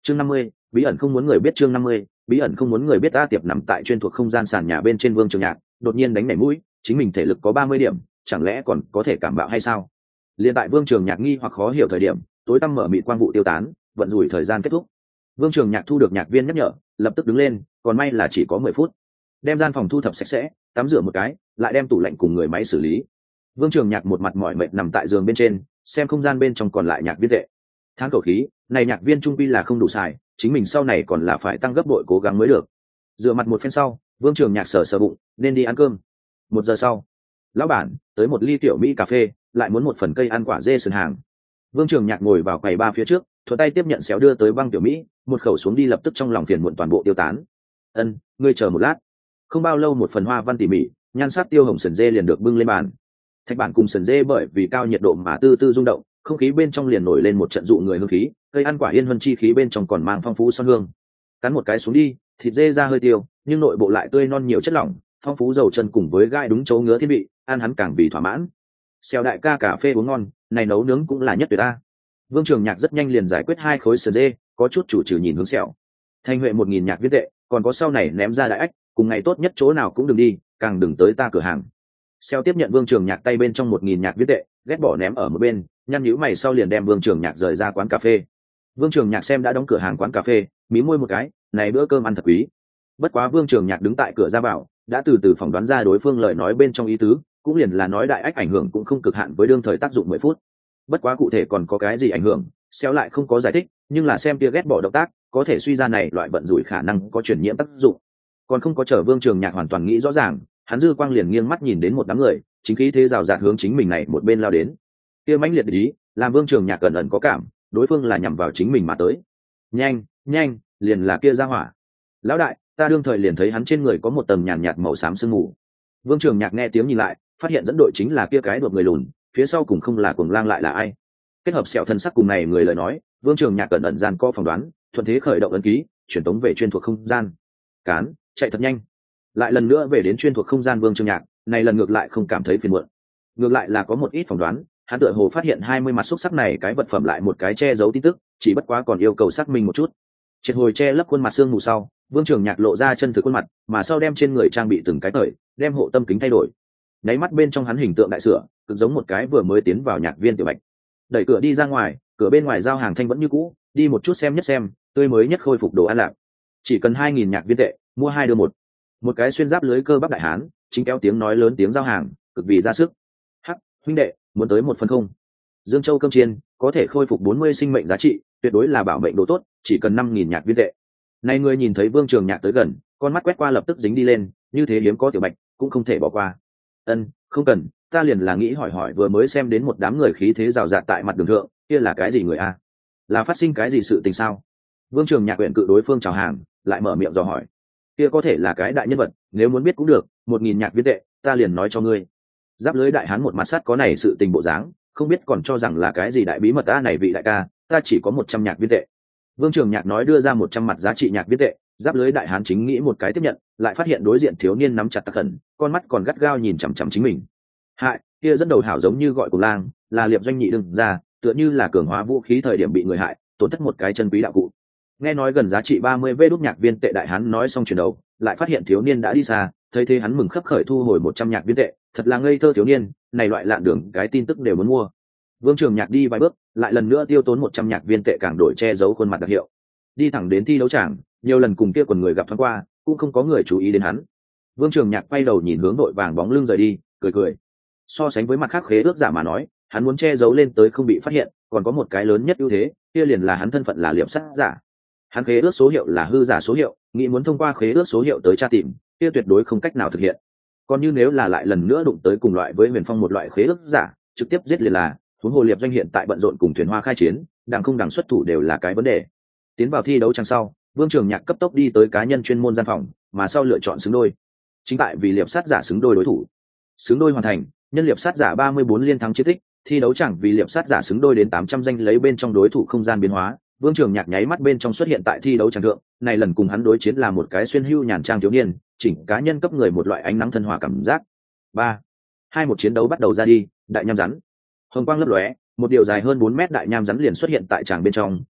Chương 50, bí ẩn không muốn người biết. Chương 50, bí ẩn không muốn người biết. A Tiệp nằm tại chuyên thuộc không gian sàn nhà bên trên Vương Trường Nhạc, đột nhiên đánh nảy mũi, chính mình thể lực có 30 điểm, chẳng lẽ còn có thể cảm bạo hay sao? Liên tại Vương Trường Nhạc nghi hoặc khó hiểu thời điểm, tối tăm mở mịt quang vụ tiêu tán, vận rủi thời gian kết thúc. Vương Trường Nhạc thu được nhạc viên nhắc nhở, lập tức đứng lên, còn may là chỉ có 10 phút. Đem gian phòng thu thập sạch sẽ, tắm rửa một cái, lại đem tủ lạnh cùng người máy xử lý. Vương Trường Nhạc một mặt mỏi mệt nằm tại giường bên trên, xem không gian bên trong còn lại nhạc viên tệ. Tháng khẩu khí, này nhạc viên trung quy là không đủ xài, chính mình sau này còn là phải tăng gấp bội cố gắng mới được. Rửa mặt một phen sau, Vương Trường Nhạc sờ bụng, nên đi ăn cơm. 1 giờ sau, lão bản tới một ly tiểu mỹ cà phê, lại muốn một phần cây ăn quả dê sườn hàng. Vương Trường Nhạc ngồi vào quầy ba phía trước, thuận tay tiếp nhận xéo đưa tới băng tiểu mỹ, một khẩu xuống đi lập tức trong lòng phiền muộn toàn bộ tiêu tán. Ân, ngươi chờ một lát. Không bao lâu một phần hoa văn tỉ mỉ, nhan sắc tiêu hồng sườn dê liền được bưng lên bàn. Thạch bản cùng sườn dê bởi vì cao nhiệt độ mà tư tư rung động, không khí bên trong liền nổi lên một trận dụ người hương khí, cây ăn quả yên huân chi khí bên trong còn mang phong phú son hương. Cắn một cái xuống đi, thịt dê ra hơi tiêu, nhưng nội bộ lại tươi non nhiều chất lỏng, phong phú dầu chân cùng với gai đúng chỗ ngứa thiên vị, ăn hắn càng vì thỏa mãn. Xèo đại ca cà phê uống ngon, này nấu nướng cũng là nhất tuyệt ta. Vương Trường Nhạc rất nhanh liền giải quyết 2 khối sườn dê, có chút chủ trừ nhìn hướng Xèo. Thanh Huệ 1000 nhạc viên tệ, còn có sau này ném ra đại ách, cùng ngày tốt nhất chỗ nào cũng đừng đi, càng đừng tới ta cửa hàng. Xèo tiếp nhận Vương Trường Nhạc tay bên trong 1000 nhạc viên tệ, ghét bỏ ném ở một bên, nhăn nhíu mày sau liền đem Vương Trường Nhạc rời ra quán cà phê. Vương Trường Nhạc xem đã đóng cửa hàng quán cà phê, mí môi một cái, này bữa cơm ăn thật quý. Bất quá Vương Trường Nhạc đứng tại cửa ra vào, đã từ từ phỏng đoán ra đối phương lời nói bên trong ý tứ, cũng liền là nói đại ách ảnh hưởng cũng không cực hạn với đương thời tác dụng 10 phút. Bất quá cụ thể còn có cái gì ảnh hưởng, Xéo lại không có giải thích, nhưng là xem kia ghét bỏ động tác, có thể suy ra này loại vận rủi khả năng có truyền nhiễm tác dụng. Còn không có chờ Vương Trường Nhạc hoàn toàn nghĩ rõ ràng, hắn dư quang liền nghiêng mắt nhìn đến một đám người, chính khí thế rào rạt hướng chính mình này một bên lao đến. Kia mãnh liệt ý, làm Vương Trường Nhạc ẩn ẩn có cảm, đối phương là nhằm vào chính mình mà tới. Nhanh, nhanh, liền là kia ra hỏa. Lão đại, ta đương thời liền thấy hắn trên người có một tầng nhàn nhạt màu xám sương mù. Vương Trường Nhạc nghe tiếng nhìn lại, phát hiện dẫn đội chính là kia cái đột người lùn, phía sau cùng không là cuồng lang lại là ai. Kết hợp sẹo thân sắc cùng này người lời nói, Vương Trường Nhạc cẩn ẩn gian co phỏng đoán, thuận thế khởi động ấn ký, chuyển tống về chuyên thuộc không gian. Cán, chạy thật nhanh. Lại lần nữa về đến chuyên thuộc không gian Vương Trường Nhạc, này lần ngược lại không cảm thấy phiền muộn. Ngược lại là có một ít phỏng đoán, hắn tựa hồ phát hiện 20 mặt xúc sắc này cái vật phẩm lại một cái che giấu tin tức, chỉ bất quá còn yêu cầu xác minh một chút. Triệt hồi che lấp khuôn mặt xương mù sau, Vương Trường Nhạc lộ ra chân thực khuôn mặt, mà sau đem trên người trang bị từng cái thời, đem hộ tâm kính thay đổi. Nháy mắt bên trong hắn hình tượng đại sửa, cực giống một cái vừa mới tiến vào nhạc viên tiểu bạch. Đẩy cửa đi ra ngoài, cửa bên ngoài giao hàng thanh vẫn như cũ, đi một chút xem nhất xem, tươi mới nhất khôi phục đồ ăn lạc. Chỉ cần 2000 nhạc viên tệ, mua 2 đưa 1. Một cái xuyên giáp lưới cơ bắp đại hán, chính kéo tiếng nói lớn tiếng giao hàng, cực vì ra sức. Hắc, huynh đệ, muốn tới 1 phần không? Dương Châu cơm chiên, có thể khôi phục 40 sinh mệnh giá trị, tuyệt đối là bảo mệnh đồ tốt, chỉ cần 5000 nhạc viên tệ. Này người nhìn thấy Vương Trường Nhạc tới gần, con mắt quét qua lập tức dính đi lên, như thế hiếm có tiểu bạch, cũng không thể bỏ qua. Ân, không cần, ta liền là nghĩ hỏi hỏi vừa mới xem đến một đám người khí thế rào rạt tại mặt đường thượng, kia là cái gì người a? Là phát sinh cái gì sự tình sao? Vương Trường Nhạc quyện cự đối phương chào hàng, lại mở miệng dò hỏi. Kia có thể là cái đại nhân vật, nếu muốn biết cũng được, 1000 nhạc viên tệ, ta liền nói cho ngươi. Giáp lưới đại hán một mặt sắt có này sự tình bộ dáng, không biết còn cho rằng là cái gì đại bí mật ta này vị đại ca, ta chỉ có 100 nhạc viên tệ. Vương Trường Nhạc nói đưa ra 100 mặt giá trị nhạc viên tệ, giáp lưới đại hán chính nghĩ một cái tiếp nhận, lại phát hiện đối diện thiếu niên nắm chặt tặc khẩn, con mắt còn gắt gao nhìn chằm chằm chính mình. Hại, kia dẫn đầu hảo giống như gọi cùng lang, là liệp doanh nhị đừng ra, tựa như là cường hóa vũ khí thời điểm bị người hại, tổn thất một cái chân quý đạo cụ. Nghe nói gần giá trị 30 vê đúc nhạc viên tệ đại hán nói xong chuyển đầu, lại phát hiện thiếu niên đã đi xa, thấy thế hắn mừng khấp khởi thu hồi 100 nhạc viên tệ, thật là ngây thơ thiếu niên, này loại lạn đường cái tin tức đều muốn mua. Vương Trường Nhạc đi vài bước, lại lần nữa tiêu tốn 100 nhạc viên tệ càng đổi che giấu khuôn mặt đặc hiệu. Đi thẳng đến thi đấu tràng, nhiều lần cùng kia quần người gặp thoáng qua, cũng không có người chú ý đến hắn. Vương Trường Nhạc quay đầu nhìn hướng đội vàng bóng lưng rời đi, cười cười. So sánh với mặt khác khế ước giả mà nói, hắn muốn che giấu lên tới không bị phát hiện, còn có một cái lớn nhất ưu thế, kia liền là hắn thân phận là liệp sắt giả. Hắn khế ước số hiệu là hư giả số hiệu, nghĩ muốn thông qua khế ước số hiệu tới tra tìm, kia tuyệt đối không cách nào thực hiện. Còn như nếu là lại lần nữa đụng tới cùng loại với Huyền Phong một loại khế ước giả, trực tiếp giết liền là, huống hồ liệp doanh hiện tại bận rộn cùng thuyền hoa khai chiến, đằng không đằng xuất thủ đều là cái vấn đề. Tiến vào thi đấu chẳng sau, Vương Trường Nhạc cấp tốc đi tới cá nhân chuyên môn gian phòng, mà sau lựa chọn xứng đôi. Chính tại vì liệp sát giả xứng đôi đối thủ. Xứng đôi hoàn thành, nhân liệp sát giả 34 liên thắng chiến tích, thi đấu chẳng vì liệp sát giả xứng đôi đến 800 danh lấy bên trong đối thủ không gian biến hóa. Vương Trường Nhạc nháy mắt bên trong xuất hiện tại thi đấu chẳng thượng, này lần cùng hắn đối chiến là một cái xuyên hưu nhàn trang thiếu niên, chỉnh cá nhân cấp người một loại ánh nắng thân hòa cảm giác. 3. 2-1 chiến đấu bắt đầu ra đi, đại nham rắn. Hồng quang lấp lóe, một điều dài hơn 4 mét đại nham rắn liền xuất hiện tại tràng bên trong,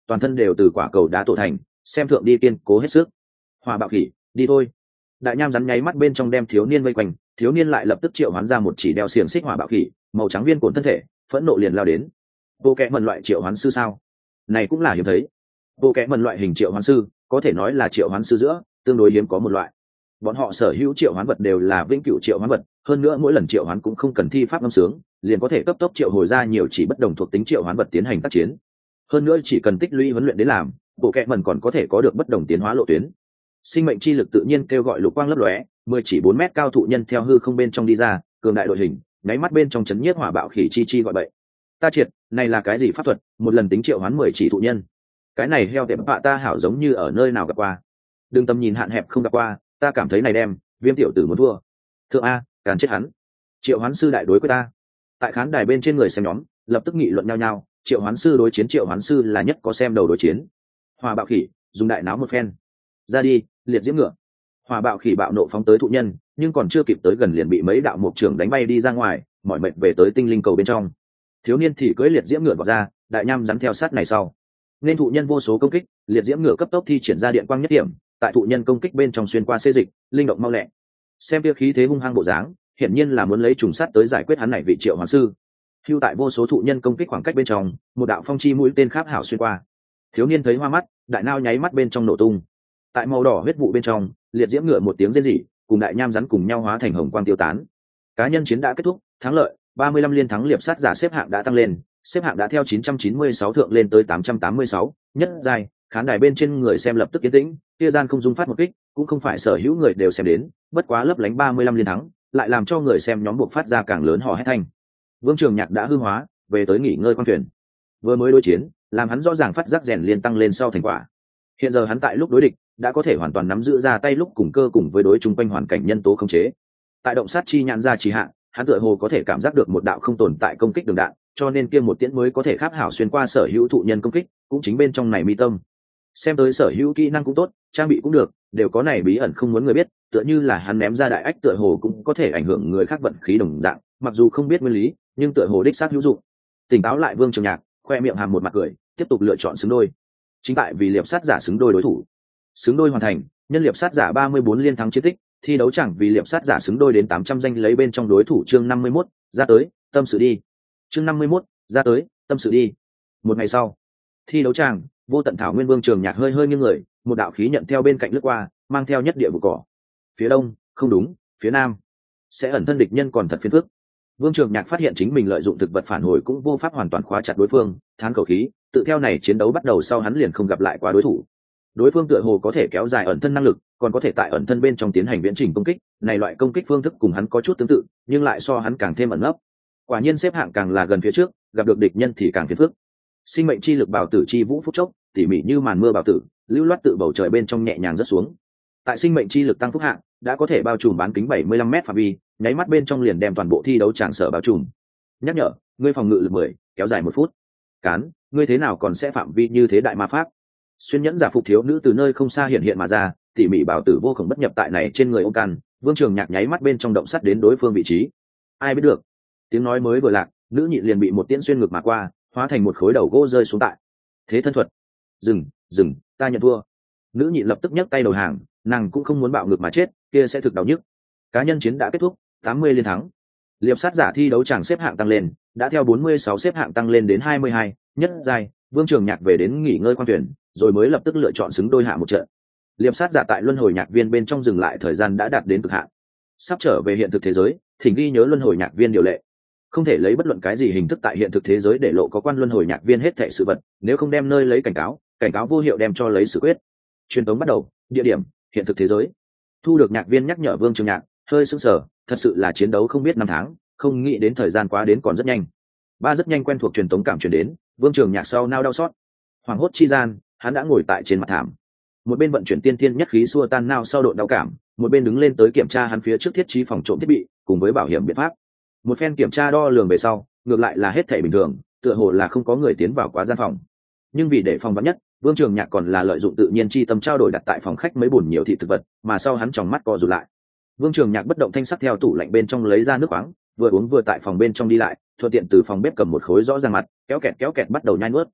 toàn thân đều từ quả cầu đá tổ thành, xem thượng đi kiên cố hết sức. Hỏa bạo khỉ, đi thôi. Đại nham rắn nháy mắt bên trong đem thiếu niên vây quanh, thiếu niên lại lập tức triệu hoán ra một chỉ đeo xiềng xích hỏa bạo khỉ, màu trắng viên cuộn thân thể, phẫn nộ liền lao đến. Bộ kệ mần loại triệu hoán sư sao? Này cũng là hiếm thấy. Bộ kệ mần loại hình triệu hoán sư, có thể nói là triệu hoán sư giữa tương đối hiếm có một loại. Bọn họ sở hữu triệu hoán vật đều là vĩnh cửu triệu hoán vật, hơn nữa mỗi lần triệu hoán cũng không cần thi pháp ngâm sướng, liền có thể cấp tốc triệu hồi ra nhiều chỉ bất đồng thuộc tính triệu hoán vật tiến hành tác chiến. Hơn nữa chỉ cần tích lũy huấn luyện đến làm, bộ kệ mần còn có thể có được bất đồng tiến hóa lộ tuyến. Sinh mệnh chi lực tự nhiên kêu gọi lục quang lấp lóe, 10 chỉ 4 mét cao thụ nhân theo hư không bên trong đi ra, cường đại đội hình, nháy mắt bên trong chấn nhiếp hỏa bạo khỉ chi gọi bậy. Ta triệt, này là cái gì pháp thuật, một lần tính triệu hoán 10 chỉ thụ nhân. Cái này heo tệp bạ ta hảo giống như ở nơi nào gặp qua. Đừng tầm nhìn hạn hẹp không gặp qua, ta cảm thấy này đem, Viêm tiểu tử muốn thua. Thượng a, càn chết hắn. Triệu hoán sư đại đối với ta. Tại khán đài bên trên người xem nhóm, lập tức nghị luận nhau nhau, triệu hoán sư đối chiến triệu hoán sư là nhất có xem đầu đối chiến. Hỏa bạo khỉ, dùng đại náo một phen. Ra đi, liệt diễm ngựa. Hỏa bạo khỉ bạo nộ phóng tới thụ nhân, nhưng còn chưa kịp tới gần liền bị mấy đạo mục trưởng đánh bay đi ra ngoài, mọi mệnh về tới tinh linh cầu bên trong. Thiếu niên thì cưỡi liệt diễm ngựa vào ra, đại nham rắn theo sát này sau. Nên thụ nhân vô số công kích, liệt diễm ngựa cấp tốc thi triển ra điện quang nhất điểm, tại thụ nhân công kích bên trong xuyên qua xê dịch, linh động mau lẹ. Xem kia khí thế hung hăng bộ dáng, hiển nhiên là muốn lấy trùng sát tới giải quyết hắn này vị triệu hoán sư. Hưu tại vô số thụ nhân công kích khoảng cách bên trong, một đạo phong chi mũi tên kháp hảo xuyên qua. Thiếu niên thấy hoa mắt, đại nao nháy mắt bên trong nổ tung. Tại màu đỏ huyết vụ bên trong, liệt diễm ngựa một tiếng rên rỉ, cùng đại nham rắn cùng nhau hóa thành hồng quang tiêu tán. Cá nhân chiến đã kết thúc, thắng lợi, 35 liên thắng liệp sát giả xếp hạng đã tăng lên, xếp hạng đã theo 996 thượng lên tới 886, nhất giai, khán đài bên trên người xem lập tức yên tĩnh, kia gian không dung phát một kích, cũng không phải sở hữu người đều xem đến, bất quá lấp lánh 35 liên thắng, lại làm cho người xem nhóm buộc phát ra càng lớn hò hét thanh. Vương Trường Nhạc đã hư hóa, về tới nghỉ ngơi khoang thuyền. Vừa mới đối chiến, làm hắn rõ ràng phát giác rèn liên tăng lên sau thành quả. Hiện giờ hắn tại lúc đối địch, đã có thể hoàn toàn nắm giữ ra tay lúc cùng cơ cùng với đối chung quanh hoàn cảnh nhân tố khống chế. Tại động sát chi nhãn ra trì hạn, hắn tựa hồ có thể cảm giác được một đạo không tồn tại công kích đường đạn, cho nên kia một tiễn mới có thể khắc hảo xuyên qua sở hữu thụ nhân công kích, cũng chính bên trong này mi tâm. Xem tới sở hữu kỹ năng cũng tốt, trang bị cũng được, đều có này bí ẩn không muốn người biết, tựa như là hắn ném ra đại ách tựa hồ cũng có thể ảnh hưởng người khác vận khí đồng dạng, mặc dù không biết nguyên lý, nhưng tựa hồ đích xác hữu dụng. Tỉnh táo lại Vương Trường Nhạc, khoe miệng hàm một mặt cười, tiếp tục lựa chọn xứng đôi. Chính tại vì liệp sát giả xứng đôi đối thủ. Xứng đôi hoàn thành, nhân liệp sát giả 34 liên thắng chiến tích, thi đấu chẳng vì liệp sát giả xứng đôi đến 800 danh lấy bên trong đối thủ chương 51, ra tới, tâm sự đi. Chương 51, ra tới, tâm sự đi. Một ngày sau, thi đấu tràng, vô tận thảo nguyên Vương Trường Nhạc hơi hơi nghiêng người, một đạo khí nhận theo bên cạnh lướt qua, mang theo nhất địa vụ cỏ. Phía đông, không đúng, phía nam, sẽ ẩn thân địch nhân còn thật phiền phức. Vương Trường Nhạc phát hiện chính mình lợi dụng thực vật phản hồi cũng vô pháp hoàn toàn khóa chặt đối phương, thán khẩu khí, tự theo này chiến đấu bắt đầu sau hắn liền không gặp lại qua đối thủ. Đối phương tựa hồ có thể kéo dài ẩn thân năng lực, còn có thể tại ẩn thân bên trong tiến hành viễn trình công kích, này loại công kích phương thức cùng hắn có chút tương tự, nhưng lại so hắn càng thêm ẩn nấp. Quả nhiên xếp hạng càng là gần phía trước, gặp được địch nhân thì càng phiền phức. Sinh mệnh chi lực bảo tử chi vũ phúc chốc, tỉ mỉ như màn mưa bảo tử, lưu loát tự bầu trời bên trong nhẹ nhàng rớt xuống. Tại sinh mệnh chi lực tăng phúc hạng, đã có thể bao trùm bán kính 75 mét phạm vi, nháy mắt bên trong liền đem toàn bộ thi đấu tràng sở bao trùm. Nhắc nhở, ngươi phòng ngự lực 10, kéo dài 1 phút. Cán, ngươi thế nào còn sẽ phạm vi như thế đại ma pháp? Xuyên nhẫn giả phục thiếu nữ từ nơi không xa hiện hiện mà ra, tỉ mỉ bảo tử vô cùng bất nhập tại này trên người ông can. Vương Trường Nhạc nháy mắt bên trong động sắt đến đối phương vị trí. Ai biết được? Tiếng nói mới vừa lạc, nữ nhị liền bị một tiễn xuyên ngược mà qua, hóa thành một khối đầu gỗ rơi xuống tại. Thế thân thuật. Dừng, ta nhận thua. Nữ nhị lập tức nhấc tay đầu hàng, nàng cũng không muốn bạo ngược mà chết, kia sẽ thực đau nhức. Cá nhân chiến đã kết thúc, 80 liên thắng. Liệp sát giả thi đấu chẳng xếp hạng tăng lên, đã theo 46 xếp hạng tăng lên đến 22, nhất giai. Vương Trường Nhạc về đến nghỉ ngơi quan tuyển, rồi mới lập tức lựa chọn xứng đôi hạ một trận. Liệp sát giả tại luân hồi nhạc viên bên trong dừng lại thời gian đã đạt đến cực hạn. Sắp trở về hiện thực thế giới, thỉnh ghi nhớ luân hồi nhạc viên điều lệ. Không thể lấy bất luận cái gì hình thức tại hiện thực thế giới để lộ có quan luân hồi nhạc viên hết thảy sự vật, nếu không đem nơi lấy cảnh cáo vô hiệu đem cho lấy xử quyết. Truyền tống bắt đầu, địa điểm, hiện thực thế giới. Thu được nhạc viên nhắc nhở Vương Trường Nhạc, hơi sững sờ, thật sự là chiến đấu không biết năm tháng, không nghĩ đến thời gian quá đến còn rất nhanh. Rất nhanh quen thuộc truyền tống cảm truyền đến, Vương Trường Nhạc sau nao đau xót. Hoàng hốt chi gian, hắn đã ngồi tại trên mặt thảm. Một bên vận chuyển tiên thiên nhất khí xua tan nao sau độ đau cảm, một bên đứng lên tới kiểm tra hắn phía trước thiết trí phòng trộm thiết bị, cùng với bảo hiểm biện pháp. Một phen kiểm tra đo lường về sau, ngược lại là hết thảy bình thường, tựa hồ là không có người tiến vào quá gian phòng. Nhưng vì để phòng vắn nhất, Vương Trường Nhạc còn là lợi dụng tự nhiên chi tâm trao đổi đặt tại phòng khách mấy bồn nhiều thị thực vật, mà sau hắn tròng mắt co rụt lại. Vương Trường Nhạc bất động thanh sắc theo tủ lạnh bên trong lấy ra nước khoáng, vừa uống vừa tại phòng bên trong đi lại, thuận tiện từ phòng bếp cầm một khối rõ ràng mặt, kéo kẹt bắt đầu nhai nuốt.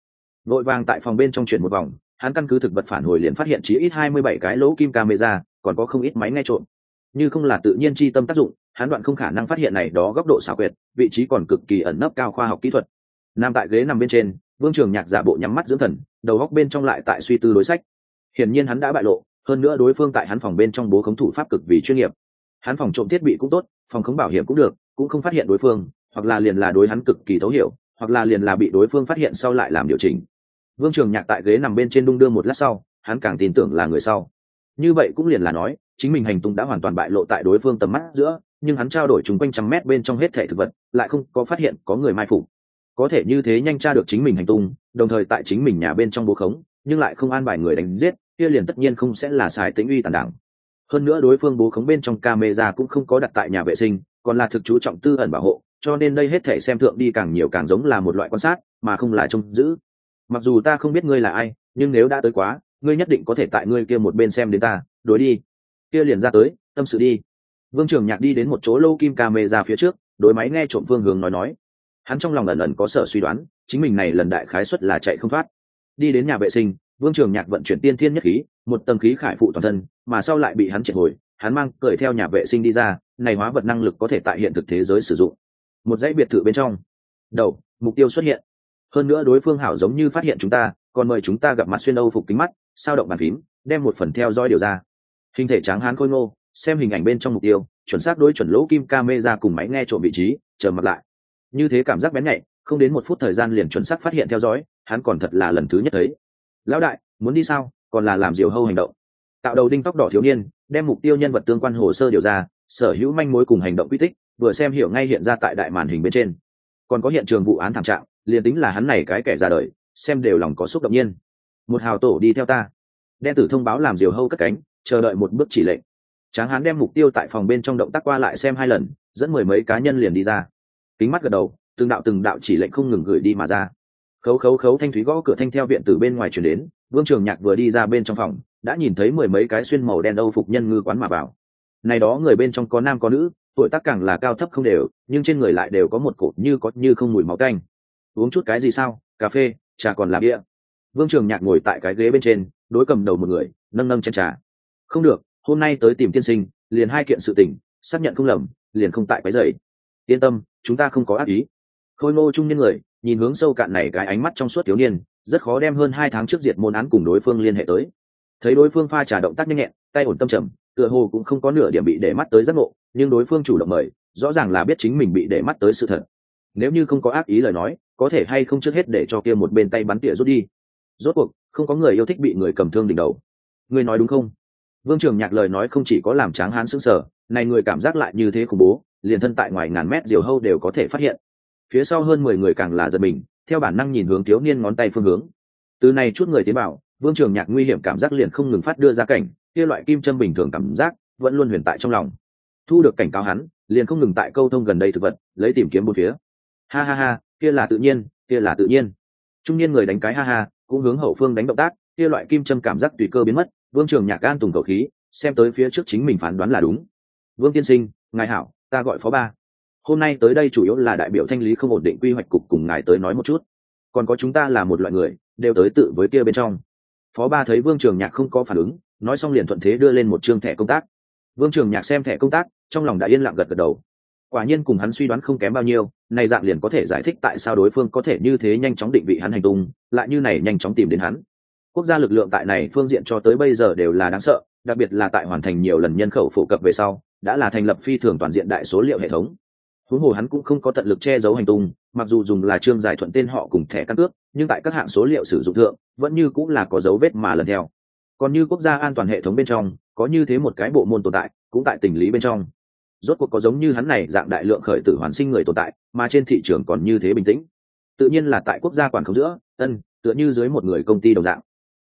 vội vàng tại phòng bên trong chuyển một vòng, hắn căn cứ thực vật phản hồi liền phát hiện chỉ ít 27 cái lỗ kim camera, còn có không ít máy nghe trộm. Như không là tự nhiên chi tâm tác dụng, hắn đoạn không khả năng phát hiện này đó góc độ xảo quyệt, vị trí còn cực kỳ ẩn nấp cao khoa học kỹ thuật. Nằm tại ghế nằm bên trên, Vương Trường Nhạc giả bộ nhắm mắt dưỡng thần, đầu óc bên trong lại tại suy tư đối sách. Hiển nhiên hắn đã bại lộ, hơn nữa đối phương tại hắn phòng bên trong bố khống thủ pháp cực vì chuyên nghiệp. Hắn phòng trộm thiết bị cũng tốt, phòng khống bảo hiểm cũng được, cũng không phát hiện đối phương, hoặc là liền là đối hắn cực kỳ thấu hiểu, hoặc là liền là bị đối phương phát hiện sau lại làm điều chỉnh. Vương Trường Nhạc tại ghế nằm bên trên đung đưa một lát sau, hắn càng tin tưởng là người sau. Như vậy cũng liền là nói, chính mình hành tung đã hoàn toàn bại lộ tại đối phương tầm mắt giữa, nhưng hắn trao đổi chúng quanh trăm mét bên trong hết thảy thực vật, lại không có phát hiện có người mai phục. Có thể như thế nhanh tra được chính mình hành tung, đồng thời tại chính mình nhà bên trong bố khống, nhưng lại không an bài người đánh giết, kia liền tất nhiên không sẽ là Sái Tĩnh Uy tàn đảng. Hơn nữa đối phương bố khống bên trong camera cũng không có đặt tại nhà vệ sinh, còn là thực chú trọng tư ẩn bảo hộ, cho nên đây hết thảy xem thượng đi càng nhiều càng giống là một loại quan sát, mà không là trông giữ. Mặc dù ta không biết ngươi là ai, nhưng nếu đã tới quá, ngươi nhất định có thể tại ngươi kia một bên xem đến ta, đối đi. Kia liền ra tới, tâm sự đi. Vương Trường Nhạc đi đến một chỗ lô kim camera phía trước, đối máy nghe trộm phương hướng nói. Hắn trong lòng ẩn ẩn có sở suy đoán, chính mình này lần đại khái suất là chạy không thoát. Đi đến nhà vệ sinh, Vương Trường Nhạc vận chuyển tiên thiên nhất khí, một tầng khí khải phụ toàn thân, mà sau lại bị hắn triệt hồi, hắn mang cởi theo nhà vệ sinh đi ra, này hóa vật năng lực có thể tại hiện thực thế giới sử dụng. Một dãy biệt thự bên trong, đầu mục tiêu xuất hiện. Hơn nữa đối phương hảo giống như phát hiện chúng ta, còn mời chúng ta gặp mặt xuyên Âu phục kính mắt, sao động bàn phím, đem một phần theo dõi điều ra. Hình thể tráng hán khôi ngô, xem hình ảnh bên trong mục tiêu, chuẩn xác đối chuẩn lỗ kim camera cùng máy nghe trộm vị trí, chờ mặt lại. Như thế cảm giác bén nhạy, không đến 1 phút thời gian liền chuẩn xác phát hiện theo dõi, hắn còn thật là lần thứ nhất thấy. Lão đại, muốn đi sao, còn là làm diều hâu hành động. Tạo đầu đinh tóc đỏ thiếu niên, đem mục tiêu nhân vật tương quan hồ sơ điều ra, sở hữu manh mối cùng hành động quy tích, vừa xem hiểu ngay hiện ra tại đại màn hình bên trên. Còn có hiện trường vụ án thảm trạng, liền tính là hắn này cái kẻ ra đời, xem đều lòng có xúc động nhiên. Một hào tổ đi theo ta. Đen tử thông báo làm diều hâu cất cánh, chờ đợi một bước chỉ lệnh. Tráng hán đem mục tiêu tại phòng bên trong động tác qua lại xem 2 lần, dẫn 10 mấy cá nhân liền đi ra. Kính mắt gật đầu, từng đạo chỉ lệnh không ngừng gửi đi mà ra. Khấu khấu khấu thanh thúy gõ cửa thanh theo viện từ bên ngoài truyền đến. Vương Trường Nhạc vừa đi ra bên trong phòng, đã nhìn thấy 10 mấy cái xuyên màu đen Âu phục nhân ngư quán mà vào. Này đó người bên trong có nam có nữ, tuổi tác càng là cao thấp không đều, nhưng trên người lại đều có một cột như không mùi máu tanh. Uống chút cái gì sao? Cà phê, trà còn là bia. Vương Trường Nhạc ngồi tại cái ghế bên trên, đối cầm đầu một người, nâng chén trà. Không được, hôm nay tới tìm tiên sinh, liền 2 kiện sự tình, xác nhận không lầm, liền không tại quấy rầy. Yên tâm, chúng ta không có ác ý. Khôi ngô trung niên người, nhìn hướng sâu cạn này cái ánh mắt trong suốt thiếu niên, rất khó đem hơn 2 tháng trước diệt môn án cùng đối phương liên hệ tới. Thấy đối phương pha trà động tác nhanh nhẹn, tay ổn tâm trầm, tựa hồ cũng không có nửa điểm bị để mắt tới giác ngộ, nhưng đối phương chủ động mời, rõ ràng là biết chính mình bị để mắt tới sự thật. Nếu như không có ác ý lời nói, có thể hay không trước hết để cho kia một bên tay bắn tỉa rút đi. Rốt cuộc, không có người yêu thích bị người cầm thương đỉnh đầu. Ngươi nói đúng không? Vương Trường Nhạc lời nói không chỉ có làm Tráng hán sững sờ, này người cảm giác lại như thế khủng bố, liền thân tại ngoài ngàn mét diều hâu đều có thể phát hiện. Phía sau hơn 10 người càng là giật mình, theo bản năng nhìn hướng thiếu niên ngón tay phương hướng. Từ này chút người tiến bảo, Vương Trường Nhạc nguy hiểm cảm giác liền không ngừng phát đưa ra cảnh, kia loại kim châm bình thường cảm giác vẫn luôn huyền tại trong lòng. Thu được cảnh cáo hắn, liền không ngừng tại câu thông gần đây thực vật, lấy tìm kiếm bốn phía. Ha ha ha, kia là tự nhiên, kia là tự nhiên. Trung niên người đánh cái ha ha, cũng hướng hậu phương đánh động tác, kia loại kim châm cảm giác tùy cơ biến mất. Vương Trường Nhạc an tùng khẩu khí, xem tới phía trước chính mình phán đoán là đúng. Vương tiên sinh, ngài hảo, ta gọi phó ba. Hôm nay tới đây chủ yếu là đại biểu thanh lý không ổn định quy hoạch cục cùng ngài tới nói một chút. Còn có chúng ta là một loại người, đều tới tự với kia bên trong. Phó ba thấy Vương Trường Nhạc không có phản ứng, nói xong liền thuận thế đưa lên một trương thẻ công tác. Vương Trường Nhạc xem thẻ công tác, trong lòng đã yên lặng gật đầu. Quả nhiên cùng hắn suy đoán không kém bao nhiêu, này dạng liền có thể giải thích tại sao đối phương có thể như thế nhanh chóng định vị hắn hành tung, lại như này nhanh chóng tìm đến hắn. Quốc gia lực lượng tại này phương diện cho tới bây giờ đều là đáng sợ, đặc biệt là tại hoàn thành nhiều lần nhân khẩu phổ cập về sau, đã là thành lập phi thường toàn diện đại số liệu hệ thống. Huống hồ hắn cũng không có tận lực che giấu hành tung, mặc dù dùng là trương giải thuận tên họ cùng thẻ căn cước, nhưng tại các hạng số liệu sử dụng thượng, vẫn như cũng là có dấu vết mà lần theo. Còn như quốc gia an toàn hệ thống bên trong, có như thế một cái bộ môn tồn tại, cũng tại tình lý bên trong. Rốt cuộc có giống như hắn này dạng đại lượng khởi tử hoàn sinh người tồn tại, mà trên thị trường còn như thế bình tĩnh. Tự nhiên là tại quốc gia quản khống giữa, tựa như dưới một người công ty đồng dạng.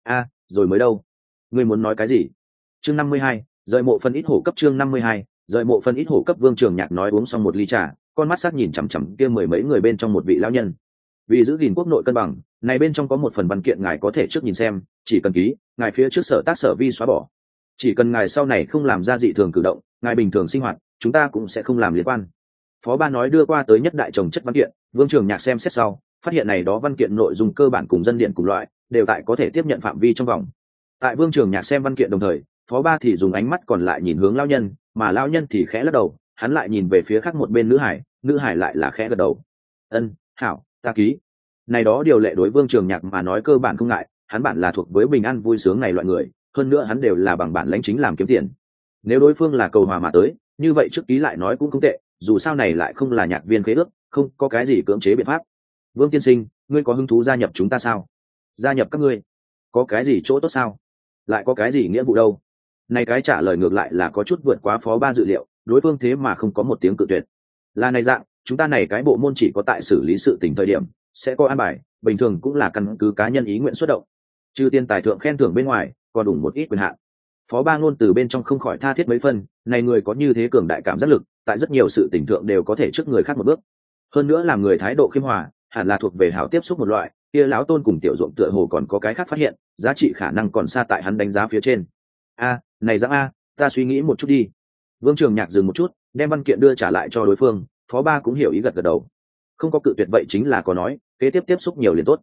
Rồi mới đâu? Ngươi muốn nói cái gì? Chương 52, rời mộ phân ít hổ cấp chương 52, rời mộ phân ít hổ cấp. Vương Trường Nhạc nói uống xong một ly trà, con mắt sắc nhìn chằm chằm kia 10 mấy người bên trong một vị lão nhân. Vì giữ gìn quốc nội cân bằng, này bên trong có một phần văn kiện ngài có thể trước nhìn xem, chỉ cần ký, ngài phía trước sở tác sở vi xóa bỏ. Chỉ cần ngài sau này không làm ra dị thường cử động, ngài bình thường sinh hoạt, chúng ta cũng sẽ không làm liên quan. Phó ba nói đưa qua tới nhất đại chồng chất văn kiện, Vương Trường Nhạc xem xét sau, phát hiện này đó văn kiện nội dung cơ bản cùng dân điện cùng loại, đều tại có thể tiếp nhận phạm vi trong vòng. Tại Vương Trường Nhạc xem văn kiện đồng thời, Phó Ba thì dùng ánh mắt còn lại nhìn hướng lão nhân, mà lão nhân thì khẽ lắc đầu, hắn lại nhìn về phía khác một bên nữ hải lại là khẽ gật đầu. Ân, hảo, ta ký. Này đó điều lệ đối Vương Trường Nhạc mà nói cơ bản không ngại, hắn bản là thuộc với bình an vui sướng này loại người, hơn nữa hắn đều là bằng bản lãnh chính làm kiếm tiền. Nếu đối phương là cầu hòa mà tới, như vậy trước ký lại nói cũng không tệ, dù sao này lại không là nhạc viên khế ước, không có cái gì cưỡng chế biện pháp. Vương tiên sinh, ngươi có hứng thú gia nhập chúng ta sao? Gia nhập các ngươi, có cái gì chỗ tốt sao? Lại có cái gì nghĩa vụ đâu? Này cái trả lời ngược lại là có chút vượt quá Phó Ba dự liệu, đối phương thế mà không có một tiếng cự tuyệt. Là này dạng, chúng ta này cái bộ môn chỉ có tại xử lý sự tình thời điểm sẽ có an bài, bình thường cũng là căn cứ cá nhân ý nguyện xuất động, trừ tiền tài thưởng khen thưởng bên ngoài còn đủ một ít quyền hạn. Phó Ba ngôn từ bên trong không khỏi tha thiết mấy phân, này người có như thế cường đại cảm giác lực, tại rất nhiều sự tình thượng đều có thể trước người khác một bước. Hơn nữa làm người thái độ khiêm hòa, hẳn là thuộc về hảo tiếp xúc một loại, kia lão Tôn cùng Tiểu Dụng tựa hồ còn có cái khác phát hiện, giá trị khả năng còn xa tại hắn đánh giá phía trên. Này Giang ta suy nghĩ một chút đi. Vương Trường Nhạc dừng một chút, đem văn kiện đưa trả lại cho đối phương, Phó Ba cũng hiểu ý gật gật đầu. Không có cự tuyệt vậy chính là có nói, kế tiếp tiếp xúc nhiều liền tốt.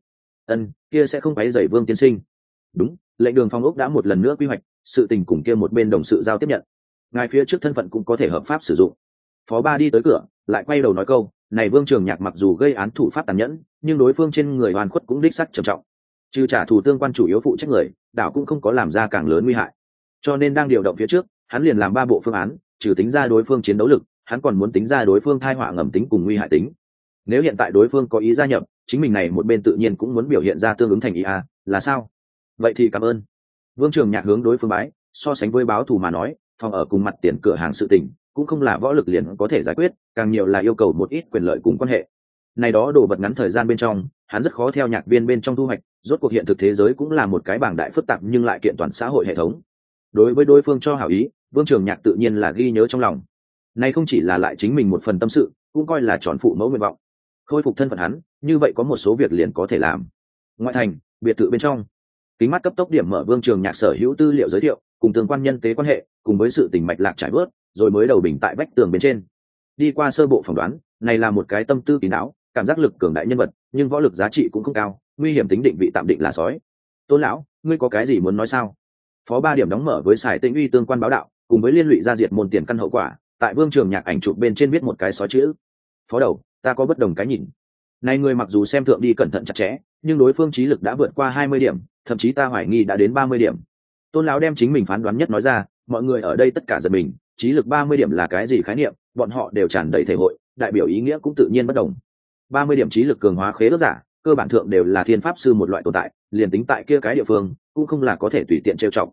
Kia sẽ không phải dày Vương tiên sinh. Đúng, lệnh đường phong ốc đã một lần nữa quy hoạch, sự tình cùng kia một bên đồng sự giao tiếp nhận. Ngài phía trước thân phận cũng có thể hợp pháp sử dụng. Phó Ba đi tới cửa, lại quay đầu nói câu, này Vương Trường Nhạc mặc dù gây án thủ pháp tàn nhẫn, nhưng đối phương trên người oan khuất cũng đích sắc trầm trọng. Trừ trả thù tương quan chủ yếu phụ trách người, đảo cũng không có làm ra càng lớn nguy hại. Cho nên đang điều động phía trước, hắn liền làm 3 bộ phương án, trừ tính ra đối phương chiến đấu lực, hắn còn muốn tính ra đối phương thai họa ngầm tính cùng nguy hại tính. Nếu hiện tại đối phương có ý gia nhập, chính mình này một bên tự nhiên cũng muốn biểu hiện ra tương ứng thành ý là sao? Vậy thì cảm ơn. Vương Trường Nhạc hướng đối phương bái, so sánh với báo thù mà nói, phòng ở cùng mặt tiền cửa hàng sự tình, cũng không là võ lực liền có thể giải quyết, càng nhiều là yêu cầu một ít quyền lợi cùng quan hệ. Này đó đồ vật ngắn thời gian bên trong, hắn rất khó theo nhạc viên bên trong thu hoạch, rốt cuộc hiện thực thế giới cũng là một cái bảng đại phức tạp nhưng lại kiện toàn xã hội hệ thống. Đối với đối phương cho hảo ý, Vương Trường Nhạc tự nhiên là ghi nhớ trong lòng. Này không chỉ là lại chính mình một phần tâm sự, cũng coi là tròn phụ mẫu nguyện vọng. Khôi phục thân phận hắn, như vậy có một số việc liền có thể làm. Ngoại thành, biệt thự bên trong, kính mắt cấp tốc điểm mở Vương Trường Nhạc sở hữu tư liệu giới thiệu, cùng tương quan nhân tế quan hệ, cùng với sự tình mạch lạc trải bớt, rồi mới đầu bình tại vách tường bên trên. Đi qua sơ bộ phỏng đoán, này là một cái tâm tư kín đáo, cảm giác lực cường đại nhân vật, nhưng võ lực giá trị cũng không cao, nguy hiểm tính định vị tạm định là sói. Tôn lão, ngươi có cái gì muốn nói sao? Phó Ba điểm đóng mở với Sài Tĩnh Uy tương quan báo đạo, cùng với liên lụy ra diệt môn tiền căn hậu quả, tại Vương Trường Nhạc ảnh chụp bên trên viết một cái sói chữ. Phó đầu, ta có bất đồng cái nhìn. Này người mặc dù xem thượng đi cẩn thận chặt chẽ, nhưng đối phương trí lực đã vượt qua 20 điểm, thậm chí ta hoài nghi đã đến 30 điểm. Tôn lão đem chính mình phán đoán nhất nói ra, mọi người ở đây tất cả giật mình, trí lực 30 điểm là cái gì khái niệm, bọn họ đều tràn đầy thể hội, đại biểu ý nghĩa cũng tự nhiên bất đồng. 30 điểm trí lực cường hóa khế ước giả, cơ bản thượng đều là thiên pháp sư một loại tồn tại, liền tính tại kia cái địa phương, cũng không là có thể tùy tiện trêu chọc.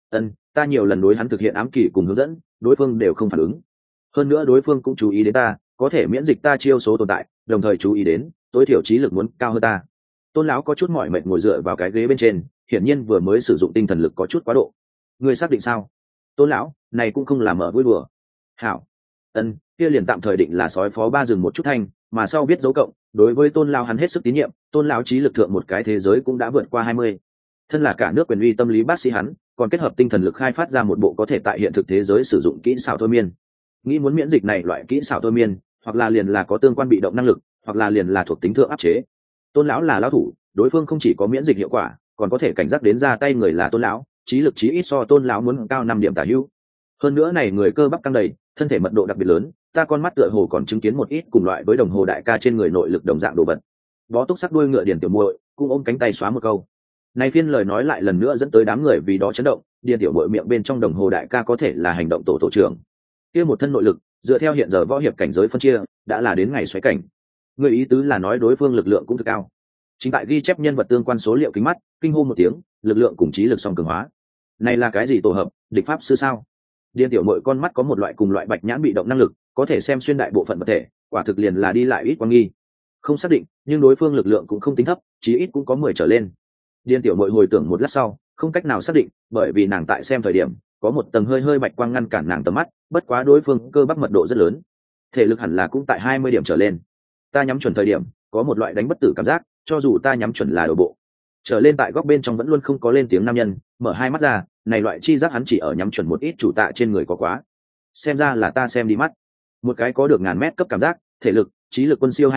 Ta nhiều lần đối hắn thực hiện ám kỳ cùng hướng dẫn, đối phương đều không phản ứng. Hơn nữa đối phương cũng chú ý đến ta, có thể miễn dịch ta chiêu số tồn tại, đồng thời chú ý đến tối thiểu trí lực muốn cao hơn ta. Tôn lão có chút mỏi mệt ngồi dựa vào cái ghế bên trên, hiển nhiên vừa mới sử dụng tinh thần lực có chút quá độ. Ngươi xác định sao? Tôn lão, này cũng không là mở vui đùa. Hảo. Kia liền tạm thời định là sói. Phó Ba dừng một chút thanh, mà sau viết dấu cộng, đối với Tôn lão hắn hết sức tín nhiệm, Tôn lão trí lực thượng một cái thế giới cũng đã vượt qua 20. Thân là cả nước quyền uy tâm lý bác sĩ hắn, còn kết hợp tinh thần lực khai phát ra một bộ có thể tại hiện thực thế giới sử dụng kỹ xảo thôi miên. Nghĩ muốn miễn dịch này loại kỹ xảo thôi miên, hoặc là liền là có tương quan bị động năng lực, hoặc là liền là thuộc tính thượng áp chế. Tôn lão là lão thủ, đối phương không chỉ có miễn dịch hiệu quả, còn có thể cảnh giác đến ra tay người là Tôn lão, trí lực chí ít so Tôn lão muốn cao 5 điểm tả hữu. Hơn nữa này người cơ bắp căng đầy, thân thể mật độ đặc biệt lớn, ta con mắt tựa hồ còn chứng kiến một ít cùng loại với đồng hồ đại ca trên người nội lực đồng dạng đồ vật. Bó túc sắc đuôi ngựa Điền Tiểu Muội cũng ôm cánh tay xóa một câu. Này phiên lời nói lại lần nữa dẫn tới đám người vì đó chấn động, Điền Tiểu Muội miệng bên trong đồng hồ đại ca có thể là hành động tổ trưởng. Kia một thân nội lực, dựa theo hiện giờ võ hiệp cảnh giới phân chia, đã là đến ngày xoáy cảnh. Người ý tứ là nói đối phương lực lượng cũng thực cao. Chính tại ghi chép nhân vật tương quan số liệu kính mắt, kinh hô một tiếng, lực lượng cùng trí lực song cường hóa. Này là cái gì tổ hợp, địch pháp sư sao? Điền Tiểu Muội con mắt có một loại cùng loại bạch nhãn bị động năng lực, có thể xem xuyên đại bộ phận vật thể, quả thực liền là đi lại ít quan nghi. Không xác định, nhưng đối phương lực lượng cũng không tính thấp, chí ít cũng có 10 trở lên. Điền Tiểu Muội hồi tưởng một lát sau, không cách nào xác định, bởi vì nàng tại xem thời điểm, có một tầng hơi hơi bạch quang ngăn cản nàng tầm mắt, bất quá đối phương cơ bắp mật độ rất lớn, thể lực hẳn là cũng tại 20 điểm trở lên. Ta nhắm chuẩn thời điểm, có một loại đánh bất tử cảm giác, cho dù ta nhắm chuẩn là đầu bộ. Trở lên tại góc bên trong vẫn luôn không có lên tiếng nam nhân, mở hai mắt ra, này loại chi giác hắn chỉ ở nhắm chuẩn một ít chủ tạ trên người có quá. Xem ra là ta xem đi mắt. Một cái có được ngàn mét cấp cảm giác, thể lực, trí lực quân siêu 20,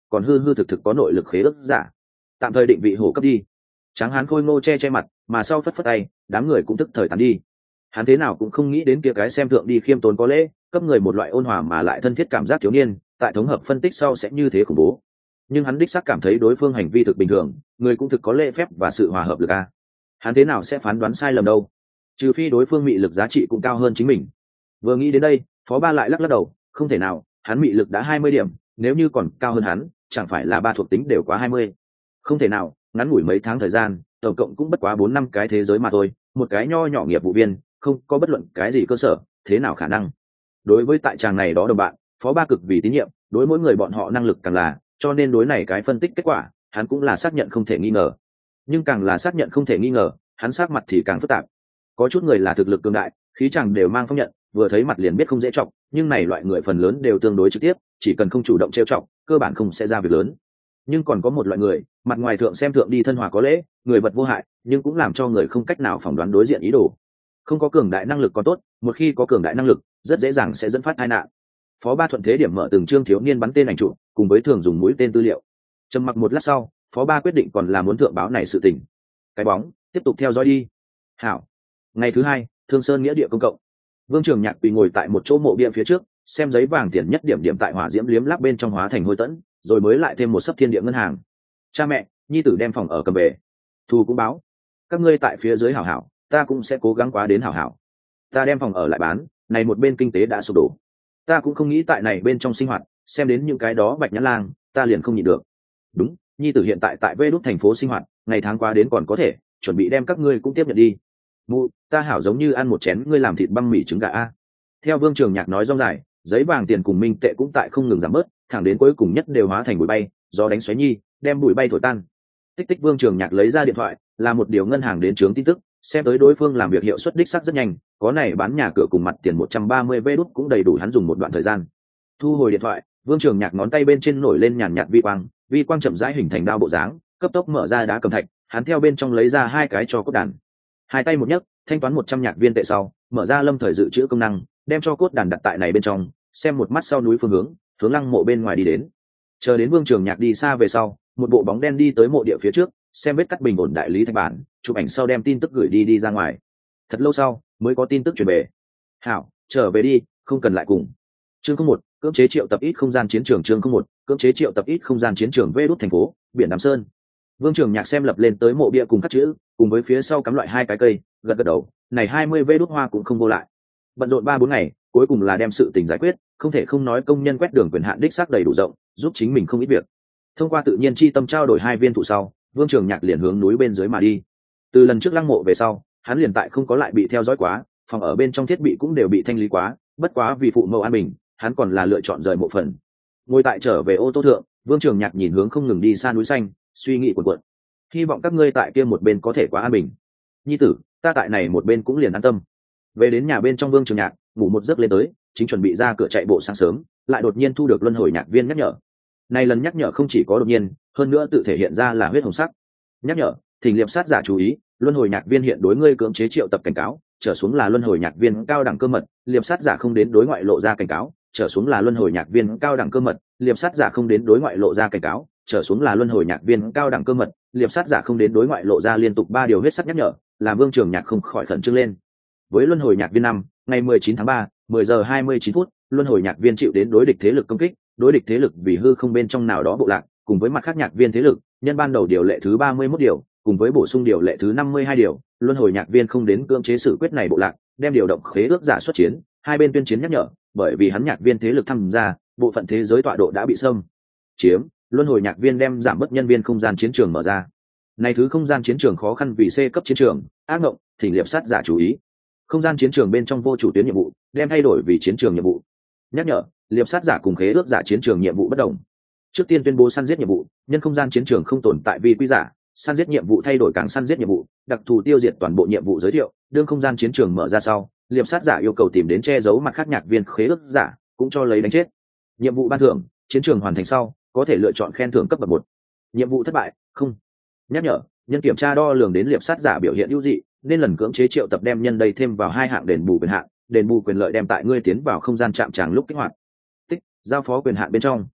còn hư hư thực thực có nội lực khế ước giả. Tạm thời định vị hổ cấp đi. Tráng hán khôi ngô che che mặt, mà sau phất phất tay, đám người cũng tức thời tán đi. Hắn thế nào cũng không nghĩ đến kia cái xem thượng đi khiêm tốn có lễ, cấp người một loại ôn hòa mà lại thân thiết cảm giác thiếu niên, tại thống hợp phân tích sau sẽ như thế khủng bố. Nhưng hắn đích xác cảm thấy đối phương hành vi thực bình thường, người cũng thực có lễ phép và sự hòa hợp lực a. Hắn thế nào sẽ phán đoán sai lầm đâu? Trừ phi đối phương mị lực giá trị cũng cao hơn chính mình. Vừa nghĩ đến đây, Phó Ba lại lắc lắc đầu, không thể nào, hắn mị lực đã 20 điểm, nếu như còn cao hơn hắn, chẳng phải là ba thuộc tính đều quá 20. Không thể nào, ngắn ngủi mấy tháng thời gian, tổng cộng cũng bất quá 4 năm cái thế giới mà thôi, một cái nho nhỏ nghiệp vụ viên, không có bất luận cái gì cơ sở, thế nào khả năng? Đối với tại tràng này đó đồng bạn, Phó Ba cực vì tín nhiệm, đối mỗi người bọn họ năng lực càng là, cho nên đối này cái phân tích kết quả, hắn cũng là xác nhận không thể nghi ngờ. Nhưng càng là xác nhận không thể nghi ngờ, hắn sắc mặt thì càng phức tạp. Có chút người là thực lực cường đại, khí chàng đều mang phong nhận, vừa thấy mặt liền biết không dễ trọng, nhưng này loại người phần lớn đều tương đối trực tiếp, chỉ cần không chủ động trêu chọc, cơ bản không sẽ ra việc lớn. Nhưng còn có một loại người, mặt ngoài thượng xem thượng đi thân hòa có lễ, người vật vô hại, nhưng cũng làm cho người không cách nào phỏng đoán đối diện ý đồ. Không có cường đại năng lực còn tốt, một khi có cường đại năng lực, rất dễ dàng sẽ dẫn phát tai nạn. Phó Ba thuận thế điểm mở từng chương thiếu niên bắn tên ảnh chụp, cùng với thường dùng mũi tên tư liệu. Trầm mặc một lát sau, Phó Ba quyết định còn là muốn thượng báo này sự tình. Cái bóng, tiếp tục theo dõi đi. Hảo. Ngày thứ hai, Thương Sơn nghĩa địa công cộng. Vương Trường Nhạc quỳ ngồi tại một chỗ mộ bia phía trước, xem giấy vàng tiền nhất điểm điểm tại hỏa diễm liếm láp bên trong hóa thành hôi tẫn, rồi mới lại thêm một sấp thiên địa ngân hàng. Cha mẹ, nhi tử đem phòng ở cầm về. Thu cũng báo. Các ngươi tại phía dưới hảo hảo, ta cũng sẽ cố gắng quá đến hảo hảo. Ta đem phòng ở lại bán, này một bên kinh tế đã sụp đổ. Ta cũng không nghĩ tại này bên trong sinh hoạt, xem đến những cái đó bạch nhãn lang, ta liền không nhịn được. Đúng, nhi tử hiện tại tại Vê Đúc thành phố sinh hoạt, ngày tháng qua đến còn có thể, chuẩn bị đem các ngươi cũng tiếp nhận đi. Mụ, ta hảo giống như ăn một chén ngươi làm thịt băm mì trứng gà a. Theo Vương Trường Nhạc nói rong dài, giấy vàng tiền cùng minh tệ cũng tại không ngừng giảm bớt, thẳng đến cuối cùng nhất đều hóa thành bụi bay, gió đánh xoáy nhi, đem bụi bay thổi tan. Tích tích. Vương Trường Nhạc lấy ra điện thoại, là một điều ngân hàng đến chướng tin tức, xem tới đối phương làm việc hiệu suất đích xác rất nhanh, có này bán nhà cửa cùng mặt tiền 130 vé đút cũng đầy đủ hắn dùng một đoạn thời gian. Thu hồi điện thoại, Vương Trường Nhạc ngón tay bên trên nổi lên nhàn nhạt vi quang chậm rãi hình thành đao bộ dáng, cấp tốc mở ra đá cầm thạch, hắn theo bên trong lấy ra hai cái cho cốt đàn. Hai tay một nhấc, thanh toán 100 nhạc viên tệ sau, mở ra lâm thời dự trữ công năng, đem cho cốt đàn đặt tại này bên trong, xem một mắt sau núi phương hướng lăng mộ bên ngoài đi đến. Chờ đến Vương Trường Nhạc đi xa về sau, một bộ bóng đen đi tới mộ địa phía trước, xem vết cắt bình ổn đại lý thạch bản, chụp ảnh sau đem tin tức gửi đi ra ngoài. Thật lâu sau mới có tin tức truyền về. Hảo, trở về đi, không cần lại cùng. Chương 01, cưỡng chế triệu tập ít không gian chiến trường. Chương 01, cưỡng chế triệu tập ít không gian chiến trường Vê Đút thành phố, biển Nam Sơn. Vương Trường Nhạc xem lập lên tới mộ bia cùng các chữ, cùng với phía sau cắm loại hai cái cây, gật đầu, này 20 Vê Đút hoa cũng không vô lại. Bận rộn 3-4 ngày, cuối cùng là đem sự tình giải quyết, không thể không nói công nhân quét đường quyền hạn đích xác đầy đủ rộng, giúp chính mình không ít việc. Thông qua tự nhiên chi tâm trao đổi hai viên thụ sau, Vương Trường Nhạc liền hướng núi bên dưới mà đi. Từ lần trước lăng mộ về sau, hắn liền tại không có lại bị theo dõi quá, phòng ở bên trong thiết bị cũng đều bị thanh lý quá, bất quá vì phụ mẫu an bình, hắn còn là lựa chọn rời mộ phần. Ngồi tại trở về ô tô thượng, Vương Trường Nhạc nhìn hướng không ngừng đi xa núi xanh, suy nghĩ cuộn cuộn. Hy vọng các ngươi tại kia một bên có thể quá an bình. Nhi tử, ta tại này một bên cũng liền an tâm. Về đến nhà bên trong, Vương Trường Nhạc ngủ một giấc lên tới, chính chuẩn bị ra cửa chạy bộ sáng sớm, lại đột nhiên thu được luân hồi nhạc viên nhắc nhở. Này lần nhắc nhở không chỉ có đột nhiên, hơn nữa tự thể hiện ra là huyết hồng sắc. Nhắc nhở, thỉnh liệp sát giả chú ý, luân hồi nhạc viên hiện đối ngươi cưỡng chế triệu tập cảnh cáo, trở xuống là luân hồi nhạc viên cao đẳng cơ mật, liệp sát giả không đến đối ngoại lộ ra cảnh cáo, trở xuống là luân hồi nhạc viên cao đẳng cơ mật, liệp sát giả không đến đối ngoại lộ ra cảnh cáo, trở xuống là luân hồi nhạc viên cao đẳng cơ mật, liệp sát giả không đến đối ngoại lộ ra liên tục 3 điều huyết sắc nhắc nhở, làm Vương Trường Nhạc không khỏi khẩn trương lên. Với luân hồi nhạc viên 5, ngày 19 tháng 3, 10 giờ 29 phút, luân hồi nhạc viên chịu đến đối địch thế lực công kích, đối địch thế lực vì hư không bên trong nào đó bộ lạc, cùng với mặt khác nhạc viên thế lực, nhân ban đầu điều lệ thứ 31 điều, cùng với bổ sung điều lệ thứ 52 điều, luân hồi nhạc viên không đến cưỡng chế xử quyết này bộ lạc, đem điều động khế ước giả xuất chiến, hai bên tuyên chiến nhắc nhở, bởi vì hắn nhạc viên thế lực tham gia, bộ phận thế giới tọa độ đã bị xâm chiếm, luân hồi nhạc viên đem giảm bớt nhân viên không gian chiến trường mở ra. Này thứ không gian chiến trường khó khăn vì C cấp chiến trường, ác ngộng, thỉnh liệp sát giả chú ý. Không gian chiến trường bên trong vô chủ tuyến nhiệm vụ, đem thay đổi vì chiến trường nhiệm vụ. Nhắc nhở, liệp sát giả cùng khế ước giả chiến trường nhiệm vụ bất đồng. Trước tiên tuyên bố săn giết nhiệm vụ, nhân không gian chiến trường không tồn tại vi quy giả, săn giết nhiệm vụ thay đổi càng săn giết nhiệm vụ, đặc thù tiêu diệt toàn bộ nhiệm vụ giới thiệu, đương không gian chiến trường mở ra sau, liệp sát giả yêu cầu tìm đến che giấu mặt khác nhạc viên khế ước giả, cũng cho lấy đánh chết. Nhiệm vụ ban thưởng, chiến trường hoàn thành sau, có thể lựa chọn khen thưởng cấp bậc 1. Nhiệm vụ thất bại, không. Nhắc nhở, nhân kiểm tra đo lường đến liệp sát giả biểu hiện ưu dị, nên lần cưỡng chế triệu tập đem nhân đây thêm vào 2 hạng đền bù quyền hạn, đền bù quyền lợi đem tại ngươi tiến vào không gian chạm tràng lúc kích hoạt. Tích, giao phó quyền hạn bên trong.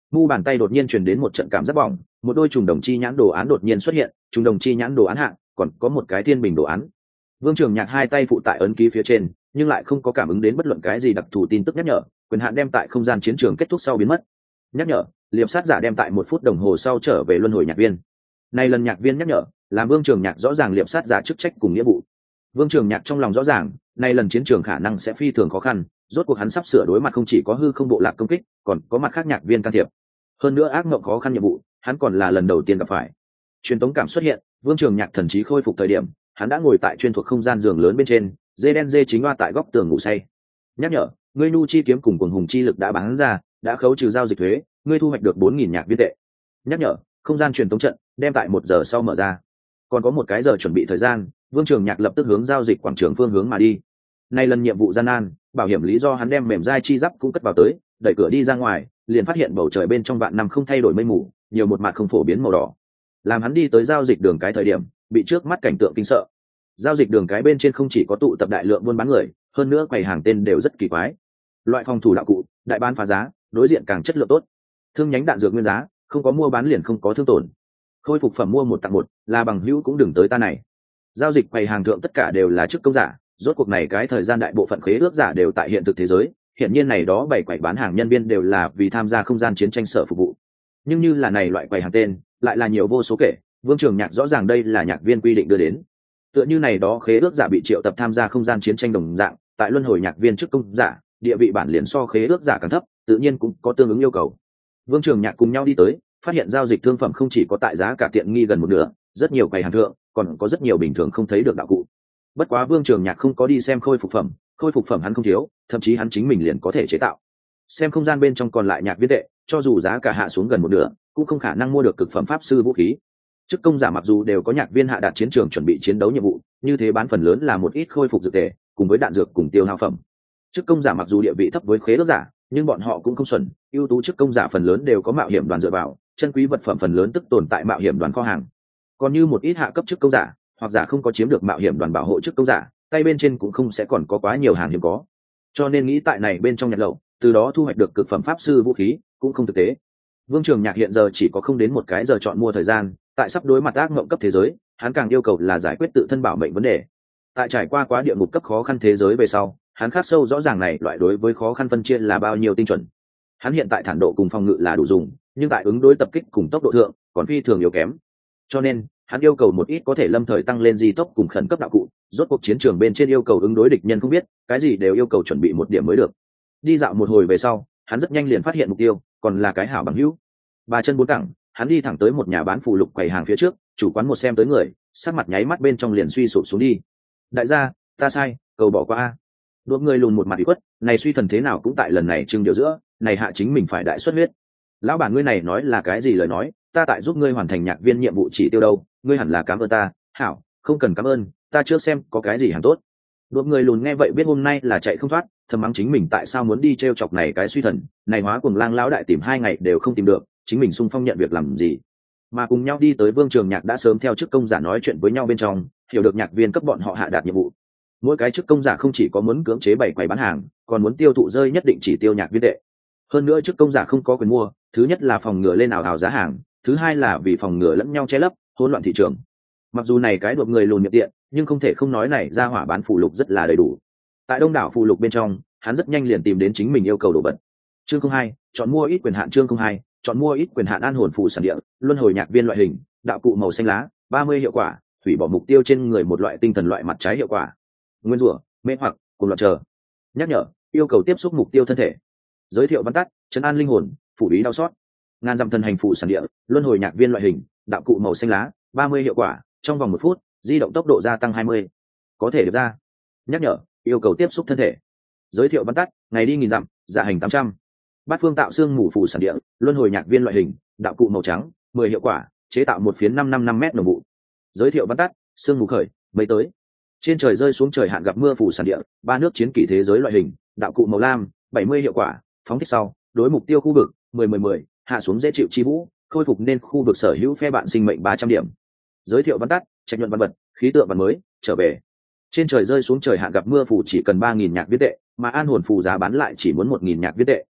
mu bàn tay đột nhiên truyền đến một trận cảm giác bỏng, một đôi trùng đồng chi nhãn đồ án đột nhiên xuất hiện, trùng đồng chi nhãn đồ án hạng còn có một cái thiên bình đồ án. Vương Trường Nhạc hai tay phụ tại ấn ký phía trên, nhưng lại không có cảm ứng đến bất luận cái gì đặc thù tin tức nhắc nhở, quyền hạn đem tại không gian chiến trường kết thúc sau biến mất. Nhắc nhở, liệp sát giả đem tại 1 phút đồng hồ sau trở về luân hồi nhạc viên. Này lần nhạc viên nhắc nhở, làm Vương Trường Nhạc rõ ràng liệp sát giả chức trách cùng nghĩa vụ. Vương Trường Nhạc trong lòng rõ ràng, này lần chiến trường khả năng sẽ phi thường khó khăn, rốt cuộc hắn sắp sửa đối mặt không chỉ có hư không bộ lạc công kích, còn có mặt khác nhạc viên can thiệp. Hơn nữa ác mộng khó khăn nhiệm vụ, hắn còn là lần đầu tiên gặp phải. Truyền tống cảm xuất hiện, Vương Trường Nhạc thần trí khôi phục thời điểm, hắn đã ngồi tại chuyên thuộc không gian giường lớn bên trên, dê đen dê chính loa tại góc tường ngủ say. Nhắc nhở, ngươi nu chi kiếm cùng cuồng hùng chi lực đã bán ra, đã khấu trừ giao dịch thuế, ngươi thu hoạch được 4000 nhạc viên tệ. Nhắc nhở, không gian truyền tống trận đem tại 1 giờ sau mở ra. Còn có 1 cái giờ chuẩn bị thời gian, Vương Trường Nhạc lập tức hướng giao dịch quảng trường phương hướng mà đi. Nay lần nhiệm vụ gian nan, bảo hiểm lý do hắn đem mềm dai chi giáp cũng cất vào tới, đẩy cửa đi ra ngoài, liền phát hiện bầu trời bên trong vạn năm không thay đổi mây mù, nhiều một mạt không phổ biến màu đỏ. Làm hắn đi tới giao dịch đường cái thời điểm, bị trước mắt cảnh tượng kinh sợ. Giao dịch đường cái bên trên không chỉ có tụ tập đại lượng buôn bán người, hơn nữa quầy hàng tên đều rất kỳ quái. Loại phòng thủ đạo cụ, đại bán phá giá, đối diện càng chất lượng tốt. Thương nhánh đạn dược nguyên giá, không có mua bán liền không có thương tổn. Khôi phục phẩm mua 1 tặng 1, là bằng hữu cũng đừng tới ta này. Giao dịch quầy hàng thượng tất cả đều là chức công giả, rốt cuộc này cái thời gian đại bộ phận khế ước giả đều tại hiện thực thế giới, hiện nhiên này đó bày quầy bán hàng nhân viên đều là vì tham gia không gian chiến tranh sở phục vụ. Nhưng như là này loại quầy hàng tên, lại là nhiều vô số kể, Vương Trường Nhạc rõ ràng đây là nhạc viên quy định đưa đến. Tựa như này đó khế ước giả bị triệu tập tham gia không gian chiến tranh đồng dạng, tại luân hồi nhạc viên chức công giả, địa vị bản liền so khế ước giả càng thấp, tự nhiên cũng có tương ứng yêu cầu. Vương Trường Nhạc cùng nhau đi tới, phát hiện giao dịch thương phẩm không chỉ có tại giá cả tiện nghi gần một nửa, rất nhiều quầy hàng thượng, còn có rất nhiều bình thường không thấy được đạo cụ. Bất quá Vương Trường Nhạc không có đi xem khôi phục phẩm hắn không thiếu, thậm chí hắn chính mình liền có thể chế tạo. Xem không gian bên trong còn lại nhạc viên tệ, cho dù giá cả hạ xuống gần một nửa, cũng không khả năng mua được cực phẩm pháp sư vũ khí. Chức công giả mặc dù đều có nhạc viên hạ đạt chiến trường chuẩn bị chiến đấu nhiệm vụ, như thế bán phần lớn là một ít khôi phục dược tệ, cùng với đạn dược cùng tiêu hao phẩm. Chức công giả mặc dù địa vị thấp với khế ước giả, nhưng bọn họ cũng không xuẩn, ưu tú chức công giả phần lớn đều có mạo hiểm đoàn dựa vào, chân quý vật phẩm phần lớn tức tồn tại mạo hiểm đoàn kho hàng. Còn như một ít hạ cấp chức công giả, hoặc giả không có chiếm được mạo hiểm đoàn bảo hộ chức công giả, tay bên trên cũng không sẽ còn có quá nhiều hàng hiếm có. Cho nên nghĩ tại này bên trong nhặt lậu, từ đó thu hoạch được cực phẩm pháp sư vũ khí, cũng không thực tế. Vương Trường Nhạc hiện giờ chỉ có không đến 1 cái giờ chọn mua thời gian, tại sắp đối mặt ác mộng cấp thế giới, hắn càng yêu cầu là giải quyết tự thân bảo mệnh vấn đề. Tại trải qua quá địa ngục cấp khó khăn thế giới về sau, hắn khắc sâu rõ ràng này loại đối với khó khăn phân chia là bao nhiêu tinh chuẩn. Hắn hiện tại thản độ cùng phòng ngự là đủ dùng, nhưng tại ứng đối tập kích cùng tốc độ thượng, còn phi thường yếu kém. Cho nên, hắn yêu cầu một ít có thể lâm thời tăng lên di tốc cùng khẩn cấp đạo cụ, rốt cuộc chiến trường bên trên yêu cầu ứng đối địch nhân không biết, cái gì đều yêu cầu chuẩn bị 1 điểm mới được. Đi dạo một hồi về sau, hắn rất nhanh liền phát hiện mục tiêu, còn là cái hảo bằng hữu. 3 chân 4 cẳng, hắn đi thẳng tới một nhà bán phụ lục quầy hàng phía trước, chủ quán một xem tới người, sắc mặt nháy mắt bên trong liền suy sụp xuống đi. Đại gia, ta sai, cầu bỏ qua a. Đột người lùn một mặt ủy khuất, này suy thần thế nào cũng tại lần này trưng điều giữa, này hạ chính mình phải đại xuất huyết. Lão bản ngươi này nói là cái gì lời nói, ta tại giúp ngươi hoàn thành nhạc viên nhiệm vụ chỉ tiêu đâu, ngươi hẳn là cảm ơn ta. Hảo, không cần cảm ơn, ta trước xem có cái gì hàng tốt. Đột người lùn nghe vậy biết hôm nay là chạy không thoát, thầm mắng chính mình tại sao muốn đi trêu chọc này cái suy thần, này hóa cuồng lang lão đại tìm 2 ngày đều không tìm được, chính mình xung phong nhận việc làm gì. Mà cùng nhau đi tới Vương Trường Nhạc đã sớm theo chức công giả nói chuyện với nhau bên trong, hiểu được nhạc viên cấp bọn họ hạ đạt nhiệm vụ. Mỗi cái chức công giả không chỉ có muốn cưỡng chế bày quầy bán hàng, còn muốn tiêu thụ rơi nhất định chỉ tiêu nhạc viên tệ. Hơn nữa chức công giả không có quyền mua, thứ nhất là phòng ngừa lên ảo ảo giá hàng, thứ hai là vì phòng ngừa lẫn nhau che lấp, hỗn loạn thị trường. Mặc dù này cái đột người lùn miệng tiện, nhưng không thể không nói này ra hỏa bán phụ lục rất là đầy đủ. Tại đông đảo phụ lục bên trong, hắn rất nhanh liền tìm đến chính mình yêu cầu đồ vật. Chương 02, chọn mua ít quyền hạn. Chương 02, chọn mua ít quyền hạn an hồn phù sản địa, luân hồi nhạc viên loại hình, đạo cụ màu xanh lá, 30 hiệu quả, hủy bỏ mục tiêu trên người một loại tinh thần loại mặt trái hiệu quả. Nguyên rủa, mê hoặc, cùng loạn chờ. Nhắc nhở, yêu cầu tiếp xúc mục tiêu thân thể. Giới thiệu văn tắt, trấn an linh hồn, phủ ý đau xót. Ngàn dặm thần hành phù sản địa, luân hồi nhạc viên loại hình, đạo cụ màu xanh lá, 30 hiệu quả, trong vòng 1 phút, di động tốc độ gia tăng 20. Có thể được ra. Nhắc nhở, yêu cầu tiếp xúc thân thể. Giới thiệu văn tắt, ngày đi 1000 dặm, dạ hành 800. Bát phương tạo xương mù phù sản địa, luân hồi nhạc viên loại hình, đạo cụ màu trắng, 10 hiệu quả, chế tạo một phiến 555 m đồng vụ. Giới thiệu văn tắt, xương mù khởi, mấy tới. Trên trời rơi xuống trời hạn gặp mưa phù sản địa, 3 nước chiến kỷ thế giới loại hình, đạo cụ màu lam, 70 hiệu quả, phóng thích sau, đối mục tiêu khu vực, 10-10-10, hạ xuống dễ chịu chi vũ, khôi phục nên khu vực sở hữu phe bạn sinh mệnh 300 điểm. Giới thiệu văn tắt, trạch nhuận văn vật, khí tượng văn mới, trở về. Trên trời rơi xuống trời hạn gặp mưa phù chỉ cần 3000 nhạc viết tệ, mà an hồn phù giá bán lại chỉ muốn 1000 nhạc viết tệ,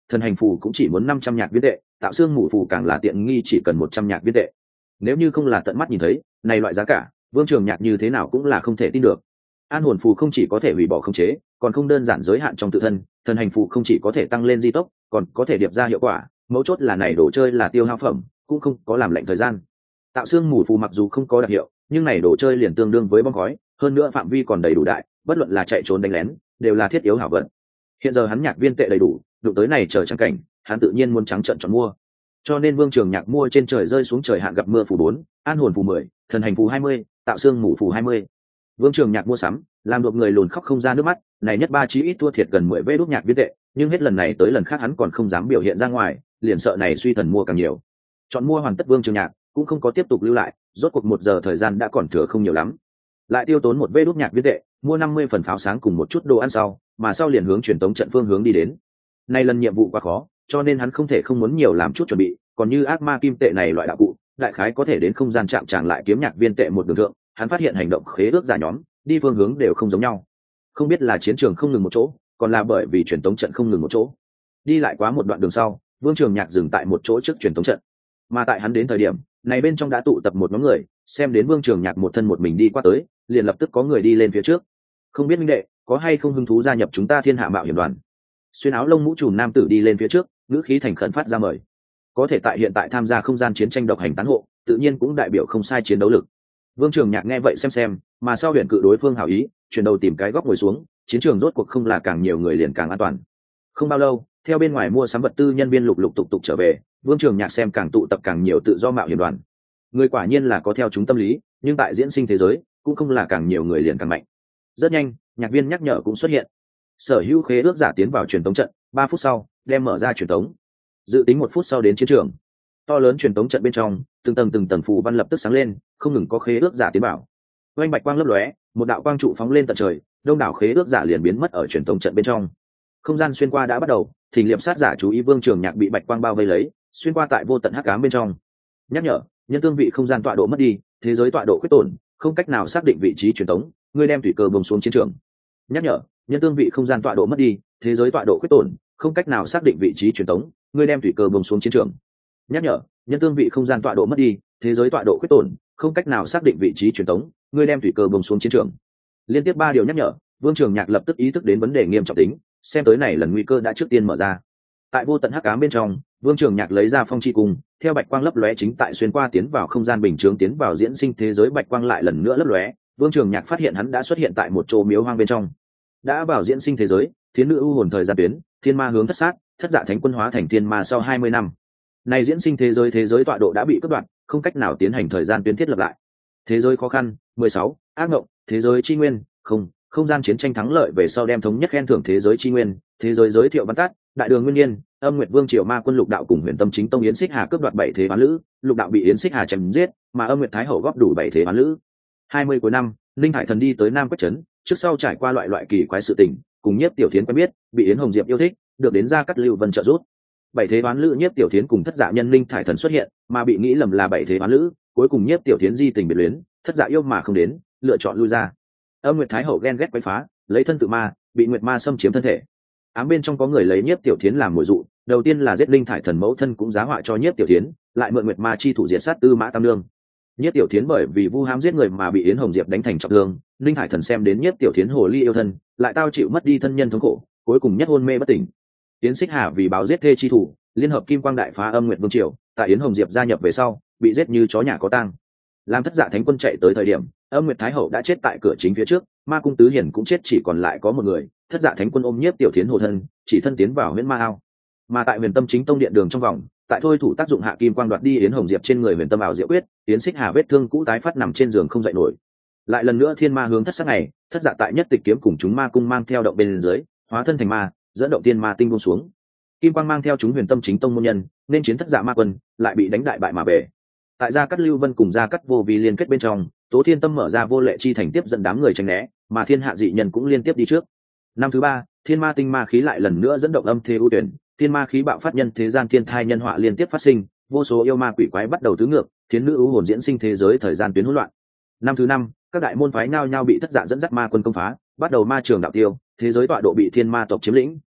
thần hành phù cũng chỉ muốn 500 nhạc viên tệ, tạo xương mù phù càng là tiện nghi chỉ cần 100 nhạc viên tệ. Nếu như không là tận mắt nhìn thấy này loại giá cả, Vương Trường Nhạc như thế nào cũng là không thể tin được. An hồn phù không chỉ có thể hủy bỏ khống chế, còn không đơn giản giới hạn trong tự thân, thần hành phù không chỉ có thể tăng lên di tốc, còn có thể điệp ra hiệu quả, mấu chốt là này đồ chơi là tiêu hao phẩm, cũng không có làm lệnh thời gian. Tạo xương mù phù mặc dù không có đặc hiệu, nhưng này đồ chơi liền tương đương với bom khói, hơn nữa phạm vi còn đầy đủ đại, bất luận là chạy trốn đánh lén, đều là thiết yếu hảo vận. Hiện giờ hắn nhạc viên tệ đầy đủ, đụng tới này chờ trang cảnh, hắn tự nhiên muốn trắng trợn chọn mua. Cho nên Vương Trường Nhạc mua trên trời rơi xuống trời hạn gặp mưa phù 4, an hồn phù 10, thần hành phù 20, tạo xương mù phù 20. Vương Trường Nhạc mua sắm, làm được người lùn khóc không ra nước mắt, này nhất ba chí ít thua thiệt gần 10 vé đúc nhạc viên tệ, nhưng hết lần này tới lần khác hắn còn không dám biểu hiện ra ngoài, liền sợ này suy thần mua càng nhiều. Chọn mua hoàn tất Vương Trường Nhạc cũng không có tiếp tục lưu lại, rốt cuộc 1 giờ thời gian đã còn thừa không nhiều lắm. Lại tiêu tốn 1 vé đúc nhạc viên tệ, mua 50 phần pháo sáng cùng một chút đồ ăn sau, mà sau liền hướng truyền tống trận phương hướng đi đến. Này lần nhiệm vụ quá khó, cho nên hắn không thể không muốn nhiều làm chút chuẩn bị, còn như ác ma kim tệ này loại đạo cụ, đại khái có thể đến không gian chạm tràng lại kiếm nhạc viên tệ một đường thượng, hắn phát hiện hành động khế ước giả nhóm, đi phương hướng đều không giống nhau. Không biết là chiến trường không ngừng một chỗ, còn là bởi vì truyền tống trận không ngừng một chỗ. Đi lại quá một đoạn đường sau, Vương Trường Nhạc dừng tại một chỗ trước truyền tống trận. Mà tại hắn đến thời điểm, này bên trong đã tụ tập một nhóm người, xem đến Vương Trường Nhạc một thân một mình đi qua tới, liền lập tức có người đi lên phía trước. Không biết minh đệ, có hay không hứng thú gia nhập chúng ta Thiên Hạ Mạo Hiểm đoàn? Xuyên áo lông mũ trùm nam tử đi lên phía trước, ngữ khí thành khẩn phát ra mời. Có thể tại hiện tại tham gia không gian chiến tranh độc hành tán hộ, tự nhiên cũng đại biểu không sai chiến đấu lực. Vương Trường Nhạc nghe vậy xem, mà sau huyền cự đối phương hảo ý, chuyển đầu tìm cái góc ngồi xuống, chiến trường rốt cuộc không là càng nhiều người liền càng an toàn. Không bao lâu, theo bên ngoài mua sắm vật tư nhân viên lục tục trở về, Vương Trường Nhạc xem càng tụ tập càng nhiều tự do mạo hiểm đoàn. Người quả nhiên là có theo chúng tâm lý, nhưng tại diễn sinh thế giới, cũng không là càng nhiều người liền càng mạnh. Rất nhanh, nhạc viên nhắc nhở cũng xuất hiện. Sở hữu khế ước giả tiến vào truyền tống trận, 3 phút sau, đem mở ra truyền tống. Dự tính 1 phút sau đến chiến trường. To lớn truyền tống trận bên trong, từng tầng phù văn lập tức sáng lên, không ngừng có khế ước giả tiến vào. Oanh bạch quang lấp lóe, một đạo quang trụ phóng lên tận trời, đông đảo khế ước giả liền biến mất ở truyền tống trận bên trong. Không gian xuyên qua đã bắt đầu, thỉnh liệp sát giả chú ý Vương Trường Nhạc bị bạch quang bao vây lấy, xuyên qua tại vô tận hắc ám bên trong. Nhắc nhở, nhân tương vị không gian tọa độ mất đi, thế giới tọa độ khuyết tổn, không cách nào xác định vị trí truyền tống, ngươi đem thủy cơ bông xuống chiến trường. Nhắc nhở, nhân tương vị không gian tọa độ mất đi, thế giới tọa độ khuyết tổn, không cách nào xác định vị trí truyền tống, ngươi đem thủy cơ bông xuống chiến trường. Nhắc nhở, nhân tương vị không gian tọa độ mất đi, thế giới tọa độ khuyết tổn, không cách nào xác định vị trí truyền tống, ngươi đem thủy cơ bông xuống chiến trường. Liên tiếp 3 điều nhắc nhở, Vương Trường Nhạc lập tức ý thức đến vấn đề nghiêm trọng tính, xem tới này lần nguy cơ đã trước tiên mở ra. Tại vô tận hắc ám bên trong, Vương Trường Nhạc lấy ra phong chi cung, theo bạch quang lấp lóe chính tại xuyên qua tiến vào không gian bình chướng tiến vào diễn sinh thế giới bạch quang lại lần nữa lấp lóe, Vương Trường Nhạc phát hiện hắn đã xuất hiện tại một chỗ miếu hoang bên trong. Đã vào diễn sinh thế giới, thiến nữ u hồn thời gian tuyến, thiên ma hướng thất sát, thất dạ thánh quân hóa thành thiên ma sau 20 năm. Này diễn sinh thế giới tọa độ đã bị cắt đoạn, không cách nào tiến hành thời gian tuyến thiết lập lại. Thế giới khó khăn, 16, ác ngộng, thế giới chi nguyên, không gian chiến tranh thắng lợi về sau đem thống nhất khen thưởng thế giới chi nguyên, thế giới giới thiệu văn tắt, đại đường nguyên nhiên, âm nguyệt vương triều ma quân lục đạo cùng huyền tâm chính tông yến xích hà cướp đoạt 7 thế bán lữ, lục đạo bị yến xích hà chém giết, mà âm nguyệt thái hậu góp đủ 7 thế bán lữ. 20 cuối năm, linh hải thần đi tới nam quách trấn, trước sau trải qua loại kỳ quái sự tình, cùng Nhiếp Tiểu Thiến quen biết, bị Yến Hồng Diệp yêu thích, được đến Gia Cát Lưu Vân trợ giúp. 7 thế bán lữ Nhiếp Tiểu Thiến cùng thất dạ nhân linh thải thần xuất hiện, mà bị nghĩ lầm là 7 thế bán lữ, cuối cùng Nhiếp Tiểu Thiến di tình biệt luyến, thất dạ yêu mà không đến, lựa chọn lui ra. Âm Nguyệt Thái hậu ghen ghét quấy phá, lấy thân tự ma, bị Nguyệt Ma xâm chiếm thân thể. Ám bên trong có người lấy Nhiếp Tiểu Thiến làm mồi dụ, đầu tiên là giết linh thải thần mẫu thân cũng giá họa cho Nhiếp Tiểu Thiến, lại mượn Nguyệt Ma chi thủ diệt sát Tư Mã Tam Nương. Nhiếp Tiểu Thiến bởi vì vu hãm giết người mà bị Yến Hồng Diệp đánh thành trọng thương, linh hải thần xem đến Nhiếp Tiểu Thiến hồ ly yêu thân, lại tao chịu mất đi thân nhân thống khổ, cuối cùng nhất hôn mê bất tỉnh. Yến Xích Hà vì báo giết thê chi thủ, liên hợp Kim Quang đại phá Âm Nguyệt Vương triều, tại Yến Hồng Diệp gia nhập về sau, bị giết như chó nhà có tang. Làm thất dạ thánh quân chạy tới thời điểm, Âm Nguyệt Thái hậu đã chết tại cửa chính phía trước, Ma cung tứ hiển cũng chết, chỉ còn lại có một người. Thất dạ thánh quân ôm Nhiếp Tiểu Thiến hồ thân, chỉ thân tiến vào Huyền Ma ao. Mà tại Huyền Tâm chính tông điện đường trong vòng, tại thôi thủ tác dụng hạ Kim Quang đoạt đi Yến Hồng Diệp trên người Huyền Tâm ảo diệu quyết, Yến Xích Hà vết thương cũ tái phát nằm trên giường không dậy nổi. Lại lần nữa thiên ma hướng thất sắc này, thất dạ tại nhất tịch kiếm cùng chúng ma cung mang theo động bên dưới, hóa thân thành ma, dẫn động tiên ma tinh buông xuống. Kim Quang mang theo chúng Huyền Tâm chính tông môn nhân, nên chiến thất dạ ma quân, lại bị đánh đại bại mà về. Tại Gia Cát Lưu Vân cùng Gia Cát Vô Vi liên kết bên trong, Tố Thiên Tâm mở ra vô lệ chi thành tiếp dẫn đám người tránh né, mà thiên hạ dị nhân cũng liên tiếp đi trước. Năm thứ 3, thiên ma tinh ma khí lại lần nữa dẫn động âm thế ưu tuyển, thiên ma khí bạo phát nhân thế gian thiên thai nhân họa liên tiếp phát sinh, vô số yêu ma quỷ quái bắt đầu tứ ngược, thiên nữ ưu hồn diễn sinh thế giới thời gian tuyến hỗn loạn. Năm thứ 5, các đại môn phái nhao nhao bị thất dạ dẫn dắt ma quân công phá, bắt đầu ma trường đạo tiêu, thế giới tọa độ bị thiên ma tộc chiếm lĩnh,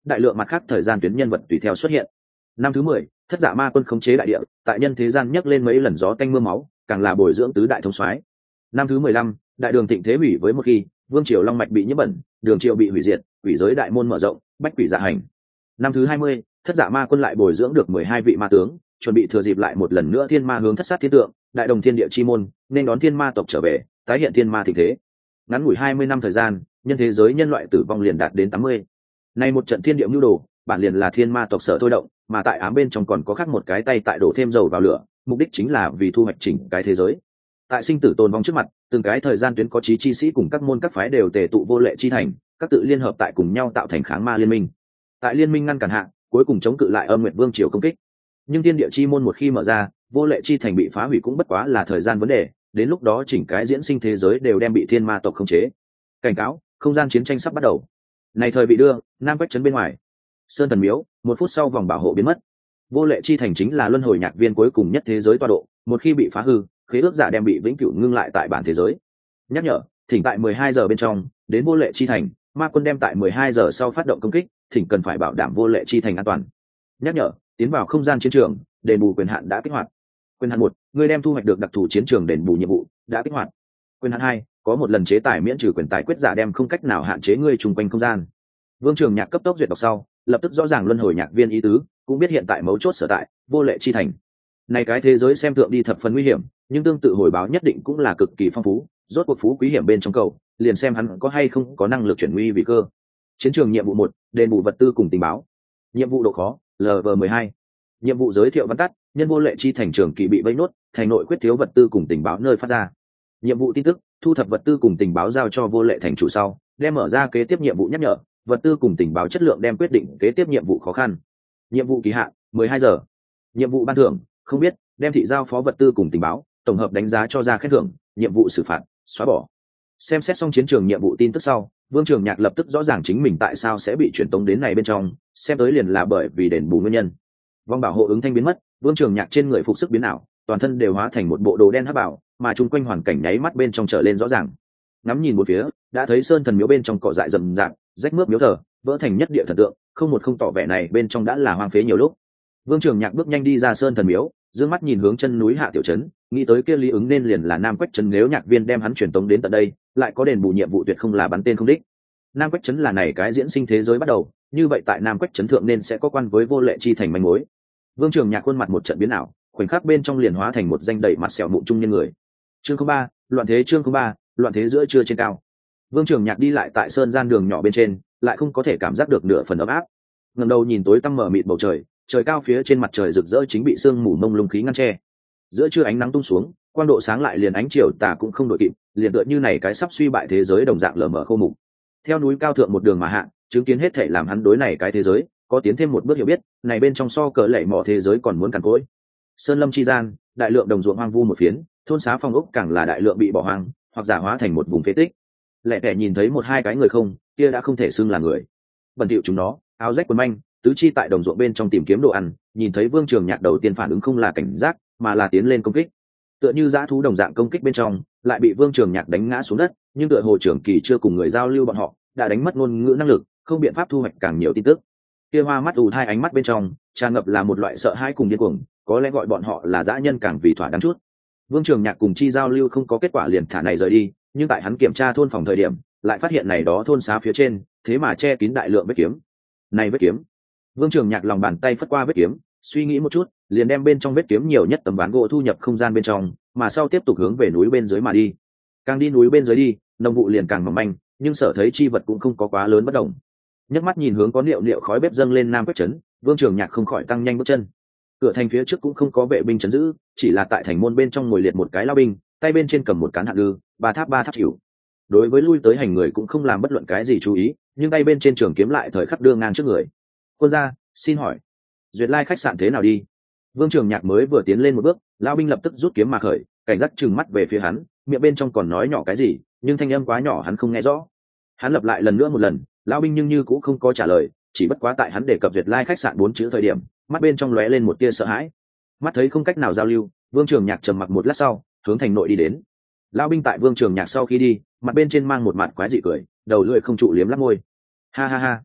đại lượng mặt khác thời gian tuyến nhân vật tùy theo xuất hiện. Năm thứ 10, thất dạ ma quân khống chế đại địa, tại nhân thế gian nhấc lên mấy lần gió tanh mưa máu, càng là bồi dưỡng tứ đại thống soái. Năm thứ 15, đại đường thịnh thế hủy với một khi, vương triều long mạch bị nhiễm bẩn, đường triều bị hủy diệt, quỷ giới đại môn mở rộng, bách quỷ dạ hành. Năm thứ 20, thất dạ ma quân lại bồi dưỡng được 12 vị ma tướng, chuẩn bị thừa dịp lại một lần nữa thiên ma hướng thất sát thiên tượng, đại đồng thiên địa chi môn, nên đón thiên ma tộc trở về, tái hiện thiên ma thịnh thế. Ngắn ngủi 20 năm thời gian, nhân thế giới nhân loại tử vong liền đạt đến 80. Nay một trận thiên địa mưu đồ, bản liền là thiên ma tộc sở thôi động, mà tại ám bên trong còn có khác một cái tay tại đổ thêm dầu vào lửa, mục đích chính là vì thu hoạch chỉnh cái thế giới. Tại sinh tử tồn vong trước mặt, từng cái thời gian tuyến có chí chi sĩ cùng các môn các phái đều tề tụ vô lệ chi thành, các tự liên hợp tại cùng nhau tạo thành kháng ma liên minh. Tại liên minh ngăn cản hạ, cuối cùng chống cự lại Âm Nguyệt Vương triều công kích. Nhưng thiên địa chi môn một khi mở ra, vô lệ chi thành bị phá hủy cũng bất quá là thời gian vấn đề, đến lúc đó chỉnh cái diễn sinh thế giới đều đem bị thiên ma tộc khống chế. Cảnh cáo, không gian chiến tranh sắp bắt đầu. Này thời bị đưa, Nam Quách trấn bên ngoài. Sơn Thần Miếu, 1 phút sau vòng bảo hộ biến mất. Vô lệ chi thành chính là luân hồi nhạc viên cuối cùng nhất thế giới tọa độ, một khi bị phá hư, khế ước giả đem bị vĩnh cửu ngưng lại tại bản thế giới. Nhắc nhở, thỉnh tại 12 giờ bên trong đến vô lệ chi thành, ma quân đem tại 12 giờ sau phát động công kích, thỉnh cần phải bảo đảm vô lệ chi thành an toàn. Nhắc nhở, tiến vào không gian chiến trường, đền bù quyền hạn đã kích hoạt. Quyền hạn 1, người đem thu hoạch được đặc thù chiến trường đền bù nhiệm vụ đã kích hoạt. Quyền hạn 2, có một lần chế tài miễn trừ quyền tài quyết giả đem không cách nào hạn chế ngươi trùng quanh không gian. Vương Trường Nhạc cấp tốc duyệt đọc sau, lập tức rõ ràng luân hồi nhạc viên ý tứ, cũng biết hiện tại mấu chốt sở tại vô lệ chi thành. Này cái thế giới xem tượng đi thập phần nguy hiểm, nhưng tương tự hồi báo nhất định cũng là cực kỳ phong phú, rốt cuộc phú quý hiểm bên trong cầu, liền xem hắn có hay không có năng lực chuyển nguy vì cơ. Chiến trường nhiệm vụ 1, đền bù vật tư cùng tình báo. Nhiệm vụ độ khó, LV12. Nhiệm vụ giới thiệu văn tắt, nhân vô lệ chi thành trường kỳ bị vây nốt, thành nội quyết thiếu vật tư cùng tình báo nơi phát ra. Nhiệm vụ tin tức, thu thập vật tư cùng tình báo giao cho vô lệ thành chủ sau, đem mở ra kế tiếp nhiệm vụ nhắc nhở, vật tư cùng tình báo chất lượng đem quyết định kế tiếp nhiệm vụ khó khăn. Nhiệm vụ kỳ hạn, 12 giờ. Nhiệm vụ ban thưởng, không biết, đem thị giao phó vật tư cùng tình báo, tổng hợp đánh giá cho ra khen thưởng, nhiệm vụ xử phạt, xóa bỏ. Xem xét xong chiến trường nhiệm vụ tin tức sau, Vương Trường Nhạc lập tức rõ ràng chính mình tại sao sẽ bị chuyển tống đến này bên trong, xem tới liền là bởi vì đền bù nguyên nhân. Vong bảo hộ ứng thanh biến mất, Vương Trường Nhạc trên người phục sức biến ảo, toàn thân đều hóa thành một bộ đồ đen hắc bảo, mà chung quanh hoàn cảnh nháy mắt bên trong trở lên rõ ràng. Ngắm nhìn một phía, đã thấy Sơn Thần Miếu bên trong cỏ dại rậm rạp, rách mướp miếu thờ, vỡ thành nhất địa thần tượng, không một không tỏ vẻ này bên trong đã là hoang phế nhiều lúc. Vương Trường Nhạc bước nhanh đi ra Sơn Thần Miếu, dương mắt nhìn hướng chân núi hạ tiểu trấn, nghĩ tới kia Lý Ứng nên liền là Nam Quách trấn, nếu nhạc viên đem hắn truyền tống đến tận đây, lại có đền bù nhiệm vụ tuyệt không là bắn tên không đích. Nam Quách trấn là này cái diễn sinh thế giới bắt đầu, như vậy tại Nam Quách trấn thượng nên sẽ có quan với vô lệ chi thành manh mối. Vương Trường Nhạc khuôn mặt một trận biến ảo, khoảnh khắc bên trong liền hóa thành một danh đầy mặt sẹo mụn trung nhân người. Chương 03, loạn thế. Chương 03, loạn thế giữa trưa trên cao. Vương Trường Nhạc đi lại tại sơn gian đường nhỏ bên trên, lại không có thể cảm giác được nửa phần ấm áp. Ngẩng đầu nhìn tối tăm mờ mịt bầu trời, trời cao phía trên mặt trời rực rỡ chính bị sương mù mông lung khí ngăn che. Giữa trưa ánh nắng tung xuống, quang độ sáng lại liền ánh chiều tà cũng không đội kịp, liền tựa như này cái sắp suy bại thế giới đồng dạng lờ mờ khô mục. Theo núi cao thượng một đường mà hạ, chứng kiến hết thể làm hắn đối này cái thế giới có tiến thêm một bước hiểu biết, này bên trong so cỡ lệ mỏ thế giới còn muốn cằn cỗi. Sơn lâm chi gian, đại lượng đồng ruộng hoang vu một phiến, thôn xá phong ốc càng là đại lượng bị bỏ hoang, hoặc giả hóa thành một vùng phế tích. Lẻ tẻ nhìn thấy một hai cái người không, kia đã không thể xưng là người. Bẩn thỉu chúng nó, áo rách quần manh, tứ chi tại đồng ruộng bên trong tìm kiếm đồ ăn, nhìn thấy Vương Trường Nhạc đầu tiên phản ứng không là cảnh giác, mà là tiến lên công kích. Tựa như dã thú đồng dạng công kích bên trong, lại bị Vương Trường Nhạc đánh ngã xuống đất, nhưng tựa hồ trưởng kỳ chưa cùng người giao lưu bọn họ, đã đánh mất ngôn ngữ năng lực, không biện pháp thu hoạch càng nhiều tin tức. Kia hoa mắt ù hai ánh mắt bên trong, tràn ngập là một loại sợ hãi cùng điên cuồng, có lẽ gọi bọn họ là dã nhân càng vì thỏa đáng chút. Vương Trường Nhạc cùng chi giao lưu không có kết quả liền thả này rời đi, nhưng tại hắn kiểm tra thôn phòng thời điểm, lại phát hiện này đó thôn xá phía trên, thế mà che kín đại lượng vết kiếm. Này vết kiếm. Vương Trường Nhạc lòng bàn tay phất qua vết kiếm, suy nghĩ một chút, liền đem bên trong vết kiếm nhiều nhất tấm ván gỗ thu nhập không gian bên trong, mà sau tiếp tục hướng về núi bên dưới mà đi. Càng đi núi bên dưới đi, nồng vụ liền càng mỏng manh, nhưng sở thấy chi vật cũng không có quá lớn bất động. Nhấc mắt nhìn hướng có niệu niệu khói bếp dâng lên Nam Quách trấn, Vương Trường Nhạc không khỏi tăng nhanh bước chân. Cửa thành phía trước cũng không có vệ binh trấn giữ, chỉ là tại thành môn bên trong ngồi liệt một cái lao binh, tay bên trên cầm một cán hạn lư, ba tháp chịu. Đối với lui tới hành người cũng không làm bất luận cái gì chú ý, nhưng tay bên trên trường kiếm lại thời khắc đưa ngang trước người. Quân gia, xin hỏi, Duyệt Lai khách sạn thế nào đi? Vương Trường Nhạc mới vừa tiến lên một bước, lao binh lập tức rút kiếm mà khởi, cảnh giác trừng mắt về phía hắn, miệng bên trong còn nói nhỏ cái gì, nhưng thanh âm quá nhỏ hắn không nghe rõ. Hắn lặp lại lần nữa một lần, lao binh nhưng như cũng không có trả lời, chỉ bất quá tại hắn đề cập Duyệt Lai khách sạn 4 chữ thời điểm, mắt bên trong lóe lên một tia sợ hãi. Mắt thấy không cách nào giao lưu, Vương Trường Nhạc trầm mặc một lát sau, hướng thành nội đi đến. Lao binh tại Vương Trường Nhạc sau khi đi, mặt bên trên mang một mặt quái dị cười, đầu lưỡi không trụ liếm lắp môi. Ha ha ha,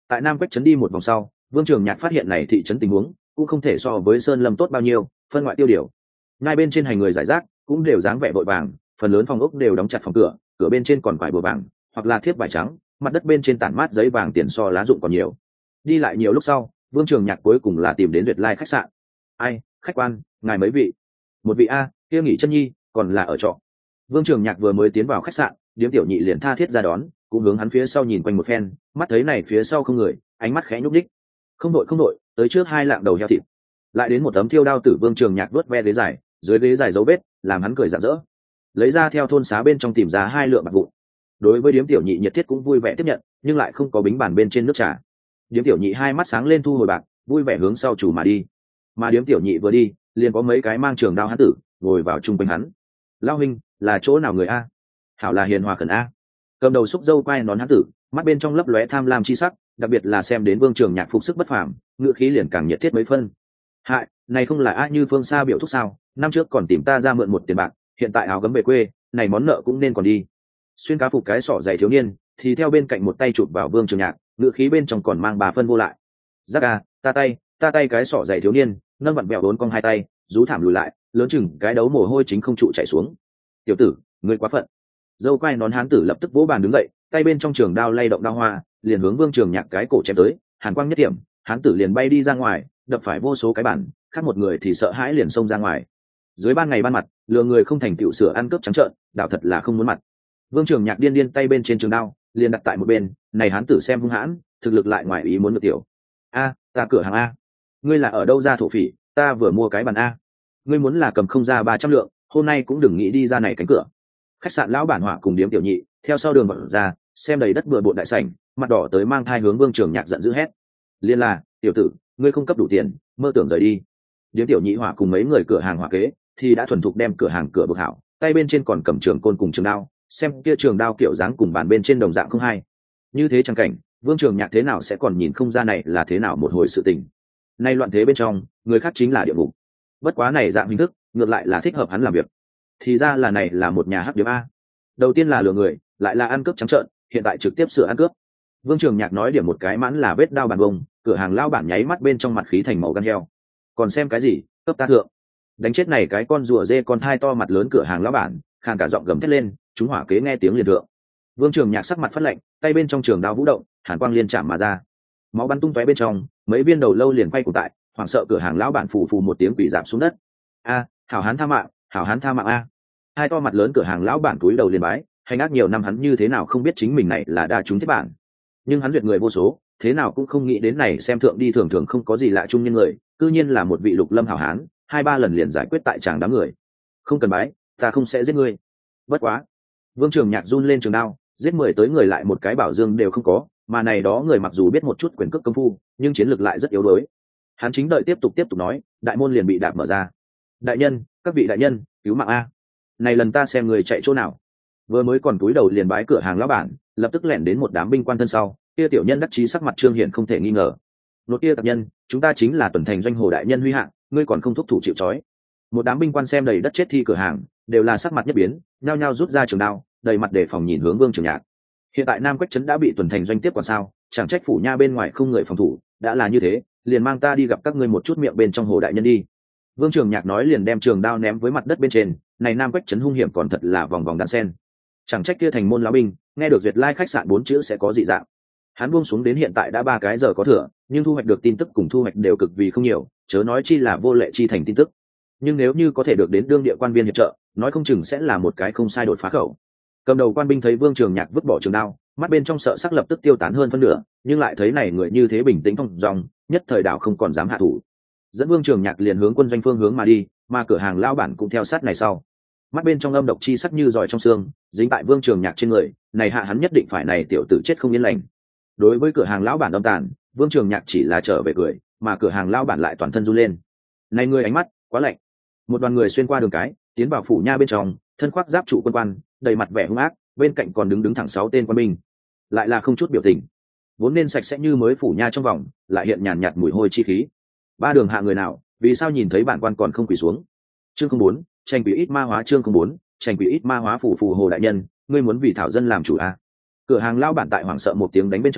Tại Nam Quách trấn đi một vòng sau, Vương Trường Nhạc phát hiện này thị trấn tình huống cũng không thể so với Sơn Lâm tốt bao nhiêu, phân ngoại tiêu điều. Ngay bên trên hành người giải rác cũng đều dáng vẻ vội vàng, phần lớn phòng ốc đều đóng chặt phòng cửa, cửa bên trên còn quải bùa vàng hoặc là thiếp vải trắng, mặt đất bên trên tản mát giấy vàng tiền so lá dụng còn nhiều. Đi lại nhiều lúc sau, Vương Trường Nhạc cuối cùng là tìm đến Duyệt Lai khách sạn. Ai, khách quan, ngài mấy vị? Một vị a, kia nghỉ chân nhi, còn là ở trọ. Vương Trường Nhạc vừa mới tiến vào khách sạn, Điếm Tiểu Nhị liền tha thiết ra đón, cũng hướng hắn phía sau nhìn quanh một phen, mắt thấy này phía sau không người, ánh mắt khẽ nhúc nhích. Không đội, tới trước 2 lạng đầu heo thịt. Lại đến một tấm thiêu đao tử. Vương Trường Nhạc vuốt ve ghế dài, dưới ghế dài dấu vết, làm hắn cười rạng rỡ. Lấy ra theo thôn xá bên trong tìm ra 2 lượng bạc vụn. Đối với Điếm Tiểu Nhị nhiệt thiết cũng vui vẻ tiếp nhận, nhưng lại không có bính bàn bên trên nước trà. Điếm Tiểu Nhị hai mắt sáng lên thu hồi bạc, vui vẻ hướng sau chủ mà đi. Mà Điếm Tiểu Nhị vừa đi, liền có mấy cái mang trường đao hán tử ngồi vào chung quanh hắn. Lao huynh, là chỗ nào người a? Hảo là hiền hòa khẩn a. Cầm đầu xúc dâu quai nón hán tử, mắt bên trong lấp lóe tham lam chi sắc, đặc biệt là xem đến Vương Trường Nhạc phục sức bất phàm, ngựa khí liền càng nhiệt thiết mấy phân. Hại, này không là A Như Phương Sa biểu thúc sao? Năm trước còn tìm ta ra mượn một tiền bạc, hiện tại áo gấm về quê, này món nợ cũng nên còn đi. Xuyên cá phục cái sọ dày thiếu niên, thì theo bên cạnh một tay chụp vào Vương Trường Nhạc, ngựa khí bên trong còn mang 3 phân vô lại. Giác a, ta tay cái sọ dày thiếu niên, nâng vặn bẹo đốn cong 2 tay, rú thảm lùi lại, lớn chừng cái đấu mồ hôi chính không trụ chảy xuống. Tiểu tử, ngươi quá phận. Dâu quai nón hán tử lập tức vỗ bàn đứng dậy, tay bên trong trường đao lay động đao hoa, liền hướng Vương Trường Nhạc cái cổ chém tới. Hàn quang nhất điểm, hán tử liền bay đi ra ngoài, đập phải vô số cái bản, khác một người thì sợ hãi liền xông ra ngoài. Dưới ban ngày ban mặt, lừa người không thành tựu sửa ăn cướp trắng trợn, đạo thật là không muốn mặt. Vương Trường Nhạc điên tay bên trên trường đao, liền đặt tại một bên, này hán tử xem hung hãn, thực lực lại ngoài ý muốn được tiểu. A, ta cửa hàng a. Ngươi là ở đâu ra thổ phỉ, ta vừa mua cái bàn a. Ngươi muốn là cầm không ra 300 lượng, hôm nay cũng đừng nghĩ đi ra này cánh cửa. Khách sạn lão bản họa cùng Điếm Tiểu Nhị theo sau đường vận ra, xem đầy đất bừa bộn đại sảnh, mặt đỏ tới mang thai hướng Vương Trường Nhạc giận dữ hét. Liên là, tiểu tử, ngươi không cấp đủ tiền, mơ tưởng rời đi. Điếm Tiểu Nhị họa cùng mấy người cửa hàng họa kế thì đã thuần thục đem cửa hàng cửa bực hảo, tay bên trên còn cầm trường côn cùng trường đao, xem kia trường đao kiểu dáng cùng bàn bên trên đồng dạng không hay. Như thế chẳng cảnh, Vương Trường Nhạc thế nào sẽ còn nhìn không ra này là thế nào một hồi sự tình. Nay loạn thế bên trong, người khác chính là địa ngục. Bất quá này dạng hình thức, ngược lại là thích hợp hắn làm việc. Thì ra là này là một nhà hắc điếm a. Đầu tiên là lừa người, lại là ăn cướp trắng trợn, hiện tại trực tiếp sửa ăn cướp. Vương Trường Nhạc nói điểm một cái mãn là vết đao bàn bông, cửa hàng lao bản nháy mắt bên trong mặt khí thành màu gan heo. Còn xem cái gì, cấp ta thượng. Đánh chết này cái con rùa dê con thai to mặt lớn cửa hàng lao bản, khàn cả giọng gầm thét lên, chúng hỏa kế nghe tiếng liền thượng. Vương Trường Nhạc sắc mặt phát lạnh, tay bên trong trường đao vũ động, hàn quang liên chạm mà ra. Máu bắn tung tóe bên trong, mấy viên đầu lâu liền quay cuồng tại, hoảng sợ cửa hàng lão bản phù phù một tiếng quỷ rạp xuống đất. A, hảo hán tha mạng, hảo hán tha mạng a. Hai to mặt lớn cửa hàng lão bản cúi đầu liền bái, hành ác nhiều năm hắn như thế nào không biết chính mình này là đa trúng thiết bản. Nhưng hắn duyệt người vô số, thế nào cũng không nghĩ đến này xem thượng đi thường thường không có gì lạ chung nhân người, cư nhiên là một vị lục lâm hảo hán, 2-3 lần liền giải quyết tại tràng đám người. Không cần bái, ta không sẽ giết ngươi. Bất quá. Vương Trường Nhạc run lên trường đao, giết 10 tới người lại một cái bảo dương đều không có, mà này đó người mặc dù biết một chút quyền cước công phu, nhưng chiến lược lại rất yếu đuối. Hắn chính đợi tiếp tục nói, đại môn liền bị đạp mở ra. Đại nhân, các vị đại nhân, cứu mạng a. Này lần ta xem người chạy chỗ nào. Vừa mới còn túi đầu liền bái cửa hàng lão bản, lập tức lẻn đến một đám binh quan thân sau, kia tiểu nhân đắc chí sắc mặt trương hiển không thể nghi ngờ. Nốt kia tập nhân, chúng ta chính là tuần thành doanh hồ đại nhân Huy Hạng, ngươi còn không thúc thủ chịu trói. Một đám binh quan xem đầy đất chết thi cửa hàng, đều là sắc mặt nhất biến, nhao nhao rút ra trường đao, đầy mặt đề phòng nhìn hướng Vương Trường Nhạc. Hiện tại Nam Quách trấn đã bị tuần thành doanh tiếp còn sao, chẳng trách phủ nha bên ngoài không người phòng thủ, đã là như thế, liền mang ta đi gặp các ngươi một chút miệng bên trong hồ đại nhân đi. Vương Trường Nhạc nói liền đem trường đao ném với mặt đất bên trên, này Nam Quách trấn hung hiểm còn thật là vòng vòng đan sen. Chẳng trách kia thành môn lão binh, nghe được Duyệt Lai khách sạn 4 chữ sẽ có dị dạng. Hắn buông xuống đến hiện tại đã 3 cái giờ có thừa, nhưng thu hoạch được tin tức cùng thu hoạch đều cực vì không nhiều, chớ nói chi là vô lệ chi thành tin tức. Nhưng nếu như có thể được đến đương địa quan viên hiệp trợ, nói không chừng sẽ là một cái không sai đột phá khẩu. Cầm đầu quan binh thấy Vương Trường Nhạc vứt bỏ trường đao, mắt bên trong sợ sắc lập tức tiêu tán hơn phân nửa, nhưng lại thấy này người như thế bình tĩnh thong dong, nhất thời đảo không còn dám hạ thủ. Dẫn Vương Trường Nhạc liền hướng quân doanh phương hướng mà đi, mà cửa hàng lão bản cũng theo sát này sau. Mắt bên trong âm độc chi sắc như giỏi trong xương, dính tại Vương Trường Nhạc trên người, này hạ hắn nhất định phải này tiểu tử chết không yên lành. Đối với cửa hàng lão bản âm tàn, Vương Trường Nhạc chỉ là trở về cười, mà cửa hàng lão bản lại toàn thân run lên. Này người ánh mắt quá lạnh. Một đoàn người xuyên qua đường cái, tiến vào phủ nha bên trong, thân khoác giáp trụ quân quan, đầy mặt vẻ hung ác, bên cạnh còn đứng thẳng 6 tên quân binh, lại là không chút biểu tình. Vốn nên sạch sẽ như mới phủ nha trong vòng, lại hiện nhàn nhạt mùi hôi chi khí. Ba đường hạ người nào, vì sao nhìn thấy bản quan còn không quỳ xuống? Chương 04, tranh quỷ ít ma hóa. Chương 04, tranh quỷ ít ma hóa. Phủ hồ đại nhân, ngươi muốn vì thảo dân làm chủ à? Cửa hàng lao bản tại hoảng sợ một tiếng đánh bên trong,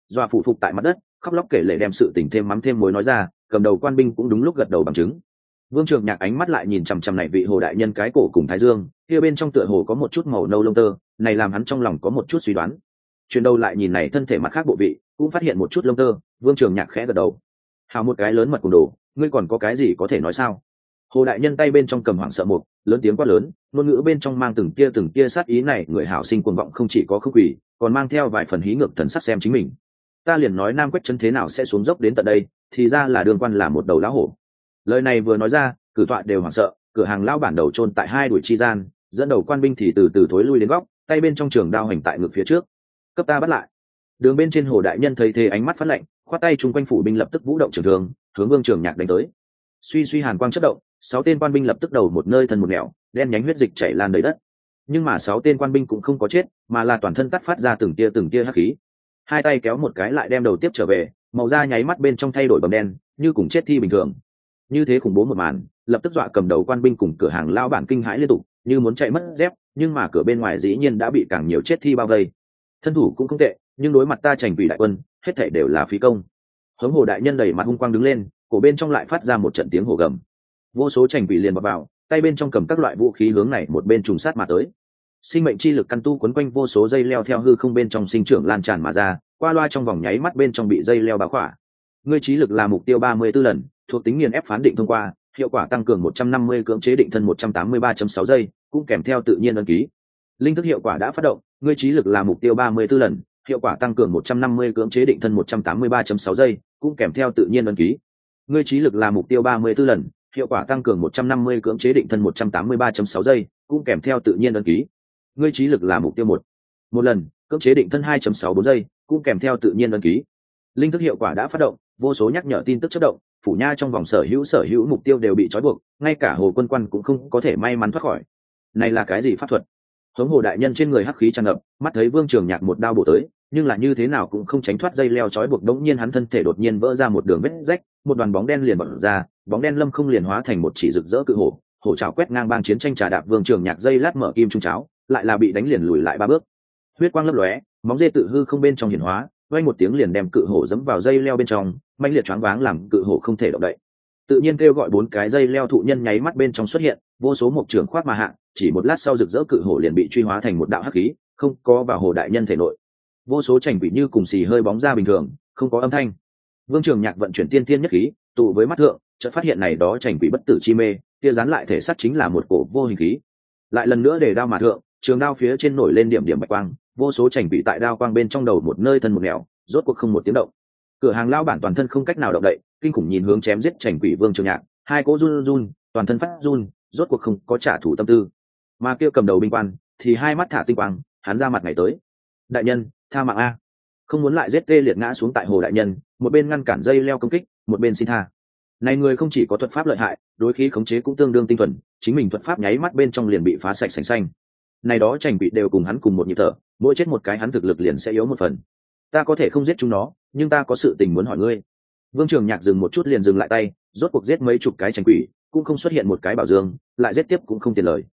dọa phủ phục tại mặt đất, khóc lóc kể lể đem sự tình thêm mắm thêm muối nói ra. Cầm đầu quan binh cũng đúng lúc gật đầu bằng chứng. Vương Trường Nhạc ánh mắt lại nhìn chằm chằm này vị Hồ đại nhân cái cổ cùng thái dương, kia bên trong tựa hồ có một chút màu nâu lông tơ, này làm hắn trong lòng có một chút suy đoán. Chuyển đầu lại nhìn này thân thể mặt khác bộ vị, cũng phát hiện một chút lông tơ. Vương Trường Nhạc khẽ gật đầu. Hào một cái lớn mật cùng đồ, ngươi còn có cái gì có thể nói sao? Hồ đại nhân tay bên trong cầm hoảng sợ mục, lớn tiếng quát lớn, ngôn ngữ bên trong mang từng tia sát ý này, người hảo sinh cuồng vọng không chỉ có không quỷ, còn mang theo vài phần hí ngược thần sắc xem chính mình. Ta liền nói Nam Quách Trấn thế nào sẽ xuống dốc đến tận đây, thì ra là đường quan là một đầu lão hổ. Lời này vừa nói ra, cử tọa đều hoảng sợ, cửa hàng lão bản đầu chôn tại hai đuổi chi gian, dẫn đầu quan binh thì từ từ thối lui đến góc, tay bên trong trường đao hành tại ngực phía trước. Cấp ta bắt lại. Đường bên trên Hồ đại nhân thấy thế ánh mắt phát lạnh, khoát tay chung quanh phủ binh lập tức vũ động trường thương, hướng Vương Trường Nhạc đánh tới. Suy hàn quang chớp động, 6 tên quan binh lập tức đầu một nơi thân một nẻo, đen nhánh huyết dịch chảy lan đầy đất. Nhưng mà 6 tên quan binh cũng không có chết, mà là toàn thân tắt phát ra từng tia hắc khí. Hai tay kéo một cái lại đem đầu tiếp trở về, màu da nháy mắt bên trong thay đổi bầm đen, như cùng chết thi bình thường. Như thế khủng bố một màn, lập tức dọa cầm đầu quan binh cùng cửa hàng lão bản kinh hãi liên tục, như muốn chạy mất dép, nhưng mà cửa bên ngoài dĩ nhiên đã bị càng nhiều chết thi bao vây. Thân thủ cũng không tệ, nhưng đối mặt ta Trành Quỷ đại quân, hết thảy đều là phí công. Hống Hồ đại nhân đầy mặt hung quang đứng lên, cổ bên trong lại phát ra một trận tiếng hổ gầm. Vô số Trành Quỷ liền vọt vào, tay bên trong cầm các loại vũ khí hướng này một bên trùng sát mà tới. Sinh mệnh chi lực căn tu quấn quanh vô số dây leo theo hư không bên trong sinh trưởng lan tràn mà ra, qua loa trong vòng nháy mắt bên trong bị dây leo bao khỏa. Ngươi trí lực là mục tiêu 34 lần, thuộc tính nghiền ép phán định thông qua, hiệu quả tăng cường 150, cưỡng chế định thân 183.6 giây, cũng kèm theo tự nhiên ấn ký. Linh thức hiệu quả đã phát động, ngươi trí lực là mục tiêu 34 lần, hiệu quả tăng cường 150, cưỡng chế định thân 183.6 giây, cũng kèm theo tự nhiên ấn ký. Ngươi trí lực là mục tiêu 34 lần, hiệu quả tăng cường 150, cưỡng chế định thân 183.6 giây, cũng kèm theo tự nhiên ấn ký. Ngươi trí lực là mục tiêu một lần, cưỡng chế định thân 2.64 giây, cũng kèm theo tự nhiên ấn ký. Linh thức hiệu quả đã phát động, vô số nhắc nhở tin tức chớp động, phủ nha trong vòng sở hữu mục tiêu đều bị trói buộc, ngay cả Hồ Quân Quan cũng không có thể may mắn thoát khỏi. Này là cái gì pháp thuật? Hống Hồ đại nhân trên người hắc khí tràn ngập, mắt thấy Vương Trường Nhạc một đao bổ tới, nhưng là như thế nào cũng không tránh thoát dây leo trói buộc, đống nhiên hắn thân thể đột nhiên vỡ ra một đường vết rách, một đoàn bóng đen liền bật ra, bóng đen lâm không liền hóa thành một chỉ rực rỡ cự hổ, hổ trảo quét ngang bang chiến tranh trà đạp Vương Trường Nhạc dây lát mở kim trung cháo, lại là bị đánh liền lùi lại 3 bước. Huyết quang lấp lóe, móng dê tự hư không bên trong hiển hóa, vang một tiếng liền đem cự hổ dẫm vào dây leo bên trong, mãnh liệt choáng váng làm cự hổ không thể động đậy. Tự nhiên kêu gọi 4 cái dây leo thụ nhân nháy mắt bên trong xuất hiện, vô số mộc trưởng khoác mà hạ, chỉ một lát sau rực rỡ cự hổ liền bị truy hóa thành một đạo hắc khí, không có vào Hồ đại nhân thể nội. Vô số Trành Quỷ như cùng xì hơi bóng ra bình thường, không có âm thanh. Vương Trường Nhạc vận chuyển tiên tiên nhất khí, tụ với mắt thượng, chợt phát hiện này đó Trành Quỷ bất tử chi mê, kia dán lại thể xác chính là một cổ vô hình khí. Lại lần nữa để đao mà thượng, trường đao phía trên nổi lên điểm điểm bạch quang, vô số Trành Quỷ tại đao quang bên trong đầu một nơi thân một nẻo, rốt cuộc không một tiếng động. Cửa hàng lão bản toàn thân không cách nào động đậy, kinh khủng nhìn hướng chém giết Trành Quỷ Vương Trường Nhạc, hai cỗ run, toàn thân phát run, rốt cuộc không có trả thù tâm tư. Mà kia cầm đầu binh quan thì hai mắt thả tinh quang, hắn ra mặt ngày tới. Đại nhân, tha mạng a! Không muốn lại giết tê liệt ngã xuống tại Hồ đại nhân, một bên ngăn cản dây leo công kích, một bên xin tha. Này người không chỉ có thuật pháp lợi hại, đối khí khống chế cũng tương đương tinh thuần, chính mình thuật pháp nháy mắt bên trong liền bị phá sạch sành xanh. Này đó Trành Quỷ đều cùng hắn cùng một nhịp thở, mỗi chết một cái hắn thực lực liền sẽ yếu một phần. Ta có thể không giết chúng nó, nhưng ta có sự tình muốn hỏi ngươi. Vương Trường Nhạc dừng một chút liền dừng lại tay, rốt cuộc giết mấy chục cái Trành Quỷ, cũng không xuất hiện một cái bảo dương, lại giết tiếp cũng không tiền lời.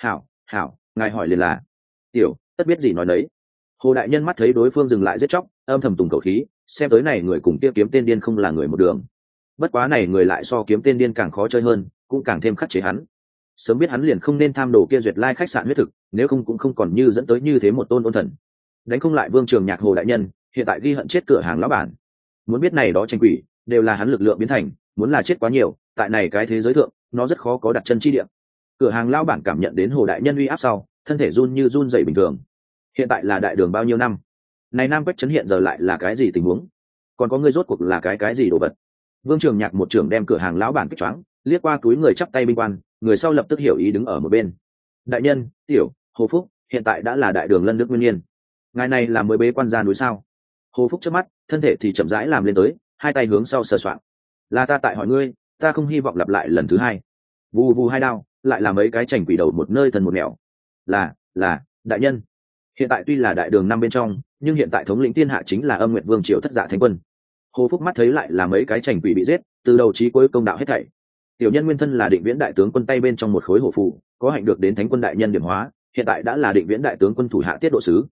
Hảo, ngài hỏi liền là. Tiểu, tất biết gì nói nấy. Hồ đại nhân mắt thấy đối phương dừng lại giết chóc, âm thầm tùng khẩu khí, xem tới này người cùng kia kiếm tên điên không là người một đường. Bất quá này người lại so kiếm tên điên càng khó chơi hơn, cũng càng thêm khắc chế hắn. Sớm biết hắn liền không nên tham đồ kia duyệt lai khách sạn huyết thực, nếu không cũng không còn như dẫn tới như thế một tôn ôn thần. Đánh không lại Vương Trường Nhạc Hồ đại nhân, hiện tại ghi hận chết cửa hàng lão bản. Muốn biết này đó Trành Quỷ đều là hắn lực lượng biến thành, muốn là chết quá nhiều, tại này cái thế giới thượng, nó rất khó có đặt chân chi địa. Cửa hàng lão bản cảm nhận đến Hồ đại nhân uy áp sau, thân thể run như run rẩy bình thường. Hiện tại là đại đường bao nhiêu năm? Này Nam Quách Trấn hiện giờ lại là cái gì tình huống? Còn có người rốt cuộc là cái gì đồ vật? Vương Trường Nhạc một trưởng đem cửa hàng lão bản kích choáng, liếc qua túi người chắp tay binh quan, người sau lập tức hiểu ý đứng ở một bên. Đại nhân, tiểu, Hồ Phúc, hiện tại đã là đại đường lân đức nguyên niên. Ngài này là mới bế quan ra núi sao? Hồ Phúc chớp mắt, thân thể thì chậm rãi làm lên tới, hai tay hướng sau sờ soạng. Là ta tại hỏi ngươi, ta không hy vọng lặp lại lần thứ hai. Vù vù hai đao, lại là mấy cái Trành Quỷ đầu một nơi thần một nẻo. Là, đại nhân. Hiện tại tuy là đại đường năm bên trong, nhưng hiện tại thống lĩnh thiên hạ chính là Âm Nguyệt Vương triều Thất Dạ Thánh Quân. Hồ Phúc mắt thấy lại là mấy cái Trành Quỷ bị giết, từ đầu chí cuối công đạo hết thảy. Tiểu nhân nguyên thân là Định Viễn đại tướng quân tay bên trong một khối hổ phù, có hạnh được đến Thánh Quân đại nhân điểm hóa, hiện tại đã là Định Viễn đại tướng quân thủ hạ tiết độ sứ.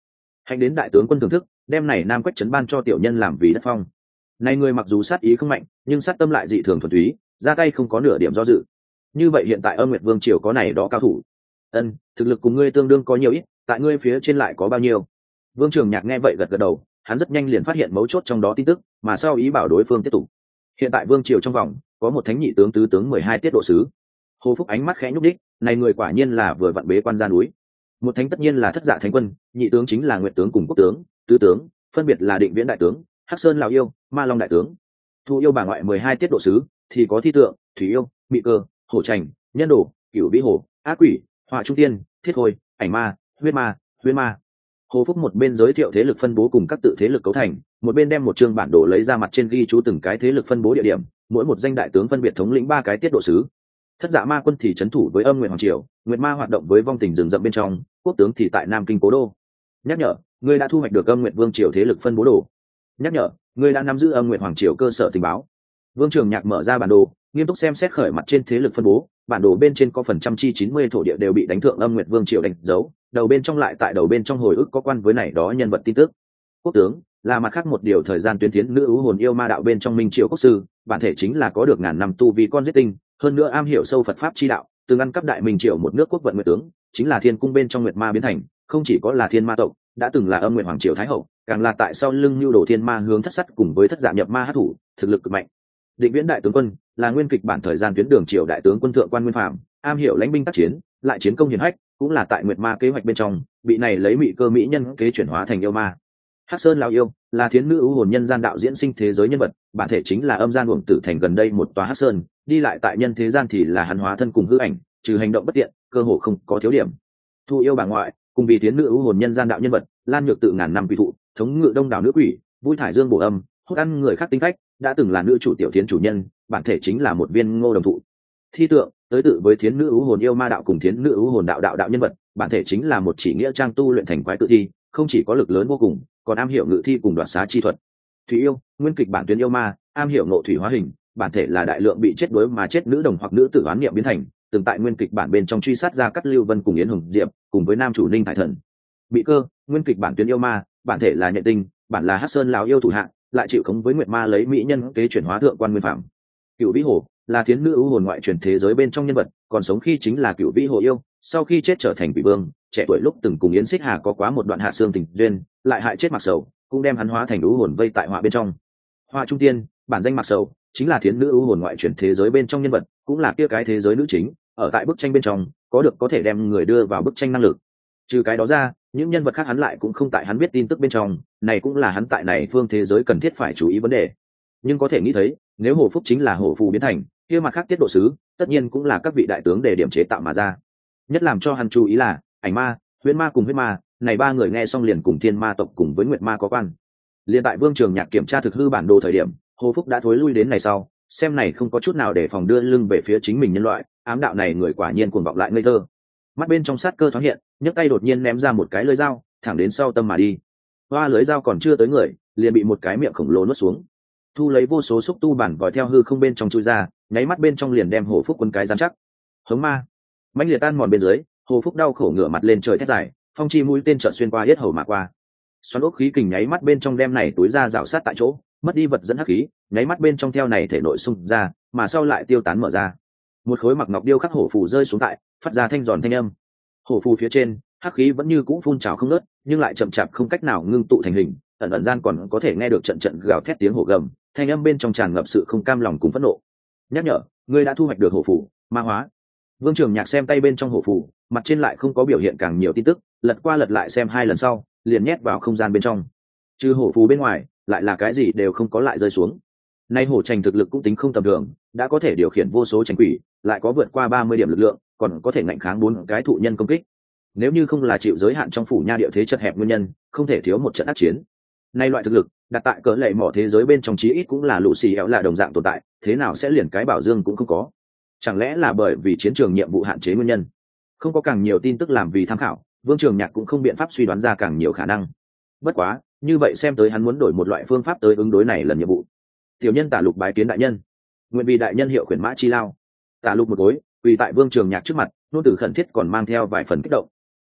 Hành đến đại tướng quân thưởng thức, đem này Nam Quách trấn ban cho tiểu nhân làm vì đất phong. Này người mặc dù sát ý không mạnh, nhưng sát tâm lại dị thường thuần túy, ra tay không có nửa điểm do dự. Như vậy hiện tại Âm Nguyệt Vương triều có này đó cao thủ. Ân, thực lực cùng ngươi tương đương có nhiều ít, tại ngươi phía trên lại có bao nhiêu? Vương Trường Nhạc nghe vậy gật gật đầu, hắn rất nhanh liền phát hiện mấu chốt trong đó tin tức, mà sau ý bảo đối phương tiếp tục. Hiện tại Vương triều trong vòng có một thánh nhị tướng tứ tướng 12 tiết độ sứ. Hồ Phúc ánh mắt khẽ nhúc đích, này người quả nhiên là vừa vặn bế quan ra núi. Một thánh tất nhiên là Thất Dạ Thánh Quân, nhị tướng chính là Nguyệt tướng cùng Quốc tướng, tứ tướng phân biệt là Định Viễn đại tướng, Hắc Sơn lão yêu, Ma Long đại tướng. Thu yêu bà ngoại 12 tiết độ sứ thì có Thi Tượng, Thủy yêu, Mị Cơ, Hổ Trành, Nhân Đồ, Cửu Vĩ Hổ, Ác Quỷ, Họa Trung Tiên, Thiết Khôi, Ảnh Ma, Huyết Ma, Huyễn Ma. Hồ Phúc một bên giới thiệu thế lực phân bố cùng các tự thế lực cấu thành, một bên đem một chương bản đồ lấy ra, mặt trên ghi chú từng cái thế lực phân bố địa điểm, mỗi một danh đại tướng phân biệt thống lĩnh 3 cái tiết độ sứ. Thất Dạ Ma quân thì trấn thủ với Âm Nguyệt Hoàng triều, Nguyệt Ma hoạt động với vong tình rừng rậm bên trong, Quốc tướng thì tại Nam Kinh cố đô. Nhắc nhở, ngươi đã thu hoạch được Âm Nguyệt Vương triều thế lực phân bố đồ. Nhắc nhở, ngươi đã nắm giữ Âm Nguyệt Hoàng triều cơ sở tình báo. Vương Trường Nhạc mở ra bản đồ, nghiêm túc xem xét khởi mặt trên thế lực phân bố, bản đồ bên trên có phần trăm chi 90 thổ địa đều bị đánh thượng Âm Nguyệt Vương triều đánh dấu, đầu bên trong lại tại đầu bên trong hồi ức có quan với này đó nhân vật tin tức. Quốc tướng là mặt khác một điều thời gian tuyến tiến nữ ưu hồn yêu ma đạo bên trong Minh triều quốc sư, bản thể chính là có được ngàn năm tu vì con giết tinh, hơn nữa am hiểu sâu Phật pháp chi đạo, từng ăn cắp đại Minh triều một nước quốc vận nguyệt tướng, chính là thiên cung bên trong Nguyệt Ma biến thành, không chỉ có là thiên ma tộc, đã từng là Âm Nguyệt Hoàng triều thái hậu, càng là tại sau lưng lưu đồ thiên ma hướng thất sắt cùng với thất dạ nhập ma hắc thủ, thực lực cực mạnh. Định Viễn đại tướng quân là nguyên kịch bản thời gian tuyến đường triều đại tướng quân thượng quan nguyên phạm, am hiểu lãnh binh tác chiến, lại chiến công hiển hách, cũng là tại Nguyệt Ma kế hoạch bên trong, bị này lấy Mị Cơ mỹ nhân kế chuyển hóa thành yêu ma. Hắc Sơn lão yêu là thiến nữ ưu hồn nhân gian đạo diễn sinh thế giới nhân vật, bản thể chính là âm gian uổng tử thành gần đây một tòa Hắc Sơn, đi lại tại nhân thế gian thì là hắn hóa thân cùng hư ảnh, trừ hành động bất tiện, cơ hồ không có thiếu điểm. Thu yêu bà ngoại cùng vì thiến nữ ưu hồn nhân gian đạo nhân vật, Lan Nhược tự ngàn năm quỷ thụ, thống ngự đông đảo nữ quỷ, vui thải dương bổ âm, hút ăn người khác tinh phách, đã từng là nữ chủ tiểu thiến chủ nhân, bản thể chính là một viên ngô đồng thụ. Thi Tượng tới tự với thiến nữ ưu hồn yêu ma đạo cùng thiến nữ ưu hồn đạo đạo nhân vật, bản thể chính là một chỉ nghĩa trang tu luyện thành quái tự thi, không chỉ có lực lớn vô cùng, còn am hiểu ngự thi cùng đoạt xá chi thuật. Thủy yêu nguyên kịch bản tuyến yêu ma, am hiểu ngộ thủy hóa hình, bản thể là đại lượng bị chết đuối mà chết nữ đồng hoặc nữ tử oán niệm biến thành, từng tại nguyên kịch bản bên trong truy sát ra Cát Lưu Vân cùng Yến Hồng Diệp, cùng với nam chủ Ninh Thải Thần. Bị Cơ nguyên kịch bản tuyến yêu ma, bản thể là Nhện Tinh, bản là Hắc Sơn lão yêu thủ hạ, lại chịu khống với Nguyệt Ma lấy mỹ nhân kế chuyển hóa thượng quan nguyên phạm. Cửu Vĩ Hổ là thiến nữ ưu hồn ngoại truyền thế giới bên trong nhân vật, còn sống khi chính là Cửu Vĩ Hổ yêu, sau khi chết trở thành quỷ vương, trẻ tuổi lúc từng cùng Yến Xích Hà có quá một đoạn hạ xương tình duyên, lại hại chết Mặc Sầu, cũng đem hắn hóa thành ưu hồn vây tại họa bên trong. Họa Trung Tiên bản danh Mặc Sầu chính là thiến nữ ưu hồn ngoại truyền thế giới bên trong nhân vật, cũng là kia cái thế giới nữ chính, ở tại bức tranh bên trong có được có thể đem người đưa vào bức tranh năng lực. Trừ cái đó ra, những nhân vật khác hắn lại cũng không tại hắn biết tin tức bên trong, này cũng là hắn tại này phương thế giới cần thiết phải chú ý vấn đề. Nhưng có thể nghĩ thấy, nếu Hồ Phúc chính là Hổ Phù biến thành, kia mặt khác tiết độ sứ, tất nhiên cũng là các vị đại tướng để điểm chế tạo mà ra. Nhất làm cho hắn chú ý là, Ảnh Ma, Huyễn Ma cùng Huyết Ma, này ba người nghe xong liền cùng Thiên Ma tộc cùng với Nguyệt Ma có quan. Liên tại Vương Trường Nhạc kiểm tra thực hư bản đồ thời điểm, Hồ Phúc đã thối lui đến này sau, xem này không có chút nào để phòng đưa lưng về phía chính mình nhân loại, ám đạo này người quả nhiên cuồng vọng lại ngây thơ. Mắt bên trong sát cơ thoáng hiện, nhấc tay đột nhiên ném ra một cái lưỡi dao, thẳng đến sau tâm mà đi. Hoa lưỡi dao còn chưa tới người, liền bị một cái miệng khổng lồ nuốt xuống. Thu lấy vô số xúc tu bản vòi theo hư không bên trong chui ra, nháy mắt bên trong liền đem Hồ Phúc quấn cái rắn chắc. Hống ma, mãnh liệt tan mòn bên dưới, Hồ Phúc đau khổ ngửa mặt lên trời thét dài, phong chi mũi tên chợt xuyên qua yết hầu mà qua. Xoắn ốc khí kình nháy mắt bên trong đem này túi ra rào sát tại chỗ, mất đi vật dẫn hắc khí, nháy mắt bên trong theo này thể nội xung ra, mà sau lại tiêu tán mở ra. Một khối mặc ngọc điêu khắc hổ phù rơi xuống tại, phát ra thanh giòn thanh âm. Hổ phù phía trên, hắc khí vẫn như cũ phun trào không ngớt, nhưng lại chậm chạp không cách nào ngưng tụ thành hình, ẩn ẩn gian còn có thể nghe được trận trận gào thét tiếng hổ gầm, thanh âm bên trong tràn ngập sự không cam lòng cùng phẫn nộ. Nhắc nhở, ngươi đã thu hoạch được hổ phù, ma hóa. Vương Trường Nhạc xem tay bên trong hổ phù, mặt trên lại không có biểu hiện càng nhiều tin tức, lật qua lật lại xem 2 lần sau, liền nhét vào không gian bên trong. Trừ hổ phù bên ngoài, lại là cái gì đều không có lại rơi xuống. Nay hổ trành thực lực cũng tính không tầm thường, đã có thể điều khiển vô số trành quỷ, lại có vượt qua 30 điểm lực lượng, còn có thể ngạnh kháng 4 cái thụ nhân công kích. Nếu như không là chịu giới hạn trong phủ nha địa thế chật hẹp nguyên nhân, không thể thiếu một trận ác chiến. Nay loại thực lực, đặt tại cỡ lệ mỏ thế giới bên trong chí ít cũng là lũ xì éo là đồng dạng tồn tại, thế nào sẽ liền cái bảo dương cũng không có? Chẳng lẽ là bởi vì chiến trường nhiệm vụ hạn chế nguyên nhân? Không có càng nhiều tin tức làm vì tham khảo, Vương Trường Nhạc cũng không biện pháp suy đoán ra càng nhiều khả năng. Bất quá, như vậy xem tới hắn muốn đổi một loại phương pháp tới ứng đối này lần nhiệm vụ. Tiểu nhân Tả Lục bái kiến đại nhân, nguyện vì đại nhân hiệu khuyển mã chi lao. Tả Lục một gối quỳ tại Vương Trường Nhạc trước mặt, nôn từ khẩn thiết còn mang theo vài phần kích động.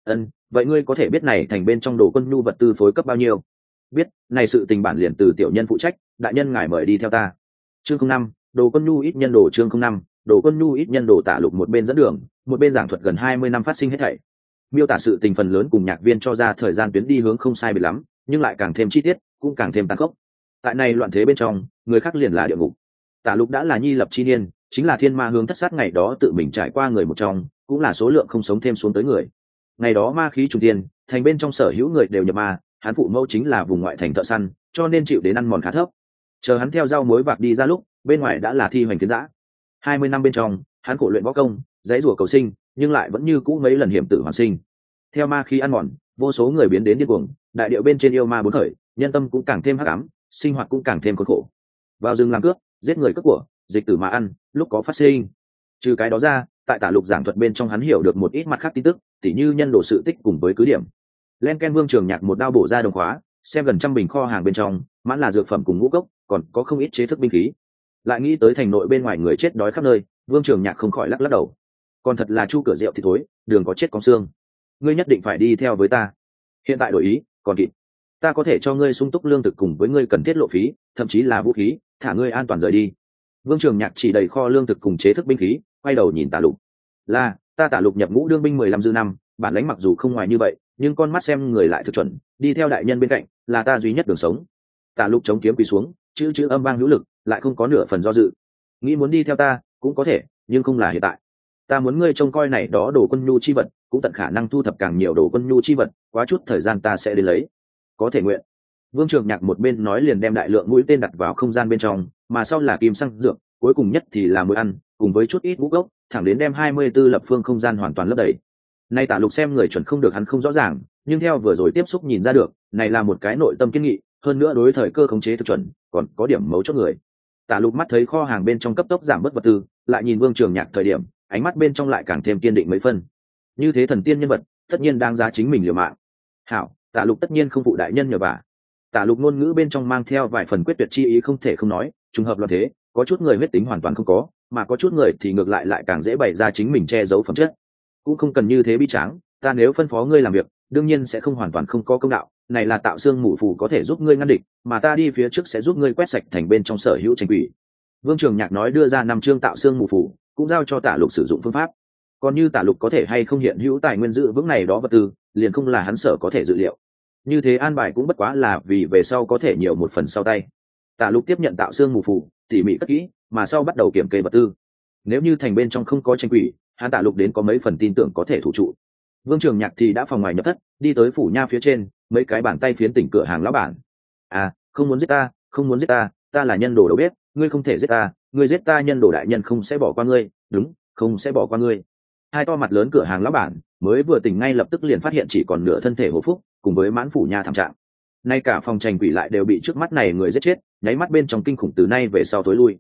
Vậy ngươi có thể biết này thành bên trong đồ quân nhu vật tư phối cấp bao nhiêu? Biết, này sự tình bản liền từ tiểu nhân phụ trách, đại nhân ngài mời đi theo ta. Chương 05, đồ quân nhu ít nhân đồ. Chương 05, đồ quân nhu ít nhân đồ. Tả Lục một bên dẫn đường, một bên giảng thuật gần 20 năm phát sinh hết thảy. Miêu tả sự tình phần lớn cùng nhạc viên cho ra thời gian tuyến đi hướng không sai biệt lắm, nhưng lại càng thêm chi tiết, cũng càng thêm tàn khốc. Tại này loạn thế bên trong, người khác liền là địa ngục. Tả Lục đã là nhi lập chi niên, chính là thiên ma hướng thất sát ngày đó tự mình trải qua người một trong, cũng là số lượng không sống thêm xuống tới người. Ngày đó ma khí trùng thiên, thành bên trong sở hữu người đều nhập ma, hắn phụ mẫu chính là vùng ngoại thành thợ săn, cho nên chịu đến ăn mòn khá thấp. Chờ hắn theo rau muối bạc đi ra lúc, bên ngoài đã là thi hoành tiến dã. 20 năm bên trong, hắn khổ luyện võ công, dãy rủa cầu sinh, nhưng lại vẫn như cũ mấy lần hiểm tử hoàn sinh. Theo ma khí ăn mòn, vô số người biến đến điên cuồng, đại điệu bên trên yêu ma bốn khởi, nhân tâm cũng càng thêm hắc ám, sinh hoạt cũng càng thêm khốn khổ. Vào rừng làm cướp, giết người cướp của, dịch tử mà ăn, lúc có phát sinh. Trừ cái đó ra, tại Tả Lục giảng thuật bên trong hắn hiểu được một ít mặt khác tin tức, tỉ như nhân đồ sự tích cùng với cứ điểm. Len Ken Vương Trường Nhạc một đao bổ ra đồng khóa, xem gần trăm bình kho hàng bên trong, mãn là dược phẩm cùng ngũ cốc, còn có không ít chế thức binh khí. Lại nghĩ tới thành nội bên ngoài người chết đói khắp nơi, Vương Trường Nhạc không khỏi lắc lắc đầu. Còn thật là chu cửa rượu thì thối, đường có chết có xương. Ngươi nhất định phải đi theo với ta. Hiện tại đổi ý, còn kịp. Ta có thể cho ngươi sung túc lương thực cùng với ngươi cần thiết lộ phí, thậm chí là vũ khí, thả ngươi an toàn rời đi. Vương Trường Nhạc chỉ đầy kho lương thực cùng chế thức binh khí, quay đầu nhìn Tả Lục. Là, ta Tả Lục nhập ngũ đương binh 15 dư năm, bản lãnh mặc dù không ngoài như vậy, nhưng con mắt xem người lại thực chuẩn, đi theo đại nhân bên cạnh, là ta duy nhất đường sống. Tả Lục chống kiếm quỳ xuống, chữ âm vang hữu lực, lại không có nửa phần do dự. Nghĩ muốn đi theo ta, cũng có thể, nhưng không là hiện tại. Ta muốn ngươi trông coi này đó đồ quân nhu chi vật, cũng tận khả năng thu thập càng nhiều đồ quân nhu chi vật, quá chút thời gian ta sẽ đến lấy. Có thể nguyện. Vương Trường Nhạc một bên nói liền đem đại lượng mũi tên đặt vào không gian bên trong, mà sau là kim xăng dược, cuối cùng nhất thì là muối ăn, cùng với chút ít ngũ cốc, thẳng đến đem 24 lập phương không gian hoàn toàn lấp đầy. Nay Tả Lục xem người chuẩn không được hắn không rõ ràng, nhưng theo vừa rồi tiếp xúc nhìn ra được, này là một cái nội tâm kiên nghị, hơn nữa đối thời cơ khống chế thực chuẩn, còn có điểm mấu chốt người. Tả Lục mắt thấy kho hàng bên trong cấp tốc giảm bớt vật tư, lại nhìn Vương Trường Nhạc thời điểm, ánh mắt bên trong lại càng thêm kiên định mấy phân. Như thế thần tiên nhân vật, tất nhiên đáng giá chính mình liều mạng. Hảo, Tả Lục tất nhiên không phụ đại nhân nhờ vả. Tả Lục ngôn ngữ bên trong mang theo vài phần quyết tuyệt chi ý không thể không nói, trùng hợp là thế, có chút người huyết tính hoàn toàn không có, mà có chút người thì ngược lại càng dễ bày ra chính mình che giấu phẩm chất. Cũng không cần như thế bi tráng, ta nếu phân phó ngươi làm việc, đương nhiên sẽ không hoàn toàn không có công đạo, này là tạo xương mù phù có thể giúp ngươi ngăn địch, mà ta đi phía trước sẽ giúp ngươi quét sạch thành bên trong sở hữu tranh quỷ. Vương Trường Nhạc nói đưa ra 5 chương tạo xương mù phù, cũng giao cho Tả Lục sử dụng phương pháp. Còn như Tả Lục có thể hay không hiện hữu tài nguyên giữ vững này đó vật tư, liền không là hắn sở có thể dự liệu. Như thế an bài cũng bất quá là vì về sau có thể nhiều một phần sau tay. Tả Lục tiếp nhận tạo xương mù phù, tỉ mỉ cất kỹ, mà sau bắt đầu kiểm kê vật tư. Nếu như thành bên trong không có tranh quỷ, hắn Tả Lục đến có mấy phần tin tưởng có thể thủ trụ. Vương Trường Nhạc thì đã phòng ngoài nhập thất, đi tới phủ nha phía trên, mấy cái bàn tay phiến tỉnh cửa hàng lão bản. Không muốn giết ta, không muốn giết ta, ta là nhân đồ đầu bếp, ngươi không thể giết ta, ngươi giết ta nhân đồ đại nhân không sẽ bỏ qua ngươi, đúng, không sẽ bỏ qua ngươi. Hai to mặt lớn cửa hàng lão bản mới vừa tỉnh ngay lập tức liền phát hiện chỉ còn nửa thân thể Hồ Phúc, cùng với mãn phủ nha thảm trạng. Nay cả phòng tranh quỷ lại đều bị trước mắt này người giết chết, nháy mắt bên trong kinh khủng từ nay về sau tối lui.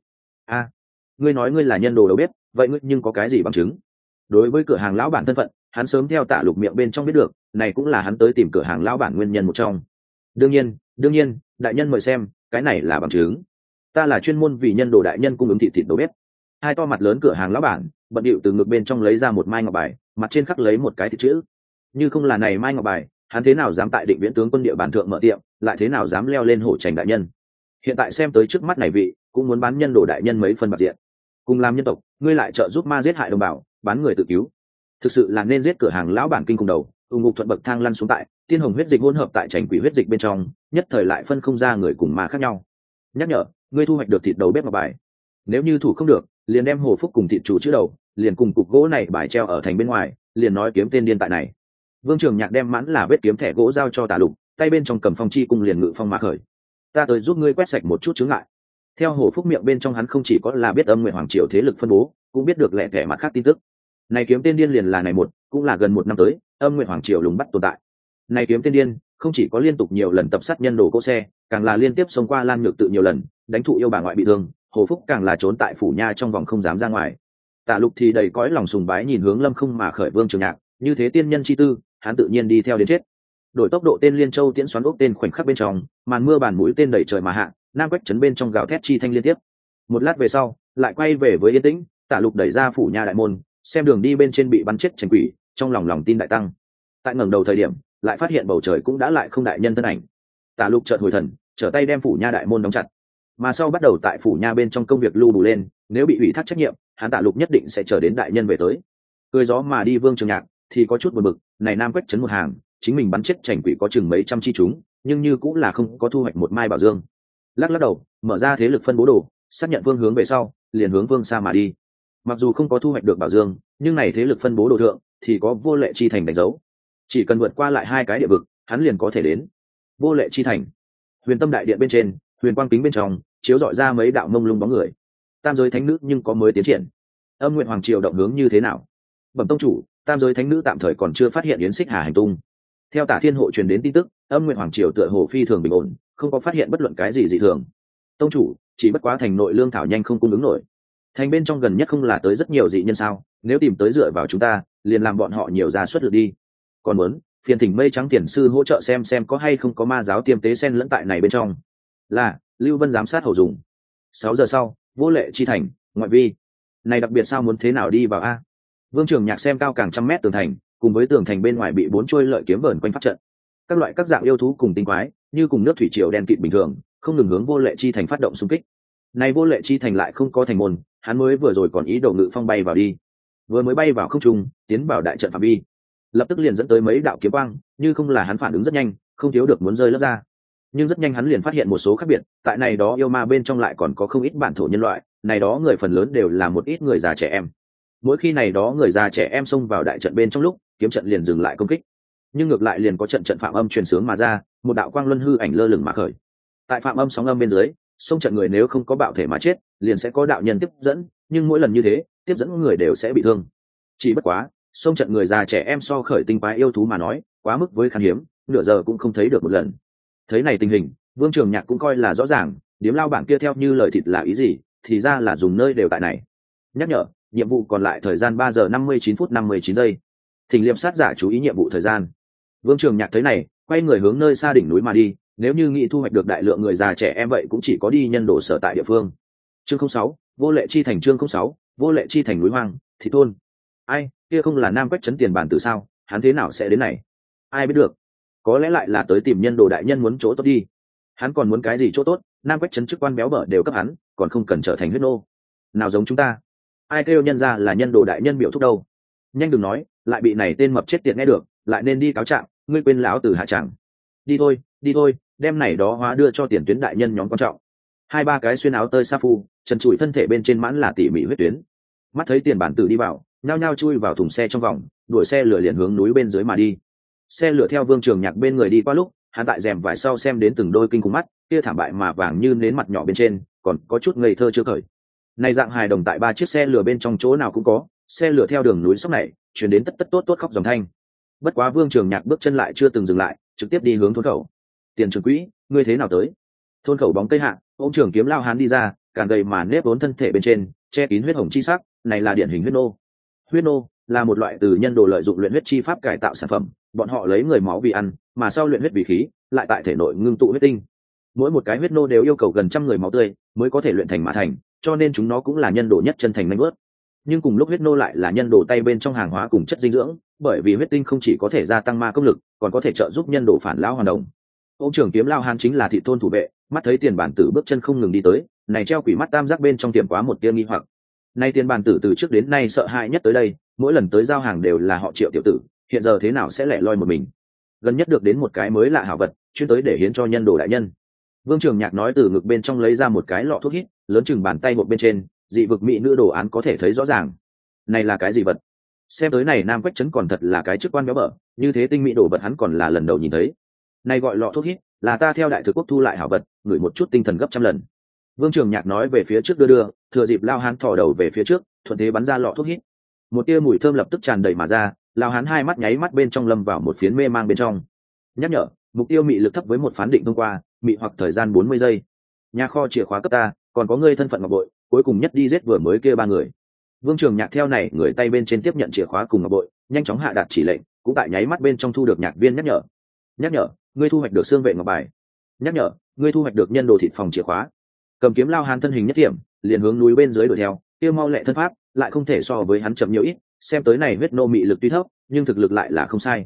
Ngươi nói ngươi là nhân đồ đầu bếp, vậy ngươi nhưng có cái gì bằng chứng? Đối với cửa hàng lão bản thân phận, hắn sớm theo Tả Lục miệng bên trong biết được, này cũng là hắn tới tìm cửa hàng lão bản nguyên nhân một trong. Đương nhiên, đại nhân mời xem, cái này là bằng chứng. Ta là chuyên môn vì nhân đồ đại nhân cung ứng thịt đầu bếp. Hai to mặt lớn cửa hàng lão bản bận điệu từ ngực bên trong lấy ra một mai ngọc bài, mặt trên khắc lấy một cái thịt chữ. Như không là này mai ngọc bài, hắn thế nào dám tại Định Viễn tướng quân địa bàn thượng mở tiệm, lại thế nào dám leo lên hổ trành đại nhân? Hiện tại xem tới trước mắt này vị, cũng muốn bán nhân đồ đại nhân mấy phân bạc diện. Cùng làm nhân tộc, ngươi lại trợ giúp ma giết hại đồng bào, bán người tự cứu. Thực sự là nên giết cửa hàng lão bản kinh cùng đầu, ngục thuận bậc thang lăn xuống tại tiên hồng huyết dịch hỗn hợp tại chảnh quỷ huyết dịch bên trong, nhất thời lại phân không ra người cùng ma khác nhau. Nhắc nhở, ngươi thu hoạch được thịt đầu bếp ngọc bài. Nếu như thủ không được, liền đem Hồ Phúc cùng thịt chủ chữ đầu, liền cùng cục gỗ này bài treo ở thành bên ngoài, liền nói kiếm tên điên tại này. Vương Trường Nhạc đem mãn là vết kiếm thẻ gỗ giao cho Tả Lục, tay bên trong cầm phong chi cung liền ngự phong mà khởi. Ta tới giúp ngươi quét sạch một chút chướng ngại. Theo Hồ Phúc miệng bên trong hắn không chỉ có là biết Âm Nguyệt Hoàng triều thế lực phân bố, cũng biết được lẻ tẻ mặt khác tin tức. Này kiếm tên điên liền là này cũng là gần 1 năm tới, Âm Nguyệt Hoàng triều lùng bắt tồn tại. Này kiếm tên điên, không chỉ có liên tục nhiều lần tập sát nhân đồ cỗ xe, càng là liên tiếp xông qua Lan Nhược tự nhiều lần, đánh thụ yêu bà ngoại bị thương, Hồ Phúc càng là trốn tại phủ nha trong vòng không dám ra ngoài. Tả Lục thì đầy cõi lòng sùng bái nhìn hướng Lâm Không mà khởi Vương Trường Nhạc, như thế tiên nhân chi tư, hắn tự nhiên đi theo đến chết. Đổi tốc độ tên Liên Châu tiễn xoắn ốc tên khoảnh khắc bên trong, màn mưa bàn mũi tên đẩy trời mà hạ, Nam Quách trấn bên trong gào thét chi thanh liên tiếp. Một lát về sau, lại quay về với yên tĩnh, Tả Lục đẩy ra phủ nha đại môn, xem đường đi bên trên bị bắn chết trành quỷ, trong lòng tin đại tăng. tại ngẩng đầu thời điểm lại phát hiện bầu trời cũng đã lại không đại nhân thân ảnh. Tả Lục chợt hồi thần, trở tay đem phủ nha đại môn đóng chặt, mà sau bắt đầu tại phủ nha bên trong công việc lưu đủ lên, nếu bị ủy thác trách nhiệm hắn Tả Lục nhất định sẽ chờ đến đại nhân về tới. Cười gió mà đi Vương Trường Nhạc thì có chút buồn bực, này Nam Quách trấn một hàng chính mình bắn chết chảnh quỷ có chừng mấy trăm chi chúng, nhưng như cũng là không có thu hoạch một mai bảo dương. Lắc đầu mở ra thế lực phân bố đồ, xác nhận phương hướng về sau liền hướng vương xa mà đi. Mặc dù không có thu hoạch được bảo dương, nhưng này thế lực phân bố đồ thượng thì có vô lệ chi thành đánh dấu, chỉ cần vượt qua lại 2 cái địa vực hắn liền có thể đến vô lệ chi thành. Huyền Tâm đại điện bên trên, huyền quang kính bên trong chiếu dọi ra mấy đạo mông lung bóng người. Tam giới thánh nữ nhưng có mới tiến triển. Âm Nguyện Hoàng triều động hướng như thế nào? Bẩm tông chủ, tam giới thánh nữ tạm thời còn chưa phát hiện Yến Xích Hà hành tung. Theo Tả Thiên Hộ truyền đến tin tức, Âm Nguyện Hoàng triều tựa hồ phi thường bình ổn, không có phát hiện bất luận cái gì dị thường. Tông chủ, chỉ bất quá thành nội lương thảo nhanh không cung ứng nổi. Thành bên trong gần nhất không là tới rất nhiều dị nhân sao? Nếu tìm tới dựa vào chúng ta, liền làm bọn họ nhiều ra suất lực đi. Còn muốn phiền thỉnh Mây Trắng tiền sư hỗ trợ xem có hay không có ma giáo tiêm tế sen lẫn tại này bên trong. Là Lưu Vân giám sát hầu dùng. 6 giờ sau, vô lệ chi thành, ngoại vi. Này đặc biệt sao muốn thế nào đi vào a? Vương Trường Nhạc xem cao càng trăm mét tường thành, cùng với tường thành bên ngoài bị 4 chuôi lợi kiếm vờn quanh phát trận. Các loại các dạng yêu thú cùng tinh quái, như cùng nước thủy triều đen kịt bình thường, không ngừng hướng vô lệ chi thành phát động xung kích. Này vô lệ chi thành lại không có thành môn, hắn mới vừa rồi còn ý đồ ngự phong bay vào đi. Vừa mới bay vào không trung, tiến vào đại trận phạm vi, lập tức liền dẫn tới mấy đạo kiếm quang, như không là hắn phản ứng rất nhanh, không thiếu được muốn rơi lớp ra. Nhưng rất nhanh hắn liền phát hiện một số khác biệt, tại này đó yêu ma bên trong lại còn có không ít bản thổ nhân loại, này đó người phần lớn đều là một ít người già trẻ em. Mỗi khi này đó người già trẻ em xông vào đại trận bên trong lúc, kiếm trận liền dừng lại công kích. Nhưng ngược lại liền có trận trận phạm âm truyền sướng mà ra, một đạo quang luân hư ảnh lơ lửng mà khởi. Tại phạm âm sóng âm bên dưới, xông trận người nếu không có bạo thể mà chết, liền sẽ có đạo nhân tiếp dẫn, nhưng mỗi lần như thế, tiếp dẫn người đều sẽ bị thương. Chỉ bất quá, xông trận người già trẻ em so khởi tinh quái yêu thú mà nói, quá mức với khan hiếm, nửa giờ cũng không thấy được một lần. Thấy này tình hình, Vương Trường Nhạc cũng coi là rõ ràng, điếm lao bảng kia theo như lời thịt là ý gì, thì ra là dùng nơi đều tại này. Nhắc nhở, nhiệm vụ còn lại thời gian 3 giờ 59 phút 59 giây. Thỉnh liệp sát giả chú ý nhiệm vụ thời gian. Vương Trường Nhạc thấy này, quay người hướng nơi xa đỉnh núi mà đi, nếu như nghĩ thu hoạch được đại lượng người già trẻ em vậy cũng chỉ có đi nhân đồ sở tại địa phương. Chương 06, vô lệ chi thành. Chương 06, vô lệ chi thành núi hoang, thị thôn. Ai, kia không là Nam Quách trấn tiền bản tử sao, hắn thế nào sẽ đến này? Ai biết được, có lẽ lại là tới tìm nhân đồ đại nhân muốn chỗ tốt đi. Hắn còn muốn cái gì chỗ tốt? Nam Quách trấn chức quan béo bở đều cấp hắn, còn không cần trở thành huyết nô. Nào giống chúng ta, ai kêu nhân ra là nhân đồ đại nhân biểu thúc đâu. Nhanh đừng nói, lại bị này tên mập chết tiệt nghe được, lại nên đi cáo trạng, ngươi quên lão tử hạ chẳng. Đi thôi, đem này đó hóa đưa cho tiền tuyến đại nhân nhóm quan trọng. 2-3 cái xuyên áo tơi sa phu, trần trụi thân thể bên trên mãn là tỉ mỉ huyết tuyến. Mắt thấy tiền bản tử đi vào, nhao nhao chui vào thùng xe trong vòng, đuổi xe lửa liền hướng núi bên dưới mà đi. Xe lửa theo Vương Trường Nhạc bên người đi qua lúc, hắn tại rèm vải sau xem đến từng đôi kinh khủng mắt, kia thảm bại mà vàng như nến mặt nhỏ bên trên, còn có chút ngây thơ chưa khởi. Này dạng hài đồng tại 3 chiếc xe lửa bên trong chỗ nào cũng có, xe lửa theo đường núi sóc này, chuyển đến tất tốt khóc dòng thanh. Bất quá Vương Trường Nhạc bước chân lại chưa từng dừng lại, trực tiếp đi hướng thôn khẩu. Tiền trưởng quỹ, ngươi thế nào tới? Thôn khẩu bóng cây hạ, ông trưởng kiếm lao hán đi ra, càng gầy mà nếp vốn thân thể bên trên, che kín huyết hồng chi sắc, này là điển hình huyết nô. Huyết nô là một loại từ nhân đồ lợi dụng luyện huyết chi pháp cải tạo sản phẩm, bọn họ lấy người máu vì ăn, mà sau luyện huyết vì khí, lại tại thể nội ngưng tụ huyết tinh. Mỗi một cái huyết nô đều yêu cầu gần trăm người máu tươi mới có thể luyện thành mà thành, cho nên chúng nó cũng là nhân đồ nhất chân thành nhanh bước. Nhưng cùng lúc huyết nô lại là nhân đồ tay bên trong hàng hóa cùng chất dinh dưỡng, bởi vì huyết tinh không chỉ có thể gia tăng ma công lực, còn có thể trợ giúp nhân đồ phản lão hoàn đồng. Ông trưởng kiếm lao hán chính là thị thôn thủ vệ, mắt thấy tiền bản tử bước chân không ngừng đi tới, này treo quỷ mắt tam giác bên trong tiệm quá một tia nghi hoặc. Nay tiền bản tử từ trước đến nay sợ hãi nhất tới đây, mỗi lần tới giao hàng đều là họ Triệu tiểu tử, hiện giờ thế nào sẽ lẻ loi một mình? Gần nhất được đến một cái mới lạ hảo vật, chuyên tới để hiến cho nhân đồ đại nhân. Vương Trường Nhạc nói từ ngực bên trong lấy ra một cái lọ thuốc hít, lớn chừng bàn tay một bên trên, dị vực mỹ nữ đồ án có thể thấy rõ ràng. Này là cái gì vật? Xem tới này Nam Quách trấn còn thật là cái chức quan béo bở, như thế tinh mỹ đồ vật hắn còn là lần đầu nhìn thấy. Này gọi lọ thuốc hít, là ta theo đại thực quốc thu lại hảo vật, gửi một chút tinh thần gấp trăm lần. Vương Trường Nhạc nói về phía trước đưa, thừa dịp lao hán thò đầu về phía trước, thuận thế bắn ra lọ thuốc hít. Một tia mùi thơm lập tức tràn đầy mà ra, lao hán hai mắt nháy mắt bên trong lâm vào một phiến mê mang bên trong. Nhắc nhở, mục tiêu mị lực thấp với một phán định thông qua, mị hoặc thời gian 40 giây. Nhà kho chìa khóa cấp ta, còn có ngươi thân phận ngọc bội, cuối cùng nhất đi giết vừa mới kia 3 người. Vương Trường Nhạc theo này, người tay bên trên tiếp nhận chìa khóa cùng ngọc bội, nhanh chóng hạ đạt chỉ lệnh, cũng tại nháy mắt bên trong thu được nhạc viên nhắc nhở. Nhắc nhở, ngươi thu hoạch được xương vệ ngọc bài. Nhắc nhở, ngươi thu hoạch được nhân đồ thịt phòng chìa khóa. Cầm kiếm lao hán thân hình nhất điểm, liền hướng núi bên dưới đuổi theo, kia mau lẹ thân pháp lại không thể so với hắn chậm nhiều ít, xem tới này huyết nô mị lực tuy thấp, nhưng thực lực lại là không sai.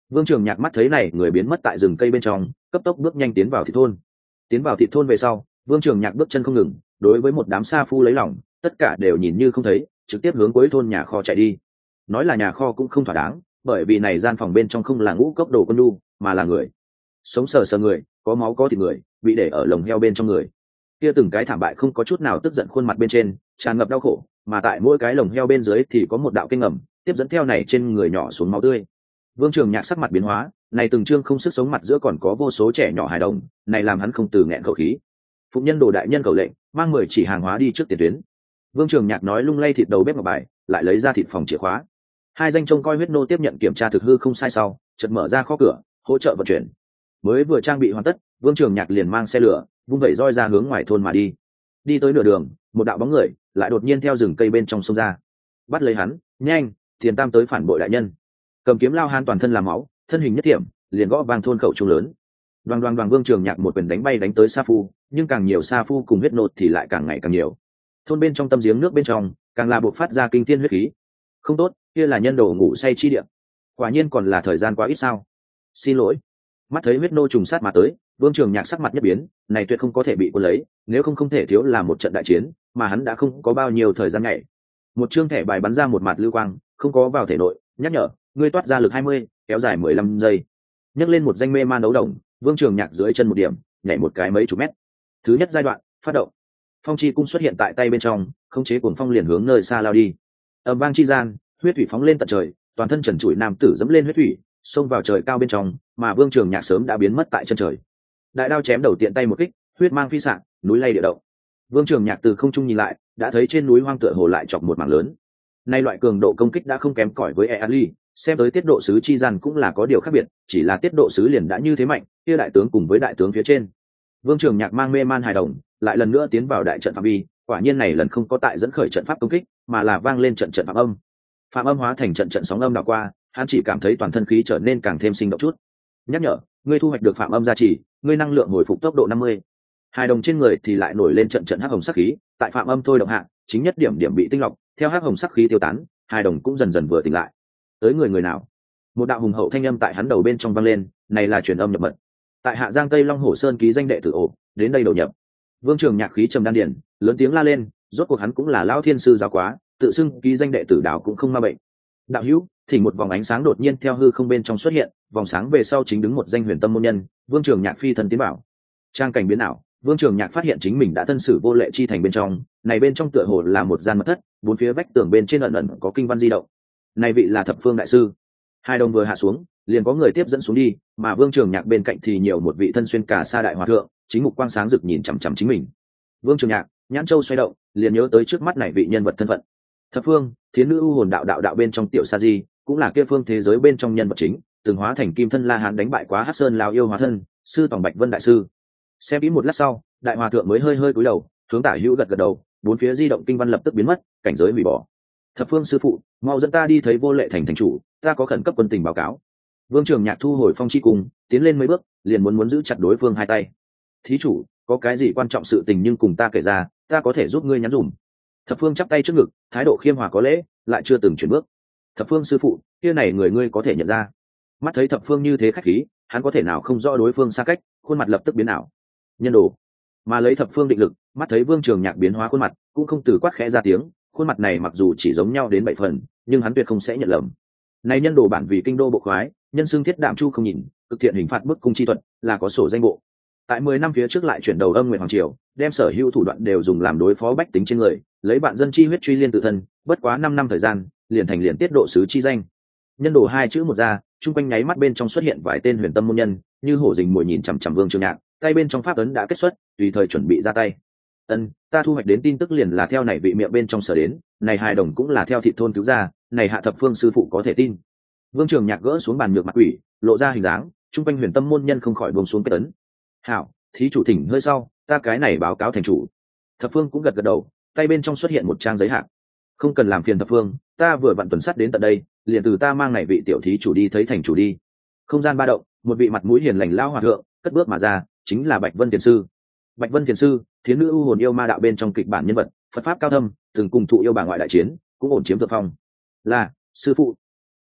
Vương Trường Nhạc mắt thấy này người biến mất tại rừng cây bên trong, cấp tốc bước nhanh tiến vào thị thôn. Tiến vào thị thôn về sau, Vương Trường Nhạc bước chân không ngừng, đối với một đám sa phu lấy lòng, tất cả đều nhìn như không thấy, trực tiếp hướng cuối thôn nhà kho chạy đi. Nói là nhà kho cũng không thỏa đáng, bởi vì này gian phòng bên trong không là ngũ cốc đồ con đu, mà là người. Sống sờ sờ người, có máu có thịt người, bị để ở lồng heo bên trong người. Kia từng cái thảm bại không có chút nào tức giận khuôn mặt bên trên, tràn ngập đau khổ, mà tại mỗi cái lồng heo bên dưới thì có một đạo kinh ngầm, tiếp dẫn theo này trên người nhỏ xuống máu tươi. Vương Trường Nhạc sắc mặt biến hóa, này từng trương không sức sống mặt giữa còn có vô số trẻ nhỏ hài đồng, này làm hắn không từ nghẹn khẩu khí. Phụng nhân đồ đại nhân cầu lệnh, mang 10 chỉ hàng hóa đi trước tiền tuyến. Vương Trường Nhạc nói lung lay thịt đầu bếp ngọc bài, lại lấy ra thịt phòng chìa khóa. Hai danh trông coi huyết nô tiếp nhận kiểm tra thực hư không sai sau, chợt mở ra kho cửa, hỗ trợ vận chuyển. Mới vừa trang bị hoàn tất, Vương Trường Nhạc liền mang xe lửa, vung vẩy roi ra hướng ngoài thôn mà đi. Đi tới nửa đường, một đạo bóng người lại đột nhiên theo rừng cây bên trong sông ra. Bắt lấy hắn, nhanh, Tiền Tam tới phản bội đại nhân. Cầm kiếm lao han toàn thân làm máu, thân hình nhất điểm, liền gõ vang thôn khẩu trung lớn. Đoàng đoàng đoàng, Vương Trường Nhạc một quyền đánh bay đánh tới sa phu, nhưng càng nhiều sa phu cùng huyết nô thì lại càng ngày càng nhiều. Thôn bên trong tâm giếng nước bên trong, càng là bộc phát ra kinh thiên huyết khí. Không tốt, kia là nhân đồ ngủ say chi địa. Quả nhiên còn là thời gian quá ít sao? Xin lỗi. Mắt thấy huyết nô trùng sát mà tới, Vương Trường Nhạc sắc mặt nhất biến, này tuyệt không có thể bị cuốn lấy, nếu không thể thiếu là một trận đại chiến, mà hắn đã không có bao nhiêu thời gian nhảy. Một chương thẻ bài bắn ra một mạt lưu quang, không có vào thể nội, nhắc nhở, ngươi toát ra lực 20, kéo dài 15 giây. Nhấc lên một danh mê man đấu đồng, Vương Trường Nhạc dưới chân một điểm, nhảy một cái mấy chục mét. Thứ nhất giai đoạn, phát động. Phong chi cung xuất hiện tại tay bên trong, khống chế cuồng phong liền hướng nơi xa lao đi. Ầm vang chi gian, huyết thủy phóng lên tận trời, toàn thân trần trụi nam tử dẫm lên huyết thủy, xông vào trời cao bên trong, mà Vương Trường Nhạc sớm đã biến mất tại chân trời. Đại đao chém đầu tiện tay một kích, huyết mang phi sạng, núi lay địa động. Vương Trường Nhạc từ không trung nhìn lại, đã thấy trên núi hoang tựa hồ lại chọc một mảng lớn. Nay loại cường độ công kích đã không kém cỏi với Eali, xem tới tiết độ sứ chi gian cũng là có điều khác biệt, chỉ là tiết độ sứ liền đã như thế mạnh, kia đại tướng cùng với đại tướng phía trên. Vương Trường Nhạc mang mê man hài đồng, lại lần nữa tiến vào đại trận phạm vi, quả nhiên này lần không có tại dẫn khởi trận pháp công kích, mà là vang lên trận trận phạm âm. Phạm âm hóa thành trận trận sóng âm đảo qua, hắn chỉ cảm thấy toàn thân khí trở nên càng thêm sinh động chút. Nhắc nhở, ngươi thu hoạch được phạm âm gia trì, ngươi năng lượng hồi phục tốc độ 50. Hài đồng trên người thì lại nổi lên trận trận hắc hồng sắc khí, tại phạm âm thôi động hạ, chính nhất điểm điểm bị tinh lọc, theo hắc hồng sắc khí tiêu tán, hài đồng cũng dần dần vừa tỉnh lại. Tới người nào? Một đạo hùng hậu thanh âm tại hắn đầu bên trong vang lên, này là truyền âm nhập mật. Tại Hạ Giang Tây Long Hồ Sơn ký danh đệ tử ổ, đến đây đầu nhập. Vương Trường Nhạc khí trầm đan điền, lớn tiếng la lên, rốt cuộc hắn cũng là lão thiên sư giáo quá, tự xưng ký danh đệ tử đạo cũng không ma bệnh. Đạo hữu, thì một vòng ánh sáng đột nhiên theo hư không bên trong xuất hiện, vòng sáng về sau chính đứng một danh huyền tâm môn nhân, Vương Trường Nhạc phi thân tiến bảo. Trang cảnh biến ảo, Vương Trường Nhạc phát hiện chính mình đã thân sử vô lệ chi thành bên trong, này bên trong tựa hồ là một gian mật thất, bốn phía vách tường bên trên ẩn ẩn có kinh văn di động. Này vị là Thập Phương đại sư. Hai đồng vừa hạ xuống, liền có người tiếp dẫn xuống đi, mà Vương Trường Nhạc bên cạnh thì nhiều một vị thân xuyên cả sa đại hòa thượng, chính mục quang sáng rực nhìn chằm chằm chính mình. Vương Trường Nhạc, nhãn châu xoay động, liền nhớ tới trước mắt này vị nhân vật thân phận. Thập Phương, thiến nữ u hồn đạo bên trong tiểu sa di, cũng là kia phương thế giới bên trong nhân vật chính, từng hóa thành kim thân La Hán đánh bại quá Hắc Sơn lão yêu hóa thân, sư Tòng Bạch Vân đại sư. Xem kỹ một lát sau, đại hòa thượng mới hơi cúi đầu, hướng tả hữu gật đầu, bốn phía di động kinh văn lập tức biến mất, cảnh giới hủy bỏ. Thập Phương sư phụ, mau dẫn ta đi thấy vô lệ thành thành chủ, ta có khẩn cấp quân tình báo cáo. Vương Trường Nhạc thu hồi phong chi cùng, tiến lên mấy bước, liền muốn giữ chặt đối phương hai tay. Thí chủ, có cái gì quan trọng sự tình nhưng cùng ta kể ra, ta có thể giúp ngươi nhắn dùm. Thập Phương chắp tay trước ngực, thái độ khiêm hòa có lễ, lại chưa từng chuyển bước. Thập Phương sư phụ, kia này người ngươi có thể nhận ra. Mắt thấy Thập Phương như thế khách khí, hắn có thể nào không rõ đối phương xa cách, khuôn mặt lập tức biến ảo. Nhân đồ. Mà lấy Thập Phương định lực, mắt thấy Vương Trường Nhạc biến hóa khuôn mặt, cũng không từ quát khẽ ra tiếng, khuôn mặt này mặc dù chỉ giống nhau đến 7 phần, nhưng hắn tuyệt không sẽ nhận lầm. Này nhân đồ bản vì kinh đô bộ khoái, nhân xưng thiết đạm chu không nhìn, thực thiện hình phạt bức cung chi thuật, là có sổ danh bộ. Tại 10 năm phía trước lại chuyển đầu Âm Nguyệt Hoàng triều, đem sở hữu thủ đoạn đều dùng làm đối phó bách tính trên người, lấy bạn dân chi huyết truy liên tự thân, bất quá 5 năm thời gian, liền thành tiết độ sứ chi danh. Nhân đồ hai chữ một ra, trung quanh nháy mắt bên trong xuất hiện vài tên huyền tâm môn nhân, như hổ rình mồi nhìn chằm chằm Vương Trường Nhạc, tay bên trong pháp ấn đã kết xuất, tùy thời chuẩn bị ra tay. Ta thu hoạch đến tin tức liền là theo này vị miệng bên trong sở đến, này hai đồng cũng là theo thị thôn cứu ra, này Hạ Thập Phương sư phụ có thể tin. Vương Trường Nhạc gỡ xuống bàn nhược mặt quỷ, lộ ra hình dáng, trung quanh huyền tâm môn nhân không khỏi buông xuống kết ấn. Hảo, thí chủ thỉnh hơi sau, ta cái này báo cáo thành chủ. Thập Phương cũng gật đầu, tay bên trong xuất hiện một trang giấy hạng. Không cần làm phiền Thập Phương, ta vừa vặn tuần sát đến tận đây, liền từ ta mang này vị tiểu thí chủ đi thấy thành chủ đi. Không gian ba động, một vị mặt mũi hiền lành lao hòa thượng cất bước mà ra, chính là Bạch Vân Thiền sư. Bạch Vân Thiền sư, thiến nữ u hồn yêu ma đạo bên trong kịch bản nhân vật, Phật pháp cao thâm, từng cùng thụ yêu bà ngoại đại chiến, cũng ổn chiếm thượng phong. Là sư phụ.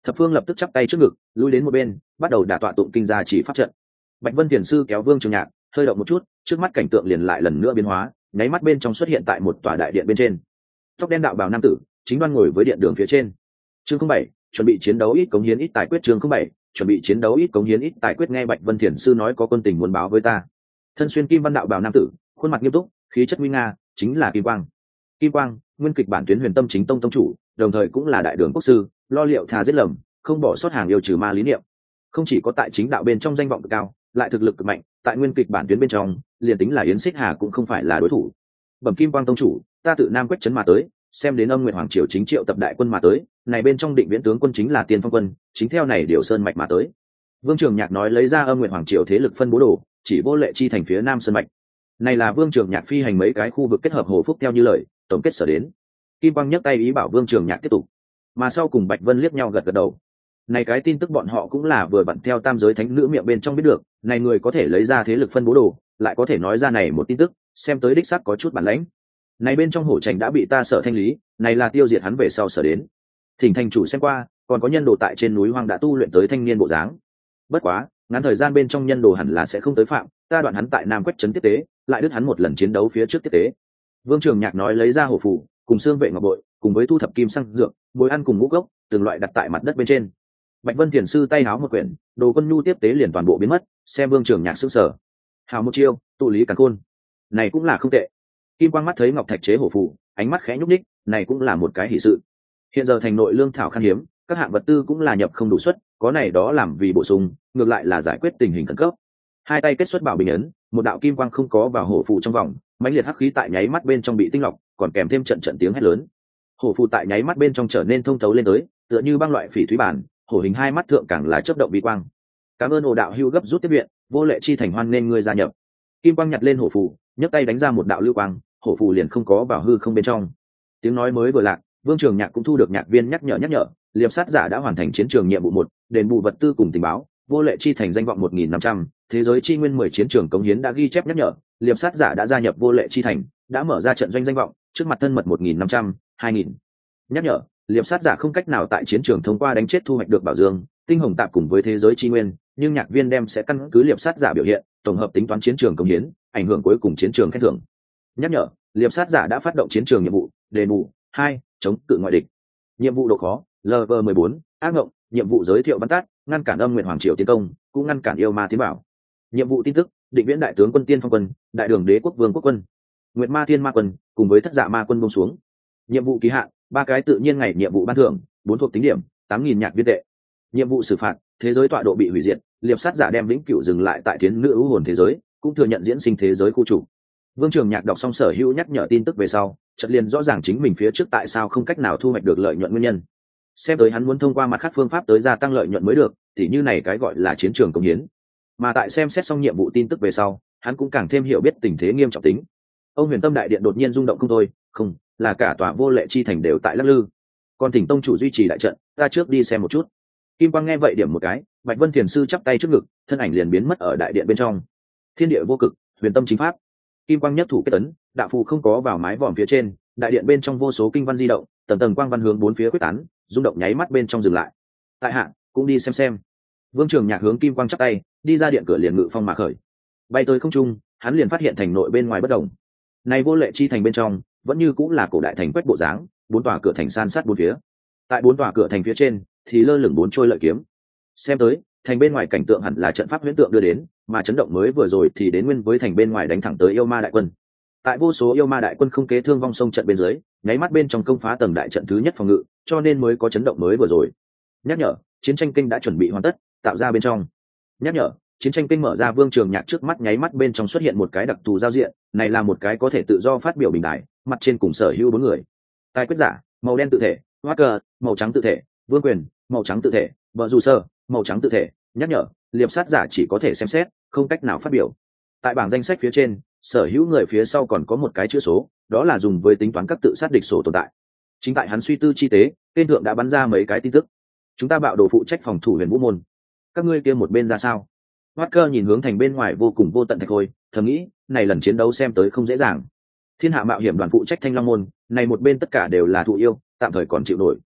Thập phương lập tức chắp tay trước ngực, lui đến một bên, bắt đầu đả tọa tụng kinh gia chỉ pháp trận. Bạch Vân Thiền sư kéo Vương Trường Nhạc, hơi động một chút, trước mắt cảnh tượng liền lại lần nữa biến hóa, nháy mắt bên trong xuất hiện tại một tòa đại điện bên trên. Tóc đen đạo bào nam tử chính đoan ngồi với điện đường phía trên. Chương 07, chuẩn bị chiến đấu ít cống hiến ít tài quyết. Chương 07, chuẩn bị chiến đấu ít cống hiến ít tài quyết. Nghe Bạch Vân Thiền sư nói có quân tình muốn báo với ta. Thân xuyên kim văn đạo bào nam tử, khuôn mặt nghiêm túc, khí chất nguy nga, chính là Kim Quang. Kim Quang, nguyên kịch bản tuyến Huyền Tâm Chính Tông tông chủ, đồng thời cũng là đại đường quốc sư, lo liệu thà giết lầm, không bỏ sót hàng yêu trừ ma lý niệm. Không chỉ có tại chính đạo bên trong danh vọng cực cao, lại thực lực cực mạnh, tại nguyên kịch bản tuyến bên trong, liền tính là Yến Xích Hà cũng không phải là đối thủ. Bẩm Kim Quang tông chủ, ta tự Nam Quách trấn mà tới, xem đến Âm Nguyệt Hoàng triều chính triệu tập đại quân mà tới, này bên trong Định Viễn tướng quân chính là Tiên Phong quân, chính theo này điều sơn mạch mà tới. Vương Trường Nhạc nói lấy ra Âm Nguyệt Hoàng triều thế lực phân bố đồ, chỉ Vô Lệ chi thành phía nam sơn mạch. Này là Vương Trường Nhạc phi hành mấy cái khu vực kết hợp Hồ Phúc theo như lời, tổng kết sở đến. Kim Quang nhấc tay ý bảo Vương Trường Nhạc tiếp tục, mà sau cùng Bạch Vân liếc nhau gật gật đầu. Này cái tin tức bọn họ cũng là vừa bận theo tam giới thánh nữ miệng bên trong biết được, này người có thể lấy ra thế lực phân bố đồ, lại có thể nói ra này một tin tức, xem tới đích xác có chút bản lãnh. Này bên trong hổ trành đã bị ta Sở thanh lý, này là tiêu diệt hắn về sau Sở đến. Thỉnh thành chủ xem qua, còn có nhân đồ tại trên núi hoang đã tu luyện tới thanh niên bộ dáng. Bất quá, ngắn thời gian bên trong nhân đồ hẳn là sẽ không tới phạm, ta đoạn hắn tại Nam Quách trấn tiếp tế, lại đứt hắn một lần chiến đấu phía trước tiếp tế. Vương Trường Nhạc nói lấy ra hổ phù, cùng xương vệ ngọc bội, cùng với thu thập kim xăng dược, bồi ăn cùng ngũ gốc, từng loại đặt tại mặt đất bên trên. Bạch Vân Thiền sư tay háo một quyển, đồ quân nhu tiếp tế liền toàn bộ biến mất, xem Vương Trường Nhạc sững sờ. Hào một chiêu, tụ lý càn khôn. Này cũng là không tệ. Kim Quang mắt thấy ngọc thạch chế hổ phù, ánh mắt khẽ nhúc nhích, này cũng là một cái hỷ sự. Hiện giờ thành nội lương thảo khan hiếm, các hạng vật tư cũng là nhập không đủ suất, có này đó làm vì bổ sung, ngược lại là giải quyết tình hình khẩn cấp. Hai tay kết xuất bảo bình ấn, một đạo kim quang không có vào hổ phù trong vòng, mãnh liệt hắc khí tại nháy mắt bên trong bị tinh lọc, còn kèm thêm trận trận tiếng hét lớn. Hổ phù tại nháy mắt bên trong trở nên thông thấu lên tới, tựa như băng loại phỉ thúy bản, hổ hình hai mắt thượng càng là chớp động vi quang. Cảm ơn Ổ đạo hưu gấp rút tiếp viện, Vô Lệ chi thành hoan nên ngươi gia nhập. Kim quang nhặt lên hổ phù, nhấc tay đánh ra một đạo lưu quang, hổ phù liền không có vào hư không bên trong. Tiếng nói mới vừa lạc, Vương Trường Nhạc cũng thu được nhạc viên nhắc nhở, liệp sát giả đã hoàn thành chiến trường nhiệm vụ 1, đền bù vật tư cùng tình báo, Vô Lệ chi thành danh vọng 1.500, thế giới chi nguyên 10 chiến trường cống hiến đã ghi chép nhắc nhở, liệp sát giả đã gia nhập Vô Lệ chi thành, đã mở ra trận doanh danh vọng, trước mặt thân mật 1.500, 2.000. Nhắc nhở, liệp sát giả không cách nào tại chiến trường thông qua đánh chết thu hoạch được bảo dương, tinh hồng tạp cùng với thế giới chi nguyên, nhưng nhạc viên đem sẽ căn cứ liệp sát giả biểu hiện, tổng hợp tính toán chiến trường cống hiến, ảnh hưởng cuối cùng chiến trường khen thưởng. Nhắc nhở, liệp sát giả đã phát động chiến trường nhiệm vụ, đền bù 2, chống cự ngoại địch. Nhiệm vụ độ khó, LV14, ác ngộng, nhiệm vụ giới thiệu bắn tát, ngăn cản Âm Nguyệt Hoàng triều tiến công, cũng ngăn cản yêu ma tiến bảo. Nhiệm vụ tin tức, Định Viễn đại tướng quân Tiên Phong quân, đại đường đế quốc vương quốc quân, Nguyệt Ma Thiên Ma quân, cùng với Thất Dạ Ma quân buông xuống. Nhiệm vụ kỳ hạn, 3 cái tự nhiên ngày nhiệm vụ ban thưởng, 4 thuộc tính điểm, 8.000 nhạc viên tệ. Nhiệm vụ xử phạt, thế giới tọa độ bị hủy diệt, liệp sát giả đem vĩnh cửu dừng lại tại Thiến Nữ ưu hồn thế giới, cũng thừa nhận diễn sinh thế giới khu chủ. Vương Trường Nhạc đọc xong sở hữu nhắc nhở tin tức về sau, chợt liền rõ ràng chính mình phía trước tại sao không cách nào thu hoạch được lợi nhuận nguyên nhân. Xem tới hắn muốn thông qua mặt khác phương pháp tới gia tăng lợi nhuận mới được, thì như này cái gọi là chiến trường công hiến. Mà tại xem xét xong nhiệm vụ tin tức về sau, hắn cũng càng thêm hiểu biết tình thế nghiêm trọng tính. Ông Huyền Tâm đại điện đột nhiên rung động không thôi, không, là cả tòa Vô Lệ chi thành đều tại lắc lư. Còn Thỉnh tông chủ duy trì đại trận, ta trước đi xem một chút. Kim Quang nghe vậy điểm một cái, Bạch Vân Thiền sư chắp tay trước ngực, thân ảnh liền biến mất ở đại điện bên trong. Thiên địa vô cực, Huyền Tâm chính pháp. Kim Quang nhất thủ kết ấn, đạo phù không có vào mái vòm phía trên, đại điện bên trong vô số kinh văn di động, tầng tầng quang văn hướng bốn phía quyết tán, rung động nháy mắt bên trong dừng lại. Tại hạ cũng đi xem. Vương Trường Nhạc hướng Kim Quang chắp tay, đi ra điện cửa liền ngự phong mà khởi. Bay tới không trung, hắn liền phát hiện thành nội bên ngoài bất động. Này Vô Lệ chi thành bên trong, vẫn như cũng là cổ đại thành quét bộ dáng, 4 tòa cửa thành san sát bốn phía. Tại 4 tòa cửa thành phía trên thì lơ lửng 4 trôi lợi kiếm. Xem tới, thành bên ngoài cảnh tượng hẳn là trận pháp huyễn tượng đưa đến, mà chấn động mới vừa rồi thì đến nguyên với thành bên ngoài đánh thẳng tới yêu ma đại quân. Tại vô số yêu ma đại quân không kế thương vong sông trận bên dưới, nháy mắt bên trong công phá tầng đại trận thứ nhất phòng ngự, cho nên mới có chấn động mới vừa rồi. Nhắc nhở, chiến tranh kinh đã chuẩn bị hoàn tất, tạo ra bên trong. Nhắc nhở, chiến tranh kinh mở ra. Vương Trường Nhạc trước mắt nháy mắt bên trong xuất hiện một cái đặc thù giao diện, này là một cái có thể tự do phát biểu bình đại, mặt trên cùng sở hữu 4 người. Tài quyết giả, màu đen tự thể, Walker, màu trắng tự thể, Vương Quyền, màu trắng tự thể, Vợ Dù Sơ, màu trắng tự thể. Nhắc nhở, liệp sát giả chỉ có thể xem xét, không cách nào phát biểu. Tại bảng danh sách phía trên, sở hữu người phía sau còn có một cái chữ số, đó là dùng với tính toán các tự sát địch sổ tồn tại. Chính tại hắn suy tư chi tế, tên thượng đã bắn ra mấy cái tin tức. Chúng ta bạo đồ phụ trách phòng thủ Huyền Vũ môn, các ngươi kia một bên ra sao? Walker nhìn hướng thành bên ngoài vô cùng vô tận thạch khôi, thầm nghĩ, này lần chiến đấu xem tới không dễ dàng. Thiên Hạ mạo hiểm đoàn phụ trách Thanh Long môn, này một bên tất cả đều là thụ yêu, tạm thời còn chịu nổi.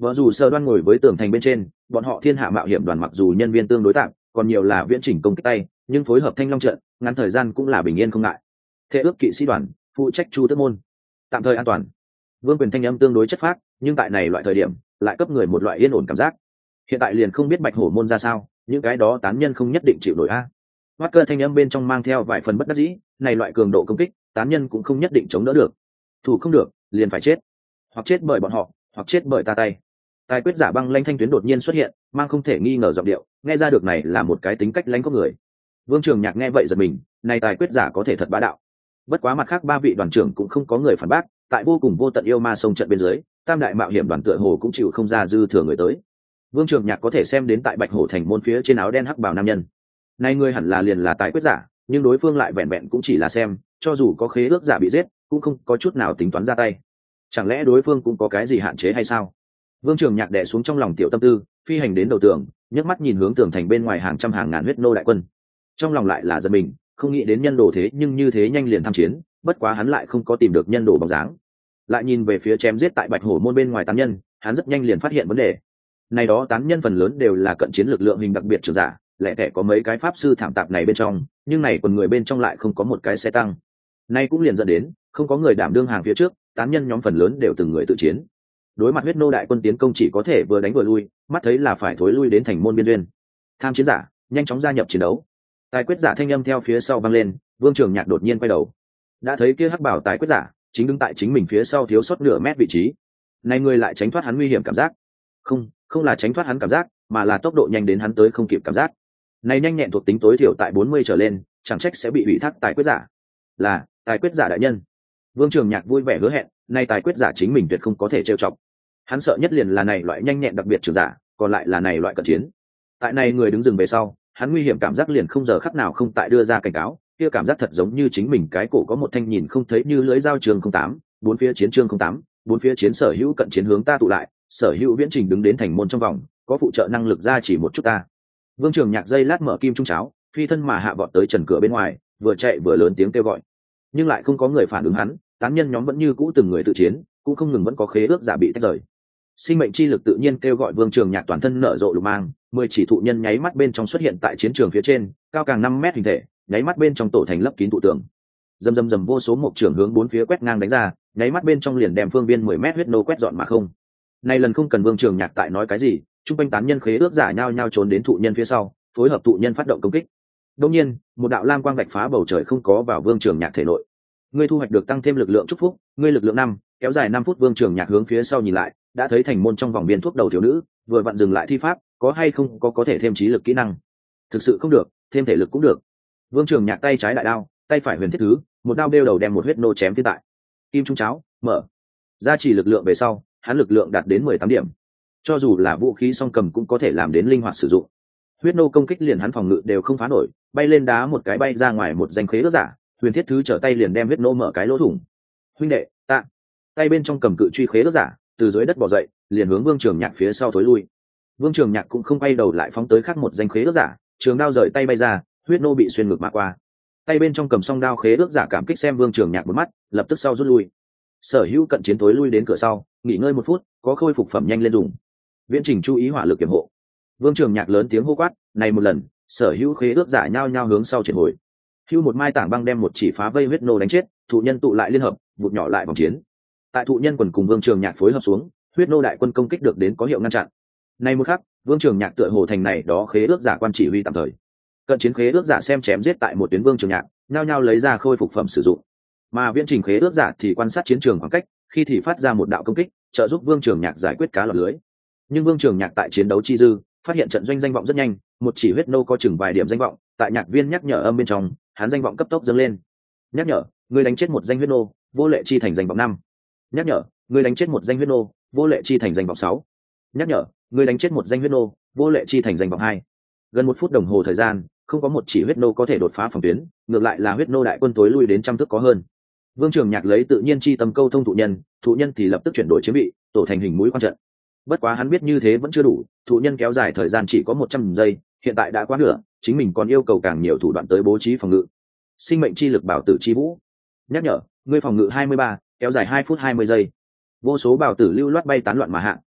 Vợ dù Sơ Đoan ngồi với tường thành bên trên, bọn họ Thiên Hạ mạo hiểm đoàn mặc dù nhân viên tương đối tạm, còn nhiều là viễn chỉnh công kích tay, nhưng phối hợp Thanh Long trận, ngắn thời gian cũng là bình yên không ngại. Thế ước kỵ sĩ đoàn, phụ trách Chu Tước môn, tạm thời an toàn. Vương Quyền thanh âm tương đối chất phác, nhưng tại này loại thời điểm, lại cấp người một loại yên ổn cảm giác. Hiện tại liền không biết Bạch Hổ môn ra sao, những cái đó tán nhân không nhất định chịu nổi a. Hoắc Cơ thanh âm bên trong mang theo vài phần bất đắc dĩ, này loại cường độ công kích, tán nhân cũng không nhất định chống đỡ được. Thủ không được, liền phải chết, hoặc chết bởi bọn họ, hoặc chết bởi ta tay. Tài quyết giả băng lãnh thanh tuyến đột nhiên xuất hiện, mang không thể nghi ngờ giọng điệu, nghe ra được này là một cái tính cách lãnh có người. Vương Trường Nhạc nghe vậy giật mình, này tài quyết giả có thể thật bá đạo. Bất quá mặt khác ba vị đoàn trưởng cũng không có người phản bác, tại vô cùng vô tận yêu ma sông trận bên dưới, tam đại mạo hiểm đoàn tựa hồ cũng chịu không ra dư thừa người tới. Vương Trường Nhạc có thể xem đến tại Bạch Hổ thành môn phía trên áo đen hắc bào nam nhân. Này người hẳn là liền là tài quyết giả, nhưng đối phương lại vẹn vẹn cũng chỉ là xem, cho dù có khế ước giả bị giết, cũng không có chút nào tính toán ra tay. Chẳng lẽ đối phương cũng có cái gì hạn chế hay sao? Vương Trường Nhạc đè xuống trong lòng tiểu tâm tư, phi hành đến đầu tường, nhấc mắt nhìn hướng tường thành bên ngoài hàng trăm hàng ngàn huyết nô đại quân. Trong lòng lại là giật mình, không nghĩ đến nhân đồ thế nhưng như thế nhanh liền tham chiến, bất quá hắn lại không có tìm được nhân đồ bóng dáng. Lại nhìn về phía chém giết tại Bạch Hổ môn bên ngoài tán nhân, hắn rất nhanh liền phát hiện vấn đề. Này đó tán nhân phần lớn đều là cận chiến lực lượng hình đặc biệt trưởng giả, lẻ tẻ có mấy cái pháp sư thảm tạp này bên trong, nhưng này quần người bên trong lại không có một cái xe tăng. Nay cũng liền dẫn đến, không có người đảm đương hàng phía trước, tán nhân nhóm phần lớn đều từng người tự chiến. Đối mặt huyết nô đại quân tiến công chỉ có thể vừa đánh vừa lui, mắt thấy là phải thối lui đến thành môn biên duyên. Tham chiến giả, nhanh chóng gia nhập chiến đấu. Tài quyết giả thanh âm theo phía sau vang lên, Vương Trường Nhạc đột nhiên quay đầu, đã thấy kia hắc bảo tài quyết giả chính đứng tại chính mình phía sau thiếu sót nửa mét vị trí. Này người lại tránh thoát hắn nguy hiểm cảm giác. Không là tránh thoát hắn cảm giác, mà là tốc độ nhanh đến hắn tới không kịp cảm giác. Này nhanh nhẹn thuộc tính tối thiểu tại 40 trở lên, chẳng trách sẽ bị ủy thác tài quyết giả. Là tài quyết giả đại nhân. Vương Trường Nhạc vui vẻ hứa hẹn, nay tài quyết giả chính mình tuyệt không có thể trêu chọc. Hắn sợ nhất liền là này loại nhanh nhẹn đặc biệt trưởng giả, còn lại là này loại cận chiến. Tại này người đứng dừng về sau, hắn nguy hiểm cảm giác liền không giờ khắc nào không tại đưa ra cảnh cáo, kia cảm giác thật giống như chính mình cái cổ có một thanh nhìn không thấy như lưỡi dao trường 08, bốn phía chiến trường 08, bốn phía chiến sở hữu cận chiến hướng ta tụ lại, sở hữu viễn trình đứng đến thành môn trong vòng, có phụ trợ năng lực ra chỉ một chút ta. Vương Trường Nhạc dây lát mở kim trung cháo, phi thân mà hạ vọt tới trần cửa bên ngoài, vừa chạy vừa lớn tiếng kêu gọi, nhưng lại không có người phản ứng hắn, tán nhân nhóm vẫn như cũ từng người tự chiến, cũng không ngừng vẫn có khế ước giả bị tách rời. Sinh mệnh chi lực tự nhiên kêu gọi Vương Trường Nhạc toàn thân nở rộ lục mang, 10 chỉ thụ nhân nháy mắt bên trong xuất hiện tại chiến trường phía trên, cao càng 5 mét hình thể, nháy mắt bên trong tổ thành lấp kín tụ tường. Dầm vô số mộc trưởng hướng bốn phía quét ngang đánh ra, nháy mắt bên trong liền đem phương viên 10 mét huyết nô quét dọn mà không. Này lần không cần Vương Trường Nhạc tại nói cái gì, trung quanh tán nhân khế ước giả nhao nhao trốn đến thụ nhân phía sau, phối hợp thụ nhân phát động công kích. Đương nhiên, một đạo lam quang vạch phá bầu trời không có vào Vương Trường Nhạc thể nội. Ngươi thu hoạch được tăng thêm lực lượng chúc phúc, ngươi lực lượng 5, kéo dài 5 phút. Vương Trường Nhạc hướng phía sau nhìn lại, đã thấy thành môn trong vòng biên thuốc đầu thiếu nữ, vừa vặn dừng lại thi pháp, có hay không có thể thêm trí lực kỹ năng. Thực sự không được, thêm thể lực cũng được. Vương Trường Nhạc tay trái đại đao, tay phải huyền thiết thứ, một đao đeo đầu đem một huyết nô chém thiên tại. Kim trung cháo, mở. Gia trì lực lượng về sau, hắn lực lượng đạt đến 18 điểm. Cho dù là vũ khí song cầm cũng có thể làm đến linh hoạt sử dụng. Huyết nô công kích liền hắn phòng ngự đều không phá nổi, bay lên đá một cái bay ra ngoài một danh khế ước giả, huyền thiết thứ trở tay liền đem huyết nô mở cái lỗ thủng. Huynh đệ, ta. Tay bên trong cầm cự truy khế ước giả, từ dưới đất bò dậy, liền hướng Vương Trường Nhạc phía sau thối lui. Vương Trường Nhạc cũng không quay đầu lại phóng tới khác một danh khế ước giả, trường đao rời tay bay ra, huyết nô bị xuyên ngược mà qua. Tay bên trong cầm song đao khế ước giả cảm kích xem Vương Trường Nhạc một mắt, lập tức sau rút lui. Sở hữu cận chiến thối lui đến cửa sau, nghỉ ngơi 1 phút, có khôi phục phẩm nhanh lên dùng. Viễn trình chú ý hỏa lực kiểm hộ. Vương Trường Nhạc lớn tiếng hô quát, này một lần, sở hữu khế ước giả nhao nhao hướng sau triển hồi. Hưu một mai tảng băng đem một chỉ phá vây huyết nô đánh chết, thụ nhân tụ lại liên hợp, vụt nhỏ lại vòng chiến. Tại thụ nhân quần cùng Vương Trường Nhạc phối hợp xuống, huyết nô đại quân công kích được đến có hiệu ngăn chặn. Nay một khắc, Vương Trường Nhạc tựa hồ thành này đó khế ước giả quan chỉ huy tạm thời. Cận chiến khế ước giả xem chém giết tại một tuyến Vương Trường Nhạc, nhao nhao lấy ra khôi phục phẩm sử dụng. Mà viễn trình khế ước giả thì quan sát chiến trường khoảng cách, khi thì phát ra một đạo công kích, trợ giúp Vương Trường Nhạc giải quyết cá lọt lưới. Nhưng Vương Trường Nhạc tại chiến đấu chi dư, phát hiện trận doanh danh vọng rất nhanh, một chỉ huyết nô có chừng vài điểm danh vọng, tại nhạc viên nhắc nhở âm bên trong, hắn danh vọng cấp tốc dâng lên. Nhắc nhở, người đánh chết một danh huyết nô, vô lệ chi thành danh vọng 5. Nhắc nhở, người đánh chết một danh huyết nô, vô lệ chi thành danh vọng 6. Nhắc nhở, người đánh chết một danh huyết nô, vô lệ chi thành danh vọng 2. Gần 1 phút đồng hồ thời gian, không có một chỉ huyết nô có thể đột phá phòng tuyến, ngược lại là huyết nô đại quân tối lui đến trăm thước có hơn. Vương Trường Nhạc lấy tự nhiên chi tâm câu thông thụ nhân thì lập tức chuyển đổi chiếm vị, tổ thành hình mũi quan trận. Bất quá hắn biết như thế vẫn chưa đủ, thụ nhân kéo dài thời gian chỉ có 100 giây, hiện tại đã quá nửa, chính mình còn yêu cầu càng nhiều thủ đoạn tới bố trí phòng ngự. Sinh mệnh chi lực bảo tử chi vũ. Nhắc nhở, ngươi phòng ngự 23, kéo dài 2 phút 20 giây. Vô số bảo tử lưu loát bay tán loạn mà hạ,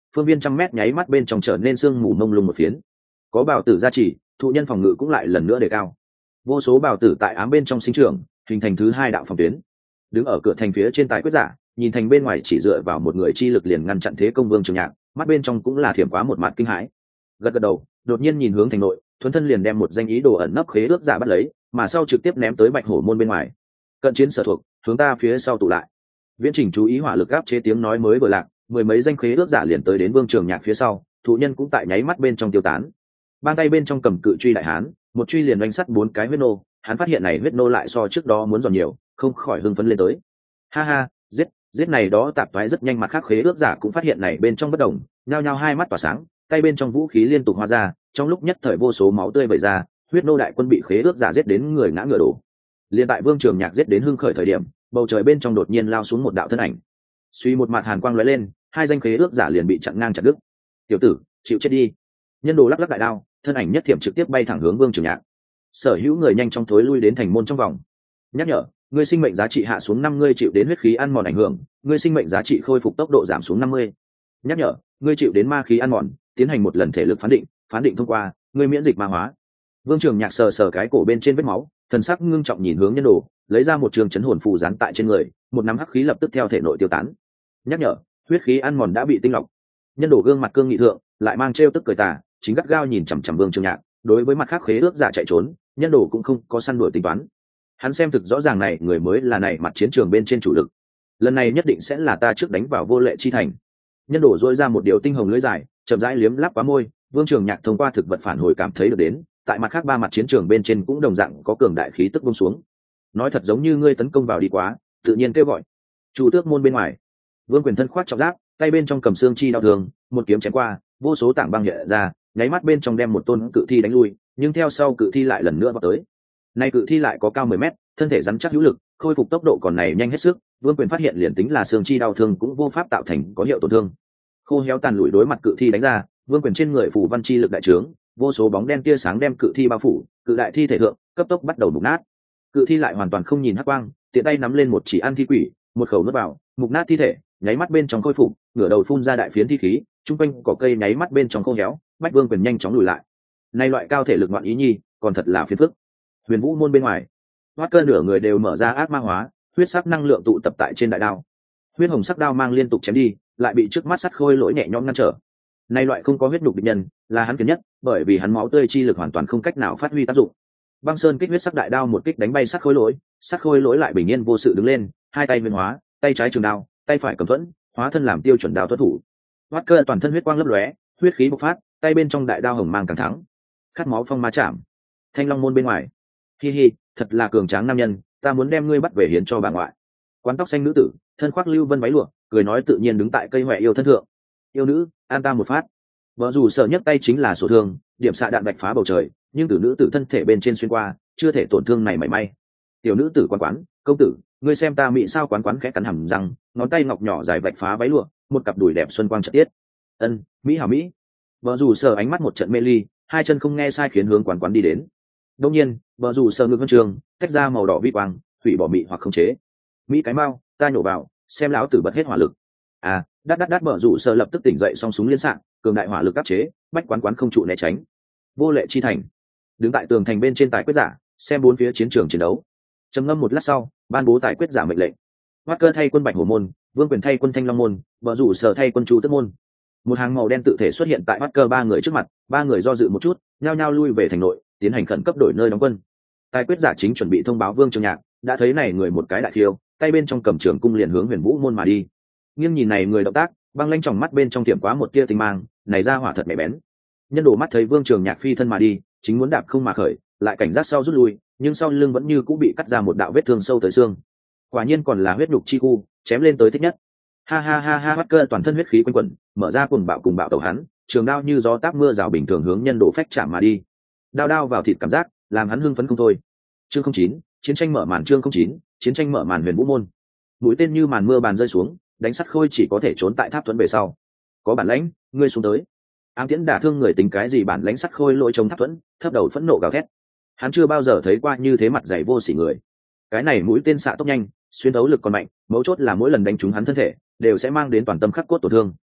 phương viên 100 mét nháy mắt bên trong trở nên sương mù mông lung một phiến. Có bào tử gia trì, thụ nhân phòng ngự cũng lại lần nữa đề cao. Vô số bào tử tại ám bên trong sinh trưởng, hình thành thứ hai đạo phòng tuyến. Đứng ở cửa thành phía trên tài quyết giả, nhìn thành bên ngoài chỉ dựa vào một người chi lực liền ngăn chặn thế công Vương Trường Nhạc, mắt bên trong cũng là thiểm quá một mặt kinh hãi. Gật gật đầu, đột nhiên nhìn hướng thành nội, thuấn thân liền đem một danh ý đồ ẩn nấp khế ước giả bắt lấy, mà sau trực tiếp ném tới Bạch Hổ môn bên ngoài. Cận chiến sở thuộc, hướng ta phía sau tụ lại. Viễn Trình chú ý hỏa lực áp chế tiếng nói mới vừa lạc, mười mấy danh khế ước giả liền tới đến Vương Trường Nhạc phía sau, thụ nhân cũng tại nháy mắt bên trong tiêu tán. Bang tay bên trong cầm cự truy đại hán, một truy liền đánh sắt 4 cái huyết nô, hắn phát hiện này huyết nô lại so trước đó muốn giòn nhiều, không khỏi hưng phấn lên tới. Ha ha, giết này đó tạp toái rất nhanh, mặt khác khế ước giả cũng phát hiện này bên trong bất đồng, nhao nhao hai mắt tỏa sáng, tay bên trong vũ khí liên tục hóa ra, trong lúc nhất thời vô số máu tươi vẩy ra, huyết nô đại quân bị khế ước giả giết đến người ngã ngựa đổ. Liên tại Vương Trường Nhạc giết đến hưng khởi thời điểm, bầu trời bên trong đột nhiên lao xuống một đạo thân ảnh. Suy một mặt hàn quang lóe lên, hai danh khế ước giả liền bị chặn ngang chặt đứt. Tiểu tử, chịu chết đi. Nhân đồ lắc lắc đại đao, thân ảnh nhất thiểm trực tiếp bay thẳng hướng Vương Trường Nhạc. Sở hữu người nhanh chóng thối lui đến thành môn trong vòng. Nhắc nhở, ngươi sinh mệnh giá trị hạ xuống 5, ngươi chịu đến huyết khí ăn mòn ảnh hưởng, ngươi sinh mệnh giá trị khôi phục tốc độ giảm xuống 50. Nhắc nhở, ngươi chịu đến ma khí ăn mòn, tiến hành một lần thể lực phán định thông qua, ngươi miễn dịch ma hóa. Vương Trường Nhạc sờ sờ cái cổ bên trên vết máu, thần sắc ngưng trọng nhìn hướng nhân đồ, lấy ra một trường chấn hồn phù dán tại trên người, một nắm hắc khí lập tức theo thể nội tiêu tán. Nhắc nhở, huyết khí ăn mòn đã bị tinh lọc. Nhân đồ gương mặt cương nghị thượng, lại mang trêu tức cười tà, chính gắt gao nhìn chằm chằm Vương Trường Nhạc, đối với mặt khác khế ước giả chạy trốn, nhân đồ cũng không có săn đuổi tính toán. Hắn xem thực rõ ràng này người mới là này mặt chiến trường bên trên chủ lực, lần này nhất định sẽ là ta trước đánh vào vô lệ chi thành. Nhân đồ dỗi ra một điều tinh hồng lưỡi dài, chậm rãi liếm láp quá môi. Vương Trường Nhạc thông qua thực vật phản hồi cảm thấy được đến, tại mặt khác ba mặt chiến trường bên trên cũng đồng dạng có cường đại khí tức buông xuống. Nói thật giống như ngươi tấn công vào đi quá, tự nhiên kêu gọi. Chủ tước môn bên ngoài, Vương Quyền thân khoác trọng giáp, tay bên trong cầm xương chi đao thường, một kiếm chém qua, vô số tảng băng hiện ra, nháy mắt bên trong đem một tôn cự thi đánh lui, nhưng theo sau cự thi lại lần nữa vào tới. Nay cự thi lại có cao 10 mét, thân thể rắn chắc hữu lực, khôi phục tốc độ còn này nhanh hết sức. Vương Quyền phát hiện liền tính là xương chi đao thương cũng vô pháp tạo thành có hiệu tổn thương. Khô héo tàn lùi đối mặt cự thi đánh ra, Vương Quyền trên người phủ văn chi lực đại trướng, vô số bóng đen tia sáng đem cự thi bao phủ, cự đại thi thể thượng cấp tốc bắt đầu mục nát. Cự thi lại hoàn toàn không nhìn hắc quang, tiện tay nắm lên một chỉ ăn thi quỷ, một khẩu nuốt vào, mục nát thi thể, nháy mắt bên trong khôi phục, ngửa đầu phun ra đại phiến thi khí, trung quanh cỏ cây nháy mắt bên trong khô héo, bách Vương Quyền nhanh chóng lùi lại. Nay loại cao thể lực ngoạn ý nhi, còn thật là phiền phức. Huyền Vũ môn bên ngoài, Hoát Cơ nửa người đều mở ra ác ma hóa, huyết sắc năng lượng tụ tập tại trên đại đao. Huyết hồng sắc đao mang liên tục chém đi, lại bị trước mắt sắt khôi lỗi nhẹ nhõm ngăn trở. Nay loại không có huyết nhục địch nhân, là hắn kiến nhất, bởi vì hắn máu tươi chi lực hoàn toàn không cách nào phát huy tác dụng. Băng Sơn kích huyết sắc đại đao một kích đánh bay sắt khôi lỗi lại bình yên vô sự đứng lên, hai tay nguyên hóa, tay trái trường đao, tay phải cầm thuẫn, hóa thân làm tiêu chuẩn đao tuất thủ. Hoát Cơ toàn thân huyết quang lấp lóe, huyết khí bộc phát, tay bên trong đại đao hồng mang càng thắng. Khát máu phong ma chạm. Thanh Long môn bên ngoài, hi hi, thật là cường tráng nam nhân, ta muốn đem ngươi bắt về hiến cho bà ngoại. Quán tóc xanh nữ tử, thân khoác lưu vân váy lụa, cười nói tự nhiên đứng tại cây huệ yêu thân thượng. Yêu nữ, an ta một phát. Vợ dù sợ nhất tay chính là sổ thương, điểm xạ đạn bạch phá bầu trời, nhưng tử nữ tử thân thể bên trên xuyên qua, chưa thể tổn thương này mảy may. Tiểu nữ tử quán, công tử, ngươi xem ta mị sao quán khẽ cắn hàm răng, ngón tay ngọc nhỏ dài bạch phá váy lụa, một cặp đùi đẹp xuân quang chợt tiết. Ân, mỹ hảo mỹ. Vợ dù sợ ánh mắt một trận mê ly, hai chân không nghe sai khiến hướng quán đi đến. Đương nhiên, vợ dù sợ ngược vân trường, tách ra màu đỏ vi quang, hủy bỏ mị hoặc khống chế. Mỹ cái mau, ta nhổ vào, xem lão tử bật hết hỏa lực. À, đắt vợ dù sợ lập tức tỉnh dậy, song súng liên xạ, cường đại hỏa lực áp chế, bách quán không trụ né tránh. Vô lệ chi thành, đứng tại tường thành bên trên tài quyết giả, xem bốn phía chiến trường chiến đấu. Trầm ngâm một lát sau, ban bố tài quyết giả mệnh lệnh. Hoát Cơ thay quân Bạch Hổ môn, Vương Quyền thay quân Thanh Long môn, vợ rủ sở thay quân Chu Tước môn. Một hàng màu đen tự thể xuất hiện tại Hoát Cơ ba người trước mặt, ba người do dự một chút, nhao nhao lui về thành nội, tiến hành khẩn cấp đổi nơi đóng quân. Tài quyết giả chính chuẩn bị thông báo Vương Trường Nhạc, đã thấy này người một cái đại khiêu, tay bên trong cầm trường cung liền hướng Huyền Vũ môn mà đi. Nghiêng nhìn này người động tác, băng lanh trong mắt bên trong tiệm quá một tia tinh mang, này ra hỏa thật mẹ bén. Nhân đồ mắt thấy Vương Trường Nhạc phi thân mà đi, chính muốn đạp không mà khởi, lại cảnh giác sau rút lui, nhưng sau lưng vẫn như cũng bị cắt ra một đạo vết thương sâu tới xương. Quả nhiên còn là huyết nhục chi khu, chém lên tới thích nhất. Ha ha ha ha, Hoát Cơ toàn thân huyết khí quanh quẩn, mở ra cùng bạo tẩu hắn, trường đao như gió táp mưa rào bình thường hướng nhân đồ phách chạm mà đi. Đao vào thịt cảm giác, làm hắn hưng phấn không thôi. Chương 09, chiến tranh mở màn. Chương 09, chiến tranh mở màn. Huyền Vũ môn. Mũi tên như màn mưa bàn rơi xuống, đánh sắt khôi chỉ có thể trốn tại tháp thuẫn về sau. Có bản lãnh, ngươi xuống tới. Ám tiễn đả thương người tính cái gì, bản lãnh sắt khôi lội chống tháp thuẫn, thấp đầu phẫn nộ gào thét. Hắn chưa bao giờ thấy qua như thế mặt dày vô sỉ người. Cái này mũi tên xạ tốc nhanh, xuyên thấu lực còn mạnh, mấu chốt là mỗi lần đánh trúng hắn thân thể đều sẽ mang đến toàn tâm khắc cốt tổn thương.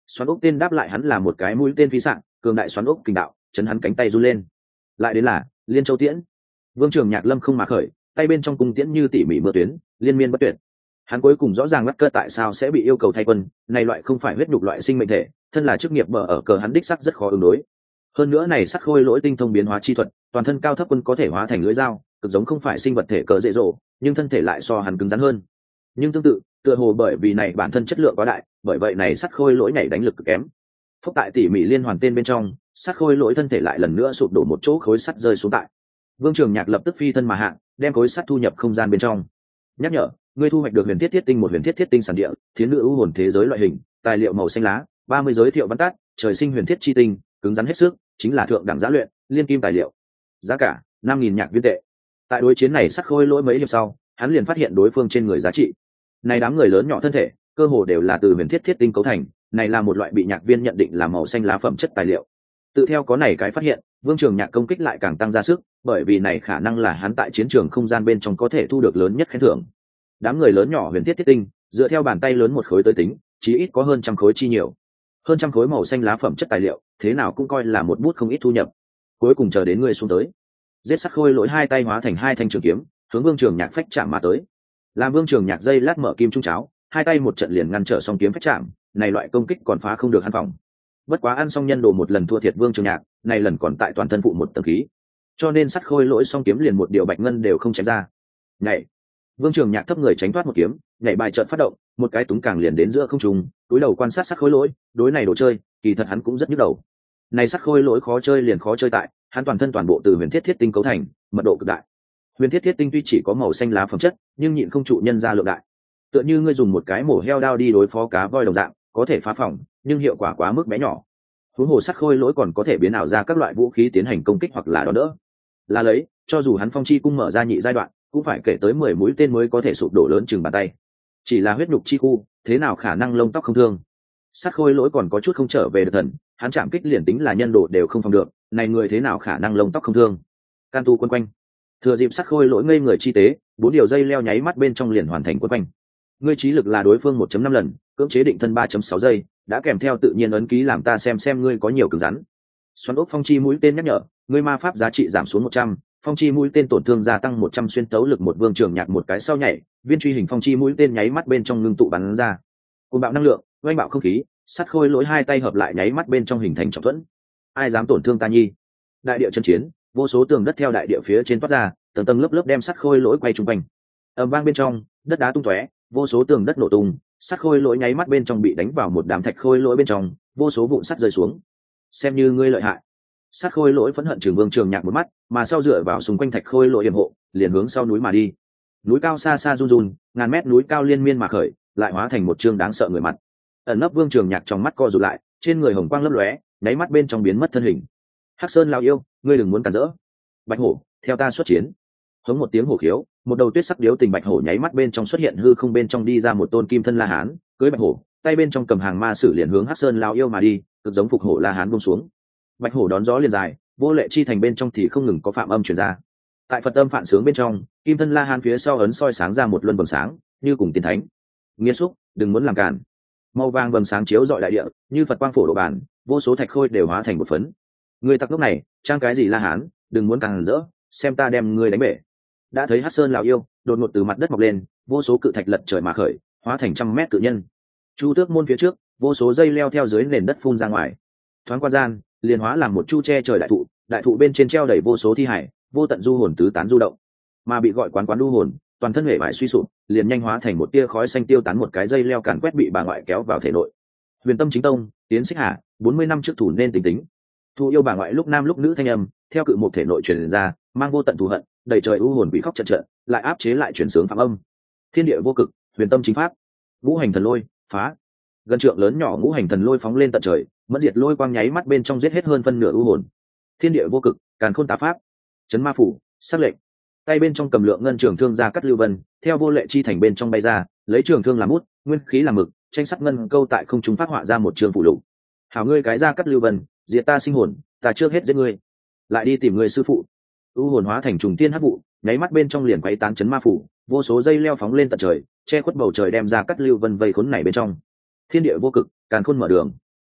xoắn ốc tên đáp lại hắn là một cái mũi tên phi sạng, cường đại xoắn ốc kình đạo chấn hắn cánh tay run lên. Lại đến là liên châu tiễn. Vương Trường Nhạc lâm không mà khởi, tay bên trong cung tiễn như tỉ mỉ mưa tuyến, liên miên bất tuyệt. Hắn cuối cùng rõ ràng ngắt cơ tại sao sẽ bị yêu cầu thay quân, này loại không phải huyết nhục loại sinh mệnh thể, thân là chức nghiệp bờ ở cờ hắn đích sắc rất khó ứng đối. Hơn nữa này sắt khôi lỗi tinh thông biến hóa chi thuật, toàn thân cao thấp quân có thể hóa thành lưỡi dao, cực giống không phải sinh vật thể cờ dễ dỗ, nhưng thân thể lại so hắn cứng rắn hơn. Nhưng tương tự, tựa hồ bởi vì này bản thân chất lượng quá đại, bởi vậy này sắt khôi lỗi nhảy đánh lực cực kém. Phúc tại tỉ mỉ liên hoàn tên bên trong, sắt khôi lỗi thân thể lại lần nữa sụp đổ một chỗ khối sắt rơi xuống tại. Vương Trường Nhạc lập tức phi thân mà hạ, đem khối sắt thu nhập không gian bên trong. Nhắc nhở, ngươi thu hoạch được huyền thiết thiết tinh một huyền thiết thiết tinh sản địa, thiến nữ ưu hồn thế giới loại hình, tài liệu màu xanh lá, 30 giới thiệu văn tắt, trời sinh huyền thiết chi tinh, cứng rắn hết sức, chính là thượng đẳng giá luyện, liên kim tài liệu. Giá cả 5000 nhạc viên tệ. Tại đối chiến này sắt khôi lỗi mấy hiệp sau, hắn liền phát hiện đối phương trên người giá trị. Này đám người lớn nhỏ thân thể, cơ hồ đều là từ huyền thiết thiết tinh cấu thành, này là một loại bị nhạc viên nhận định là màu xanh lá phẩm chất tài liệu. Tự theo có này cái phát hiện, Vương Trường Nhạc công kích lại càng tăng ra sức, bởi vì này khả năng là hắn tại chiến trường không gian bên trong có thể thu được lớn nhất khen thưởng. Đám người lớn nhỏ huyền thiết thiết tinh, dựa theo bàn tay lớn một khối tới tính, chí ít có hơn trăm khối chi nhiều. Hơn trăm khối màu xanh lá phẩm chất tài liệu, thế nào cũng coi là một bút không ít thu nhập. Cuối cùng chờ đến người xuống tới, giết sắt khôi lỗi hai tay hóa thành hai thanh trường kiếm, hướng Vương Trường Nhạc phách chạm mà tới. Làm Vương Trường Nhạc dây lát mở kim trung cháo, hai tay một trận liền ngăn trở song kiếm phách chạm, này loại công kích còn phá không được hắn phòng. Bất quá ăn xong nhân đồ một lần thua thiệt Vương Trường Nhạc, này lần còn tại toàn thân phụ một tầng khí, cho nên sắt khôi lỗi song kiếm liền một điều bạch ngân đều không chém ra. Nhảy, Vương Trường Nhạc thấp người tránh thoát một kiếm, nhảy bài trận phát động, một cái túng càng liền đến giữa không trung, túi đầu quan sát sắt khôi lỗi, đối này đồ chơi, kỳ thật hắn cũng rất nhức đầu. Này sắt khôi lỗi khó chơi liền khó chơi tại, hắn toàn thân toàn bộ từ huyền thiết thiết tinh cấu thành, mật độ cực đại. Huyền thiết thiết tinh tuy chỉ có màu xanh lá phẩm chất, nhưng nhịn không trụ nhân ra lượng đại. Tựa như ngươi dùng một cái mổ heo đao đi đối phó cá voi đồng dạng, có thể phá phòng, nhưng hiệu quả quá mức bé nhỏ. Huống hồ sắt khôi lỗi còn có thể biến ảo ra các loại vũ khí tiến hành công kích hoặc là đón đỡ. Là lấy, cho dù hắn phong chi cung mở ra nhị giai đoạn, cũng phải kể tới 10 mũi tên mới có thể sụp đổ lớn chừng bàn tay. Chỉ là huyết nhục chi khu, thế nào khả năng lông tóc không thương. Sắt khôi lỗi còn có chút không trở về được thần, hắn chạm kích liền tính là nhân độ đều không phòng được, này người thế nào khả năng lông tóc không thương. Can tu quân quanh, thừa dịp sắt khôi lỗi ngây người chi tế, 4 điều dây leo nháy mắt bên trong liền hoàn thành quân quanh. Ngươi trí lực là đối phương 1.5 lần, cưỡng chế định thân 3.6 giây, đã kèm theo tự nhiên ấn ký làm ta xem ngươi có nhiều cứng rắn. Xoắn ốc phong chi mũi tên nhắc nhở, ngươi ma pháp giá trị giảm xuống 100, phong chi mũi tên tổn thương gia tăng 100 xuyên tấu lực. Một Vương Trường Nhạc một cái sau nhảy, viên truy hình phong chi mũi tên nháy mắt bên trong ngưng tụ bắn ra. Cuồng bạo năng lượng, oanh bạo không khí, sắt khôi lỗi hai tay hợp lại nháy mắt bên trong hình thành trọng thuẫn. Ai dám tổn thương ta nhi? Đại địa chân chiến, vô số tường đất theo đại địa phía trên toát ra, tầng tầng lớp lớp đem sắt khôi lỗi quay trung quanh. Ầm vang bên trong, đất đá tung tóe, vô số tường đất nổ tung, sắt khôi lỗi nháy mắt bên trong bị đánh vào một đám thạch khôi lỗi bên trong, vô số vụn sắt rơi xuống. Xem như ngươi lợi hại. Sắt khôi lỗi phẫn hận Trường Vương Trường Nhạc một mắt, mà sau dựa vào xung quanh thạch khôi lỗi yểm hộ, liền hướng sau núi mà đi. Núi cao xa xa run run, ngàn mét núi cao liên miên mà khởi, lại hóa thành một trương đáng sợ người mặt. Ẩn nấp Vương Trường Nhạc trong mắt co rụt lại, trên người hồng quang lấp lóe, nháy mắt bên trong biến mất thân hình. Hắc Sơn lão yêu, ngươi đừng muốn cản rỡ. Bạch hổ, theo ta xuất chiến. Hống một tiếng hổ khiếu, một đầu tuyết sắc điếu tình bạch hổ nháy mắt bên trong xuất hiện hư không bên trong đi ra một tôn kim thân La Hán, cưỡi bạch hổ, tay bên trong cầm hàng ma sử liền hướng Hắc Sơn lão yêu mà đi, cực giống phục hổ La Hán buông xuống. Bạch hổ đón gió liền dài, vô lệ chi thành bên trong thì không ngừng có phạm âm truyền ra. Tại Phật âm phản sướng bên trong, kim thân La Hán phía sau ấn soi sáng ra một luân vầng sáng, như cùng tiên thánh. Nghiệt xúc, đừng muốn làm cản. Màu vàng vầng sáng chiếu rọi đại địa, như Phật quang phổ độ bàn, vô số thạch khôi đều hóa thành một phấn. Người tặc lúc này, trang cái gì La Hán, đừng muốn càng rỡ, xem ta đem ngươi đánh bể. Đã thấy Hắc Sơn lão yêu đột ngột từ mặt đất mọc lên, vô số cự thạch lật trời mà khởi, hóa thành trăm mét cự nhân. Chu Tước môn phía trước, vô số dây leo theo dưới nền đất phun ra ngoài. Thoáng qua gian, liền hóa làm một chu che trời đại thụ bên trên treo đầy vô số thi hải, vô tận du hồn tứ tán du động. Mà bị gọi quán du hồn, toàn thân hệ vải suy sụp, liền nhanh hóa thành một tia khói xanh tiêu tán. Một cái dây leo càn quét bị bà ngoại kéo vào thể nội. Huyền Tâm Chính Tông, Tiến Xích Hà, 40 năm trước thủ nên tính. Thu yêu bà ngoại lúc nam lúc nữ thanh âm, theo cự một thể nội truyền ra, mang vô tận thù hận, đầy trời u hồn bị khóc trận trận, lại áp chế lại chuyển sướng phạm âm. Thiên địa vô cực, huyền tâm chính pháp, ngũ hành thần lôi, phá. Gần trượng lớn nhỏ ngũ hành thần lôi phóng lên tận trời, mẫn diệt lôi quang nháy mắt bên trong giết hết hơn phân nửa u hồn. Thiên địa vô cực, càn khôn tá pháp, chấn ma phủ, sắc lệnh. Tay bên trong cầm lượng ngân trường thương ra cắt lưu vân, theo vô lệ chi thành bên trong bay ra, lấy trường thương làm bút, nguyên khí làm mực, tranh sắc ngân câu tại không trung phát họa ra một trường phụ lục. Hảo ngươi cái ra cắt lưu vân, diệt ta sinh hồn, ta trước hết giết ngươi, lại đi tìm người sư phụ. U hồn hóa thành trùng tiên hắc vụ, nháy mắt bên trong liền quấy tán chấn ma phủ, vô số dây leo phóng lên tận trời, che khuất bầu trời đem ra cắt lưu vân vây khốn này bên trong. Thiên địa vô cực, càn khôn mở đường.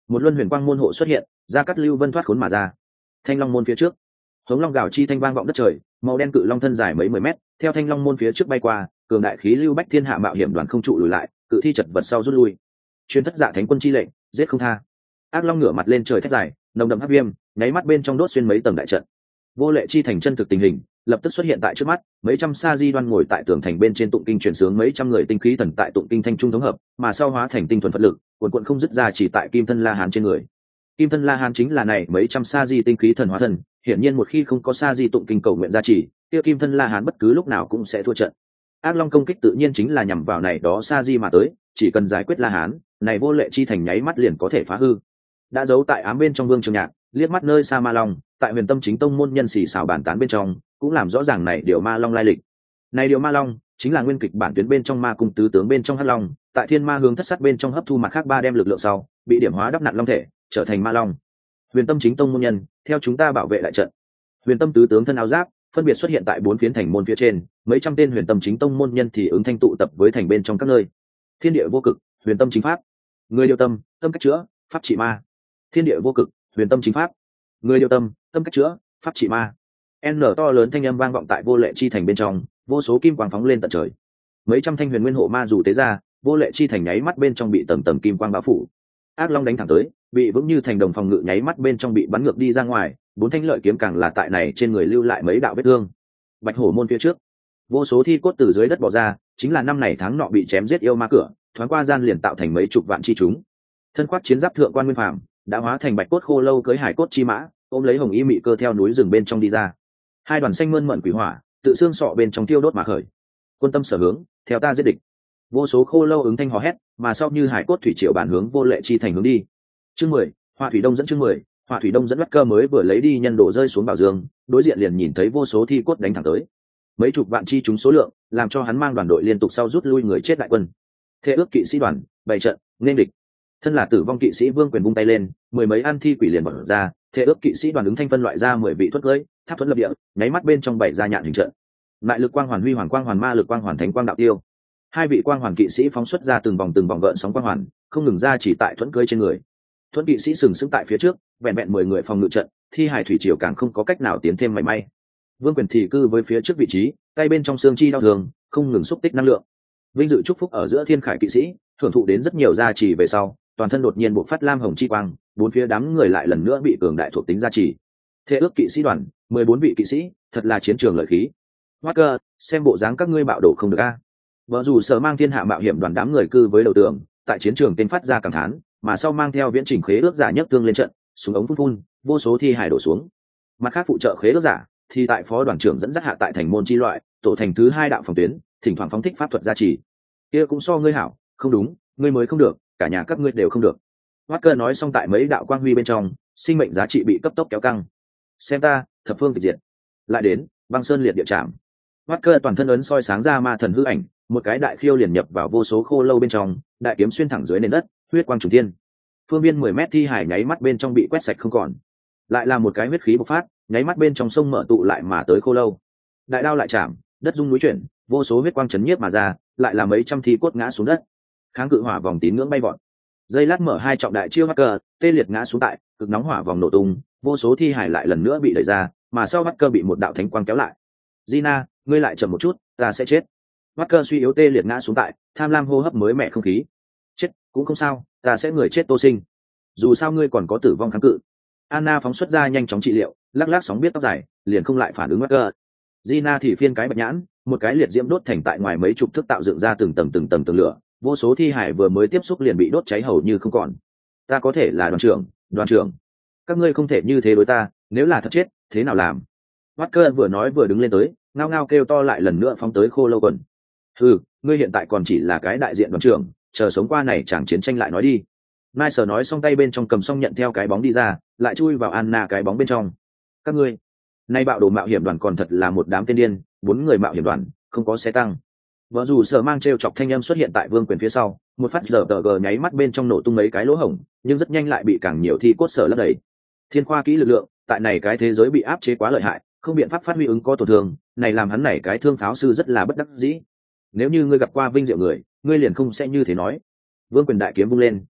một luân huyền quang môn hộ xuất hiện, Gia Cát Lưu Vân thoát khốn mà ra. Thanh long môn phía trước, hống long gào chi thanh vang vọng đất trời, màu đen cự long thân dài mấy 10 mét, theo thanh long môn phía trước bay qua, cường đại khí lưu bách thiên hạ mạo hiểm đoàn không trụ lùi lại, cự thi chật vật sau rút lui. Chuyên thất dạ thánh quân chi lệnh, giết không tha. Ác long ngửa mặt lên trời thét dài, nồng đậm hắc viêm, nháy mắt bên trong đốt xuyên mấy tầng đại trận. Vô lệ chi thành chân thực tình hình, lập tức xuất hiện tại trước mắt, mấy trăm sa di đoan ngồi tại tường thành bên trên tụng kinh truyền sướng, mấy trăm người tinh khí thần tại tụng kinh thanh trung thống hợp, mà sau hóa thành tinh thuần phật lực, cuồn cuộn không dứt ra chỉ tại kim thân La Hán trên người. Kim thân La Hán chính là này mấy trăm sa di tinh khí thần hóa thần, hiển nhiên một khi không có sa di tụng kinh cầu nguyện gia trì, kia kim thân La Hán bất cứ lúc nào cũng sẽ thua trận. Ác long công kích tự nhiên chính là nhằm vào này đó sa di mà tới, chỉ cần giải quyết La Hán, này vô lệ chi thành nháy mắt liền có thể phá hư. Đã giấu tại ám bên trong Vương Trường Nhạc, liếc mắt nơi xa Ma Long, tại Huyền Tâm Chính Tông môn nhân sĩ xảo bàn tán bên trong, cũng làm rõ ràng này điều Ma Long lai lịch. Này điều Ma Long chính là nguyên kịch bản tuyến bên trong Ma Cung tứ tướng bên trong Hắc Long, tại Thiên Ma hướng thất sát bên trong hấp thu mặt khác ba đem lực lượng sau, bị điểm hóa đắp nặn long thể, trở thành Ma Long. Huyền Tâm Chính Tông môn nhân, theo chúng ta bảo vệ đại trận. Huyền Tâm tứ tướng thân áo giáp, phân biệt xuất hiện tại 4 phiến thành môn phía trên, mấy trăm tên Huyền Tâm Chính Tông môn nhân thì ứng thanh tụ tập với thành bên trong các nơi. Thiên địa vô cực, Huyền Tâm chính pháp. Người điều tâm, tâm cách chữa, pháp trị ma. Thiên địa vô cực, Huyền Tâm chính pháp. Người điều tâm, tâm cách chữa, pháp trị ma. N to lớn thanh âm vang vọng tại vô lệ chi thành bên trong, vô số kim quang phóng lên tận trời. Mấy trăm thanh huyền nguyên hộ ma dù tế ra, vô lệ chi thành nháy mắt bên trong bị tầng tầng kim quang bao phủ. Ác long đánh thẳng tới, bị vững như thành đồng phòng ngự nháy mắt bên trong bị bắn ngược đi ra ngoài, 4 thanh lợi kiếm càng là tại này trên người lưu lại mấy đạo vết thương. Bạch hổ môn phía trước, vô số thi cốt từ dưới đất bò ra, chính là năm này tháng nọ bị chém giết yêu ma cửa, thoáng qua gian liền tạo thành mấy chục vạn chi chúng. Thân khoác chiến giáp thượng quan nguyên phàm, đã hóa thành bạch cốt khô lâu cưới hải cốt chi mã, ôm lấy hồng y mị cơ theo núi rừng bên trong đi ra. Hai đoàn xanh mơn mận quỷ hỏa, tự xương sọ bên trong tiêu đốt mà khởi. Quân tâm sở hướng, theo ta giết địch. Vô số khô lâu ứng thanh hò hét, mà sau như hải cốt thủy triều bản hướng vô lệ chi thành hướng đi. Chương 10, Hỏa Thủy Đông dẫn chương 10, Hỏa Thủy Đông dẫn bắt cơ mới vừa lấy đi nhân đồ rơi xuống bảo dương, đối diện liền nhìn thấy vô số thi cốt đánh thẳng tới. Mấy chục vạn chi chúng số lượng, làm cho hắn mang đoàn đội liên tục sau rút lui người chết đại quân. Thế ước kỵ sĩ đoàn, bày trận, nên địch. Thân là tử vong kỵ sĩ Vương Quyền vung tay lên, mười mấy ăn thi quỷ liền bật ra, thế ước kỵ sĩ đoàn ứng thanh phân loại ra 10 vị thuất lưỡi, tháp thuẫn lập địa, nháy mắt bên trong bảy ra nhạn hình trận. Lại lực quang hoàn huy hoàng quang hoàn ma lực quang hoàn thánh quang đạo tiêu. Hai vị quang hoàn kỵ sĩ phóng xuất ra từng vòng gợn sóng quang hoàn, không ngừng ra chỉ tại thuẫn cưỡi trên người. Thuẫn kỵ sĩ sừng sững tại phía trước, vẹn vẹn 10 người phòng ngự trận, thi hải thủy triều càng không có cách nào tiến thêm mảy may. Vương Quyền thì cư với phía trước vị trí, tay bên trong xương chi đau thường, không ngừng xúc tích năng lượng. Vinh dự chúc phúc ở giữa thiên khải kỵ sĩ, thưởng thụ đến rất nhiều gia trì về sau, toàn thân đột nhiên bộc phát lam hồng chi quang, bốn phía đám người lại lần nữa bị cường đại thuộc tính gia trì. Thế ước kỵ sĩ đoàn, 14 vị kỵ sĩ, thật là chiến trường lợi khí. Walker, xem bộ dáng các ngươi bạo đổ không được a. Vợ dù sở mang thiên hạ mạo hiểm đoàn đám người cư với đầu tường, tại chiến trường tên phát ra cảm thán, mà sau mang theo viễn trình khế ước giả nhấc tương lên trận, súng ống phun phun, vô số thi hải đổ xuống. Mặt khác phụ trợ khế ước giả, thì tại phó đoàn trưởng dẫn dắt hạ tại thành môn chi loại, tổ thành thứ 2 đạo phòng tuyến, thỉnh thoảng phóng thích pháp thuật gia trì. Kia cũng so ngươi hảo, không đúng, ngươi mới không được, cả nhà các ngươi đều không được. Walker nói xong tại mấy đạo quang huy bên trong, sinh mệnh giá trị bị cấp tốc kéo căng. Xem ta, thập phương tịch diệt. Lại đến, băng sơn liệt địa trảm. Walker toàn thân ấn soi sáng ra ma thần hư ảnh, một cái đại khiêu liền nhập vào vô số khô lâu bên trong, đại kiếm xuyên thẳng dưới nền đất, huyết quang trùng thiên. Phương viên 10 mét thi hải nháy mắt bên trong bị quét sạch không còn. Lại là một cái huyết khí bộc phát, nháy mắt bên trong sông mở tụ lại mà tới khô lâu. Đại đao lại chạm, đất rung núi chuyển, vô số huyết quang chấn nhiếp mà ra, lại là mấy trăm thi cốt ngã xuống đất. Kháng cự hỏa vòng tín ngưỡng bay vọt. Dây lát mở 2 trọng đại chiêu Hacker, tê liệt ngã xuống tại, cực nóng hỏa vòng nổ tung, vô số thi hải lại lần nữa bị đẩy ra, mà sau Hacker bị một đạo thánh quang kéo lại. Gina, ngươi lại chậm một chút, ta sẽ chết. Hacker suy yếu tê liệt ngã xuống tại, tham lam hô hấp mới mẻ không khí. Chết, cũng không sao, ta sẽ người chết tô sinh. Dù sao ngươi còn có tử vong kháng cự. Anna phóng xuất ra nhanh chóng trị liệu, lắc lắc sóng biết tóc dài, liền không lại phản ứng Hacker. Gina thì phiên cái bạch nhãn, một cái liệt diễm đốt thành tại ngoài mấy chục thước tạo dựng ra từng tầng tường lửa, vô số thi hải vừa mới tiếp xúc liền bị đốt cháy hầu như không còn. Ta có thể là đoàn trưởng, các ngươi không thể như thế đối ta, nếu là thật chết thế nào làm? Walker vừa nói vừa đứng lên tới, ngao ngao kêu to lại lần nữa phóng tới khô lâu quần. Ngươi hiện tại còn chỉ là cái đại diện đoàn trưởng, chờ sống qua này chẳng chiến tranh lại nói đi. Nice nói xong tay bên trong cầm xong nhận theo cái bóng đi ra, lại chui vào Anna cái bóng bên trong. Các ngươi, nay bạo đồ mạo hiểm đoàn còn thật là một đám tên điên, 4 người mạo hiểm đoàn, không có xe tăng. Vợ dù sở mang trêu chọc thanh âm xuất hiện tại Vương Quyền phía sau, một phát giờ tờ gờ nháy mắt bên trong nổ tung mấy cái lỗ hổng, nhưng rất nhanh lại bị càng nhiều thi cốt sở lấp đầy. Thiên khoa kỹ lực lượng, tại này cái thế giới bị áp chế quá lợi hại, không biện pháp phát huy ứng có tổn thương, này làm hắn này cái thương pháo sư rất là bất đắc dĩ. Nếu như ngươi gặp qua vinh diệu người, ngươi liền không sẽ như thế nói. Vương Quyền đại kiếm vung lên,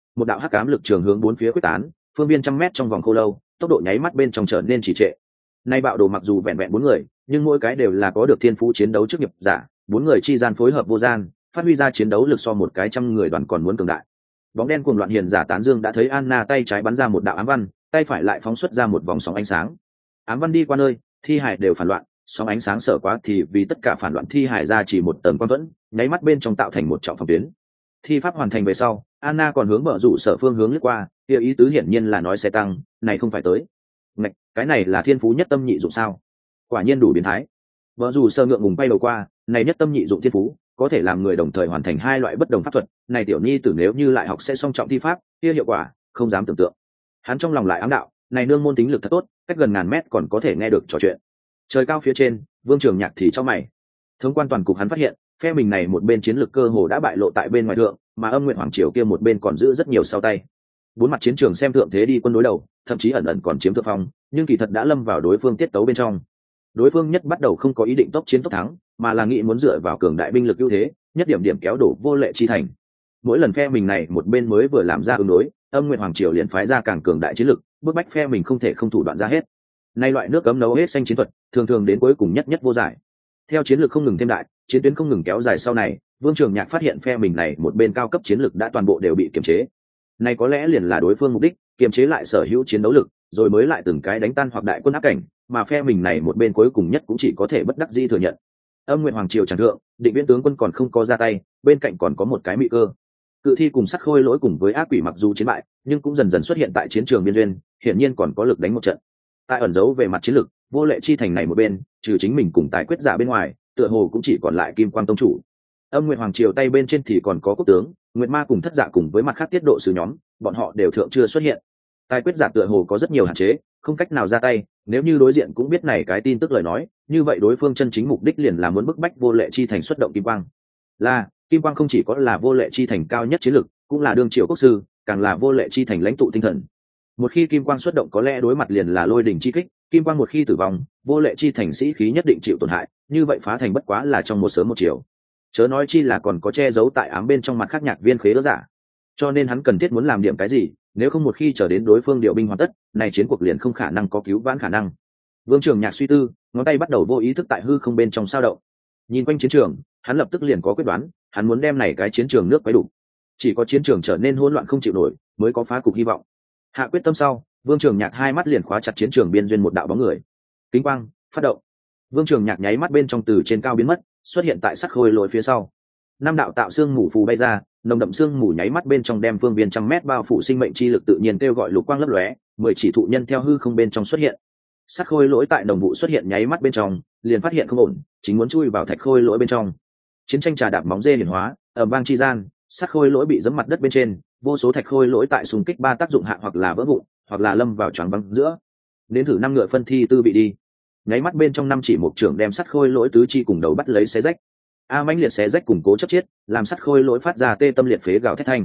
một đạo hắc ám lực trường hướng bốn phía quyết tán, phương viên trăm mét trong vòng khô lâu, tốc độ nháy mắt bên trong trở nên trì trệ. Nay bạo đồ mặc dù vẹn vẹn bốn người, nhưng mỗi cái đều là có được thiên phú chiến đấu chức nghiệp giả, bốn người chi gian phối hợp vô gian, phát huy ra chiến đấu lực so một cái trăm người đoàn còn muốn cường đại. Bóng đen cuồng loạn hiền giả tán dương đã thấy Anna tay trái bắn ra một đạo ám văn, tay phải lại phóng xuất ra một vòng sóng ánh sáng. Ám văn đi qua nơi, thi hải đều phản loạn, sóng ánh sáng sở quá thì vì tất cả phản loạn thi hải ra chỉ một tầng quang thuẫn, nháy mắt bên trong tạo thành một trọng phòng tuyến. Thi pháp hoàn thành về sau, Anna còn hướng bờ rủ sở phương hướng lướt qua, kia ý tứ hiển nhiên là nói sẽ tăng, này không phải tới. Ngạch, cái này là thiên phú nhất tâm nhị dụng sao? Quả nhiên đủ biến thái. Bờ rủ sở ngượng ngùng bay đầu qua, này nhất tâm nhị dụng thiên phú, có thể làm người đồng thời hoàn thành hai loại bất đồng pháp thuật, này tiểu nhi tử nếu như lại học sẽ song trọng thi pháp, kia hiệu quả, không dám tưởng tượng. Hắn trong lòng lại ám đạo, này nương môn tính lực thật tốt, cách gần ngàn mét còn có thể nghe được trò chuyện. Trời cao phía trên, Vương Trường Nhạc thì cho mày. Thống quan toàn cục hắn phát hiện, phe mình này một bên chiến lược cơ hồ đã bại lộ tại bên ngoài thượng, mà Âm Nguyệt Hoàng Triều kia một bên còn giữ rất nhiều sau tay. Bốn mặt chiến trường xem thượng thế đi quân đối đầu, thậm chí ẩn ẩn còn chiếm thượng phong, nhưng kỳ thật đã lâm vào đối phương tiết tấu bên trong. Đối phương nhất bắt đầu không có ý định tốc chiến tốc thắng, mà là nghĩ muốn dựa vào cường đại binh lực ưu thế, nhất điểm điểm kéo đổ Vô Lệ Chi Thành. Mỗi lần phe mình này một bên mới vừa làm ra ứng đối, Âm Nguyệt Hoàng Triều liền phái ra càng cường đại chiến lực, bức bách phe mình không thể không thủ đoạn ra hết. Nay loại nước cấm nấu hết xanh chiến thuật, thường thường đến cuối cùng nhất vô giải. Theo chiến lược không ngừng thêm đại, chiến tuyến không ngừng kéo dài sau này, Vương Trường Nhạc phát hiện phe mình này một bên cao cấp chiến lược đã toàn bộ đều bị kiềm chế. Này có lẽ liền là đối phương mục đích, kiềm chế lại sở hữu chiến đấu lực, rồi mới lại từng cái đánh tan hoặc đại quân áp cảnh, mà phe mình này một bên cuối cùng nhất cũng chỉ có thể bất đắc dĩ thừa nhận. Âm Nguyệt Hoàng Triều chẳng thượng, Định Viễn tướng quân còn không có ra tay, bên cạnh còn có một cái mị cơ. Cự thi cùng Sắt Khôi Lỗi cùng với ác quỷ mặc dù chiến bại, nhưng cũng dần dần xuất hiện tại chiến trường biên duyên, hiển nhiên còn có lực đánh một trận. Tại ẩn giấu về mặt chiến lực, Vô Lệ Chi Thành này một bên, trừ chính mình cùng tài quyết giả bên ngoài, tựa hồ cũng chỉ còn lại Kim Quang tông chủ. Âm Nguyệt Hoàng Triều tay bên trên thì còn có quốc tướng, Nguyệt Ma cùng Thất Dạ cùng với mặt khác tiết độ sứ nhóm, bọn họ đều thượng chưa xuất hiện. Tài quyết giả tựa hồ có rất nhiều hạn chế, không cách nào ra tay, nếu như đối diện cũng biết này cái tin tức lời nói, như vậy đối phương chân chính mục đích liền là muốn bức bách Vô Lệ Chi Thành xuất động Kim Quang. Là, Kim Quang không chỉ có là Vô Lệ Chi Thành cao nhất chiến lực, cũng là đương triều quốc sư, càng là Vô Lệ Chi Thành lãnh tụ tinh thần. Một khi Kim Quang xuất động có lẽ đối mặt liền là lôi đỉnh chi kích, Kim Quang một khi tử vong, Vô Lệ Chi Thành sĩ khí nhất định chịu tổn hại, như vậy phá thành bất quá là trong một sớm một chiều. Chớ nói chi là còn có che giấu tại ám bên trong mặt khác nhạc viên khế đỡ giả. Cho nên hắn cần thiết muốn làm điểm cái gì, nếu không một khi chờ đến đối phương điều binh hoàn tất, này chiến cuộc liền không khả năng có cứu vãn khả năng. Vương Trường Nhạc suy tư, ngón tay bắt đầu vô ý thức tại hư không bên trong sao động. Nhìn quanh chiến trường, hắn lập tức liền có quyết đoán, hắn muốn đem này cái chiến trường nước quấy đủ. Chỉ có chiến trường trở nên hỗn loạn không chịu nổi, mới có phá cục hy vọng. Hạ quyết tâm sau, Vương Trường Nhạc hai mắt liền khóa chặt chiến trường biên duyên một đạo bóng người. Kính quang, phát động. Vương Trường Nhạc nháy mắt bên trong từ trên cao biến mất, xuất hiện tại Sắt Khôi Lỗi phía sau. Năm đạo tạo xương mù phù bay ra, nồng đậm xương mù nháy mắt bên trong đem phương viên trăm mét bao phủ sinh mệnh chi lực tự nhiên kêu gọi lục quang lấp lóe, 10 chỉ thụ nhân theo hư không bên trong xuất hiện. Sắt Khôi Lỗi tại đồng vụ xuất hiện nháy mắt bên trong, liền phát hiện không ổn, chính muốn chui vào Thạch Khôi Lỗi bên trong. Chiến tranh trà đạp móng dê hiển hóa, ở bang chi gian, Sắt Khôi Lỗi bị giẫm mặt đất bên trên, vô số Thạch Khôi Lỗi tại xung kích ba tác dụng hạ hoặc là vỡ vụn, hoặc là lâm vào choáng vắng giữa. Đến thử năm ngựa phân thi tư bị đi. Nháy mắt bên trong năm chỉ một trưởng đem Sắt Khôi Lỗi tứ chi cùng đầu bắt lấy xé rách. Mãnh liệt xé rách cùng cố chấp chết, làm Sắt Khôi Lỗi phát ra tê tâm liệt phế gào thét thanh.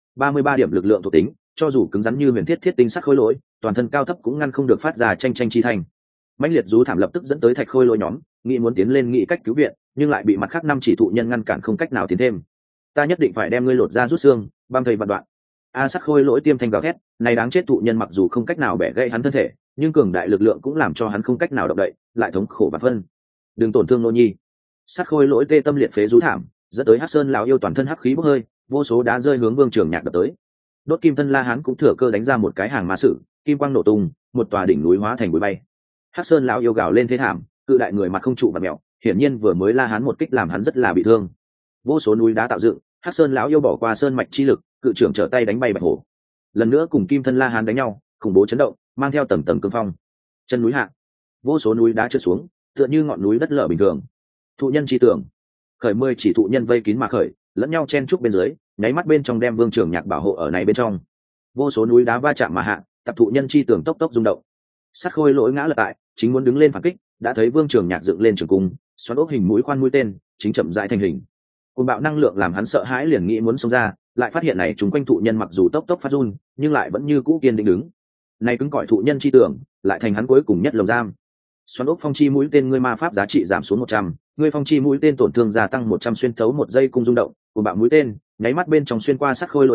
33 điểm lực lượng thuộc tính, cho dù cứng rắn như huyền thiết thiết tinh Sắt Khôi Lỗi, toàn thân cao thấp cũng ngăn không được phát ra tranh tranh chi thành. Mãnh liệt rú thảm lập tức dẫn tới Thạch Khôi Lỗi nhóm, nghĩ muốn tiến lên nghĩ cách cứu viện, nhưng lại bị mặt khác năm chỉ thụ nhân ngăn cản không cách nào tiến thêm. Ta nhất định phải đem ngươi lột ra rút xương, băm thây vạn đoạn. Sắt Khôi Lỗi tiêm thanh gào thét, này đáng chết thụ nhân mặc dù không cách nào bẻ gãy hắn thân thể, nhưng cường đại lực lượng cũng làm cho hắn không cách nào động đậy, lại thống khổ và phân. Đừng tổn thương nô nhi. Sắt Khôi Lỗi tê tâm liệt phế rú thảm, dẫn tới Hắc Sơn lão yêu toàn thân hắc khí bốc hơi, vô số đá rơi hướng Vương Trường Nhạc đập tới. Đốt Kim Thân La Hán cũng thừa cơ đánh ra một cái hàng ma sử, kim quang nổ tung, một tòa đỉnh núi hóa thành bụi bay. Hắc Sơn lão yêu gào lên thế thảm, cự đại người mặt không trụ mặt mèo, hiển nhiên vừa mới La Hán một kích làm hắn rất là bị thương. Vô số núi đá tạo dựng, Hắc Sơn lão yêu bỏ qua sơn mạch chi lực, cự trưởng trở tay đánh bay bạch hổ. Lần nữa cùng Kim Thân La Hán đánh nhau, khủng bố chấn động, mang theo tầng tầng cương phong. Chân núi hạ, vô số núi đá trượt xuống, tựa như ngọn núi đất lở bình thường. Thụ nhân chi tưởng, khởi 10 chỉ thụ nhân vây kín mà khởi, lẫn nhau chen trúc bên dưới, nháy mắt bên trong đem Vương Trường Nhạc bảo hộ ở này bên trong. Vô số núi đá va chạm mà hạ, tập thụ nhân chi tưởng tốc tốc rung động. Sắt Khôi Lỗi ngã lật tại, chính muốn đứng lên phản kích, đã thấy Vương Trường Nhạc dựng lên trường cung, xoắn ốc hình mũi khoan mũi tên, chính chậm rãi thành hình. Cuồng bạo năng lượng làm hắn sợ hãi liền nghĩ muốn xông ra, lại phát hiện này chúng quanh thụ nhân mặc dù tốc tốc phát run, nhưng lại vẫn như cũ kiên định đứng. Này cứng cỏi thụ nhân chi tưởng, lại thành hắn cuối cùng nhất lồng giam. Xoắn ốc phong chi mũi tên ngươi ma pháp giá trị giảm xuống 100, ngươi phong chi mũi tên tổn thương gia tăng 100 xuyên thấu một giây cung rung động, cuồng bạo mũi tên, nháy mắt bên trong xuyên qua Sắt Khôi Lỗi sau,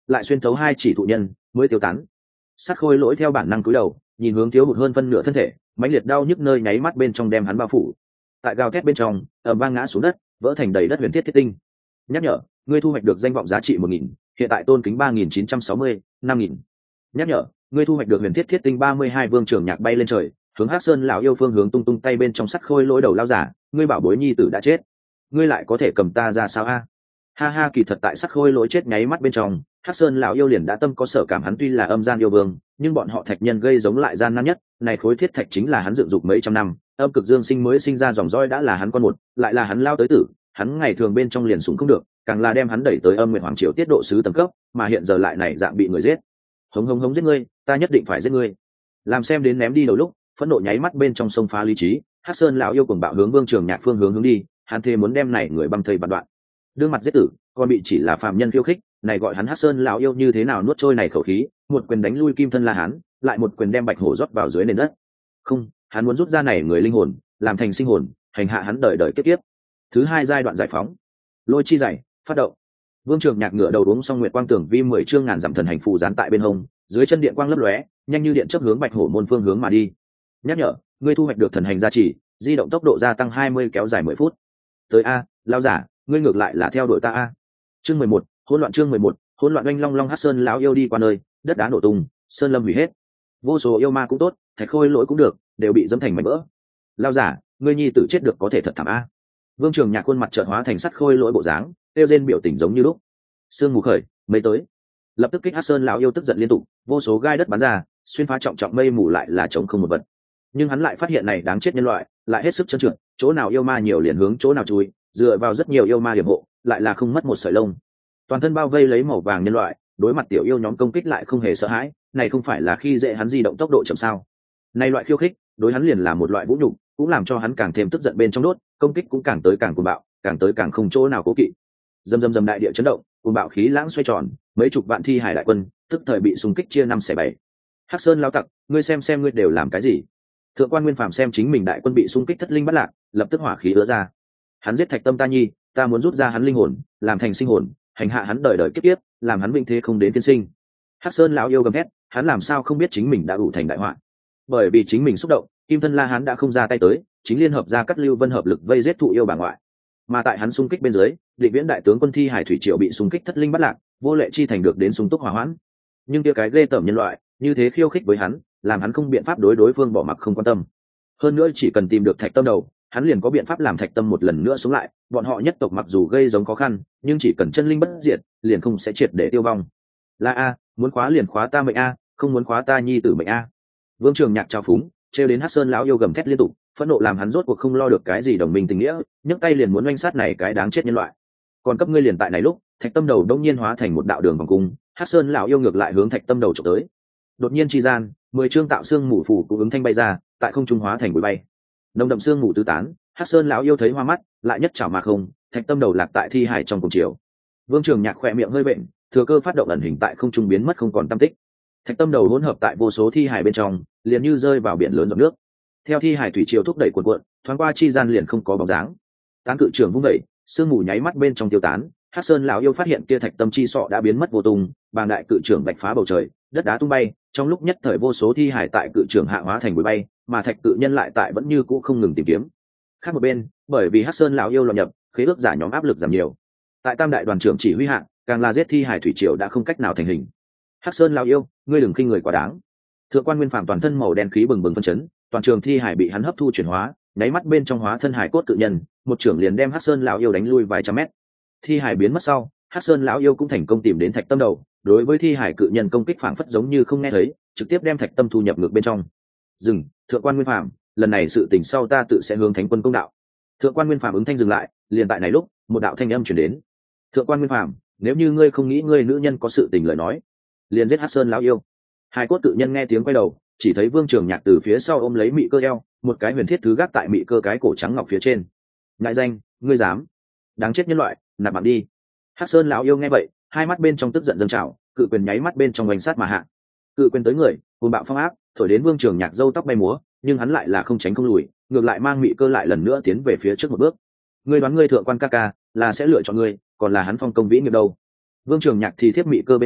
lại xuyên thấu hai chỉ thụ nhân mới tiêu tán. Sắt khôi lỗi theo bản năng cúi đầu nhìn hướng thiếu hụt hơn phân nửa thân thể, mãnh liệt đau nhức nơi nháy mắt bên trong đem hắn bao phủ. Tại gào thét bên trong ầm vang ngã xuống đất, vỡ thành đầy đất huyền thiết thiết tinh. Nhắc nhở, ngươi thu hoạch được danh vọng giá trị 1.000, hiện tại tôn kính 3.960, 5.000. Nhắc nhở, ngươi thu hoạch được huyền thiết thiết tinh 32. Vương Trường Nhạc bay lên trời, hướng Hắc Sơn lão yêu phương hướng tung tung tay bên trong sắt khôi lỗi đầu lao giả, ngươi bảo bối nhi tử đã chết, ngươi lại có thể cầm ta ra sao a? Ha ha, kỳ thật tại sắt khôi lỗi chết nháy mắt bên trong, Hắc Sơn lão yêu liền đã tâm có sở cảm, hắn tuy là âm gian yêu vương, nhưng bọn họ thạch nhân gây giống lại gian nan nhất, này khối thiết thạch chính là hắn dựng dục mấy trăm năm, âm cực dương sinh mới sinh ra dòng roi đã là hắn con một, lại là hắn lao tới tử, hắn ngày thường bên trong liền sủng không được, càng là đem hắn đẩy tới âm nguyệt hoàng triều tiết độ sứ tầng cấp, mà hiện giờ lại này dạng bị người giết. Hống hống hống, giết ngươi, ta nhất định phải giết ngươi. Làm xem đến ném đi đầu lúc, phẫn nộ nháy mắt bên trong sông phá lý trí, Hắc Sơn lão yêu cuồng bạo hướng Vương Trường Nhạc phương hướng đi, hắn thề muốn đem này người băm thây bạt đoạn. Đương mặt giết tử, còn bị chỉ là phàm nhân khiêu khích, này gọi hắn Hắc Sơn lão yêu như thế nào nuốt trôi này khẩu khí, một quyền đánh lui Kim Thân La Hán, lại một quyền đem Bạch Hổ rót vào dưới nền đất. Không, hắn muốn rút ra này người linh hồn, làm thành sinh hồn, hành hạ hắn đời đời kiếp kiếp. Thứ hai giai đoạn giải phóng. Lôi chi dày, phát động. Vương Trường Nhạc ngửa đầu uống xong nguyệt quang tưởng vi 10 chương ngàn dặm thần hành phù dán tại bên hông, dưới chân điện quang lấp lóe, nhanh như điện chớp hướng Bạch Hổ môn phương hướng mà đi. Nhắc nhở, ngươi thu hoạch được thần hành gia trì, di động tốc độ gia tăng 20, kéo dài 10 phút. Tới a, lão giả, ngươi ngược lại là theo đuổi ta a. Chương 11, hỗn loạn. Chương 11, hỗn loạn. Oanh long long, Hắc Sơn lão yêu đi qua nơi, đất đá nổ tung, sơn lâm hủy hết. Vô số yêu ma cũng tốt, thạch khôi lỗi cũng được, đều bị dẫm thành mảnh vỡ. Lão giả, ngươi nhi tử chết được có thể thật thảm a. Vương Trường Nhạc khuôn mặt chợt hóa thành sắt khôi lỗi bộ dáng, tiêu rên biểu tình giống như lúc. Sương mù khởi, mây tới. Lập tức kích Hắc Sơn lão yêu tức giận liên tục, vô số gai đất bắn ra, xuyên phá trọng trọng mây mù, lại là trống không một vật. Nhưng hắn lại phát hiện này đáng chết nhân loại, lại hết sức trơn trượt, chỗ nào yêu ma nhiều liền hướng chỗ nào chui, dựa vào rất nhiều yêu ma hiểm hộ, lại là không mất một sợi lông. Toàn thân bao vây lấy màu vàng nhân loại, đối mặt tiểu yêu nhóm công kích lại không hề sợ hãi, này không phải là khi dễ hắn di động tốc độ chậm sao? Này loại khiêu khích, đối hắn liền là một loại vũ nhục, cũng làm cho hắn càng thêm tức giận bên trong đốt, công kích cũng càng tới càng cuồng bạo, càng tới càng không chỗ nào cố kỵ. Dầm dầm dầm, đại địa chấn động, cuồng bạo khí lãng xoay tròn, mấy chục vạn thi hải đại quân, tức thời bị xung kích chia 5/7. Hắc Sơn lão tặc, ngươi xem ngươi đều làm cái gì? Thượng quan Nguyên Phàm xem chính mình đại quân bị xung kích thất linh bất lạc, lập tức hỏa khí ứa ra. Hắn giết Thạch Tâm ta nhi, ta muốn rút ra hắn linh hồn, làm thành sinh hồn, hành hạ hắn đời đời kiếp kiếp, làm hắn vinh thế không đến thiên sinh. Hắc Sơn lão yêu gầm thét, hắn làm sao không biết chính mình đã ủ thành đại họa. Bởi vì chính mình xúc động, Kim Thân La Hán đã không ra tay tới, chính liên hợp ra cắt Lưu Vân hợp lực vây giết thụ yêu bà ngoại. Mà tại hắn xung kích bên dưới, Định Viễn đại tướng quân thi hải thủy triều bị xung kích thất linh bất lạc, vô lệ chi thành được đến sung túc hòa hoãn. Nhưng kia cái ghê tởm nhân loại, như thế khiêu khích với hắn, làm hắn không biện pháp đối phương bỏ mặc không quan tâm. Hơn nữa chỉ cần tìm được Thạch Tâm đầu, hắn liền có biện pháp làm Thạch Tâm một lần nữa sống lại. Bọn họ nhất tộc mặc dù gây giống khó khăn, nhưng chỉ cần chân linh bất diệt, liền không sẽ triệt để tiêu vong. Là a, muốn khóa liền khóa ta mệnh a, không muốn khóa ta nhi tử mệnh a. Vương Trường Nhạc trao phúng, trêu đến Hắc Sơn lão yêu gầm thét liên tục, phẫn nộ làm hắn rốt cuộc không lo được cái gì đồng minh tình nghĩa, nhấc tay liền muốn oanh sát này cái đáng chết nhân loại. Còn cấp ngươi liền tại này lúc, Thạch Tâm đầu đông nhiên hóa thành một đạo đường vòng cung, Hắc Sơn lão yêu ngược lại hướng Thạch Tâm đầu chụp tới. Đột nhiên chi gian, 10 chương tạo xương mù phủ cũng ứng thanh bay ra, tại không trung hóa thành bụi bay. Nồng đậm xương mù tứ tán, Hắc Sơn lão yêu thấy hoa mắt, lại nhất chảo mà không, Thạch Tâm đầu lạc tại thi hải trong cùng chiều. Vương Trường Nhạc khỏe miệng hơi bệnh, thừa cơ phát động ẩn hình tại không trung biến mất không còn tăm tích. Thạch Tâm đầu hỗn hợp tại vô số thi hải bên trong, liền như rơi vào biển lớn giọt nước. Theo thi hải thủy triều thúc đẩy cuộn cuộn, thoáng qua chi gian liền không có bóng dáng. Tán cự trưởng vung dậy, sương mù nháy mắt bên trong tiêu tán. Hắc Sơn lão yêu phát hiện kia Thạch Tâm chi sọ đã biến mất vô tung, bàng đại cự trưởng bạch phá bầu trời, đất đá tung bay, trong lúc nhất thời vô số thi hải tại cự trưởng hạ hóa thành bụi bay, mà Thạch cự nhân lại tại vẫn như cũ không ngừng tìm kiếm. Khác một bên, bởi vì Hắc Sơn lão yêu loạn nhập, khế ước giả nhóm áp lực giảm nhiều. Tại Tam đại đoàn trưởng chỉ huy hạ, càng là giết thi hải thủy triều đã không cách nào thành hình. Hắc Sơn lão yêu, ngươi đừng khinh người quá đáng. Thượng quan Nguyên Phàm toàn thân màu đen khí bừng bừng phân chấn, toàn trường thi hải bị hắn hấp thu chuyển hóa, nháy mắt bên trong hóa thân hải cốt cự nhân, một trưởng liền đem Hắc Sơn lão yêu đánh lui vài trăm mét. Thi hải biến mất sau, Hắc Sơn lão yêu cũng thành công tìm đến Thạch Tâm đầu, đối với thi hải cự nhân công kích phảng phất giống như không nghe thấy, trực tiếp đem Thạch Tâm thu nhập ngược bên trong. Dừng, Thượng quan Nguyên Phàm, lần này sự tình sau ta tự sẽ hướng Thánh quân công đạo. Thượng quan Nguyên Phàm ứng thanh dừng lại, liền tại này lúc, một đạo thanh âm truyền đến. Thượng quan Nguyên Phàm, nếu như ngươi không nghĩ ngươi nữ nhân có sự tình lời nói, liền giết Hắc Sơn lão yêu. Hai cốt cự nhân nghe tiếng quay đầu, chỉ thấy Vương Trường Nhạc từ phía sau ôm lấy mị cơ eo, một cái huyền thiết thứ gác tại mị cơ cái cổ trắng ngọc phía trên. Ngại danh, ngươi dám? Đáng chết nhân loại, nạp mạng đi. Hắc Sơn lão yêu nghe vậy, hai mắt bên trong tức giận dâng trào, cự quyền nháy mắt bên trong oanh sát mà hạ. Cự quyền tới người, cuồng bạo phong áp, thổi đến Vương Trường Nhạc râu tóc bay múa, nhưng hắn lại là không tránh không lùi, ngược lại mang mị cơ lại lần nữa tiến về phía trước một bước. Ngươi đoán ngươi thượng quan ca ca là sẽ lựa chọn ngươi, còn là hắn phong công vĩ nghiệp đâu? Vương Trường Nhạc thì thiếp mị cơ bên hai,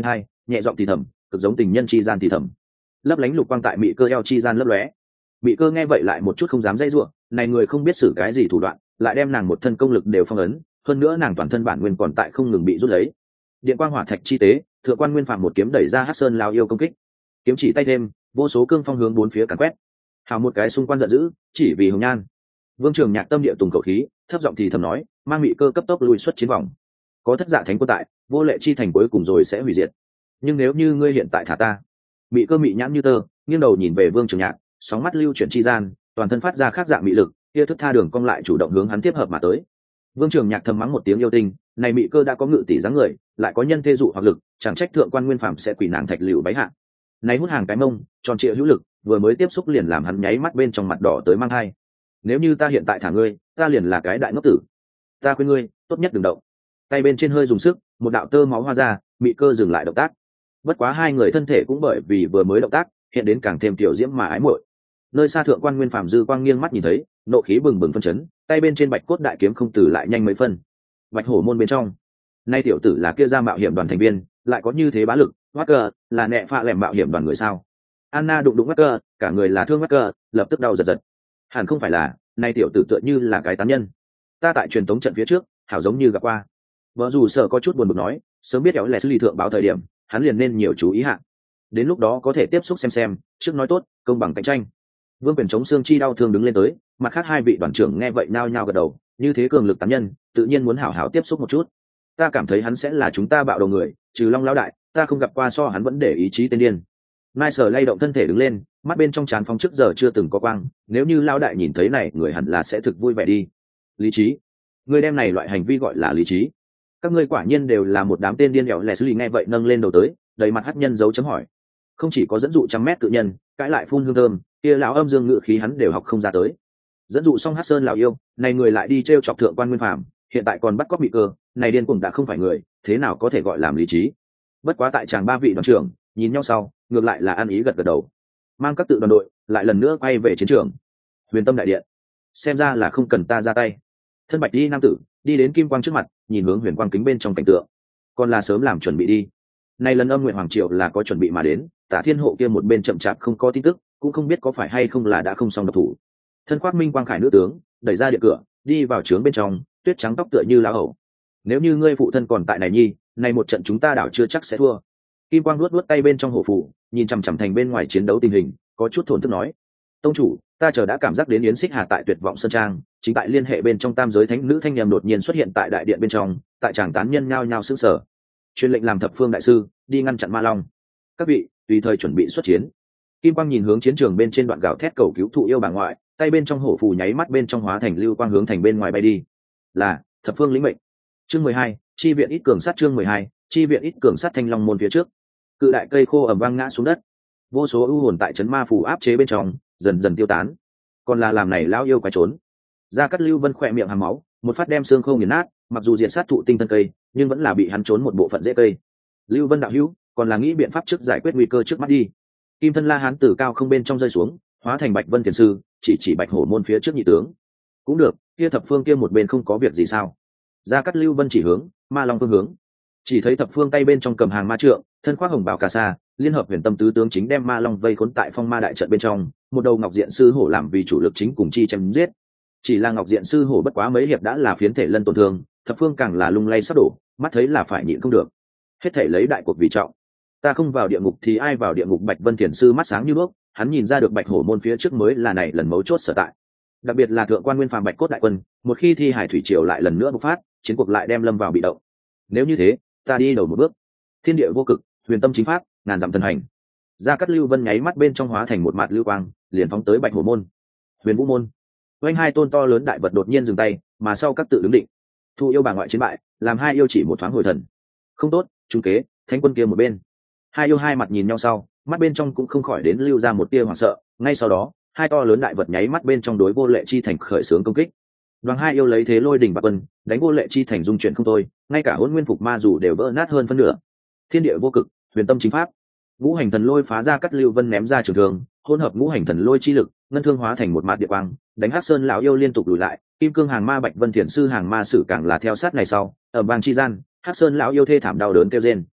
nhẹ giọng thì thầm, cực giống tình nhân chi gian thì thầm. Lấp lánh lục quang tại mị cơ eo chi gian lấp lóe. Mị cơ nghe vậy lại một chút không dám dây giụa, này người không biết xử cái gì thủ đoạn, lại đem nàng một thân công lực đều phong ấn, hơn nữa nàng toàn thân bản nguyên còn tại không ngừng bị rút lấy. Điện quang hỏa thạch chi tế, thượng quan nguyên phạm một kiếm đẩy ra Hắc Sơn lao yêu công kích. Kiếm chỉ tay thêm, vô số cương phong hướng bốn phía càn quét. Hào một cái xung quanh giận dữ, chỉ vì hồng nhan. Vương Trường Nhạc tâm địa tùng khẩu khí, thấp giọng thì thầm nói, mang mị cơ cấp tốc lùi xuất chiến vòng. Có thất dạ thánh quân tại, vô lệ chi thành cuối cùng rồi sẽ hủy diệt. Nhưng nếu như ngươi hiện tại thả ta, mị cơ mị nhãn như tơ, nghiêng đầu nhìn về Vương Trường Nhạc, sóng mắt lưu chuyển chi gian, toàn thân phát ra khác dạng mị lực, kia thức tha đường cong lại chủ động hướng hắn tiếp hợp mà tới. Vương Trường Nhạc thầm mắng một tiếng yêu tinh, này mị cơ đã có ngự tỷ dáng người, lại có nhân thê dụ hoặc lực, chẳng trách thượng quan nguyên phàm sẽ quỷ nàng thạch liễu bái hạ. Này hút hàng cái mông, tròn trịa hữu lực, vừa mới tiếp xúc liền làm hắn nháy mắt bên trong mặt đỏ tới mang hai. Nếu như ta hiện tại thả ngươi, ta liền là cái đại ngốc tử. Ta khuyên ngươi, tốt nhất đừng động. Tay bên trên hơi dùng sức, một đạo tơ máu hoa ra, mị cơ dừng lại động tác. Bất quá hai người thân thể cũng bởi vì vừa mới động tác, hiện đến càng thêm tiểu diễm mà ái muội. Nơi xa thượng quan nguyên phàm dư quang nghiêng mắt nhìn thấy, nộ khí bừng bừng phân chấn, tay bên trên bạch cốt đại kiếm không từ lại nhanh mấy phân. Bạch hổ môn bên trong, nay tiểu tử là kia ra mạo hiểm đoàn thành viên, lại có như thế bá lực, Walker là nệ phạ lẻm mạo hiểm đoàn người sao? Anna đụng Walker, cả người là thương Walker, lập tức đau giật giật. Hẳn không phải là, nay tiểu tử tựa như là cái tán nhân. Ta tại truyền tống trận phía trước, hảo giống như gặp qua. Vợ dù sợ có chút buồn bực nói, sớm biết kéo lẻ xử lý thượng báo thời điểm, hắn liền nên nhiều chú ý hạ. Đến lúc đó có thể tiếp xúc xem, trước nói tốt, công bằng cạnh tranh. Vương Quyền chống xương chi đau thương đứng lên tới, mặt khác hai vị đoàn trưởng nghe vậy nao nhao gật đầu, như thế cường lực tán nhân, tự nhiên muốn hảo hảo tiếp xúc một chút. Ta cảm thấy hắn sẽ là chúng ta bạo đầu người, trừ Long lão đại, ta không gặp qua so hắn vẫn để ý chí tên điên. Mai Sở lay động thân thể đứng lên, mắt bên trong trán phong trước giờ chưa từng có quang, nếu như lão đại nhìn thấy này, người hẳn là sẽ thực vui vẻ đi. Lý trí, người đem này loại hành vi gọi là lý trí. Các ngươi quả nhiên đều là một đám tên điên đẻo lẻ xử lý nghe vậy nâng lên đầu tới, đầy mặt hắc nhân dấu chấm hỏi. Không chỉ có dẫn dụ trăm mét cự nhân, cãi lại phun hương thơm, kia lão âm dương ngự khí hắn đều học không ra tới. Dẫn dụ xong Hắc Sơn lão yêu, này người lại đi trêu chọc thượng quan nguyên phàm, hiện tại còn bắt cóc bị cơ, này điên cuồng đã không phải người, thế nào có thể gọi làm lý trí? Bất quá tại chàng ba vị đoàn trưởng nhìn nhau sau, ngược lại là ăn ý gật gật đầu, mang các tự đoàn đội lại lần nữa quay về chiến trường. Huyền Tâm đại điện, xem ra là không cần ta ra tay. Thân bạch đi nam tử đi đến kim quang trước mặt, nhìn hướng huyền quang kính bên trong cảnh tượng, còn là sớm làm chuẩn bị đi. Nay lần Âm Nguyện Hoàng Triều là có chuẩn bị mà đến, Tả Thiên Hộ kia một bên chậm chạp không có tin tức, cũng không biết có phải hay không là đã không xong độc thủ. Thân khoác minh quang khải nữ tướng đẩy ra điện cửa, đi vào trướng bên trong, tuyết trắng tóc tựa như lá hậu. Nếu như ngươi phụ thân còn tại này nhi, nay một trận chúng ta đảo chưa chắc sẽ thua. Kim quang luốt tay bên trong hổ phụ, nhìn chằm chằm thành bên ngoài chiến đấu tình hình, có chút thổn thức nói: tông chủ, ta chờ đã cảm giác đến Yến Xích Hà tại Tuyệt Vọng Sơn Trang, chính tại liên hệ bên trong tam giới thánh nữ thanh nhầm đột nhiên xuất hiện tại đại điện bên trong, tại tràng tán nhân nhao nhao sững sờ. Truyền lệnh làm thập phương đại sư đi ngăn chặn Ma Long. Các vị tùy thời chuẩn bị xuất chiến. Kim quang nhìn hướng chiến trường bên trên đoạn gào thét cầu cứu thụ yêu bà ngoại, tay bên trong hổ phù nháy mắt bên trong hóa thành lưu quang hướng thành bên ngoài bay đi. Là thập phương lĩnh mệnh. Chương 12, chi viện ít cường sát. Chương 12, chi viện ít cường sát. Thanh Long môn phía trước, cự đại cây khô ầm vang ngã xuống đất, vô số ưu hồn tại trấn ma phù áp chế bên trong dần dần tiêu tán. Còn là làm này lão yêu quái trốn. Gia Cát Lưu Vân khỏe miệng hàm máu, một phát đem xương khô nghiền nát, mặc dù diệt sát thụ tinh thân cây, nhưng vẫn là bị hắn trốn một bộ phận rễ cây. Lưu Vân đạo hữu, còn là nghĩ biện pháp trước giải quyết nguy cơ trước mắt đi. Kim thân La Hán từ cao không bên trong rơi xuống, hóa thành Bạch Vân Thiền sư, chỉ Bạch Hổ môn phía trước nhị tướng. Cũng được, kia thập phương kia một bên không có việc gì sao? Gia Cát Lưu Vân chỉ hướng Ma Long phương hướng. Chỉ thấy thập phương tay bên trong cầm hàng ma trượng, thân khoác hồng bào cà sa, liên hợp Huyền Tâm tứ tướng chính đem Ma Long vây khốn tại phong ma đại trận bên trong, một đầu Ngọc Diện sư hổ làm vì chủ lực chính cùng chi chém giết. Chỉ là Ngọc Diện sư hổ bất quá mấy hiệp đã là phiến thể lân tổn thương, thập phương càng là lung lay sắp đổ, mắt thấy là phải nhịn không được. Hết thể lấy đại cuộc vì trọng. Ta không vào địa ngục thì ai vào địa ngục? Bạch Vân Thiền sư mắt sáng như đuốc, hắn nhìn ra được Bạch Hổ môn phía trước mới là này lần mấu chốt sở tại. Đặc biệt là thượng quan nguyên phàm Bạch cốt đại quân, một khi thi hải thủy triều lại lần nữa bộc phát, chiến cuộc lại đem lâm vào bị động. Nếu như thế, ta đi đầu một bước. Thiên địa vô cực, huyền tâm chính pháp, ngàn dặm thần hành. Gia Cát Lưu Vân nháy mắt bên trong hóa thành một mạt lưu quang, liền phóng tới Bạch Hổ môn. Huyền Vũ môn, oanh hai tôn to lớn đại vật đột nhiên dừng tay, mà sau các tự đứng định. Thu yêu bà ngoại chiến bại, làm hai yêu chỉ một thoáng hồi thần. Không tốt, trung kế, thánh quân kia một bên. Hai yêu hai mặt nhìn nhau sau, mắt bên trong cũng không khỏi đến lưu ra một tia hoảng sợ. Ngay sau đó, hai to lớn đại vật nháy mắt bên trong đối vô lệ chi thành khởi xướng công kích. Đoàn hai yêu lấy thế lôi đỉnh bạc quân, đánh vô lệ chi thành dung chuyển không thôi, ngay cả hỗn nguyên phục ma dù đều vỡ nát hơn phân nửa. Thiên địa vô cực, huyền tâm chính pháp, ngũ hành thần lôi phá ra Cát Lưu Vân ném ra trường thương, hỗn hợp ngũ hành thần lôi chi lực, ngân thương hóa thành một mạt địa quang, đánh Hắc Sơn lão yêu liên tục lùi lại. Kim cương hàng ma Bạch Vân Thiền sư hàng ma sử càng là theo sát này sau, ở bang chi gian, Hắc Sơn lão yêu thê thảm đau đớn kêu rên.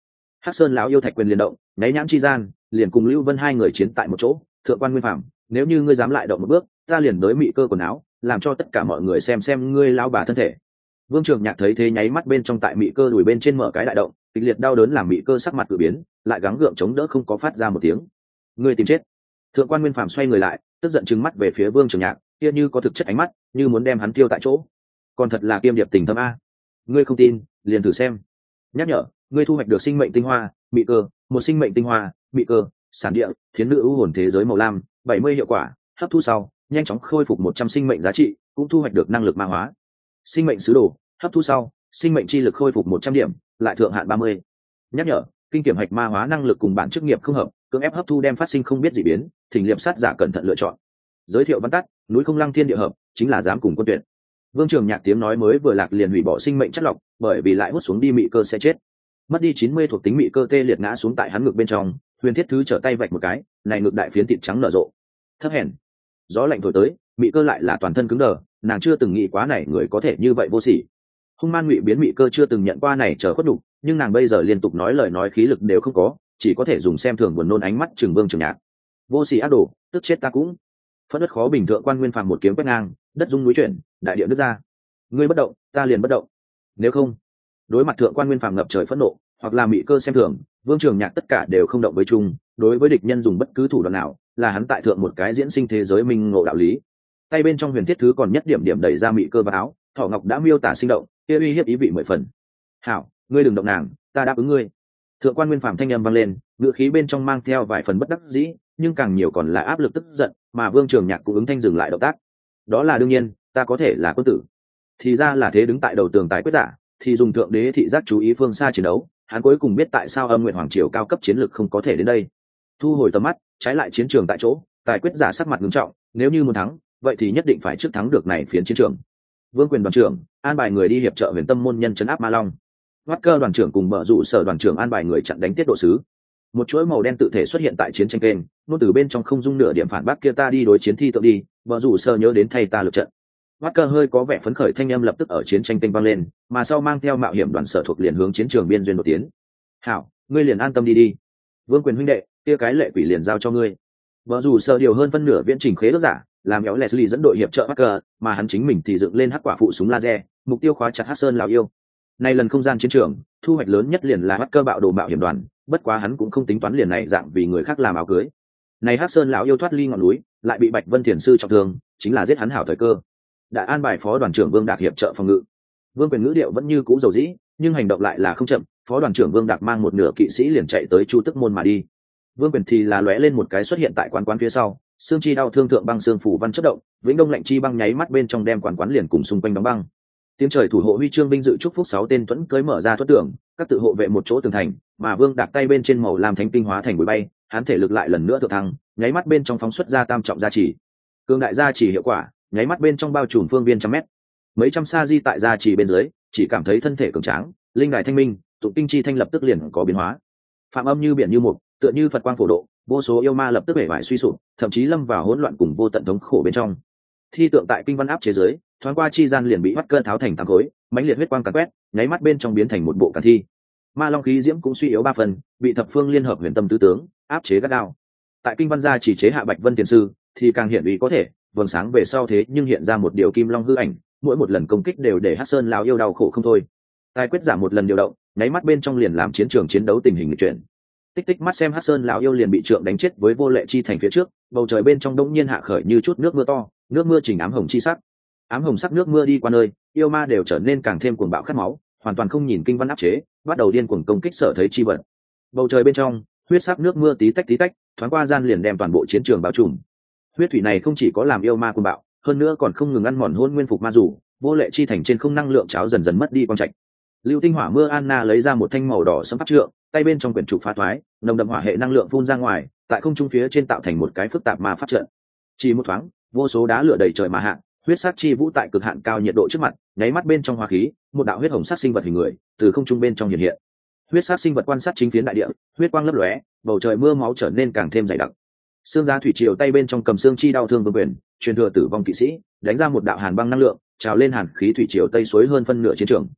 Hắc Sơn lão yêu thạch quyền liền động, nháy nhãn chi gian, liền cùng Lưu Vân hai người chiến tại một chỗ. Thượng quan Nguyên Phàm, nếu như ngươi dám lại động một bước, ta liền đối mị cơ quần áo, làm cho tất cả mọi người xem ngươi lão bà thân thể. Vương Trường Nhạc thấy thế nháy mắt bên trong tại mị cơ đùi bên trên mở cái đại động, kịch liệt đau đớn làm mị cơ sắc mặt cử biến, lại gắng gượng chống đỡ không có phát ra một tiếng. Ngươi tìm chết. Thượng quan Nguyên Phàm xoay người lại, tức giận trừng mắt về phía Vương Trường Nhạc, kia như có thực chất ánh mắt, như muốn đem hắn tiêu tại chỗ. Còn thật là kiêm điệp tình thâm a. Ngươi không tin, liền thử xem. Nhắc nhở, ngươi thu hoạch được sinh mệnh tinh hoa, mị cơ, một sinh mệnh tinh hoa, mị cơ, sản địa, thiến nữ ưu hồn thế giới màu lam, 70 hiệu quả, hấp thu sau, nhanh chóng khôi phục 100 sinh mệnh giá trị, cũng thu hoạch được năng lực ma hóa. Sinh mệnh sứ đồ, hấp thu sau, sinh mệnh chi lực khôi phục 100 điểm, lại thượng hạn 30. Nhắc nhở, kinh kiểm hạch ma hóa năng lực cùng bản chức nghiệp không hợp, cưỡng ép hấp thu đem phát sinh không biết dị biến, thỉnh liệp sát giả cẩn thận lựa chọn. Giới thiệu văn tắt, núi không lăng thiên địa hợp, chính là dám cùng quân tuyển. Vương Trường Nhạc tiếng nói mới vừa lạc liền hủy bỏ sinh mệnh chất lọc, bởi vì lại hút xuống đi mị cơ sẽ chết. Mất đi 90 thuộc tính mị cơ tê liệt ngã xuống tại hắn ngực bên trong, Huyền Thiết Thứ trở tay vạch một cái, này ngực đại phiến thịt trắng nở rộ. Thấp hèn. Gió lạnh thổi tới, mị cơ lại là toàn thân cứng đờ, nàng chưa từng nghĩ quá này người có thể như vậy vô sỉ. Hung man ngụy biến mị cơ chưa từng nhận qua này chờ khuất đủ, nhưng nàng bây giờ liên tục nói lời nói khí lực đều không có, chỉ có thể dùng xem thường buồn nôn ánh mắt trừng Vương Trường Nhạc. Vô sỉ ác đồ, tức chết ta cũng. Phất đất khó bình thượng quan Nguyên Phàm một kiếm quét ngang, đất rung núi chuyển, đại địa nứt ra. Ngươi bất động, ta liền bất động. Nếu không, đối mặt thượng quan Nguyên Phàm ngập trời phẫn nộ, hoặc là mị cơ xem thường, Vương Trường Nhạc tất cả đều không động với chung, đối với địch nhân dùng bất cứ thủ đoạn nào, là hắn tại thượng một cái diễn sinh thế giới minh ngộ đạo lý. Tay bên trong Huyền Thiết Thứ còn nhất điểm điểm đẩy ra mị cơ vào áo, Thỏ Ngọc đã miêu tả sinh động, kia uy hiếp ý vị 10 phần. "Hảo, ngươi đừng động nàng, ta đáp ứng ngươi." Thượng quan Nguyên Phàm thanh âm vang lên, ngữ khí bên trong mang theo vài phần bất đắc dĩ, nhưng càng nhiều còn là áp lực tức giận, mà Vương Trường Nhạc cũng ứng thanh dừng lại động tác. "Đó là đương nhiên, ta có thể là quân tử." Thì ra là thế, đứng tại đầu tường tài quyết giả, thì dùng thượng đế thị giác chú ý phương xa chiến đấu, hắn cuối cùng biết tại sao Âm Nguyện Hoàng triều cao cấp chiến lược không có thể đến đây. Thu hồi tầm mắt, trái lại chiến trường tại chỗ, tài quyết giả sắc mặt nghiêm trọng, nếu như muốn thắng, vậy thì nhất định phải trước thắng được này phiến chiến trường. Vương Quyền đoàn trưởng an bài người đi hiệp trợ Huyền Tâm môn nhân trấn áp Ma Long. Hoắc Cơ đoàn trưởng cùng Bở Dụ Sở đoàn trưởng an bài người chặn đánh tiết độ sứ. Một chuỗi màu đen tự thể xuất hiện tại chiến tranh kênh, nôn từ bên trong không dung nửa điểm phản bác kia ta đi đối chiến thi tượng đi, Bở Dụ Sở nhớ đến thay ta lực trận. Hoắc Cơ hơi có vẻ phấn khởi thanh âm lập tức ở chiến tranh kênh vang lên, mà sau mang theo mạo hiểm đoàn sở thuộc liền hướng chiến trường biên duyên đột tiến. "Hảo, ngươi liền an tâm đi đi. Vương Quyền huynh đệ, kia cái lệ quỷ liền giao cho ngươi." Bở Dụ Sở điều hơn phân nửa viễn trình khế ước giả, làm éo Leslie dẫn đội hiệp trợ Hoắc Cơ, mà hắn chính mình thì dựng lên hắc quả phụ súng laser, mục tiêu khóa chặt Hắc Sơn lão yêu. Nay lần không gian chiến trường, thu hoạch lớn nhất liền là Hoắc Cơ bạo đồ mạo hiểm đoàn, bất quá hắn cũng không tính toán liền này dạng vì người khác làm áo cưới. Này Hắc Sơn lão yêu thoát ly ngọn núi, lại bị Bạch Vân Thiền sư trọng thương, chính là giết hắn hảo thời cơ. Đã an bài phó đoàn trưởng Vương Đạc hiệp trợ phòng ngự. Vương Quyền ngữ điệu vẫn như cũ dầu dĩ, nhưng hành động lại là không chậm, phó đoàn trưởng Vương Đạc mang một nửa kỵ sĩ liền chạy tới Chu Tức môn mà đi. Vương Quyền thì là lóe lên một cái xuất hiện tại quán phía sau, xương chi đau thương thượng băng xương phủ văn chất động, vĩnh đông lạnh chi băng nháy mắt bên trong đem quán liền cùng xung quanh đóng băng. Tiếng trời thủ hộ huy chương vinh dự chúc phúc 6 tên tuẫn cưới mở ra thoát tưởng, các tự hộ vệ một chỗ tường thành, mà Vương Đạc tay bên trên màu làm thánh tinh hóa thành bụi bay, hắn thể lực lại lần nữa thượng thăng, nháy mắt bên trong phóng xuất ra tam trọng gia trì. Cương đại gia trì hiệu quả, nháy mắt bên trong bao trùm phương viên trăm mét. Mấy trăm sa di tại gia trì bên dưới, chỉ cảm thấy thân thể cường tráng, linh đài thanh minh, tụng kinh chi thanh lập tức liền có biến hóa. Phạm âm như biển như mục, tựa như Phật quang phổ độ, vô số yêu ma lập tức bể bại suy sụp, thậm chí lâm vào hỗn loạn cùng vô tận thống khổ bên trong. Thi tượng tại kinh văn áp chế dưới, thoáng qua chi gian liền bị Hoắc Cơ tháo thành tám khối, mãnh liệt huyết quang càn quét, nháy mắt bên trong biến thành một bộ càn thi. Ma Long khí diễm cũng suy yếu 3 phần, bị thập phương liên hợp huyền tâm tứ tướng áp chế gắt gao. Tại kinh văn gia chỉ chế hạ Bạch Vân Tiền sư thì càng hiện uy có thể, vầng sáng về sau thế nhưng hiện ra một điều kim long hư ảnh, mỗi một lần công kích đều để Hắc Sơn lão yêu đau khổ không thôi. Tài quyết giảm một lần điều động, nháy mắt bên trong liền làm chiến trường chiến đấu tình hình nghịch chuyển. Tích tích mắt xem Hắc Sơn lão yêu liền bị trượng đánh chết với vô lệ chi thành phía trước, bầu trời bên trong đống nhiên hạ khởi như chút nước mưa to, nước mưa chỉnh ám hồng chi sắc. Ám hồng sắc nước mưa đi qua nơi, yêu ma đều trở nên càng thêm cuồng bạo khát máu, hoàn toàn không nhìn kinh văn áp chế, bắt đầu điên cuồng công kích sở thấy chi vật. Bầu trời bên trong, huyết sắc nước mưa tí tách, thoáng qua gian liền đem toàn bộ chiến trường bao trùm. Huyết thủy này không chỉ có làm yêu ma cuồng bạo, hơn nữa còn không ngừng ăn mòn hôn nguyên phục ma rủ, vô lệ chi thành trên không năng lượng cháo dần dần mất đi quang trạch. Lưu tinh hỏa mưa Anna lấy ra một thanh màu đỏ sẫm pháp trượng, tay bên trong quyển trục phá thoái, nồng đậm hỏa hệ năng lượng phun ra ngoài, tại không trung phía trên tạo thành một cái phức tạp ma pháp trận. Chỉ một thoáng, vô số đá lửa đầy trời mà hạ, huyết sát chi vũ tại cực hạn cao nhiệt độ trước mặt, nháy mắt bên trong hỏa khí, một đạo huyết hồng sắc sinh vật hình người từ không trung bên trong hiện hiện. Huyết sát sinh vật quan sát chính phiến đại địa, huyết quang lấp lóe, bầu trời mưa máu trở nên càng thêm dày đặc. Xương giá thủy triều tay bên trong cầm xương chi đau thương vương quyền, truyền thừa tử vong kỵ sĩ, đánh ra một đạo hàn băng năng lượng, trào lên hàn khí thủy triều tây suối hơn phân nửa chiến trường.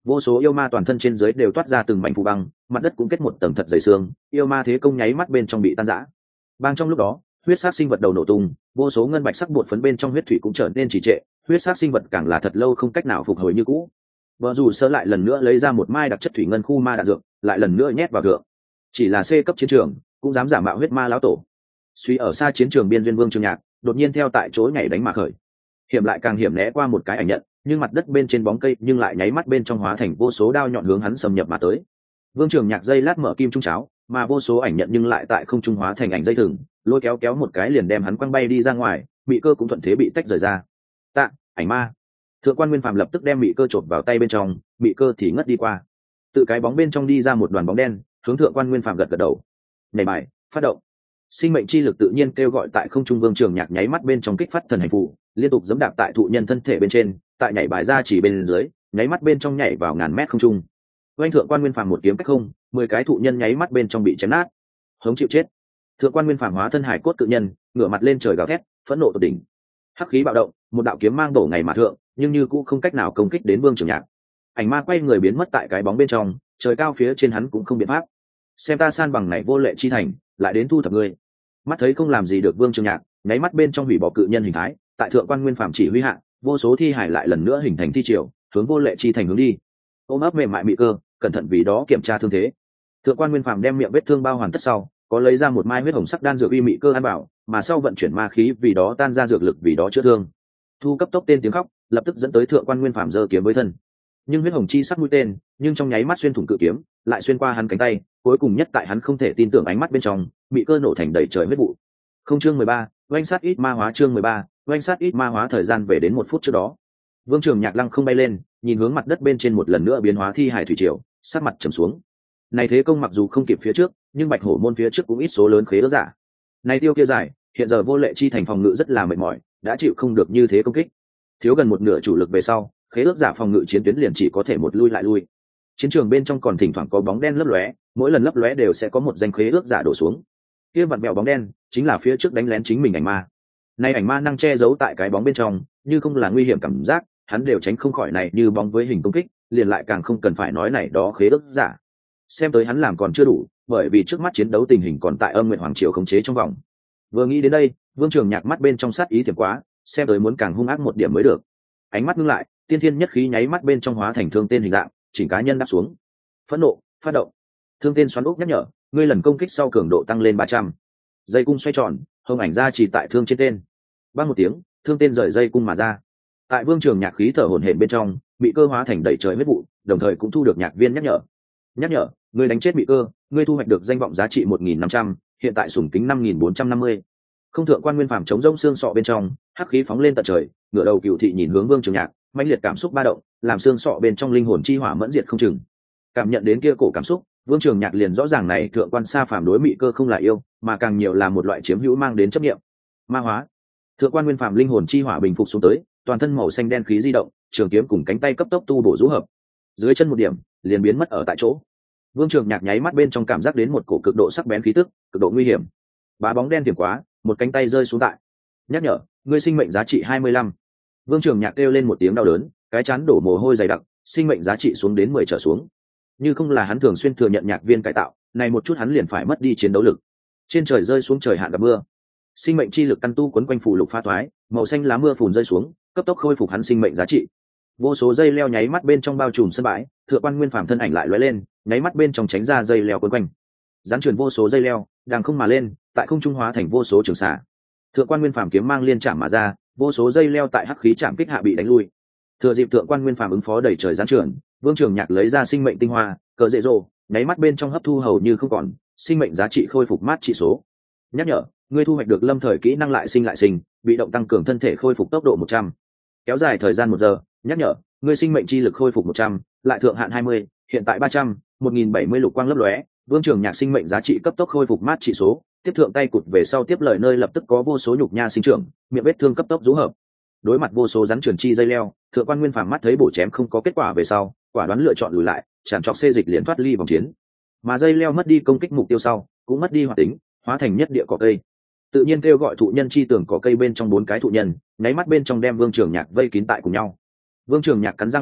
vô số yêu ma toàn thân trên dưới đều toát ra từng mảnh phù băng, mặt đất cũng kết một tầng thật dày xương, yêu ma thế công nháy mắt bên trong bị tan rã. Bang trong lúc đó, huyết sắc sinh vật đầu nổ tung, vô số ngân bạch sắc bột phấn bên trong huyết thủy cũng trở nên trì trệ, huyết sắc sinh vật càng là thật lâu không cách nào phục hồi như cũ. Vợ dù sơ lại lần nữa lấy ra một mai đặc chất thủy ngân khu ma đạn dược, lại lần nữa nhét vào thượng. Chỉ là C cấp chiến trường, cũng dám giả mạo huyết ma lão tổ. Suy ở xa chiến trường biên duyên Vương Trường Nhạc, đột nhiên theo tại chỗ nhảy đánh mà khởi. Hiểm lại càng hiểm né qua một cái ảnh nhận, nhưng mặt đất bên trên bóng cây nhưng lại nháy mắt bên trong hóa thành vô số đao nhọn hướng hắn xâm nhập mà tới. Vương Trường Nhạc dây lát mở kim trung cháo, mà vô số ảnh nhận nhưng lại tại không trung hóa thành ảnh dây thừng, lôi kéo kéo một cái liền đem hắn quăng bay đi ra ngoài, mị cơ cũng thuận thế bị tách rời ra. Tạ, ảnh ma. Thượng quan Nguyên Phàm lập tức đem mị cơ chộp vào tay bên trong, mị cơ thì ngất đi qua. Tự cái bóng bên trong đi ra một đoàn bóng đen, hướng thượng quan Nguyên Phàm gật gật đầu. Nhảy bài, phát động. Sinh mệnh chi lực tự nhiên kêu gọi tại không trung. Vương Trường Nhạc nháy mắt bên trong kích phát thần hành phù, liên tục giẫm đạp tại thụ nhân thân thể bên trên, tại nhảy bài ra chỉ bên dưới, nháy mắt bên trong nhảy vào ngàn mét không trung. Oanh thượng quan Nguyên Phàm một kiếm cách không, 10 cái thụ nhân nháy mắt bên trong bị chém nát. Hống chịu chết. Thượng quan Nguyên Phàm hóa thân hải cốt tự nhân, ngửa mặt lên trời gào thét, phẫn nộ tột đỉnh. Hắc khí bạo động, một đạo kiếm mang đổ ngày mà thượng, nhưng như cũng không cách nào công kích đến Vương Trường Nhạc. Ảnh ma quay người biến mất tại cái bóng bên trong, trời cao phía trên hắn cũng không biện pháp. Xem ta san bằng này vô lệ chi thành, lại đến thu thập ngươi. Mắt thấy không làm gì được Vương Trường Nhạc, nháy mắt bên trong hủy bỏ cự nhân hình thái, tại thượng quan Nguyên Phàm chỉ huy hạ, vô số thi hải lại lần nữa hình thành thi triều, hướng vô lệ chi thành hướng đi. Ôm ấp mềm mại mị cơ, cẩn thận vì đó kiểm tra thương thế. Thượng quan Nguyên Phàm đem miệng vết thương bao hoàn tất sau, có lấy ra một mai huyết hồng sắc đan dược uy mị cơ ăn bảo, mà sau vận chuyển ma khí vì đó tan ra dược lực vì đó chữa thương. Thu cấp tốc tên tiếng khóc, lập tức dẫn tới thượng quan Nguyên Phàm giơ kiếm với thân. Nhưng huyết hồng chi sắc mũi tên, nhưng trong nháy mắt xuyên thủng cự kiếm, lại xuyên qua hắn cánh tay, cuối cùng nhất tại hắn không thể tin tưởng ánh mắt bên trong, bị cơ nổ thành đầy trời huyết vụ. Không chương 13, oanh sát ít ma hóa. Chương 13, oanh sát ít ma hóa. Thời gian về đến 1 phút trước đó. Vương Trường Nhạc lăng không bay lên, nhìn hướng mặt đất bên trên một lần nữa biến hóa thi hải thủy triều, sát mặt trầm xuống. Này thế công mặc dù không kịp phía trước, nhưng Bạch Hổ môn phía trước cũng ít số lớn khế ước giả. Này tiêu kia giải, hiện giờ vô lệ chi thành phòng ngự rất là mệt mỏi, đã chịu không được như thế công kích. Thiếu gần một nửa chủ lực về sau, khế ước giả phòng ngự chiến tuyến liền chỉ có thể một lui lại lui. Chiến trường bên trong còn thỉnh thoảng có bóng đen lấp lóe, mỗi lần lấp lóe đều sẽ có một danh khế ước giả đổ xuống. Kia vặn vẹo bóng đen chính là phía trước đánh lén chính mình ảnh ma. Nay ảnh ma năng che giấu tại cái bóng bên trong, như không là nguy hiểm cảm giác, hắn đều tránh không khỏi này như bóng với hình công kích, liền lại càng không cần phải nói này đó khế ước giả. Xem tới hắn làm còn chưa đủ, bởi vì trước mắt chiến đấu tình hình còn tại Âm Nguyệt Hoàng triều khống chế trong vòng. Vừa nghĩ đến đây, Vương Trường Nhạc mắt bên trong sát ý thiểm quá, xem tới muốn càng hung ác một điểm mới được. Ánh mắt ngưng lại, tiên thiên nhất khí nháy mắt bên trong hóa thành thương tên hình dạng, chỉnh cá nhân đáp xuống. Phẫn nộ, phát động. Thương tên xoắn ốc nhắc nhở, ngươi lần công kích sau cường độ tăng lên 300. Dây cung xoay tròn, hồng ảnh ra chỉ tại thương trên tên. Bang một tiếng, thương tên rời dây cung mà ra. Tại Vương Trường Nhạc khí thở hổn hển bên trong, bị cơ hóa thành đầy trời huyết vụ, đồng thời cũng thu được nhạc viên nhắc nhở. Nhắc nhở, ngươi đánh chết bị cơ, ngươi thu hoạch được danh vọng giá trị 1.500, hiện tại sủng kính 5.450. Không thượng quan Nguyên Phàm chống rông xương sọ bên trong, hắc khí phóng lên tận trời, ngửa đầu cựu thị nhìn hướng Vương Trường Nhạc, mãnh liệt cảm xúc ba động, làm xương sọ bên trong linh hồn chi hỏa mẫn diệt không chừng. Cảm nhận đến kia cổ cảm xúc, Vương Trường Nhạc liền rõ ràng này thượng quan Sa Phàm đối mị cơ không là yêu, mà càng nhiều là một loại chiếm hữu mang đến chấp niệm. Ma hóa. Thượng quan Nguyên Phàm linh hồn chi hỏa bình phục xuống tới, toàn thân màu xanh đen khí di động, trường kiếm cùng cánh tay cấp tốc tu bổ rũ hợp. Dưới chân một điểm, liền biến mất ở tại chỗ. Vương Trường Nhạc nháy mắt bên trong cảm giác đến một cổ cực độ sắc bén khí tức, cực độ nguy hiểm. Bá bóng đen tiềm quá, một cánh tay rơi xuống tại. Nhắc nhở, ngươi sinh mệnh giá trị 25. Vương Trường Nhạc kêu lên một tiếng đau đớn, cái chán đổ mồ hôi dày đặc, sinh mệnh giá trị xuống đến 10 trở xuống. Như không là hắn thường xuyên thừa nhận nhạc viên cải tạo, này một chút hắn liền phải mất đi chiến đấu lực. Trên trời rơi xuống trời hạn gặp mưa, sinh mệnh chi lực căn tu quấn quanh phù lục pha toái, màu xanh lá mưa phùn rơi xuống, cấp tốc khôi phục hắn sinh mệnh giá trị. Vô số dây leo nháy mắt bên trong bao trùm sân bãi, thượng quan Nguyên Phàm thân ảnh lại lóe lên, nháy mắt bên trong tránh ra dây leo quấn quanh. Giáng truyền vô số dây leo, đang không mà lên, tại không trung hóa thành vô số trường xả. Thượng quan Nguyên Phàm kiếm mang liên chạm mà ra, vô số dây leo tại hắc khí chạm kích hạ bị đánh lui. Thừa dịp thượng quan Nguyên Phàm ứng phó đẩy trời giáng truyền, Vương Trường Nhạc lấy ra sinh mệnh tinh hoa, cờ dễ rồ, nháy mắt bên trong hấp thu hầu như không còn, sinh mệnh giá trị khôi phục mát trị số. Nhắc nhở, ngươi thu hoạch được lâm thời kỹ năng lại sinh, bị động tăng cường thân thể khôi phục tốc độ 100. Kéo dài thời gian 1 giờ. Nhắc nhở, ngươi sinh mệnh chi lực khôi phục 100, lại thượng hạn 20, hiện tại 300, 1070 lục quang lấp lóe. Vương Trường Nhạc sinh mệnh giá trị cấp tốc khôi phục mát trị số, tiếp thượng tay cụt về sau tiếp lời nơi lập tức có vô số nhục nha sinh trưởng, miệng vết thương cấp tốc rũ hợp. Đối mặt vô số rắn truyền chi dây leo, thượng quan Nguyên Phàm mắt thấy bổ chém không có kết quả về sau, quả đoán lựa chọn lùi lại, tràn trọc xê dịch liền thoát ly vòng chiến. Mà dây leo mất đi công kích mục tiêu sau, cũng mất đi hoạt tính, hóa thành nhất địa cỏ cây. Tự nhiên kêu gọi thụ nhân chi tưởng cỏ cây bên trong 4 cái thụ nhân, nháy mắt bên trong đem Vương Trường Nhạc vây kín tại cùng nhau. Vương Trường Nhạc cắn răng một cái,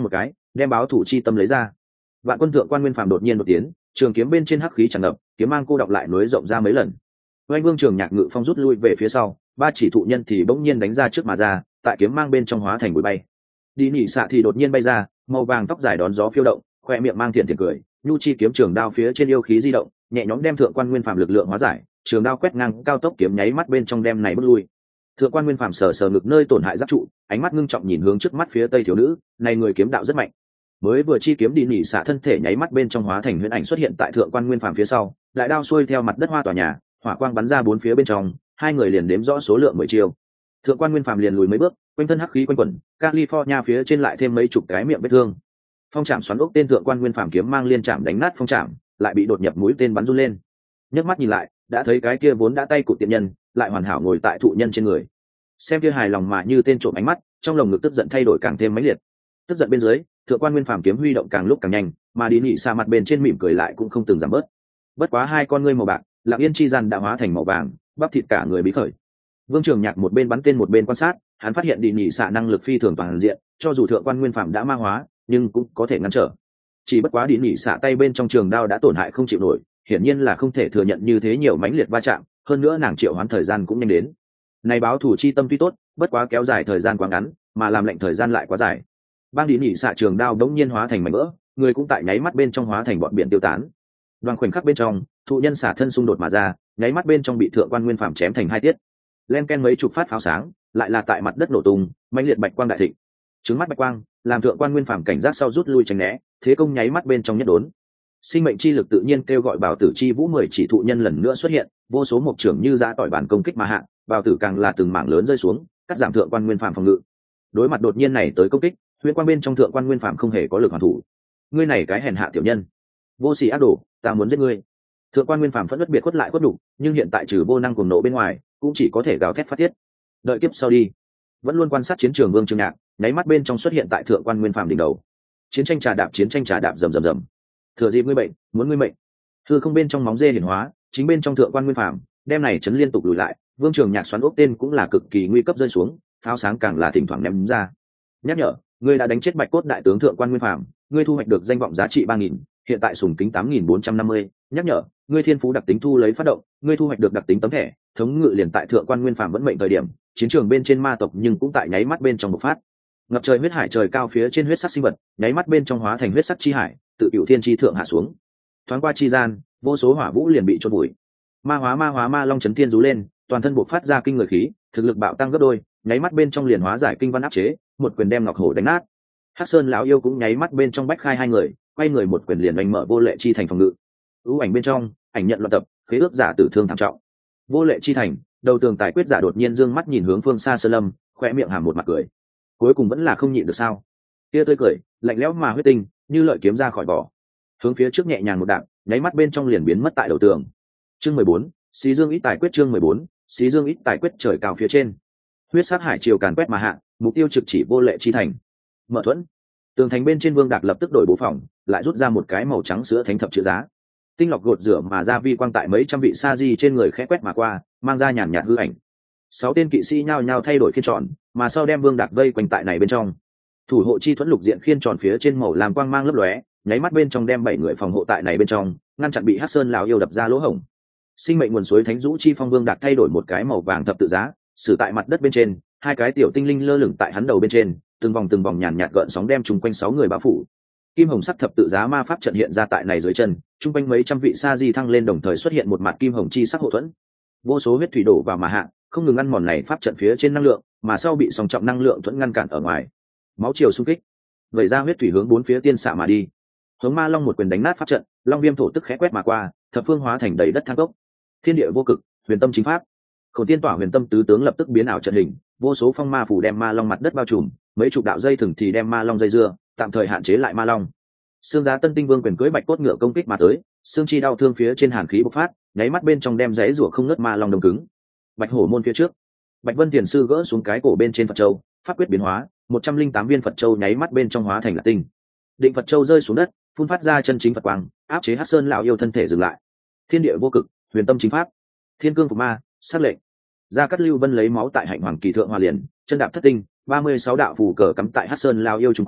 đem báo thủ chi tâm lấy ra. Vạn quân thượng quan nguyên phàm đột nhiên đột tiến, trường kiếm bên trên hắc khí tràn ngập, kiếm mang cô đọng lại nối rộng ra mấy lần. Oanh Vương Trường Nhạc ngự phong rút lui về phía sau, ba chỉ thụ nhân thì bỗng nhiên đánh ra trước mà ra, tại kiếm mang bên trong hóa thành bụi bay. Đi nhị xạ thì đột nhiên bay ra, màu vàng tóc dài đón gió phiêu động, khoe miệng mang thiện thiện cười, nhu chi kiếm trường đao phía trên yêu khí di động, nhẹ nhõm đem thượng quan nguyên phàm lực lượng hóa giải, trường đao quét ngang cao tốc kiếm nháy mắt bên trong đem này bước lui. Thượng quan nguyên phàm sờ sờ ngực nơi tổn hại giáp trụ, ánh mắt ngưng trọng nhìn hướng trước mắt phía tây thiếu nữ, này người kiếm đạo rất mạnh. Mới vừa chi kiếm đi nhị xạ thân thể nháy mắt bên trong hóa thành huyễn ảnh xuất hiện tại thượng quan nguyên phàm phía sau, đại đao xuôi theo mặt đất hoa tòa nhà, hỏa quang bắn ra bốn phía bên trong, hai người liền đếm rõ số lượng 10 chiêu. Thượng quan nguyên phàm liền lùi mấy bước, quanh thân hắc khí quanh quẩn, California phía trên lại thêm mấy chục cái miệng vết thương. Phong chạm xoắn ốc tên thượng quan nguyên phàm kiếm mang liên chạm đánh nát phong chạm, lại bị đột nhập mũi tên bắn run lên. Nhấc mắt nhìn lại, đã thấy cái kia vốn đã tay cụt tiện nhân, lại hoàn hảo ngồi tại thụ nhân trên người. Xem kia hài lòng mà như tên trộm ánh mắt, trong lồng ngực tức giận thay đổi càng thêm mãnh liệt. Tức giận bên dưới, thượng quan nguyên phàm kiếm huy động càng lúc càng nhanh, mà đi nhị xa mặt bên trên mỉm cười lại cũng không từng giảm bớt. Bất quá hai con ngươi màu bạc, lặng yên chi gian đã hóa thành màu vàng, bắp thịt cả người bí khởi. Vương Trường Nhạc một bên bắn tên một bên quan sát, hắn phát hiện đi nhị xạ năng lực phi thường toàn diện, cho dù thượng quan nguyên phàm đã ma hóa, nhưng cũng có thể ngăn trở. Chỉ bất quá đi nhị xạ tay bên trong trường đao đã tổn hại không chịu nổi, hiển nhiên là không thể thừa nhận như thế nhiều mãnh liệt va chạm, hơn nữa nàng triệu hoán thời gian cũng nhanh đến. Này báo thủ chi tâm tuy tốt, bất quá kéo dài thời gian quá ngắn, mà làm lệnh thời gian lại quá dài. Bang đi nhị xạ trường đao đống nhiên hóa thành mảnh vỡ, người cũng tại nháy mắt bên trong hóa thành bọn biển tiêu tán. Đoàn khoảnh khắc bên trong, thụ nhân xả thân xung đột mà ra, nháy mắt bên trong bị thượng quan nguyên phàm chém thành hai tiết. Len ken mấy chục phát pháo sáng, lại là tại mặt đất nổ tung, mãnh liệt bạch quang đại thịnh. Trứng mắt bạch quang, làm thượng quan nguyên phàm cảnh giác sau rút lui tránh né, thế công nháy mắt bên trong nhất đốn. Sinh mệnh chi lực tự nhiên kêu gọi bảo tử chi vũ 10 chỉ thụ nhân lần nữa xuất hiện, vô số mộc trưởng như dã tỏi bản công kích mà hạ, bảo tử càng là từng mảng lớn rơi xuống, cắt giảm thượng quan nguyên phàm phòng ngự. Đối mặt đột nhiên này tới công kích, huyễn quang bên trong thượng quan nguyên phàm không hề có lực hoàn thủ. Ngươi này cái hèn hạ tiểu nhân, vô sỉ ác đồ, ta muốn giết ngươi. Thượng quan nguyên phàm phẫn nộ biệt khuất lại khuất đủ, nhưng hiện tại trừ vô năng cuồng nộ bên ngoài, cũng chỉ có thể gào thét phát tiết. Đợi kiếp sau đi. Vẫn luôn quan sát chiến trường Vương Trường Nhạc, nháy mắt bên trong xuất hiện tại thượng quan nguyên phàm đỉnh đầu. Chiến tranh trà đạp rầm rầm rầm. Thừa dịp ngươi bệnh, muốn ngươi mệnh. Hư không bên trong móng dê hiển hóa, chính bên trong thượng quan nguyên phàm, đem này chấn liên tục lùi lại, Vương Trường Nhạc xoắn ốc tên cũng là cực kỳ nguy cấp rơi xuống, pháo sáng càng là thỉnh thoảng ném ra. Nhắc nhở, ngươi đã đánh chết Bạch Cốt đại tướng thượng quan nguyên phàm, ngươi thu hoạch được danh vọng giá trị 3000, hiện tại sùng kính 8450. Nhắc nhở, ngươi thiên phú đặc tính thu lấy phát động, ngươi thu hoạch được đặc tính tấm thẻ, thống ngự liền tại thượng quan nguyên phàm vẫn mệnh thời điểm, chiến trường bên trên ma tộc nhưng cũng tại nháy mắt bên trong bộc phát. Ngập trời huyết hải trời cao phía trên huyết sắc sinh vật, nháy mắt bên trong hóa thành huyết sắc chi hải, tự cửu thiên chi thượng hạ xuống. Thoáng qua chi gian, vô số hỏa vũ liền bị chôn vùi. Ma hóa ma long chấn thiên rú lên, toàn thân bộc phát ra kinh người khí, thực lực bạo tăng gấp đôi, nháy mắt bên trong liền hóa giải kinh văn áp chế, một quyền đem ngọc hổ đánh nát. Hắc Sơn lão yêu cũng nháy mắt bên trong bách khai hai người, quay người một quyền liền đánh mở vô lệ chi thành phòng ngự. ưu ảnh bên trong, ảnh nhận loạn tập, khế ước giả tử thương thảm trọng. Vô lệ chi thành, đầu tường tài quyết giả đột nhiên dương mắt nhìn hướng phương xa Sơn Lâm, khóe miệng hàm một mặt cười. Cuối cùng vẫn là không nhịn được sao? Kia tươi cười, lạnh lẽo mà huyết tinh, như lợi kiếm ra khỏi vỏ. Hướng phía trước nhẹ nhàng một đạp, nháy mắt bên trong liền biến mất tại đầu tường. Chương 14, Xí Dương ít tài quyết chương 14, Xí Dương ít tài quyết trời cao phía trên. Huyết sát hải triều càn quét mà hạ, mục tiêu trực chỉ vô lệ chi thành. Mở thuẫn. Tường thành bên trên Vương Đạc lập tức đổi bố phòng, lại rút ra một cái màu trắng sữa thánh thập chữ giá. Tinh lọc gột rửa mà ra vi quang tại mấy trăm vị sa di trên người khẽ quét mà qua, mang ra nhàn nhạt hư ảnh. 6 tên kỵ sĩ nhao nhao thay đổi khiên tròn, mà sau đem Vương Đạc vây quanh tại này bên trong. Thủ hộ chi thuẫn lục diện khiên tròn phía trên màu làm quang mang lấp lóe, nháy mắt bên trong đem 7 người phòng hộ tại này bên trong, ngăn chặn bị Hắc Sơn lão yêu đập ra lỗ hổng. Sinh mệnh nguồn suối thánh dũ chi phong Vương Đạc thay đổi một cái màu vàng thập tự giá, xử tại mặt đất bên trên, hai cái tiểu tinh linh lơ lửng tại hắn đầu bên trên, từng vòng nhàn nhạt gợn sóng đem chung quanh 6 người bao phủ. Kim hồng sắc thập tự giá ma pháp trận hiện ra tại này dưới chân, chung quanh mấy trăm vị sa di thăng lên đồng thời xuất hiện một mặt kim hồng chi sắc hộ thuẫn. Vô số huyết thủy đổ vào mà hạ, không ngừng ăn mòn này pháp trận phía trên năng lượng, mà sau bị song trọng năng lượng thuẫn ngăn cản ở ngoài. Máu chiều xung kích, vẩy ra huyết thủy hướng bốn phía tiên xạ mà đi. Hướng ma long một quyền đánh nát pháp trận, long viêm thổ tức khẽ quét mà qua, thập phương hóa thành đầy đất thang cốc. Thiên địa vô cực, huyền tâm chính pháp. Khổng tiên tỏa huyền tâm tứ tướng lập tức biến ảo trận hình, vô số phong ma phủ đem ma long mặt đất bao trùm, mấy chục đạo dây thừng thì đem ma long dây dưa, tạm thời hạn chế lại ma long. Xương giá tân tinh vương quyền cưỡi bạch cốt ngựa công kích mà tới, xương chi đau thương phía trên hàn khí bộc phát, nháy mắt bên trong đem giấy rủa không ngớt ma long đông cứng. Bạch hổ môn phía trước, Bạch Vân Tiền sư gỡ xuống cái cổ bên trên Phật châu, pháp quyết biến hóa, 108 viên Phật châu nháy mắt bên trong hóa thành là tinh. Định Phật châu rơi xuống đất, phun phát ra chân chính Phật quang, áp chế Hắc Sơn lão yêu thân thể dừng lại. Thiên địa vô cực, huyền tâm chính pháp. Thiên cương phục ma, sát lệnh. Gia Cát Lưu Vân lấy máu tại hạnh hoàng kỳ thượng hòa liền, chân đạp thất tinh, 36 đạo phù cờ cắm tại Hắc Sơn lão yêu trung quanh,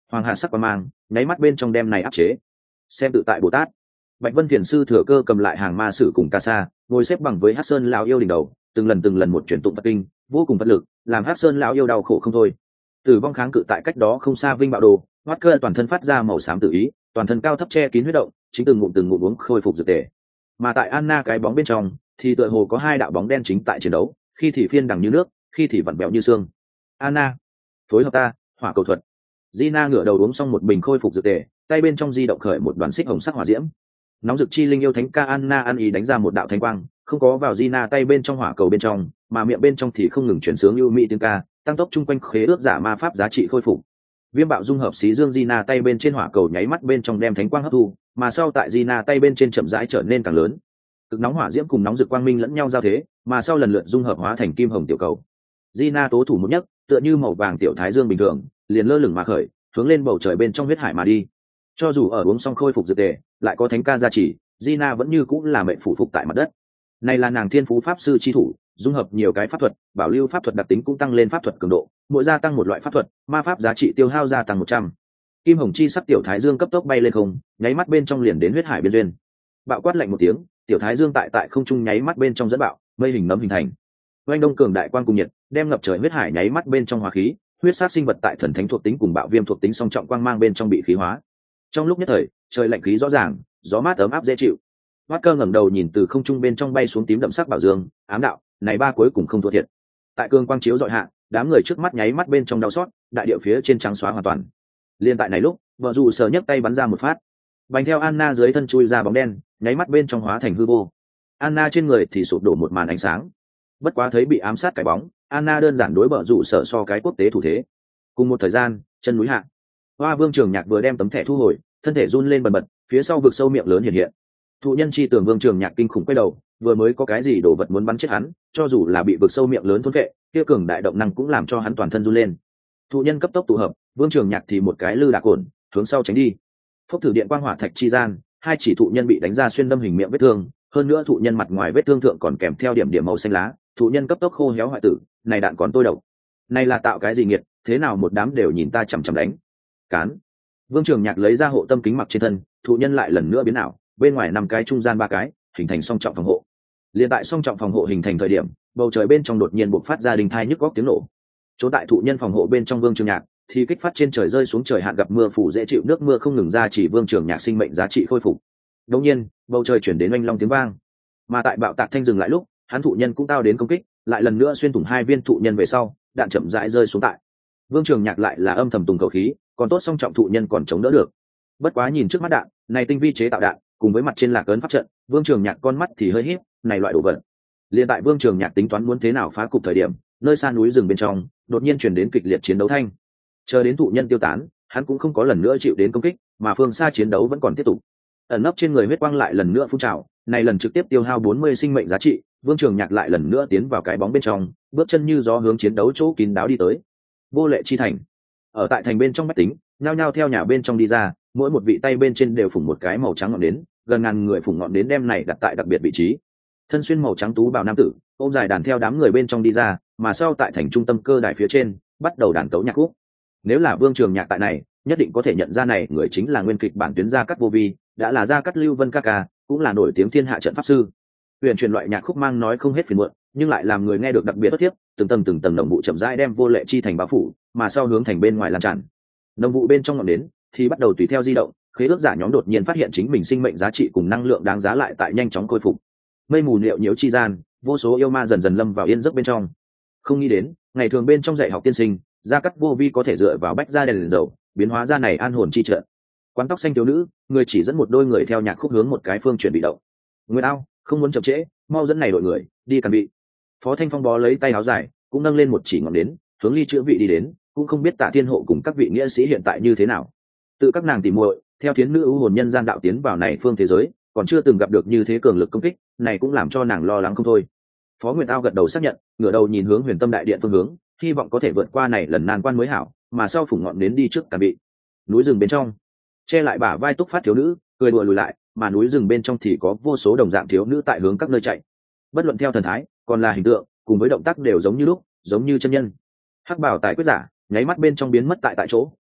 hoàng hạ sắc quang mang nháy mắt bên trong đem này áp chế. Xem tự tại Bồ Tát. Bạch Vân Thiền sư thừa cơ cầm lại hàng ma sử cùng ca sa, ngồi xếp bằng với Hắc Sơn lão yêu đỉnh đầu, từng lần một chuyển tụng Phật kinh, vô cùng bất lực, làm Hắc Sơn lão yêu đau khổ không thôi. Tử vong kháng cự tại cách đó không xa Vinh Bạo Đồ, hoắt cơ toàn thân phát ra màu xám tự ý, toàn thân cao thấp che kín huyết động, chính từng ngụm uống khôi phục dược tề. Mà tại Anna cái bóng bên trong, thì tựa hồ có hai đạo bóng đen chính tại chiến đấu, khi thì phiên đằng như nước, khi thì vặn vẹo như xương. Anna, phối hợp ta, hỏa cầu thuật. Gina ngửa đầu uống xong một bình khôi phục dược tề, tay bên trong di động khởi một đoàn xích hồng sắc hỏa diễm. Nóng rực chi linh yêu thánh ca Anna ăn ý đánh ra một đạo thánh quang, không có vào Gina tay bên trong hỏa cầu bên trong, mà miệng bên trong thì không ngừng chuyển sướng ưu mỹ tiếng ca, tăng tốc chung quanh khế ước giả ma pháp giá trị khôi phục. Viêm bạo dung hợp xí dương Gina tay bên trên hỏa cầu nháy mắt bên trong đem thánh quang hấp thu, mà sau tại Gina tay bên trên chậm rãi trở nên càng lớn. Cực nóng hỏa diễm cùng nóng rực quang minh lẫn nhau giao thế, mà sau lần lượt dung hợp hóa thành kim hồng tiểu cầu. Gina tố thủ một nhấc, tựa như màu vàng tiểu thái dương bình thường, liền lơ lửng mà khởi, hướng lên bầu trời bên trong huyết hải mà đi. Cho dù ở uống xong khôi phục dược tề, lại có thánh ca gia trì, Gina vẫn như cũng là mệnh phủ phục tại mặt đất. Này là nàng thiên phú pháp sư chi thủ, dung hợp nhiều cái pháp thuật, bảo lưu pháp thuật đặc tính cũng tăng lên pháp thuật cường độ, mỗi gia tăng một loại pháp thuật, ma pháp giá trị tiêu hao gia tăng 100. Kim hồng chi sắc tiểu thái dương cấp tốc bay lên không, nháy mắt bên trong liền đến huyết hải biên duyên. Bạo quát lạnh một tiếng, tiểu thái dương tại không trung nháy mắt bên trong dẫn bạo, mây hình nấm hình thành. Oanh đông cường đại quang cùng nhiệt, đem ngập trời huyết hải nháy mắt bên trong hóa khí, huyết sát sinh vật tại thần thánh thuộc tính cùng bạo viêm thuộc tính song trọng quang mang bên trong bị khí hóa. Trong lúc nhất thời, trời lạnh khí rõ ràng, gió mát ấm áp dễ chịu. Hoát cơ ngẩng đầu nhìn từ không trung bên trong bay xuống tím đậm sắc bảo dương, ám đạo, này ba cuối cùng không thua thiệt. Tại cương quang chiếu dọi hạ, đám người trước mắt nháy mắt bên trong đau xót, đại địa phía trên trắng xóa hoàn toàn. Liên tại này lúc, vợ dù sờ nhấc tay bắn ra một phát, bành theo Anna dưới thân chui ra bóng đen, nháy mắt bên trong hóa thành hư vô. Anna trên người thì sụp đổ một màn ánh sáng. Bất quá thấy bị ám sát cái bóng, Anna đơn giản đối bợ rủ sở so cái quốc tế thủ thế. Cùng một thời gian, chân núi hạ, Hoa Vương Trường Nhạc vừa đem tấm thẻ thu hồi, thân thể run lên bần bật, phía sau vực sâu miệng lớn hiện hiện. Thụ nhân chi tưởng Vương Trường Nhạc kinh khủng quay đầu, vừa mới có cái gì đổ vật muốn bắn chết hắn, cho dù là bị vực sâu miệng lớn thôn vệ, kia cường đại động năng cũng làm cho hắn toàn thân run lên. Thụ nhân cấp tốc tụ hợp, Vương Trường Nhạc thì một cái lư đả cồn, hướng sau tránh đi. Phốc thử điện quang hỏa thạch chi gian, hai chỉ thụ nhân bị đánh ra xuyên đâm hình miệng vết thương, hơn nữa thụ nhân mặt ngoài vết thương thượng còn kèm theo điểm điểm màu xanh lá, thụ nhân cấp tốc khô héo hoại tử, này đạn còn tôi độc. Này là tạo cái gì nghiệt, thế nào một đám đều nhìn ta chằm chằm đánh. Cán. Vương Trường Nhạc lấy ra hộ tâm kính mặc trên thân, thụ nhân lại lần nữa biến ảo, bên ngoài 5 cái trung gian 3 cái, hình thành song trọng phòng hộ. Liên tại song trọng phòng hộ hình thành thời điểm, bầu trời bên trong đột nhiên bộc phát ra đình thai nhức góc tiếng nổ. Chỗ tại thụ nhân phòng hộ bên trong Vương Trường Nhạc thì kích phát trên trời rơi xuống trời hạn gặp mưa phủ dễ chịu nước mưa không ngừng ra chỉ Vương Trường Nhạc sinh mệnh giá trị khôi phục. Đột nhiên, bầu trời chuyển đến oanh long tiếng vang. Mà tại bạo tạc thanh dừng lại lúc, hắn thụ nhân cũng tao đến công kích, lại lần nữa xuyên thủng 2 viên thụ nhân về sau, đạn chậm rãi rơi xuống tại. Vương Trường Nhạc lại là âm thầm tùng khẩu khí, còn tốt song trọng thụ nhân còn chống đỡ được. Bất quá nhìn trước mắt đạn, này tinh vi chế tạo đạn, cùng với mặt trên lạc ấn pháp trận, Vương Trường Nhạc con mắt thì hơi híp, này loại đồ vật. Liên tại Vương Trường Nhạc tính toán muốn thế nào phá cục thời điểm, nơi xa núi rừng bên trong, đột nhiên truyền đến kịch liệt chiến đấu thanh. Chờ đến thụ nhân tiêu tán, hắn cũng không có lần nữa chịu đến công kích, mà phương xa chiến đấu vẫn còn tiếp tục. Ẩn nấp trên người huyết quang lại lần nữa phun trào, này lần trực tiếp tiêu hao 40 sinh mệnh giá trị, Vương Trường Nhạc lại lần nữa tiến vào cái bóng bên trong, bước chân như gió hướng chiến đấu chỗ kín đáo đi tới. Vô Lệ chi thành. Ở tại thành bên trong bách tính, nhao nhao theo nhà bên trong đi ra, mỗi một vị tay bên trên đều phủng một cái màu trắng ngọn nến, gần ngàn người phủng ngọn nến đem này đặt tại đặc biệt vị trí. Thân xuyên màu trắng tú bào nam tử, ôm dài đàn theo đám người bên trong đi ra, mà sau tại thành trung tâm cơ đài phía trên, bắt đầu đàn tấu nhạc khúc. Nếu là Vương Trường Nhạc tại này, nhất định có thể nhận ra này người chính là nguyên kịch bản tuyến Gia Cát Vô Vi, đã là Gia Cát Lưu Vân ca ca, cũng là nổi tiếng thiên hạ trận pháp sư. Huyền truyền loại nhạc khúc mang nói không hết phiền muộn, nhưng lại làm người nghe được đặc biệt bất tiếp, từng tầng đồng vụ chậm rãi đem Vô Lệ chi thành bao phủ, mà sau hướng thành bên ngoài lan tràn. Đồng vụ bên trong ngọn nến thì bắt đầu tùy theo di động, khế ước giả nhóm đột nhiên phát hiện chính mình sinh mệnh giá trị cùng năng lượng đáng giá lại tại nhanh chóng khôi phục. Mây mù liệu nhiễu chi gian, vô số yêu ma dần dần lâm vào yên giấc bên trong. Không nghĩ đến, ngày thường bên trong dạy học tiên sinh, Gia Cát Vô Vi có thể dựa vào bách gia đèn dầu, biến hóa ra này an hồn chi trận. Quán tóc xanh thiếu nữ, người chỉ dẫn một đôi người theo nhạc khúc hướng một cái phương chuyển bị động. Nguyên ao, không muốn chậm trễ, mau dẫn này đội người đi cần bị. Phó Thanh Phong bó lấy tay áo dài, cũng nâng lên một chỉ ngọn đến, hướng ly chữa vị đi đến, cũng không biết Tạ Thiên Hộ cùng các vị nghĩa sĩ hiện tại như thế nào. Tự các nàng tỉ muội, theo thiến nữ ưu hồn nhân gian đạo tiến vào này phương thế giới, còn chưa từng gặp được như thế cường lực công kích, này cũng làm cho nàng lo lắng không thôi. Phó Nguyệt Ao gật đầu xác nhận, ngửa đầu nhìn hướng Huyền Tâm đại điện phương hướng, hy vọng có thể vượt qua này lần nan quan mới hảo, mà sau phủng ngọn đến đi trước cả bị. Núi rừng bên trong, che lại bả vai Túc Phát thiếu nữ, cười đùa lùi lại, mà núi rừng bên trong thì có vô số đồng dạng thiếu nữ tại hướng các nơi chạy. Bất luận theo thần thái, còn là hình tượng, cùng với động tác đều giống như lúc, giống như chân nhân. Hắc bảo tài quyết giả, nháy mắt bên trong biến mất tại chỗ,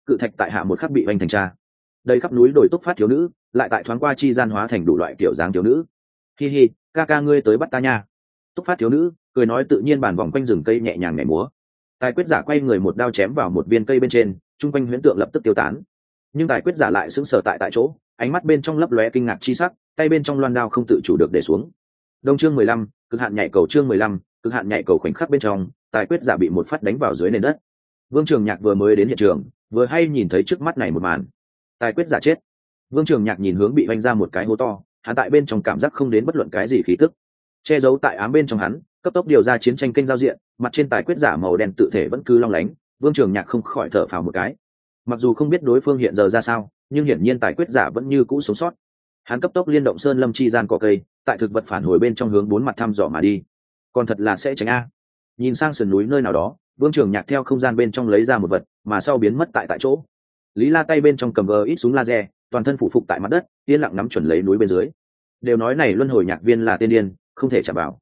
cự thạch tại hạ một khắc bị oanh thành cha. Đây khắp núi đồi túc phát thiếu nữ lại tại thoáng qua chi gian hóa thành đủ loại kiểu dáng thiếu nữ. Hi hi, ca ca ngươi tới bắt ta nha. Túc phát thiếu nữ cười nói, tự nhiên bàn vòng quanh rừng cây nhẹ nhàng nhảy múa. Tài quyết giả quay người một đao chém vào một viên cây bên trên, trung quanh huyễn tượng lập tức tiêu tán. Nhưng tài quyết giả lại sững sờ tại chỗ, ánh mắt bên trong lấp lóe kinh ngạc chi sắc, tay bên trong loan đao không tự chủ được để xuống. Đông chương 15, cực hạn nhảy cầu chương 15, cực hạn nhảy cầu khoảnh khắc bên trong, tài quyết giả bị một phát đánh vào dưới nền đất. Vương Trường Nhạc vừa mới đến hiện trường, vừa hay nhìn thấy trước mắt này một màn. Tài quyết giả chết. Vương Trường Nhạc nhìn hướng bị vanh ra một cái hố to, hắn tại bên trong cảm giác không đến bất luận cái gì khí tức. Che giấu tại ám bên trong hắn, cấp tốc điều ra chiến tranh kênh giao diện, mặt trên tài quyết giả màu đen tự thể vẫn cứ long lánh. Vương Trường Nhạc không khỏi thở phào một cái. Mặc dù không biết đối phương hiện giờ ra sao, nhưng hiển nhiên tài quyết giả vẫn như cũ sống sót. Hắn cấp tốc liên động sơn lâm chi gian cỏ cây, tại thực vật phản hồi bên trong hướng bốn mặt thăm dò mà đi. Còn thật là sẽ tránh a. Nhìn sang sườn núi nơi nào đó, Vương Trường Nhạc theo không gian bên trong lấy ra một vật, mà sau biến mất tại chỗ. Lý La tay bên trong cầm ít súng laser, toàn thân phủ phục tại mặt đất, yên lặng nắm chuẩn lấy núi bên dưới. Đều nói này luân hồi nhạc viên là tên điên, không thể chạm vào.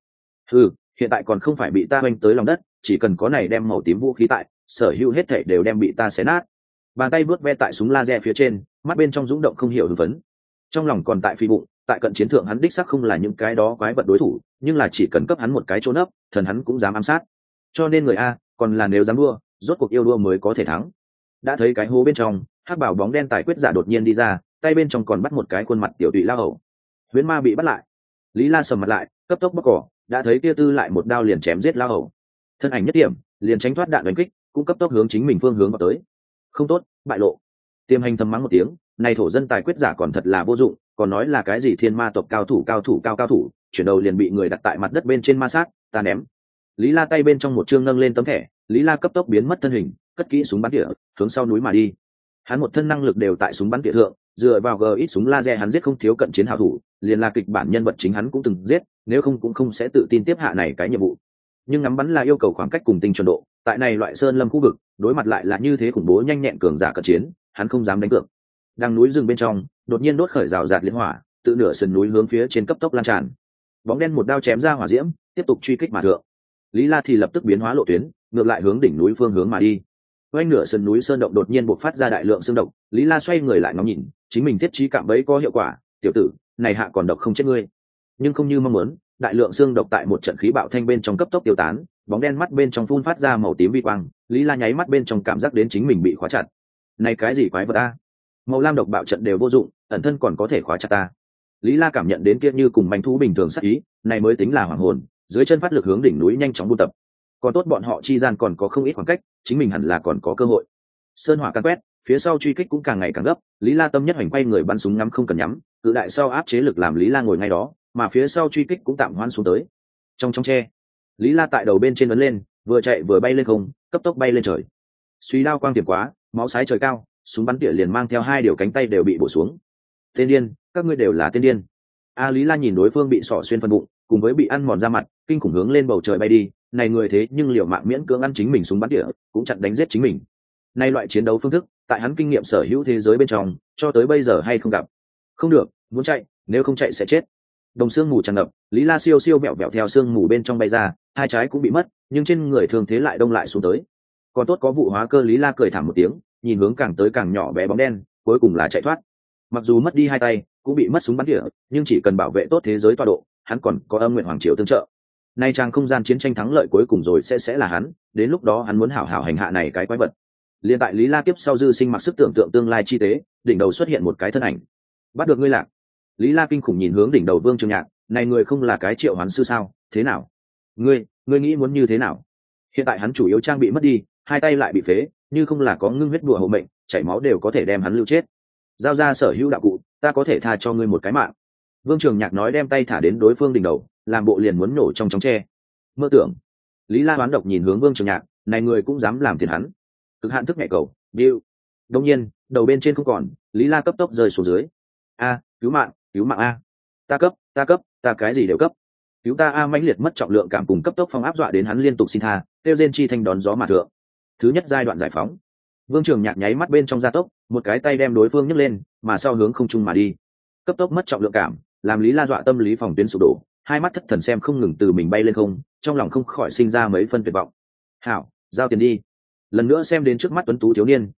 Hiện tại còn không phải bị ta oanh tới lòng đất, chỉ cần có này đem màu tím vũ khí tại, sở hữu hết thảy đều đem bị ta xé nát. Bàn tay vớt ve tại súng laser phía trên, mắt bên trong rung động không hiểu hưng phấn. Trong lòng còn tại phi bụng, tại cận chiến thượng hắn đích xác không là những cái đó quái vật đối thủ, nhưng là chỉ cần cấp hắn một cái chỗ nấp, thần hắn cũng dám ám sát. Cho nên người a, còn là nếu dám đua, rốt cuộc yêu đua mới có thể thắng. Đã thấy cái hố bên trong, hắc bảo bóng đen tài quyết giả đột nhiên đi ra, tay bên trong còn bắt một cái khuôn mặt tiểu tụy lao hầu. Huyễn ma bị bắt lại. Lý La sầm mặt lại, cấp tốc bóc cỏ, đã thấy kia tư lại một đao liền chém giết lao hầu. Thân ảnh nhất điểm, liền tránh thoát đạn đánh kích, cũng cấp tốc hướng chính mình phương hướng vào tới. Không tốt, bại lộ. Tiêm Hành thầm mắng một tiếng, này thổ dân tài quyết giả còn thật là vô dụng, còn nói là cái gì thiên ma tộc cao thủ, chuyển đầu liền bị người đặt tại mặt đất bên trên ma sát, ta ném. Lý La tay bên trong một chương nâng lên tấm thẻ, Lý La cấp tốc biến mất thân hình, cất kỹ súng bắn tỉa, hướng sau núi mà đi. Hắn một thân năng lực đều tại súng bắn tỉa thượng, dựa vào GX súng laser hắn giết không thiếu cận chiến hảo thủ, liền là kịch bản nhân vật chính hắn cũng từng giết, nếu không cũng không sẽ tự tin tiếp hạ này cái nhiệm vụ. Nhưng ngắm bắn là yêu cầu khoảng cách cùng tinh chuẩn độ, tại này loại sơn lâm khu vực, đối mặt lại là như thế khủng bố nhanh nhẹn cường giả cận chiến, hắn không dám đánh cược. Đang núi rừng bên trong, đột nhiên đốt khởi rào rạt liên hỏa, tự nửa sườn núi hướng phía trên cấp tốc lan tràn. Bóng đen một đao chém ra hỏa diễm, tiếp tục truy kích mà thượng. Lý La thì lập tức biến hóa lộ tuyến, ngược lại hướng đỉnh núi phương hướng mà đi. Quanh nửa sườn núi sơn động đột nhiên bộc phát ra đại lượng xương độc, Lý La xoay người lại ngắm nhìn, chính mình thiết trí cạm bẫy có hiệu quả, tiểu tử, này hạ còn độc không chết ngươi. Nhưng không như mong muốn, đại lượng xương độc tại một trận khí bạo thanh bên trong cấp tốc tiêu tán, bóng đen mắt bên trong phun phát ra màu tím vi quang, Lý La nháy mắt bên trong cảm giác đến chính mình bị khóa chặt. Này cái gì quái vật a? Màu lam độc bạo trận đều vô dụng, ẩn thân còn có thể khóa chặt ta. Lý La cảm nhận đến kia như cùng manh thú bình thường sát ý, này mới tính là hoàng hồn, dưới chân phát lực hướng đỉnh núi nhanh chóng buôn tập. Còn tốt bọn họ chi gian còn có không ít khoảng cách, chính mình hẳn là còn có cơ hội. Sơn hỏa căn quét, phía sau truy kích cũng càng ngày càng gấp, Lý La tâm nhất hoành quay người bắn súng ngắm không cần nhắm, cự đại sau áp chế lực làm Lý La ngồi ngay đó, mà phía sau truy kích cũng tạm hoãn xuống tới. Trong tre, Lý La tại đầu bên trên ấn lên, vừa chạy vừa bay lên không, cấp tốc bay lên trời. Suy đao quang tiệm quá, máu sái trời cao, súng bắn tỉa liền mang theo hai điều cánh tay đều bị bổ xuống. Tên điên, các ngươi đều là tên điên. Lý La nhìn đối phương bị sỏ xuyên phần bụng, cùng với bị ăn mòn da mặt, kinh khủng hướng lên bầu trời bay đi, này người thế nhưng liều mạng miễn cưỡng ăn chính mình súng bắn tỉa, cũng chặn đánh giết chính mình. Nay loại chiến đấu phương thức, tại hắn kinh nghiệm sở hữu thế giới bên trong, cho tới bây giờ hay không gặp. Không được, muốn chạy, nếu không chạy sẽ chết. Đồng xương mù tràn ngập, Lý La siêu siêu vẹo vẹo theo xương mù bên trong bay ra, hai trái cũng bị mất, nhưng trên người thường thế lại đông lại xuống tới. Còn tốt có vụ hóa cơ, Lý La cười thảm một tiếng, nhìn hướng càng tới càng nhỏ bé bóng đen, cuối cùng là chạy thoát. Mặc dù mất đi hai tay, cũng bị mất súng bắn tỉa, nhưng chỉ cần bảo vệ tốt thế giới tọa độ, hắn còn có Âm Nguyện Hoàng Triều tương trợ. Nay trang không gian chiến tranh thắng lợi cuối cùng rồi sẽ là hắn, đến lúc đó hắn muốn hảo hảo hành hạ này cái quái vật. Liên tại Lý La kiếp sau dư sinh mặc sức tưởng tượng tương lai chi tế, đỉnh đầu xuất hiện một cái thân ảnh. Bắt được ngươi lạc. Lý La kinh khủng nhìn hướng đỉnh đầu Vương Trường Nhạc, này người không là cái triệu hoán sư sao, thế nào? Ngươi nghĩ muốn như thế nào? Hiện tại hắn chủ yếu trang bị mất đi, hai tay lại bị phế, như không là có ngưng huyết đùa hộ mệnh, chảy máu đều có thể đem hắn lưu chết. Giao ra sở hữu đạo cụ, ta có thể tha cho ngươi một cái mạng. Vương Trường Nhạc nói, đem tay thả đến đối phương đỉnh đầu, làm bộ liền muốn nổ trong chóng tre. Mơ tưởng. Lý La đoán độc nhìn hướng Vương Trường Nhạc, này người cũng dám làm tiền hắn. Cực hạn thức nhẹ cầu, điêu. Đương nhiên, đầu bên trên không còn, Lý La cấp tốc rơi xuống dưới. Cứu mạng a. Ta cấp, ta cái gì đều cấp. Cứu ta a, mãnh liệt mất trọng lượng cảm cùng cấp tốc phong áp dọa đến hắn liên tục xin tha, tiêu rên chi thanh đón gió mà thượng. Thứ nhất giai đoạn giải phóng. Vương Trường Nhạc nháy mắt bên trong gia tốc, một cái tay đem đối phương nhấc lên, mà sau hướng không trung mà đi. Cấp tốc mất trọng lượng cảm, làm Lý La dọa tâm lý phòng tuyến sụp đổ, hai mắt thất thần xem không ngừng từ mình bay lên không, trong lòng không khỏi sinh ra mấy phân tuyệt vọng. Hảo, giao tiền đi. Lần nữa xem đến trước mắt tuấn tú thiếu niên,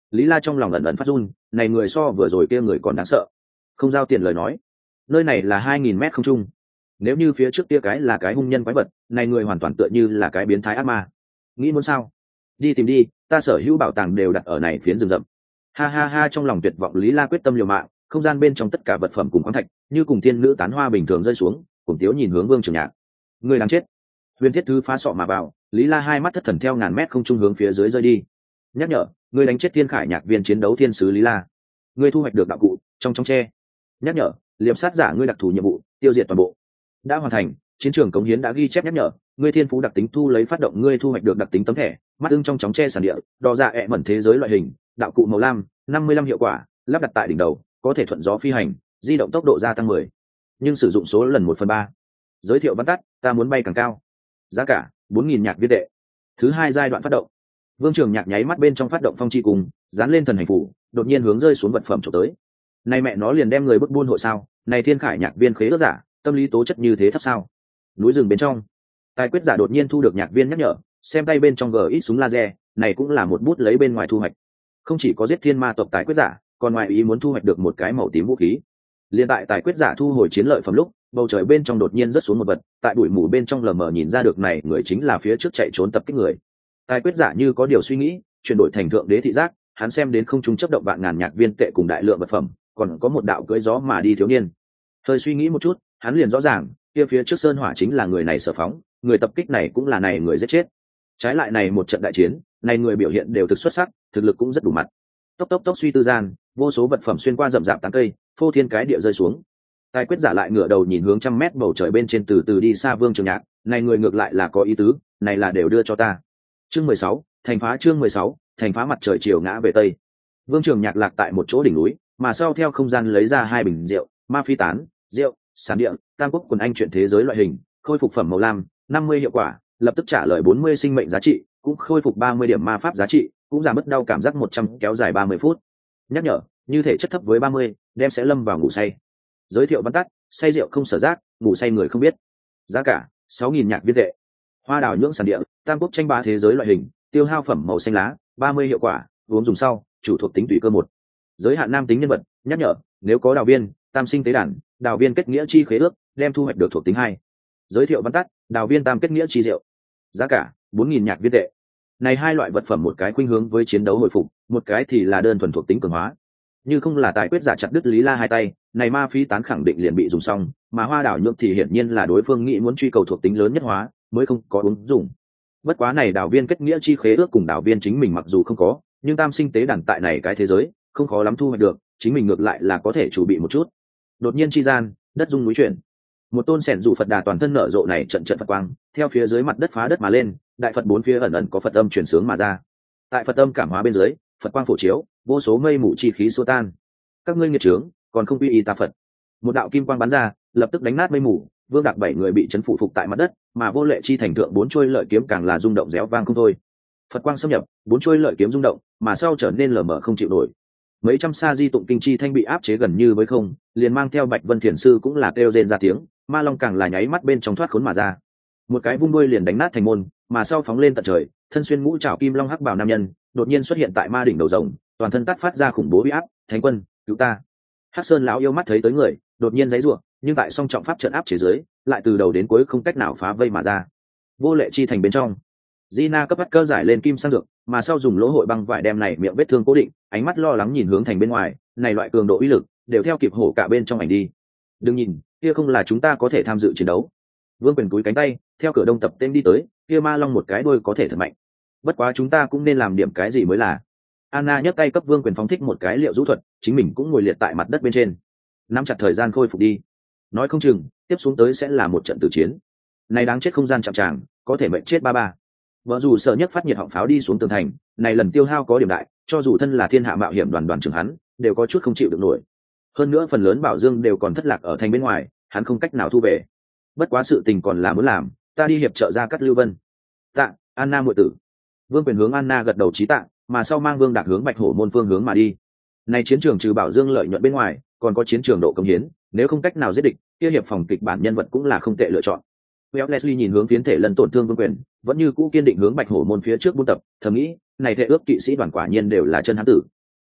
Lý La trong lòng ẩn ẩn phát run, này người so vừa rồi kia người còn đáng sợ. Không giao tiền lời nói, nơi này là 2000 mét không trung. Nếu như phía trước kia cái là cái hung nhân quái vật, này người hoàn toàn tựa như là cái biến thái ác ma. Nghĩ muốn sao? Đi tìm đi, ta sở hữu bảo tàng đều đặt ở này phiến rừng rậm. Ha ha ha, trong lòng tuyệt vọng Lý La quyết tâm liều mạng, không gian bên trong tất cả vật phẩm cùng khoáng thạch, như cùng thiên nữ tán hoa bình thường rơi xuống, cùng tiếu nhìn hướng Vương Trường Nhạc. Người đáng chết. Huyền thiết thứ phá sọ mà vào, Lý La hai mắt thất thần theo ngàn mét không trung hướng phía dưới rơi đi. Nhắc nhở, người đánh chết Thiên Khải Nhạc viên chiến đấu thiên sứ Lý La. Người thu hoạch được đạo cụ trong tre. Nhắc nhở, liệp sát giả ngươi đặc thù nhiệm vụ, tiêu diệt toàn bộ. Đã hoàn thành, chiến trường cống hiến đã ghi chép nhắc nhở, ngươi thiên phú đặc tính thu lấy phát động ngươi thu hoạch được đặc tính tấm thẻ, mắt ưng trong chóng tre sản địa, đo dạ mẩn thế giới loại hình, đạo cụ màu lam, 55 hiệu quả, lắp đặt tại đỉnh đầu, có thể thuận gió phi hành, di động tốc độ gia tăng 10, nhưng sử dụng số lần 1/3. Giới thiệu văn tắt, ta muốn bay càng cao. Giá cả 4000 nhạc viên tệ. Thứ hai giai đoạn phát động. Vương Trường Nhạc nháy mắt bên trong phát động phong chi cùng, dán lên thần hành phủ, đột nhiên hướng rơi xuống vật phẩm chụp tới. Này mẹ nó liền đem người bức buôn hội sao? Này Thiên Khải Nhạc viên khế ước giả, tâm lý tố chất như thế thấp sao? Núi rừng bên trong, tài quyết giả đột nhiên thu được nhạc viên nhắc nhở, xem tay bên trong GX súng laser, này cũng là một bút lấy bên ngoài thu hoạch. Không chỉ có giết thiên ma tộc tài quyết giả, còn ngoài ý muốn thu hoạch được một cái màu tím vũ khí. Liên tại tài quyết giả thu hồi chiến lợi phẩm lúc, bầu trời bên trong đột nhiên rớt xuống một vật, tại bụi mù bên trong lờ mờ nhìn ra được này người chính là phía trước chạy trốn tập kích người. Tài quyết giả như có điều suy nghĩ, chuyển đổi thành thượng đế thị giác, hắn xem đến không trung chấp động vạn ngàn nhạc viên tệ cùng đại lượng vật phẩm, còn có một đạo cưỡi gió mà đi thiếu niên. Hơi suy nghĩ một chút, hắn liền rõ ràng, kia phía trước sơn hỏa chính là người này sở phóng, người tập kích này cũng là này người giết chết. Trái lại này một trận đại chiến, này người biểu hiện đều thực xuất sắc, thực lực cũng rất đủ mặt. Tốc tốc suy tư gian, vô số vật phẩm xuyên qua rậm rạp tán cây, phô thiên cái địa rơi xuống. Tài quyết giả lại ngửa đầu nhìn hướng trăm mét bầu trời bên trên từ từ đi xa Vương Trường Nhạc, này người ngược lại là có ý tứ, này là đều đưa cho ta. Chương 16, thành phá chương 16, thành phá mặt trời chiều ngã về tây. Vương Trường Nhạc lạc tại một chỗ đỉnh núi, mà sau theo không gian lấy ra hai bình rượu, ma phi tán, rượu, sản địa, tam quốc quần anh chuyện thế giới loại hình, khôi phục phẩm màu lam, 50 hiệu quả, lập tức trả lời 40 sinh mệnh giá trị, cũng khôi phục 30 điểm ma pháp giá trị, cũng giảm bớt đau cảm giác 100 kéo dài 30 phút. Nhắc nhở, như thể chất thấp với 30, đem sẽ lâm vào ngủ say. Giới thiệu văn tắt, say rượu không sở giác, ngủ say người không biết. Giá cả 6000 nhạc viên tệ. Hoa đào nhưỡng sản địa, tam quốc tranh bá thế giới loại hình, tiêu hao phẩm màu xanh lá, 30 hiệu quả, uống dùng sau, chủ thuộc tính tùy cơ 1. Giới hạn nam tính nhân vật, nhắc nhở, nếu có đào viên, tam sinh tế đàn, đào viên kết nghĩa chi khế ước, đem thu hoạch được thuộc tính 2. Giới thiệu văn tắt, đào viên tam kết nghĩa chi rượu. Giá cả 4000 nhạc viên tệ. Này hai loại vật phẩm một cái khuynh hướng với chiến đấu hồi phục, một cái thì là đơn thuần thuộc tính cường hóa. Như không là tài quyết giả chặt đứt Lý La hai tay, này ma phi tán khẳng định liền bị dùng xong, mà hoa đảo nhượng thì hiển nhiên là đối phương nghĩ muốn truy cầu thuộc tính lớn nhất hóa, mới không có ứng dụng. Bất quá này đảo viên kết nghĩa chi khế ước cùng đảo viên chính mình mặc dù không có, nhưng tam sinh tế đàn tại này cái thế giới, không khó lắm thu hoạch được, chính mình ngược lại là có thể chuẩn bị một chút. Đột nhiên chi gian, đất rung núi chuyển. Một tôn sẻn dụ Phật đà toàn thân nở rộ này trận trận Phật quang, theo phía dưới mặt đất phá đất mà lên, đại Phật bốn phía ẩn ẩn có Phật âm truyền sướng mà ra. Tại Phật âm cảm hóa bên dưới, Phật quang phổ chiếu, vô số mây mù chi khí xua tan. Các ngươi nghiệt trướng, còn không quy y ta Phật. Một đạo kim quang bắn ra, lập tức đánh nát mây mù, Vương Đạc 7 người bị chấn phủ phục tại mặt đất, mà vô lệ chi thành thượng 4 chuôi lợi kiếm càng là rung động réo vang không thôi. Phật quang xâm nhập, 4 chuôi lợi kiếm rung động, mà sau trở nên lờ mờ không chịu nổi. Mấy trăm sa di tụng kinh chi thanh bị áp chế gần như với không, liền mang theo Bạch Vân Thiền sư cũng là kêu rên ra tiếng, Ma Long càng là nháy mắt bên trong thoát khốn mà ra. Một cái vung đuôi liền đánh nát thành môn, mà sau phóng lên tận trời, thân xuyên mũ trảo kim long hắc bào nam nhân, đột nhiên xuất hiện tại ma đỉnh đầu rồng, toàn thân tát phát ra khủng bố uy áp, "Thánh quân, cứu ta!" Hắc Sơn lão yêu mắt thấy tới người, đột nhiên giãy giụa, nhưng tại song trọng pháp trận áp chế dưới, lại từ đầu đến cuối không cách nào phá vây mà ra. Vô lệ chi thành bên trong, Gina cấp bắt cơ giải lên kim sang dược, mà sau dùng lỗ hội băng vải đem này miệng vết thương cố định, ánh mắt lo lắng nhìn hướng thành bên ngoài, này loại cường độ uy lực, đều theo kịp hổ cả bên trong ảnh đi. Đừng nhìn, kia không là chúng ta có thể tham dự chiến đấu. Vương Quyền cúi cánh tay, theo cửa đông tập tên đi tới, kia ma long một cái đuôi có thể thật mạnh. Bất quá chúng ta cũng nên làm điểm cái gì mới là. Anna nhấc tay cấp Vương Quyền phóng thích một cái liệu rũ thuật, chính mình cũng ngồi liệt tại mặt đất bên trên. Nắm chặt thời gian khôi phục đi. Nói không chừng, tiếp xuống tới sẽ là một trận tử chiến. Này đáng chết không gian chạm tràng, có thể mệnh chết ba. Vợ dù sợ nhất phát nhiệt họng pháo đi xuống tường thành, này lần tiêu hao có điểm đại, cho dù thân là thiên hạ mạo hiểm đoàn trưởng hắn, đều có chút không chịu được nổi. Hơn nữa phần lớn bảo dương đều còn thất lạc ở thành bên ngoài, hắn không cách nào thu về. Bất quá sự tình còn là muốn làm, ta đi hiệp trợ ra cắt Lưu Vân. Tạ, Anna muội tử. Vương Quyền hướng Anna gật đầu chí tạ, mà sau mang Vương Đạc hướng Bạch Hổ môn phương hướng mà đi. Này chiến trường trừ bảo dương lợi nhuận bên ngoài, còn có chiến trường độ công hiến, nếu không cách nào giết địch, kia hiệp phòng kịch bản nhân vật cũng là không tệ lựa chọn. Leslie nhìn hướng phiến thể lần tổn thương Vương Quyền, vẫn như cũ kiên định hướng Bạch Hổ môn phía trước buôn tập, thầm nghĩ, này thể ước kỵ sĩ đoàn quả nhiên đều là chân hán tử,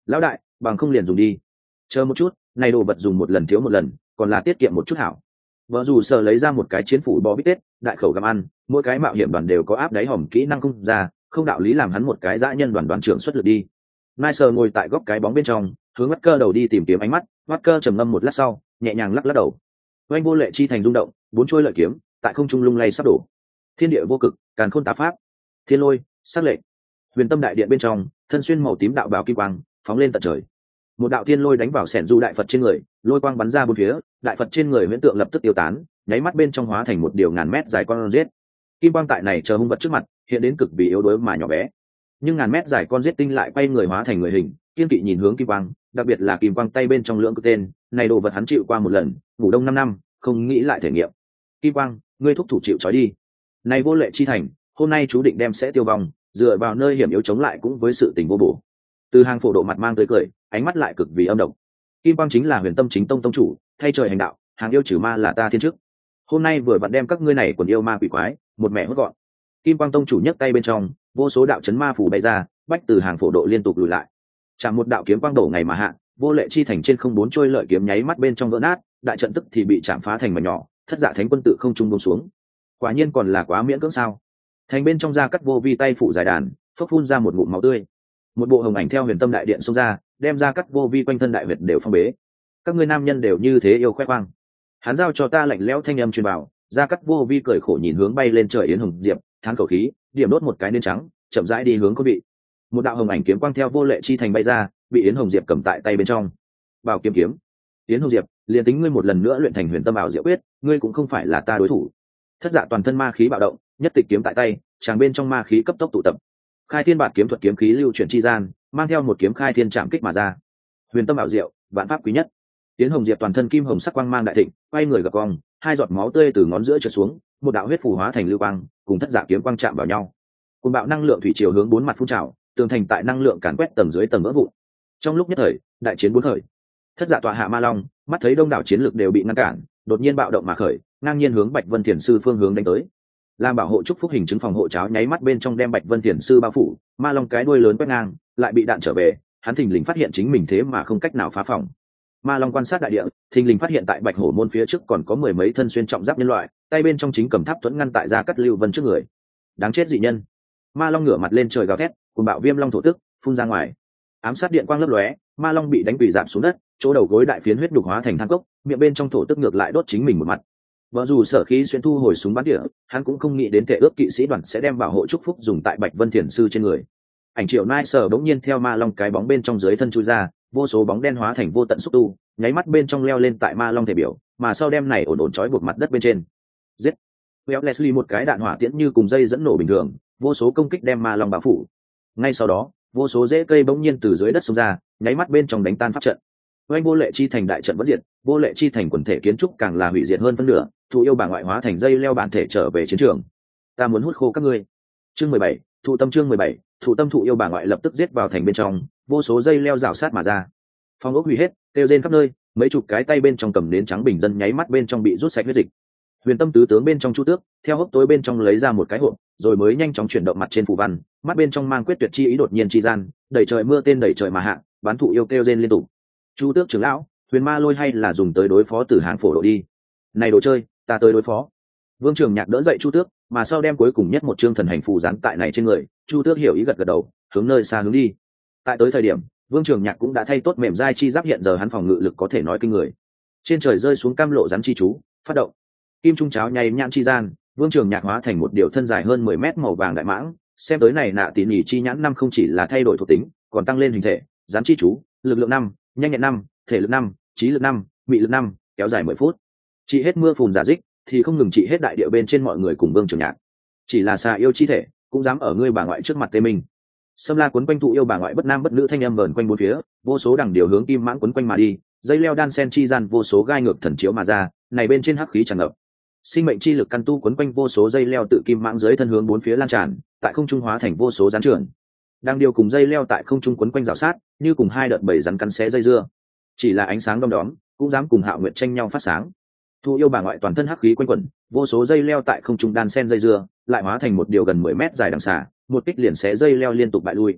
lão đại, bằng không liền dùng đi. Chờ một chút, này đồ vật dùng một lần thiếu một lần, còn là tiết kiệm một chút hảo. Vợ dù sợ lấy ra một cái chiến phủ bò bít tết, đại khẩu gặm ăn, mỗi cái mạo hiểm đoàn đều có áp đáy hòm kỹ năng không ra, không đạo lý làm hắn một cái dã nhân đoàn trưởng xuất lực đi. Nice ngồi tại góc cái bóng bên trong, hướng mắt cơ đầu đi tìm kiếm ánh mắt, mắt cơ trầm ngâm một lát sau, nhẹ nhàng lắc lắc đầu. Oanh vô lệ chi thành rung động, bốn trôi lợi kiếm, tại không trung lung lay sắp đổ. Thiên địa vô cực, càn khôn tá pháp, thiên lôi, sắc lệnh. Huyền tâm đại điện bên trong, thân xuyên màu tím đạo bào kim quang, phóng lên tận trời. Một đạo thiên lôi đánh vào sẻn du đại phật trên người, lôi quang bắn ra bốn phía, đại phật trên người huyễn tượng lập tức tiêu tán, nháy mắt bên trong hóa thành một điều ngàn mét dài con giết. Kim quang tại này chờ hung vật trước mặt, hiện đến cực vì yếu đuối mà nhỏ bé. Nhưng ngàn mét dài con giết tinh lại quay người hóa thành người hình, kiên kỵ nhìn hướng kim quang, đặc biệt là kim quang tay bên trong lưỡng cực tên, này đồ vật hắn chịu qua một lần, ngủ đông 5 năm, không nghĩ lại thể nghiệm. Kim quang, ngươi thúc thủ chịu trói đi. Này vô lệ chi thành, hôm nay chú định đem sẽ tiêu vong, dựa vào nơi hiểm yếu chống lại cũng với sự tình vô bổ. Từ hàng phổ độ mặt mang tới cười, ánh mắt lại cực vì âm độc. Kim quang chính là huyền tâm chính tông tông chủ, thay trời hành đạo, hàng yêu trừ ma là ta thiên chức. Hôm nay vừa vặn đem các ngươi này quần yêu ma quỷ quái một mẹ hốt gọn. Kim quang tông chủ nhấc tay bên trong, vô số đạo chấn ma phủ bay ra, bách từ hàng phổ độ liên tục lùi lại. Chạm một đạo kiếm quang đổ ngày mà hạ, vô lệ chi thành trên không bốn trôi lợi kiếm nháy mắt bên trong vỡ nát, đại trận tức thì bị chạm phá thành mảnh nhỏ, thất dạ thánh quân tự không trung buông xuống. Quả nhiên còn là quá miễn cưỡng sao? Thành bên trong ra cắt vô vi tay phủ dài đàn, phốc phun ra một ngụm máu tươi. Một bộ hồng ảnh theo huyền tâm đại điện xông ra, đem ra cắt vô vi quanh thân đại huyệt đều phong bế. Các ngươi nam nhân đều như thế yêu khoe khoang. Hắn giao cho ta lạnh lẽo thanh âm truyền vào, ra cắt vô vi cười khổ nhìn hướng bay lên trời yến hồng diệp, thán khẩu khí, điểm đốt một cái nến trắng, chậm rãi đi hướng có vị. Một đạo hồng ảnh kiếm quang theo vô lệ chi thành bay ra, bị yến hồng diệp cầm tại tay bên trong. Bảo kiếm kiếm. Yến hồng diệp, liền tính ngươi một lần nữa luyện thành huyền tâm ảo diệu quyết, ngươi cũng không phải là ta đối thủ. Thất dạ toàn thân ma khí bạo động, nhất tịch kiếm tại tay, tràng bên trong ma khí cấp tốc tụ tập. Khai thiên bản kiếm thuật kiếm khí lưu chuyển chi gian, mang theo một kiếm khai thiên chạm kích mà ra. Huyền tâm ảo diệu, vạn pháp quý nhất. Yến hồng diệp toàn thân kim hồng sắc quang mang đại thịnh, quay người gặp cong, hai giọt máu tươi từ ngón giữa trượt xuống, một đạo huyết phù hóa thành lưu quang, cùng thất dạ kiếm quang chạm vào nhau. Cùng bạo năng lượng thủy triều hướng bốn mặt phun trào, tường thành tại năng lượng càn quét tầng dưới tầng vỡ vụn. Trong lúc nhất thời, đại chiến bốn khởi. Thất dạ tọa hạ ma long, mắt thấy đông đảo chiến lực đều bị ngăn cản, đột nhiên bạo động mà khởi, ngang nhiên hướng Bạch Vân Thiền sư phương hướng đánh tới. Làm bảo hộ chúc phúc hình chứng phòng hộ cháo nháy mắt bên trong đem Bạch Vân Thiền sư bao phủ, ma long cái đuôi lớn quét ngang, lại bị đạn trở về, hắn thình lình phát hiện chính mình thế mà không cách nào phá phòng. Ma long quan sát đại địa, thình lình phát hiện tại Bạch Hổ môn phía trước còn có mười mấy thân xuyên trọng giáp nhân loại, tay bên trong chính cầm tháp thuẫn ngăn tại Gia Cát Lưu Vân trước người. Đáng chết dị nhân. Ma long ngửa mặt lên trời gào thét, cùng bạo viêm long thổ tức phun ra ngoài. Ám sát điện quang lấp lóe, ma long bị đánh quỳ rạp xuống đất, chỗ đầu gối đại phiến huyết đục hóa thành than cốc, miệng bên trong thổ tức ngược lại đốt chính mình một mặt. Vợ dù sở khí xuyên thu hồi súng bắn địa, hắn cũng không nghĩ đến tệ ước kỵ sĩ đoàn sẽ đem bảo hộ chúc phúc dùng tại Bạch Vân Thiền sư trên người. Ảnh Triệu Nai sở bỗng nhiên theo ma long cái bóng bên trong dưới thân chui ra, vô số bóng đen hóa thành vô tận xúc tu, nháy mắt bên trong leo lên tại ma long thể biểu, mà sau đem này ổn ổn trói buộc mặt đất bên trên. Giết! Well Leslie một cái đạn hỏa tiễn như cùng dây dẫn nổ bình thường, vô số công kích đem ma long bao phủ. Ngay sau đó, vô số rễ cây bỗng nhiên từ dưới đất xông ra, nháy mắt bên trong đánh tan pháp trận. Oanh vô lệ chi thành đại trận vẫn diệt, vô lệ chi thành quần thể kiến trúc càng là hủy diệt hơn phân nửa, thụ yêu bà ngoại hóa thành dây leo bản thể trở về chiến trường. Ta muốn hút khô các ngươi. Chương 17, thụ tâm chương 17, thụ tâm thụ yêu bà ngoại lập tức giết vào thành bên trong, vô số dây leo rào sát mà ra. Phong ốc hủy hết, tiêu rên khắp nơi, mấy chục cái tay bên trong cầm nến trắng bình dân nháy mắt bên trong bị rút sạch huyết dịch. Huyền tâm tứ tướng bên trong chu tước, theo hốc tối bên trong lấy ra một cái hộp, rồi mới nhanh chóng chuyển động mặt trên phù văn, mắt bên trong mang quyết tuyệt chi ý đột nhiên chi gian, đẩy trời mưa tên đẩy trời mà hạ, bán thụ yêu kêu rên liên tục. Chu tước trưởng lão, huyền ma lôi hay là dùng tới đối phó Tử Hán phổ độ đi. Này đồ chơi, ta tới đối phó. Vương Trường Nhạc đỡ dậy Chu tước, mà sau đem cuối cùng nhất một chương thần hành phù dán tại này trên người, Chu tước hiểu ý gật gật đầu, hướng nơi xa hướng đi. Tại tới thời điểm, Vương Trường Nhạc cũng đã thay tốt mềm dai chi giáp, hiện giờ hắn phòng ngự lực có thể nói kinh người. Trên trời rơi xuống cam lộ rắn chi chú, phát động. Kim trung cháo nháy nhãn chi gian, Vương Trường Nhạc hóa thành một điều thân dài hơn 10 mét màu vàng đại mãng, xem tới này nạ tỉ nhỉ chi nhãn năm không chỉ là thay đổi thuộc tính, còn tăng lên hình thể, rắn chi chú, lực lượng 5, nhanh nhẹn 5, thể lực 5, trí lực 5, mị lực 5, kéo dài 10 phút. Trị hết mưa phùn giả dích, thì không ngừng trị hết đại địa bên trên mọi người cùng Vương Trường Nhạc. Chỉ là xà yêu chi thể, cũng dám ở ngươi bà ngoại trước mặt tê mình. Sâm la quấn quanh thụ yêu bà ngoại bất nam bất nữ thanh âm vờn quanh bốn phía, vô số đằng điều hướng kim mãng quấn quanh mà đi, dây leo đan sen chi gian vô số gai ngược thần chiếu mà ra, này bên trên hắc khí tràn ngập. Sinh mệnh chi lực căn tu quấn quanh vô số dây leo tự kim mãng dưới thân hướng bốn phía lan tràn, tại không trung hóa thành vô số rắn trưởng. Đang điều cùng dây leo tại không trung quấn quanh rào sát, như cùng hai đợt bầy rắn cắn xé dây dưa. Chỉ là ánh sáng đom đóm, cũng dám cùng Hạo Nguyệt tranh nhau phát sáng. Thu yêu bà ngoại toàn thân hắc khí quanh quẩn, vô số dây leo tại không trung đan sen dây dưa, lại hóa thành một điều gần 10 mét dài đằng xà, một kích liền xé dây leo liên tục bại lui.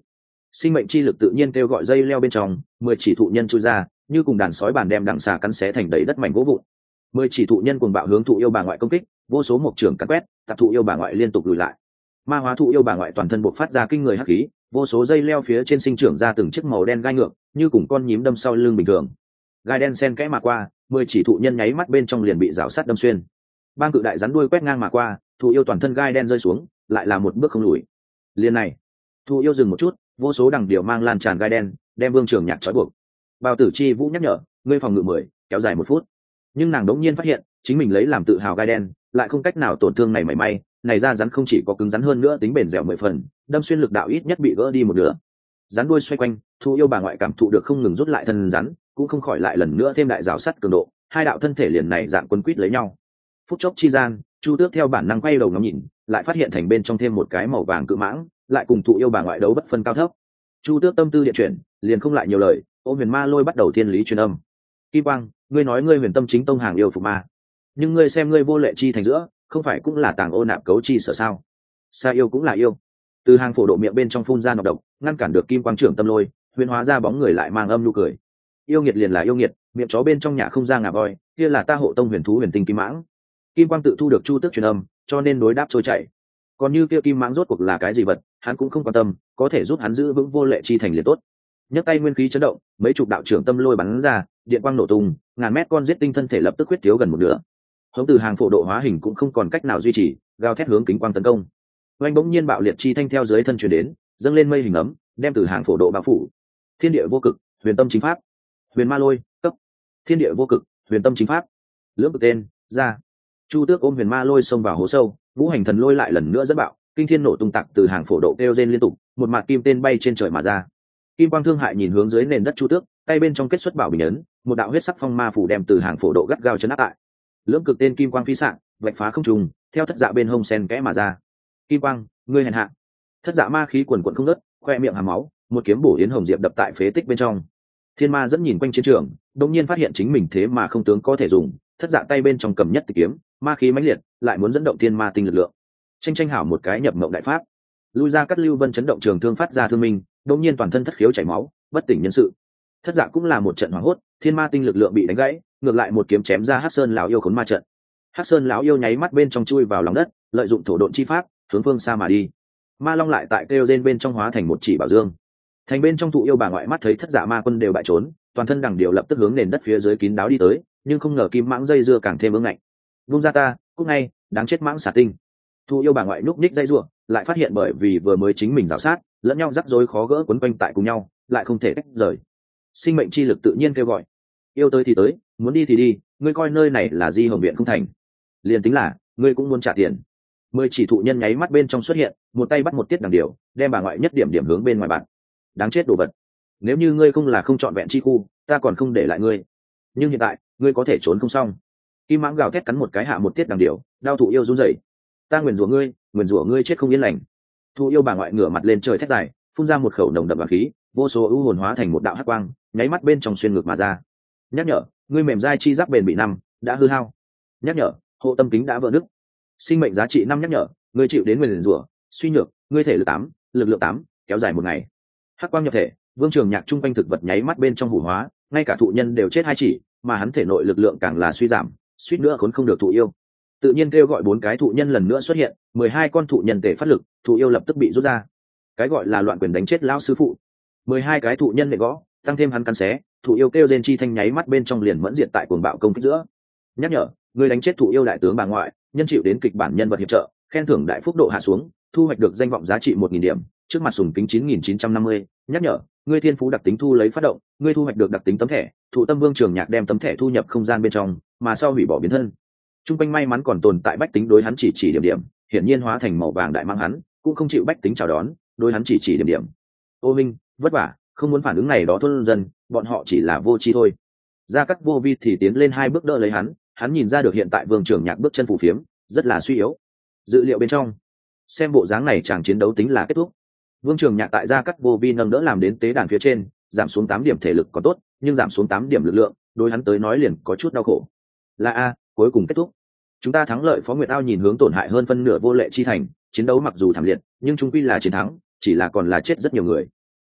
Sinh mệnh chi lực tự nhiên kêu gọi dây leo bên trong, 10 chỉ thụ nhân chui ra, như cùng đàn sói bàn đem đằng xà cắn xé thành đầy đất mảnh gỗ vụn. 10 chỉ thụ nhân cuồng bạo hướng thụ yêu bà ngoại công kích, vô số mộc trưởng cắn quét, tạp thụ yêu bà ngoại liên tục lùi lại. Ma hóa thụ yêu bà ngoại toàn thân bộc phát ra kinh người hắc khí, vô số dây leo phía trên sinh trưởng ra từng chiếc màu đen gai ngược, như cùng con nhím đâm sau lưng bình thường. Gai đen xen kẽ mà qua, 10 chỉ thụ nhân nháy mắt bên trong liền bị rào sắt đâm xuyên. Bang cự đại rắn đuôi quét ngang mà qua, thụ yêu toàn thân gai đen rơi xuống, lại là một bước không lùi. Liền này, thụ yêu dừng một chút, vô số đằng điều mang lan tràn gai đen, đem Vương Trường Nhạc trói buộc. Bào Tử Chi Vũ nhắc nhở, ngươi phòng ngự 10, kéo dài 1 phút. Nhưng nàng đống nhiên phát hiện, chính mình lấy làm tự hào gai đen, lại không cách nào tổn thương này mảy may, này ra rắn không chỉ có cứng rắn hơn nữa tính bền dẻo 10 phần, đâm xuyên lực đạo ít nhất bị gỡ đi một nửa. Rắn đuôi xoay quanh, thụ yêu bà ngoại cảm thụ được không ngừng rút lại thân rắn, cũng không khỏi lại lần nữa thêm đại rào sắt cường độ, hai đạo thân thể liền này dạng quấn quýt lấy nhau. Phút chốc chi gian, Chu Tước theo bản năng quay đầu ngắm nhìn, lại phát hiện thành bên trong thêm một cái màu vàng cự mãng, lại cùng thụ yêu bà ngoại đấu bất phân cao thấp. Chu Tước tâm tư điện chuyển, liền không lại nhiều lời, ôm Huyền Ma Lôi bắt đầu thiên lý truyền âm. Kim Quang, ngươi nói ngươi Huyền Tâm Chính Tông hàng yêu phục ma, nhưng ngươi xem ngươi vô lệ chi thành giữa, không phải cũng là tàng ô nạp cấu chi sở sao? Sa yêu cũng là yêu. Từ hàng phổ độ miệng bên trong phun ra nọc độc, ngăn cản được Kim Quang trưởng tâm lôi, huyền hóa ra bóng người lại mang âm nụ cười. Yêu nghiệt liền là yêu nghiệt, miệng chó bên trong nhà không ra ngà voi, kia là ta hộ tông huyền thú huyền tinh kim mãng. Kim Quang tự thu được Chu Tước truyền âm, cho nên đối đáp trôi chảy. Còn như kia kim mãng rốt cuộc là cái gì vật, hắn cũng không quan tâm, có thể giúp hắn giữ vững vô lệ chi thành liền tốt. Nhấc tay nguyên khí chấn động, mấy chục đạo trưởng tâm lôi bắn ra, điện quang nổ tung, ngàn mét con giết tinh thân thể lập tức huyết thiếu gần một nửa. Hống từ hàng phổ độ hóa hình cũng không còn cách nào duy trì, gào thét hướng kính quang tấn công. Oanh bỗng nhiên bạo liệt chi thanh theo dưới thân truyền đến, dâng lên mây hình ấm, đem từ hàng phổ độ bao phủ. Thiên địa vô cực, huyền tâm chính pháp. Huyền ma lôi, cấp. Thiên địa vô cực, huyền tâm chính pháp. Lưỡng cực tên, ra. Chu Tước ôm huyền ma lôi xông vào hố sâu, ngũ hành thần lôi lại lần nữa dẫn bạo, kinh thiên nổ tung tạc từ hàng phổ độ kêu rên liên tục, một mạt kim tên bay trên trời mà ra. Kim Quang thương hại nhìn hướng dưới nền đất Chu Tước, tay bên trong kết xuất bảo bình ấn, một đạo huyết sắc phong ma phủ đem từ hàng phổ độ gắt gao chấn áp tại. Lưỡng cực tên kim quang phi sạng, vạch phá không trùng, theo thất dạ bên hông sen kẽ mà ra. Kim Quang, ngươi hèn hạ. Thất dạ ma khí quần quần không ngớt, khoe miệng hàm máu, một kiếm bổ yến hồng diệp đập tại phế tích bên trong. Thiên ma dẫn nhìn quanh chiến trường, đột nhiên phát hiện chính mình thế mà không tướng có thể dùng, thất dạ tay bên trong cầm nhất tịch kiếm, ma khí mãnh liệt, lại muốn dẫn động thiên ma tinh lực lượng. Tranh hảo một cái nhập mộng đại pháp. Lui ra cắt lưu vân chấn động trường thương phát ra thương minh, đột nhiên toàn thân thất khiếu chảy máu, bất tỉnh nhân sự. Thất dạ cũng là một trận hoảng hốt, thiên ma tinh lực lượng bị đánh gãy, ngược lại một kiếm chém ra Hắc Sơn lão yêu khốn ma trận. Hắc Sơn lão yêu nháy mắt bên trong chui vào lòng đất, lợi dụng thổ độn chi pháp, hướng phương xa mà đi. Ma long lại tại kêu rên bên trong hóa thành một chỉ bảo dương. Thành bên trong thụ yêu bà ngoại mắt thấy thất dạ ma quân đều bại trốn, toàn thân đằng điều lập tức hướng nền đất phía dưới kín đáo đi tới, nhưng không ngờ kim mãng dây dưa càng thêm ương ngạnh. Vung ra ta, cúc ngay, đáng chết mãng xả tinh. Thụ yêu bà ngoại núp ních dây rủa, lại phát hiện bởi vì vừa mới chính mình rào sát, lẫn nhau rắc rối khó gỡ quấn quanh tại cùng nhau, lại không thể tách rời. Sinh mệnh chi lực tự nhiên kêu gọi, yêu tới thì tới, muốn đi thì đi, ngươi coi nơi này là Di Hồng viện không thành. Liền tính là ngươi cũng muốn trả tiền. 10 chỉ thụ nhân nháy mắt bên trong xuất hiện, một tay bắt một tiết đằng điều, đem bà ngoại nhất điểm điểm hướng bên ngoài bạn. Đáng chết đồ vật, nếu như ngươi không là không chọn vẹn chi khu, ta còn không để lại ngươi. Nhưng hiện tại ngươi có thể trốn không xong. Kim mãng gào thét cắn một cái hạ một tiết đằng điều, đau thụ yêu run rẩy. Ta nguyền rủa ngươi chết không yên lành. Thụ yêu bà ngoại ngửa mặt lên trời thét dài, phun ra một khẩu nồng đậm bạc khí, vô số ưu hồn hóa thành một đạo hắc quang, nháy mắt bên trong xuyên ngược mà ra. Nhắc nhở, ngươi mềm dai chi giáp bền bị năm đã hư hao. Nhắc nhở, hộ tâm kính đã vỡ nứt. Sinh mệnh giá trị 5 nhắc nhở, ngươi chịu đến nguyền rủa, suy nhược, ngươi thể lực 8, lực lượng 8, kéo dài 1 ngày. Hắc quang nhập thể, Vương Trường Nhạc trung quanh thực vật nháy mắt bên trong hủ hóa, ngay cả thụ nhân đều chết 2 chỉ, mà hắn thể nội lực lượng càng là suy giảm, suýt nữa khốn không được thụ yêu. Tự nhiên kêu gọi 4 cái thụ nhân lần nữa xuất hiện, 12 con thụ nhân tề phát lực, thụ yêu lập tức bị rút ra. Cái gọi là loạn quyền đánh chết lão sư phụ. 12 cái thụ nhân để gõ, tăng thêm hắn cắn xé, thụ yêu kêu rên chi thanh nháy mắt bên trong liền mẫn diệt tại cuồng bạo công kích giữa. Nhắc nhở, ngươi đánh chết thụ yêu đại tướng bà ngoại, nhân chịu đến kịch bản nhân vật hiệp trợ, khen thưởng đại phúc độ hạ xuống, thu hoạch được danh vọng giá trị 1000 điểm, trước mặt sùng kính 9950. Nhắc nhở, ngươi thiên phú đặc tính thu lấy phát động, ngươi thu hoạch được đặc tính tấm thẻ, thụ tâm Vương Trường Nhạc đem tấm thẻ thu nhập không gian bên trong, mà sau hủy bỏ biến thân. Trung quanh may mắn còn tồn tại bách tính đối hắn chỉ điểm điểm, hiển nhiên hóa thành màu vàng đại mang hắn, cũng không chịu bách tính chào đón, đối hắn chỉ điểm điểm. Ô minh, vất vả, không muốn phản ứng này đó thôn dân, bọn họ chỉ là vô tri thôi. Gia Cát Vô Vi thì tiến lên 2 bước đỡ lấy hắn nhìn ra được hiện tại Vương Trường Nhạc bước chân phù phiếm, rất là suy yếu. Dự liệu bên trong, xem bộ dáng này chàng chiến đấu tính là kết thúc. Vương Trường Nhạc tại Gia Cát Vô Vi nâng đỡ làm đến tế đàn phía trên, giảm xuống 8 điểm thể lực còn tốt, nhưng giảm xuống 8 điểm lực lượng, đối hắn tới nói liền có chút đau khổ. Là cuối cùng kết thúc. Chúng ta thắng lợi. Phó Nguyệt Ao nhìn hướng tổn hại hơn phân nửa vô lệ chi thành, chiến đấu mặc dù thảm liệt, nhưng chung quy là chiến thắng, chỉ là còn là chết rất nhiều người.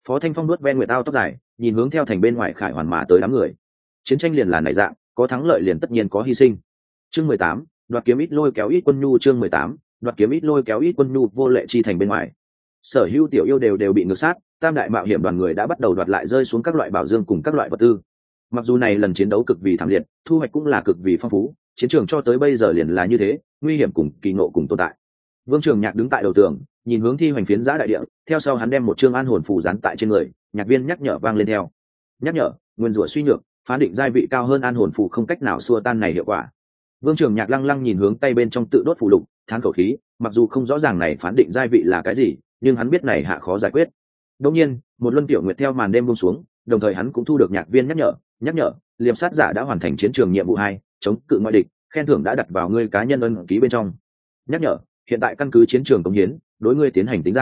Phó Thanh Phong nuốt ven nguyệt ao tóc dài, nhìn hướng theo thành bên ngoài khải hoàn mà tới đám người. Chiến tranh liền là này dạng, có thắng lợi liền tất nhiên có hy sinh. Chương 18, đoạt kiếm ít lôi kéo ít quân nhu. Chương 18, đoạt kiếm ít lôi kéo ít quân nhu. Vô Lệ Chi thành bên ngoài, sở hữu tiểu yêu đều bị ngược sát, tam đại mạo hiểm đoàn người đã bắt đầu đoạt lại rơi xuống các loại bảo dương cùng các loại vật tư. Mặc dù này lần chiến đấu cực vì thảm liệt, thu hoạch cũng là cực vì phong phú, chiến trường cho tới bây giờ liền là như thế, nguy hiểm cùng kỳ ngộ cùng tồn tại. Vương Trường Nhạc đứng tại đầu tường, nhìn hướng thi hoành phiến giã đại địa, theo sau hắn đem một chương an hồn phù dán tại trên người, nhạc viên nhắc nhở vang lên theo. Nhắc nhở, nguyên rủa suy nhược, phán định giai vị cao hơn an hồn phù không cách nào xua tan này hiệu quả. Vương Trường Nhạc lăng lăng nhìn hướng tay bên trong tự đốt phù lục, thán khẩu khí, mặc dù không rõ ràng này phán định giai vị là cái gì, nhưng hắn biết này hạ khó giải quyết. Đương nhiên, một luân tiểu nguyệt theo màn đêm buông xuống, đồng thời hắn cũng thu được nhạc viên nhắc nhở, liệp sát giả đã hoàn thành chiến trường nhiệm vụ 2, chống cự ngoại địch, khen thưởng đã đặt vào ngươi cá nhân ân ký bên trong. Nhắc nhở, hiện tại căn cứ chiến trường cống hiến, đối ngươi tiến hành tính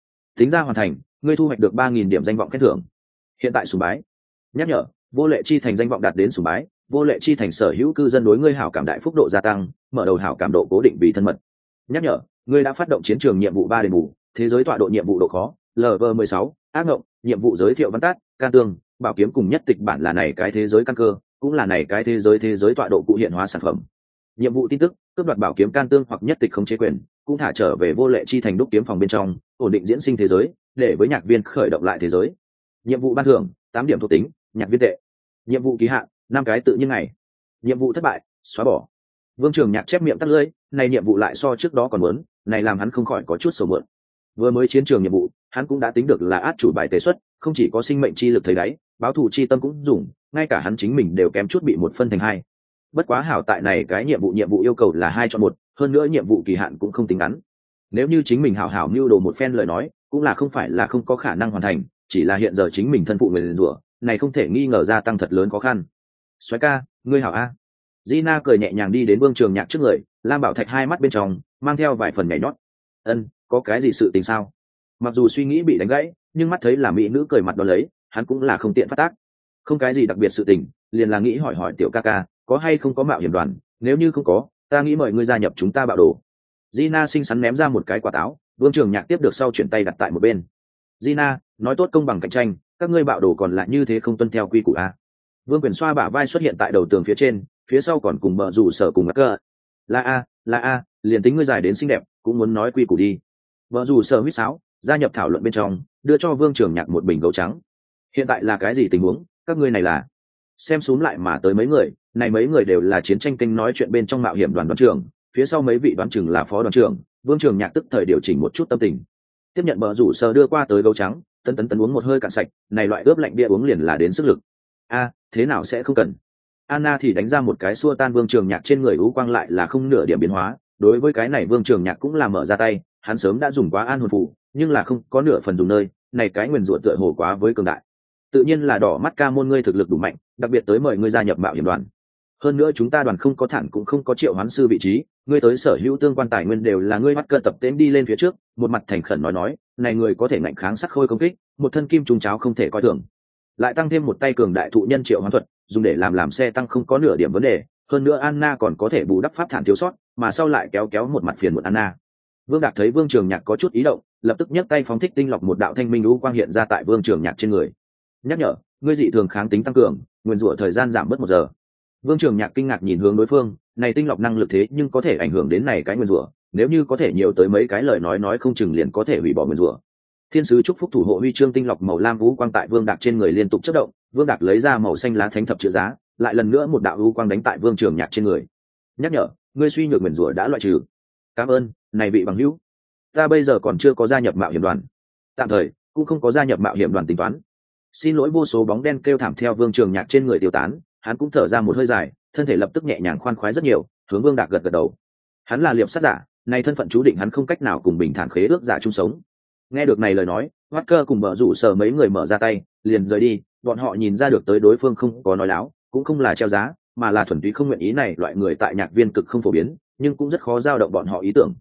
ra hoàn thành, ngươi thu hoạch được 3.000 điểm danh vọng khen thưởng. Hiện tại sùng bái. Nhắc nhở, Vô Lệ Chi thành danh vọng đạt đến sùng bái, Vô Lệ Chi thành sở hữu cư dân đối ngươi hảo cảm đại phúc độ gia tăng, mở đầu hảo cảm độ cố định vì thân mật. Nhắc nhở, ngươi đã phát động chiến trường nhiệm vụ 3 đền bù, thế giới tọa độ nhiệm vụ độ khó, LV16, ác ngộng, nhiệm vụ giới thiệu văn tát, can tương, bảo kiếm cùng nhất tịch bản là này cái thế giới căn cơ, cũng là này cái thế giới tọa độ cụ hiện hóa sản phẩm. Nhiệm vụ tin tức, cướp đoạt bảo kiếm can tương hoặc nhất tịch không chế quyền, cũng thả trở về Vô Lệ Chi thành đúc kiếm phòng bên trong, ổn định diễn sinh thế giới, để với nhạc viên khởi động lại thế giới. Nhiệm vụ ban thưởng, 8 điểm thuộc tính, nhạc viên tệ. Nhiệm vụ kỳ hạn, 5 cái tự nhiên ngày. Nhiệm vụ thất bại, xóa bỏ. Vương Trường Nhạc chép miệng tắt lưỡi, này nhiệm vụ lại so trước đó còn muốn, này làm hắn không khỏi có chút sầu muộn. Vừa mới chiến trường nhiệm vụ, hắn cũng đã tính được là át chủ bài tế xuất, không chỉ có sinh mệnh chi lực thấy đáy, báo thù chi tâm cũng dùng, ngay cả hắn chính mình đều kém chút bị một phân thành hai. Bất quá hảo tại này cái nhiệm vụ yêu cầu là 2 chọn 1, hơn nữa nhiệm vụ kỳ hạn cũng không tính ngắn. Nếu như chính mình hảo mưu đồ một phen lời nói, cũng là không phải là không có khả năng hoàn thành, chỉ là hiện giờ chính mình thân phụ người rủa, này không thể nghi ngờ gia tăng thật lớn khó khăn. Soái ca, ngươi hảo a. Gina cười nhẹ nhàng đi đến Vương Trường Nhạc trước người, Lam Bảo Thạch hai mắt bên trong mang theo vài phần nhảy nhót. Ân, có cái gì sự tình sao? Mặc dù suy nghĩ bị đánh gãy, nhưng mắt thấy là mỹ nữ cười mặt đón lấy, hắn cũng là không tiện phát tác. Không cái gì đặc biệt sự tình, liền là nghĩ hỏi tiểu ca ca, có hay không có mạo hiểm đoàn, nếu như không có, ta nghĩ mời ngươi gia nhập chúng ta bạo đồ. Gina xinh xắn ném ra một cái quả táo, Vương Trường Nhạc tiếp được sau chuyển tay đặt tại một bên. Gina, nói tốt công bằng cạnh tranh, các ngươi bạo đồ còn lại như thế không tuân theo quy củ a. Vương Quyền xoa bả vai xuất hiện tại đầu tường phía trên, phía sau còn cùng bờ rủ sở cùng ngắt cơ. Là a, liền tính ngươi dài đến xinh đẹp, cũng muốn nói quy củ đi. Bờ rủ sở huýt sáo, gia nhập thảo luận bên trong, đưa cho Vương Trường Nhạc một bình gấu trắng. Hiện tại là cái gì tình huống, các ngươi này là? Xem xuống lại mà tới mấy người, này mấy người đều là chiến tranh kinh nói chuyện bên trong mạo hiểm đoàn đoàn trưởng, phía sau mấy vị đoán chừng là phó đoàn trưởng. Vương Trường Nhạc tức thời điều chỉnh một chút tâm tình, tiếp nhận bờ rủ sở đưa qua tới gấu trắng, tấn uống một hơi cạn sạch, này loại ướp lạnh bia uống liền là đến sức lực. Thế nào sẽ không cần? Anna thì đánh ra một cái xua tan Vương Trường Nhạc trên người u quang lại là không nửa điểm biến hóa, đối với cái này Vương Trường Nhạc cũng là mở ra tay, hắn sớm đã dùng quá an hồn phù, nhưng là không có nửa phần dùng nơi, này cái nguyền rủa tựa hồ quá với cường đại. Tự nhiên là đỏ mắt ca môn ngươi thực lực đủ mạnh, đặc biệt tới mời ngươi gia nhập mạo hiểm đoàn. Hơn nữa chúng ta đoàn không có thản cũng không có triệu hoán sư vị trí, ngươi tới sở hữu tương quan tài nguyên đều là ngươi bắt cơn tập tễnh đi lên phía trước, một mặt thành khẩn nói, này người có thể ngạnh kháng sắt khôi công kích, một thân kim trùng cháo không thể coi thường. Lại tăng thêm một tay cường đại thụ nhân triệu hoán thuật, dùng để làm xe tăng không có nửa điểm vấn đề, hơn nữa Anna còn có thể bù đắp pháp thản thiếu sót, mà sau lại kéo một mặt phiền muộn Anna. Vương Đạt thấy Vương Trường Nhạc có chút ý động, lập tức nhấc tay phóng thích tinh lọc một đạo thanh minh u quang hiện ra tại Vương Trường Nhạc trên người. Nhắc nhở, ngươi dị thường kháng tính tăng cường, nguyên rủa thời gian giảm bớt 1 giờ. Vương Trường Nhạc kinh ngạc nhìn hướng đối phương, này tinh lọc năng lực thế nhưng có thể ảnh hưởng đến này cái nguyên rủa, nếu như có thể nhiều tới mấy cái lời nói không chừng liền có thể hủy bỏ nguyên rủa. Thiên sứ chúc phúc thủ hộ huy chương tinh lọc màu lam vũ quang tại Vương Đạt trên người liên tục chớp động, Vương Đạt lấy ra màu xanh lá thánh thập chữ giá, lại lần nữa một đạo vũ quang đánh tại Vương Trường Nhạc trên người. Nhắc nhở, ngươi suy nhược nguyền rủa đã loại trừ. Cảm ơn, này vị bằng hữu. Ta bây giờ còn chưa có gia nhập mạo hiểm đoàn, tạm thời cũng không có gia nhập mạo hiểm đoàn tính toán. Xin lỗi. Vô số bóng đen kêu thảm theo Vương Trường Nhạc trên người tiêu tán, hắn cũng thở ra một hơi dài, thân thể lập tức nhẹ nhàng khoan khoái rất nhiều, hướng Vương Đạt gật đầu. Hắn là liệp sát giả, này thân phận chú định hắn không cách nào cùng bình thản khế ước giả chung sống. Nghe được này lời nói, Walker cùng bờ rủ sở mấy người mở ra tay, liền rời đi, bọn họ nhìn ra được tới đối phương không có nói láo, cũng không là treo giá, mà là thuần túy không nguyện ý này loại người tại nhạc viên cực không phổ biến, nhưng cũng rất khó dao động bọn họ ý tưởng.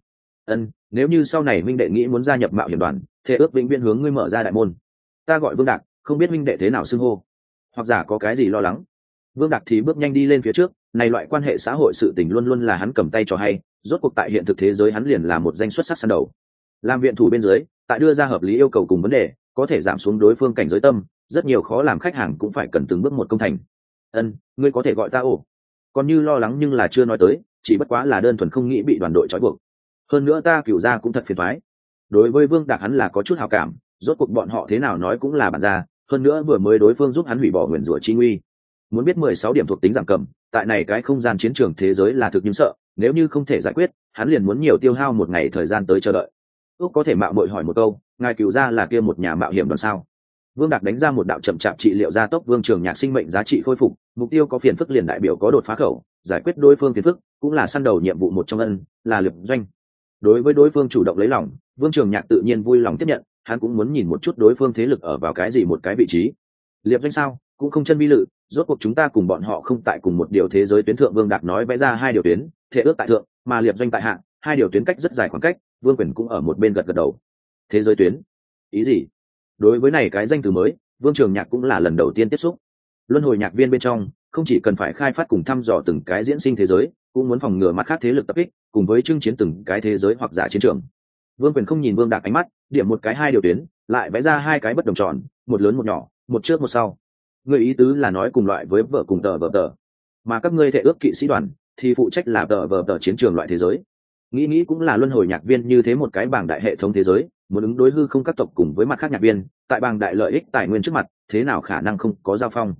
Nếu như sau này minh đệ nghĩ muốn gia nhập mạo hiểm đoàn, thế ước vĩnh viễn hướng ngươi mở ra đại môn. Ta gọi Vương Đạt, không biết minh đệ thế nào xưng hô, hoặc giả có cái gì lo lắng. Vương Đạt thì bước nhanh đi lên phía trước, này loại quan hệ xã hội sự tình luôn luôn là hắn cầm tay cho hay, rốt cuộc tại hiện thực thế giới hắn liền là một danh xuất sắc săn đầu. Làm viện thủ bên dưới, tại đưa ra hợp lý yêu cầu cùng vấn đề, có thể giảm xuống đối phương cảnh giới tâm, rất nhiều khó làm khách hàng cũng phải cần từng bước một công thành. Ngươi có thể gọi ta ổ. Còn như lo lắng nhưng là chưa nói tới, chỉ bất quá là đơn thuần không nghĩ bị đoàn đội trói buộc. Hơn nữa ta Cửu gia cũng thật phiền toái. Đối với Vương Đạc hắn là có chút hảo cảm, rốt cuộc bọn họ thế nào nói cũng là bản gia, hơn nữa vừa mới đối phương giúp hắn hủy bỏ nguyền rủa chi nguy. Muốn biết 16 điểm thuộc tính giảm cầm, tại này cái không gian chiến trường thế giới là thực nhưng sợ, nếu như không thể giải quyết, hắn liền muốn nhiều tiêu hao một ngày thời gian tới chờ đợi. Úc có thể mạo muội hỏi một câu, ngài Cửu gia là kia một nhà mạo hiểm đoàn sao? Vương Đạc đánh ra một đạo chậm chạp trị liệu gia tốc Vương Trường Nhạc sinh mệnh giá trị khôi phục, mục tiêu có phiền phức liền đại biểu có đột phá khẩu, giải quyết đối phương phiền phức, cũng là săn đầu nhiệm vụ một trong là liệp doanh. Đối với đối phương chủ động lấy lòng, Vương Trường Nhạc tự nhiên vui lòng tiếp nhận, hắn cũng muốn nhìn một chút đối phương thế lực ở vào cái gì một cái vị trí. Liệp doanh sao, cũng không chân vi lự, rốt cuộc chúng ta cùng bọn họ không tại cùng một điều thế giới tuyến thượng. Vương Đạc nói vẽ ra hai điều tuyến, thể ước tại thượng, mà liệp doanh tại hạ, hai điều tuyến cách rất dài khoảng cách. Vương Quyền cũng ở một bên gật gật đầu. Thế giới tuyến? Ý gì? Đối với này cái danh từ mới, Vương Trường Nhạc cũng là lần đầu tiên tiếp xúc. Luân hồi nhạc viên bên trong, không chỉ cần phải khai phát cùng thăm dò từng cái diễn sinh thế giới, cũng muốn phòng ngừa mặt khác thế lực tập kích, cùng với chưng chiến từng cái thế giới hoặc giả chiến trường. Vương Quyền không nhìn Vương Đạc ánh mắt, điểm một cái hai điều tuyến, lại vẽ ra hai cái bất đồng tròn, một lớn một nhỏ, một trước một sau. Người ý tứ là nói cùng loại với vợ cùng tờ, mà các ngươi thể ước kỵ sĩ đoàn thì phụ trách là tờ chiến trường loại thế giới. Nghĩ cũng là luân hồi nhạc viên như thế một cái bảng đại hệ thống thế giới, muốn ứng đối hư không các tộc cùng với mặt khác nhạc viên, tại bảng đại lợi ích tài nguyên trước mặt, thế nào khả năng không có giao phong?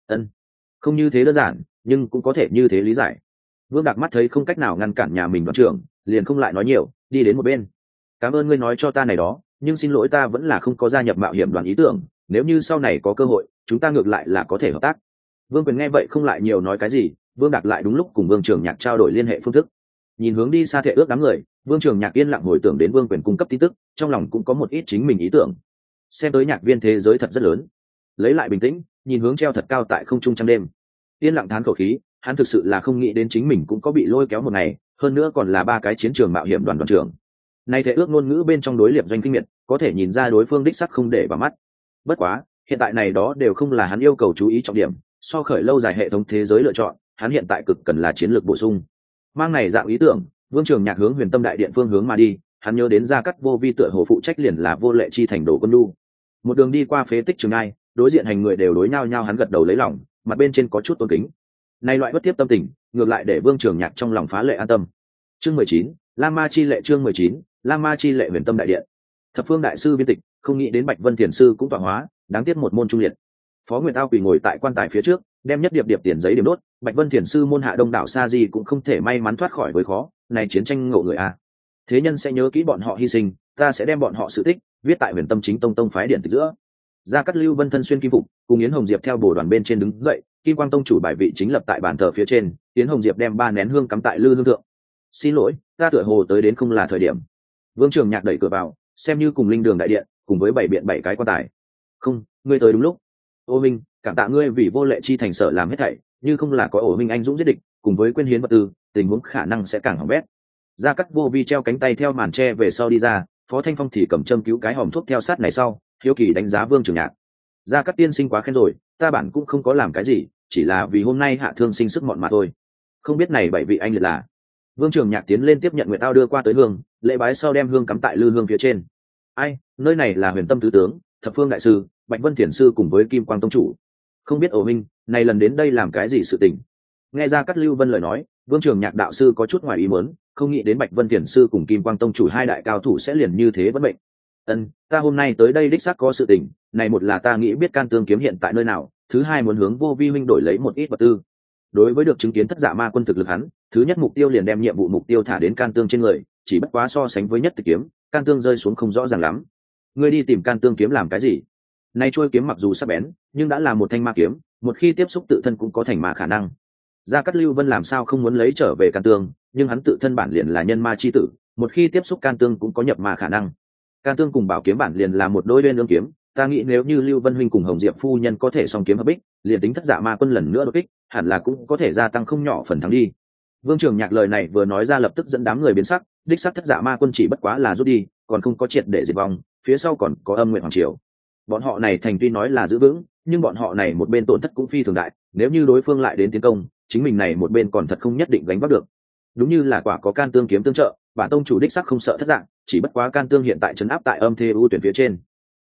Không như thế đơn giản, nhưng cũng có thể như thế lý giải. Vương Đạc mắt thấy không cách nào ngăn cản nhà mình đoàn trưởng, liền không lại nói nhiều, đi đến một bên. Cảm ơn ngươi nói cho ta này đó, nhưng xin lỗi ta vẫn là không có gia nhập mạo hiểm đoàn ý tưởng, nếu như sau này có cơ hội, chúng ta ngược lại là có thể hợp tác. Vương Quyền nghe vậy không lại nhiều nói cái gì, Vương Đạc lại đúng lúc cùng Vương Trường Nhạc trao đổi liên hệ phương thức. Nhìn hướng đi xa thệ ước đám người, Vương Trường Nhạc yên lặng hồi tưởng đến Vương Quyền cung cấp tin tức, trong lòng cũng có một ít chính mình ý tưởng. Xem tới nhạc viên thế giới thật rất lớn. Lấy lại bình tĩnh, nhìn hướng treo thật cao tại không trung trăng đêm, yên lặng thán khẩu khí, hắn thực sự là không nghĩ đến chính mình cũng có bị lôi kéo một ngày, hơn nữa còn là ba cái chiến trường mạo hiểm đoàn đoàn trưởng. Nay thể ước ngôn ngữ bên trong đối liệp doanh kinh miệt, có thể nhìn ra đối phương đích sắc không để vào mắt. Bất quá, hiện tại này đó đều không là hắn yêu cầu chú ý trọng điểm, so khởi lâu dài hệ thống thế giới lựa chọn, hắn hiện tại cực cần là chiến lược bổ sung. Mang này dạng ý tưởng, Vương Trường Nhạc hướng Huyền Tâm đại điện phương hướng mà đi, hắn nhớ đến Gia Cát Vô Vi tựa hồ phụ trách liền là vô lệ chi thành đồ quân nhu. Một đường đi qua phế tích Trường Ai, đối diện hành người đều đối nhau nhau, hắn gật đầu lấy lòng, mặt bên trên có chút tôn kính. Nay loại bất tiếp tâm tình, ngược lại để Vương Trường Nhạc trong lòng phá lệ an tâm. Chương 19, Lam Ma chi lệ. Chương 19, Lam Ma chi lệ. Huyền Tâm đại điện. Thập Phương đại sư biên tịch, không nghĩ đến Bạch Vân Thiền sư cũng tọa hóa, đáng tiếc một môn trung liệt. Phó Nguyệt Ao quỳ ngồi tại quan tài phía trước, đem nhất điệp điệp tiền giấy điểm đốt. Bạch Vân Thiền sư môn hạ đông đảo sa di cũng không thể may mắn thoát khỏi với khó, này chiến tranh ngộ người a. Thế nhân sẽ nhớ kỹ bọn họ hy sinh, ta sẽ đem bọn họ sự tích viết tại Huyền Tâm chính tông tông phái điện tịch giữa. Gia Cát Lưu Vân thân xuyên kim phục, cùng Yến Hồng Diệp theo bồ đoàn bên trên đứng dậy, Kim Quang tông chủ bài vị chính lập tại bàn thờ phía trên, Yến Hồng Diệp đem 3 nén hương cắm tại lư hương thượng. Xin lỗi, ta tựa hồ tới đến không là thời điểm. Vương Trường Nhạc đẩy cửa vào, xem như cùng linh đường đại điện, cùng với 7 biện 7 cái quan tài. Không, ngươi tới đúng lúc. Ô Minh, cảm tạ ngươi vì vô lệ chi thành sở làm hết thảy, như không là có Ổ Minh anh dũng giết địch, cùng với quyên hiến vật tư, tình huống khả năng sẽ càng hỏng bét. Gia Cát Vô Vi treo cánh tay theo màn tre về sau đi ra, Phó Thanh Phong thì cầm châm cứu cái hòm thuốc theo sát này sau, hiếu kỳ đánh giá Vương Trường Nhạc. Gia Cát tiên sinh quá khen rồi, ta bản cũng không có làm cái gì, chỉ là vì hôm nay hạ thương sinh sức mọn mà thôi. Không biết này 7 vị anh liệt là. Vương Trường Nhạc tiến lên tiếp nhận Nguyệt Ao đưa qua tới hương, lễ bái sau đem hương cắm tại lư hương phía trên. Ai, nơi này là Huyền Tâm tứ tướng, Thập Phương đại sư, Bạch Vân Thiền sư cùng với Kim Quang tông chủ. Không biết Ổ Minh, này lần đến đây làm cái gì sự tình? Nghe ra Cát Lưu Vân lời nói, Vương Trường Nhạc đạo sư có chút ngoài ý muốn, không nghĩ đến Bạch Vân Thiền sư cùng Kim Quang tông chủ hai đại cao thủ sẽ liền như thế vẫn bệnh. Ta hôm nay tới đây đích xác có sự tình, này một là ta nghĩ biết Can Tương kiếm hiện tại nơi nào, thứ hai muốn hướng Vô Vi huynh đổi lấy một ít vật tư. Đối với được chứng kiến Thất Dạ Ma quân thực lực hắn, thứ nhất mục tiêu liền đem nhiệm vụ mục tiêu thả đến Can Tương trên người, chỉ bất quá so sánh với nhất tịch kiếm, Can Tương rơi xuống không rõ ràng lắm. Ngươi đi tìm Can Tương kiếm làm cái gì? Này trôi kiếm mặc dù sắc bén, nhưng đã là một thanh ma kiếm, một khi tiếp xúc tự thân cũng có thành ma khả năng. Gia Cát Lưu Vân làm sao không muốn lấy trở về Can Tương, nhưng hắn tự thân bản liền là nhân ma chi tử, một khi tiếp xúc Can Tương cũng có nhập ma khả năng. Can Tương cùng Bảo kiếm bản liền là một đôi bên ương kiếm, ta nghĩ nếu như Lưu Vân huynh cùng Hồng Diệp phu nhân có thể song kiếm hợp bích, liền tính Thất Dạ Ma quân lần nữa đột kích, hẳn là cũng có thể gia tăng không nhỏ phần thắng đi. Vương Trường Nhạc lời này vừa nói ra lập tức dẫn đám người biến sắc, đích xác Thất Dạ Ma quân chỉ bất quá là rút đi, còn không có triệt để diệt vong, phía sau còn có Âm Nguyện Hoàng triều. Bọn họ này thành tuy nói là giữ vững, nhưng bọn họ này một bên tổn thất cũng phi thường đại, nếu như đối phương lại đến tiến công, chính mình này một bên còn thật không nhất định gánh vác được. Đúng như là quả có Can Tương kiếm tương trợ, bản tông chủ đích sắc không sợ Thất Dạ, chỉ bất quá Can Tương hiện tại trấn áp tại âm thế ưu tuyển phía trên.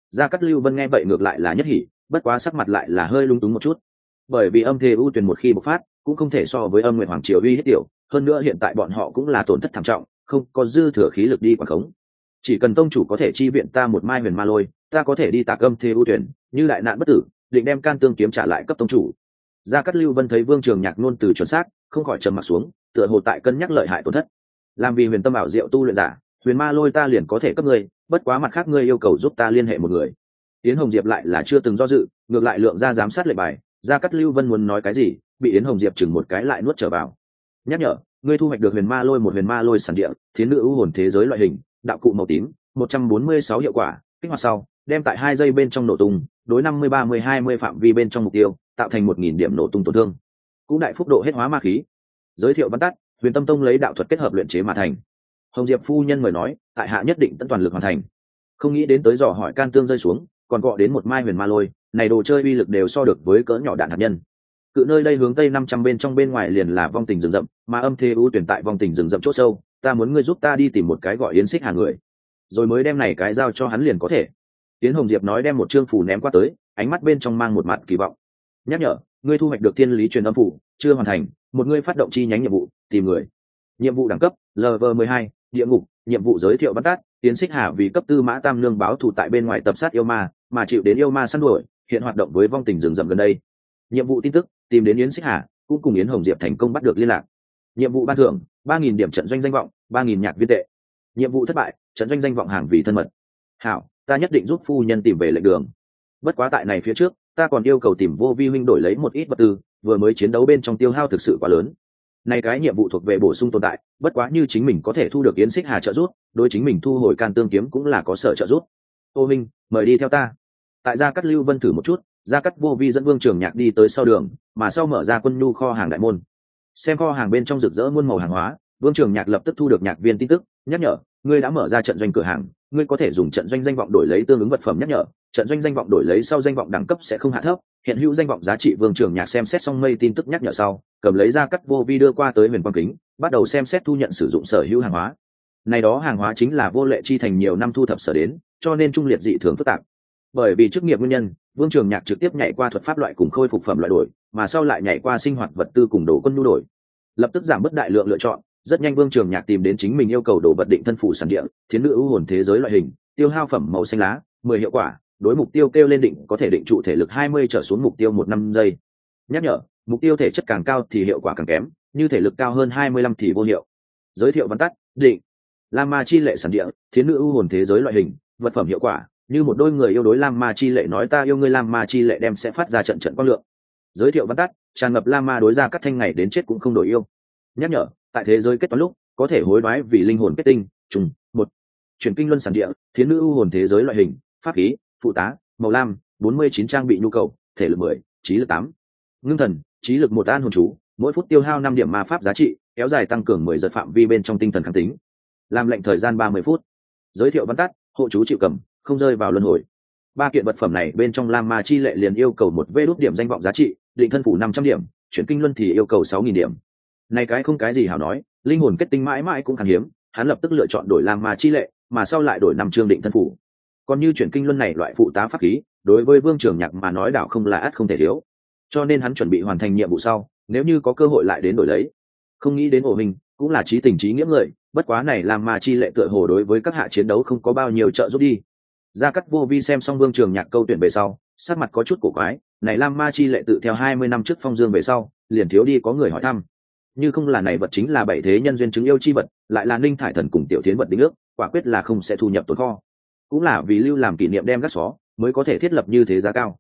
Gia Cát Lưu Vân nghe vậy ngược lại là nhất hỉ, bất quá sắc mặt lại là hơi lung túng một chút, bởi vì âm thê ưu tuyển một khi bộc phát cũng không thể so với âm nguyệt hoàng triều uy hiếp tiểu, hơn nữa hiện tại bọn họ cũng là tổn thất thảm trọng, không có dư thừa khí lực đi quản khống. Chỉ cần tông chủ có thể chi viện ta một mai huyền ma lôi, ta có thể đi tạc âm thê ưu tuyển, như đại nạn bất tử, định đem can tương kiếm trả lại cấp tông chủ. Gia Cát Lưu Vân thấy Vương Trường Nhạc nôn từ chuẩn xác, không khỏi trầm mặt xuống, tựa hồ tại cân nhắc lợi hại tổn thất. Làm vì huyền tâm ảo diệu tu luyện giả, huyền ma lôi ta liền có thể cấp ngươi, bất quá mặt khác ngươi yêu cầu giúp ta liên hệ một người. Yến Hồng Diệp lại là chưa từng do dự, ngược lại lượng ra giám sát lệnh bài. Gia Cát Lưu Vân muốn nói cái gì, bị Yến Hồng Diệp chừng một cái lại nuốt trở vào. Nhắc nhở, ngươi thu hoạch được huyền ma lôi một huyền ma lôi sản địa, thiến nữ ưu hồn thế giới loại hình, đạo cụ màu tím, 146 hiệu quả, kích hoạt sau, đem tại 2 giây bên trong nổ tung, đối 50-30-20 phạm vi bên trong mục tiêu, tạo thành 1000 điểm nổ tung tổn thương. Cũng đại phúc độ hết hóa ma khí. Giới thiệu văn tắt, Huyền Tâm Tông lấy đạo thuật kết hợp luyện chế mà thành. Hồng Diệp phu nhân mời nói, tại hạ nhất định tận toàn lực hoàn thành. Không nghĩ đến tới dò hỏi can tương rơi xuống, còn gọi đến một mai huyền ma lôi, này đồ chơi uy lực đều so được với cỡ nhỏ đạn hạt nhân. Cự nơi đây hướng tây 500 bên trong bên ngoài liền là vong tình rừng rậm, mà âm thế ưu tuyển tại vong tình rừng rậm chỗ sâu, ta muốn ngươi giúp ta đi tìm một cái gọi Yến Xích Hà người, rồi mới đem này cái giao cho hắn liền có thể. Yến Hồng Diệp nói đem một trương phủ ném qua tới, ánh mắt bên trong mang một mặt kỳ vọng. Nhắc nhở, ngươi thu hoạch được thiên lý truyền âm phủ, chưa hoàn thành, một ngươi phát động chi nhánh nhiệm vụ, tìm người. Nhiệm vụ đẳng cấp LV12, địa ngục, nhiệm vụ giới thiệu bắt tát, Yến Xích Hà vì cấp tư mã tam lương báo thù tại bên ngoài tập sát yêu ma, mà chịu đến yêu ma săn đuổi, hiện hoạt động với vong tình rừng rậm gần đây. Nhiệm vụ tin tức, tìm đến Yến Xích Hà, cũng cùng Yến Hồng Diệp thành công bắt được liên lạc. Nhiệm vụ ban thưởng, 3000 điểm trận doanh danh vọng, 3000 nhạc viên tệ. Nhiệm vụ thất bại, trận doanh danh vọng hàng vì thân mật. Hảo, ta nhất định giúp phu nhân tìm về lệnh đường. Bất quá tại này phía trước, ta còn yêu cầu tìm Vô Vi huynh đổi lấy một ít vật tư, vừa mới chiến đấu bên trong tiêu hao thực sự quá lớn. Này cái nhiệm vụ thuộc về bổ sung tồn tại, bất quá như chính mình có thể thu được Yến Xích Hà trợ giúp, đối chính mình thu hồi can tương kiếm cũng là có sở trợ giúp. Ô minh, mời đi theo ta. Tại Gia Cát Lưu Vân thử một chút, Gia Cát Vô Vi dẫn Vương Trường Nhạc đi tới sau đường, mà sau mở ra quân nhu kho hàng đại môn. Xem kho hàng bên trong rực rỡ muôn màu hàng hóa, Vương Trường Nhạc lập tức thu được nhạc viên tin tức, nhắc nhở, ngươi đã mở ra trận doanh cửa hàng, ngươi có thể dùng trận doanh danh vọng đổi lấy tương ứng vật phẩm. Nhắc nhở, trận doanh danh vọng đổi lấy sau danh vọng đẳng cấp sẽ không hạ thấp, hiện hữu danh vọng giá trị. Vương Trường Nhạc xem xét xong mây tin tức nhắc nhở sau, cầm lấy Gia Cát Vô Vi đưa qua tới Huyền Quang Kính, bắt đầu xem xét thu nhận sử dụng sở hữu hàng hóa. Này đó hàng hóa chính là Vô Lệ chi thành nhiều năm thu thập sở đến, cho nên trung liệt dị thường phức tạp. Bởi vì chức nghiệp nguyên nhân, Vương Trường Nhạc trực tiếp nhảy qua thuật pháp loại cùng khôi phục phẩm loại đổi, mà sau lại nhảy qua sinh hoạt vật tư cùng đồ quân nhu đổi, lập tức giảm bớt đại lượng lựa chọn. Rất nhanh Vương Trường Nhạc tìm đến chính mình yêu cầu đồ vật định thân phủ sản địa, thiến nữ ưu hồn thế giới loại hình, tiêu hao phẩm màu xanh lá, 10 hiệu quả, đối mục tiêu kêu lên định có thể định trụ thể lực 20 trở xuống mục tiêu 1-5 giây. Nhắc nhở, mục tiêu thể chất càng cao thì hiệu quả càng kém, như thể lực cao hơn 25 thì vô hiệu. Giới thiệu văn tắt, định Lam Ma chi lệ sản địa, thiến nữ ưu hồn thế giới loại hình, vật phẩm hiệu quả, như một đôi người yêu đối Lam Ma chi lệ nói ta yêu ngươi, Lam Ma chi lệ đem sẽ phát ra trận trận quang lượng. Giới thiệu văn tắt, tràn ngập Lam Ma đối Ra Cát thanh ngày đến chết cũng không đổi yêu. Nhắc nhở, tại thế giới kết toán lúc có thể hối đoái vì linh hồn kết tinh trùng một chuyển kinh luân sản địa, thiến nữ ưu hồn thế giới loại hình, pháp khí, phụ tá, màu lam, 49 trang bị nhu cầu, thể lực 10, trí lực 8. Ngưng thần, trí lực 1 an hồn chú, mỗi phút tiêu hao 5 điểm ma pháp giá trị, kéo dài tăng cường 10 giật phạm vi bên trong tinh thần kháng tính. Làm lệnh thời gian 30 phút. Giới thiệu văn tắt, hộ chú chịu cầm, không rơi vào luân hồi. 3 kiện vật phẩm này bên trong Lam Ma chi lệ liền yêu cầu 1 vê đốt điểm danh vọng giá trị, định thân phủ 500 điểm, chuyển kinh luân thì yêu cầu 6000 điểm. Này cái không cái gì hảo nói, linh hồn kết tinh mãi mãi cũng khan hiếm, hắn lập tức lựa chọn đổi Lam Ma chi lệ, mà sau lại đổi 5 chương định thân phủ. Còn như chuyển kinh luân này loại phụ tá pháp khí, đối với Vương Trường Nhạc mà nói đảo không là ắt không thể thiếu, cho nên hắn chuẩn bị hoàn thành nhiệm vụ sau, nếu như có cơ hội lại đến đổi lấy. Không nghĩ đến ổ mình cũng là chí tình chí nghĩa người, bất quá này Lam Ma chi lệ tựa hồ đối với các hạ chiến đấu không có bao nhiêu trợ giúp đi. Gia Cát Vô Vi xem xong Vương Trường Nhạc câu tuyển về sau, sắc mặt có chút cổ quái, này Lam Ma chi lệ tự theo 20 năm trước phong dương về sau, liền thiếu đi có người hỏi thăm. Như không là này vật chính là bảy thế nhân duyên chứng yêu chi vật, lại là Ninh Thải Thần cùng Tiểu Thiến vật đính ước, quả quyết là không sẽ thu nhập tồn kho. Cũng là vì lưu làm kỷ niệm đem gác xó, mới có thể thiết lập như thế giá cao.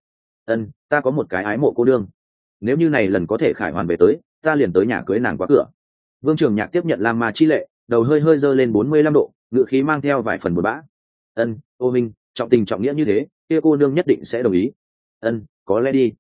Ta có một cái ái mộ cô đương, nếu như này lần có thể khải hoàn về tới, ta liền tới nhà cưới nàng qua cửa. Vương Trường Nhạc tiếp nhận Lam Ma chi lệ, đầu hơi hơi dơ lên 45 độ, ngữ khí mang theo vài phần buồn bã. Ô Minh, trọng tình trọng nghĩa như thế, kia cô nương nhất định sẽ đồng ý. Có lẽ đi.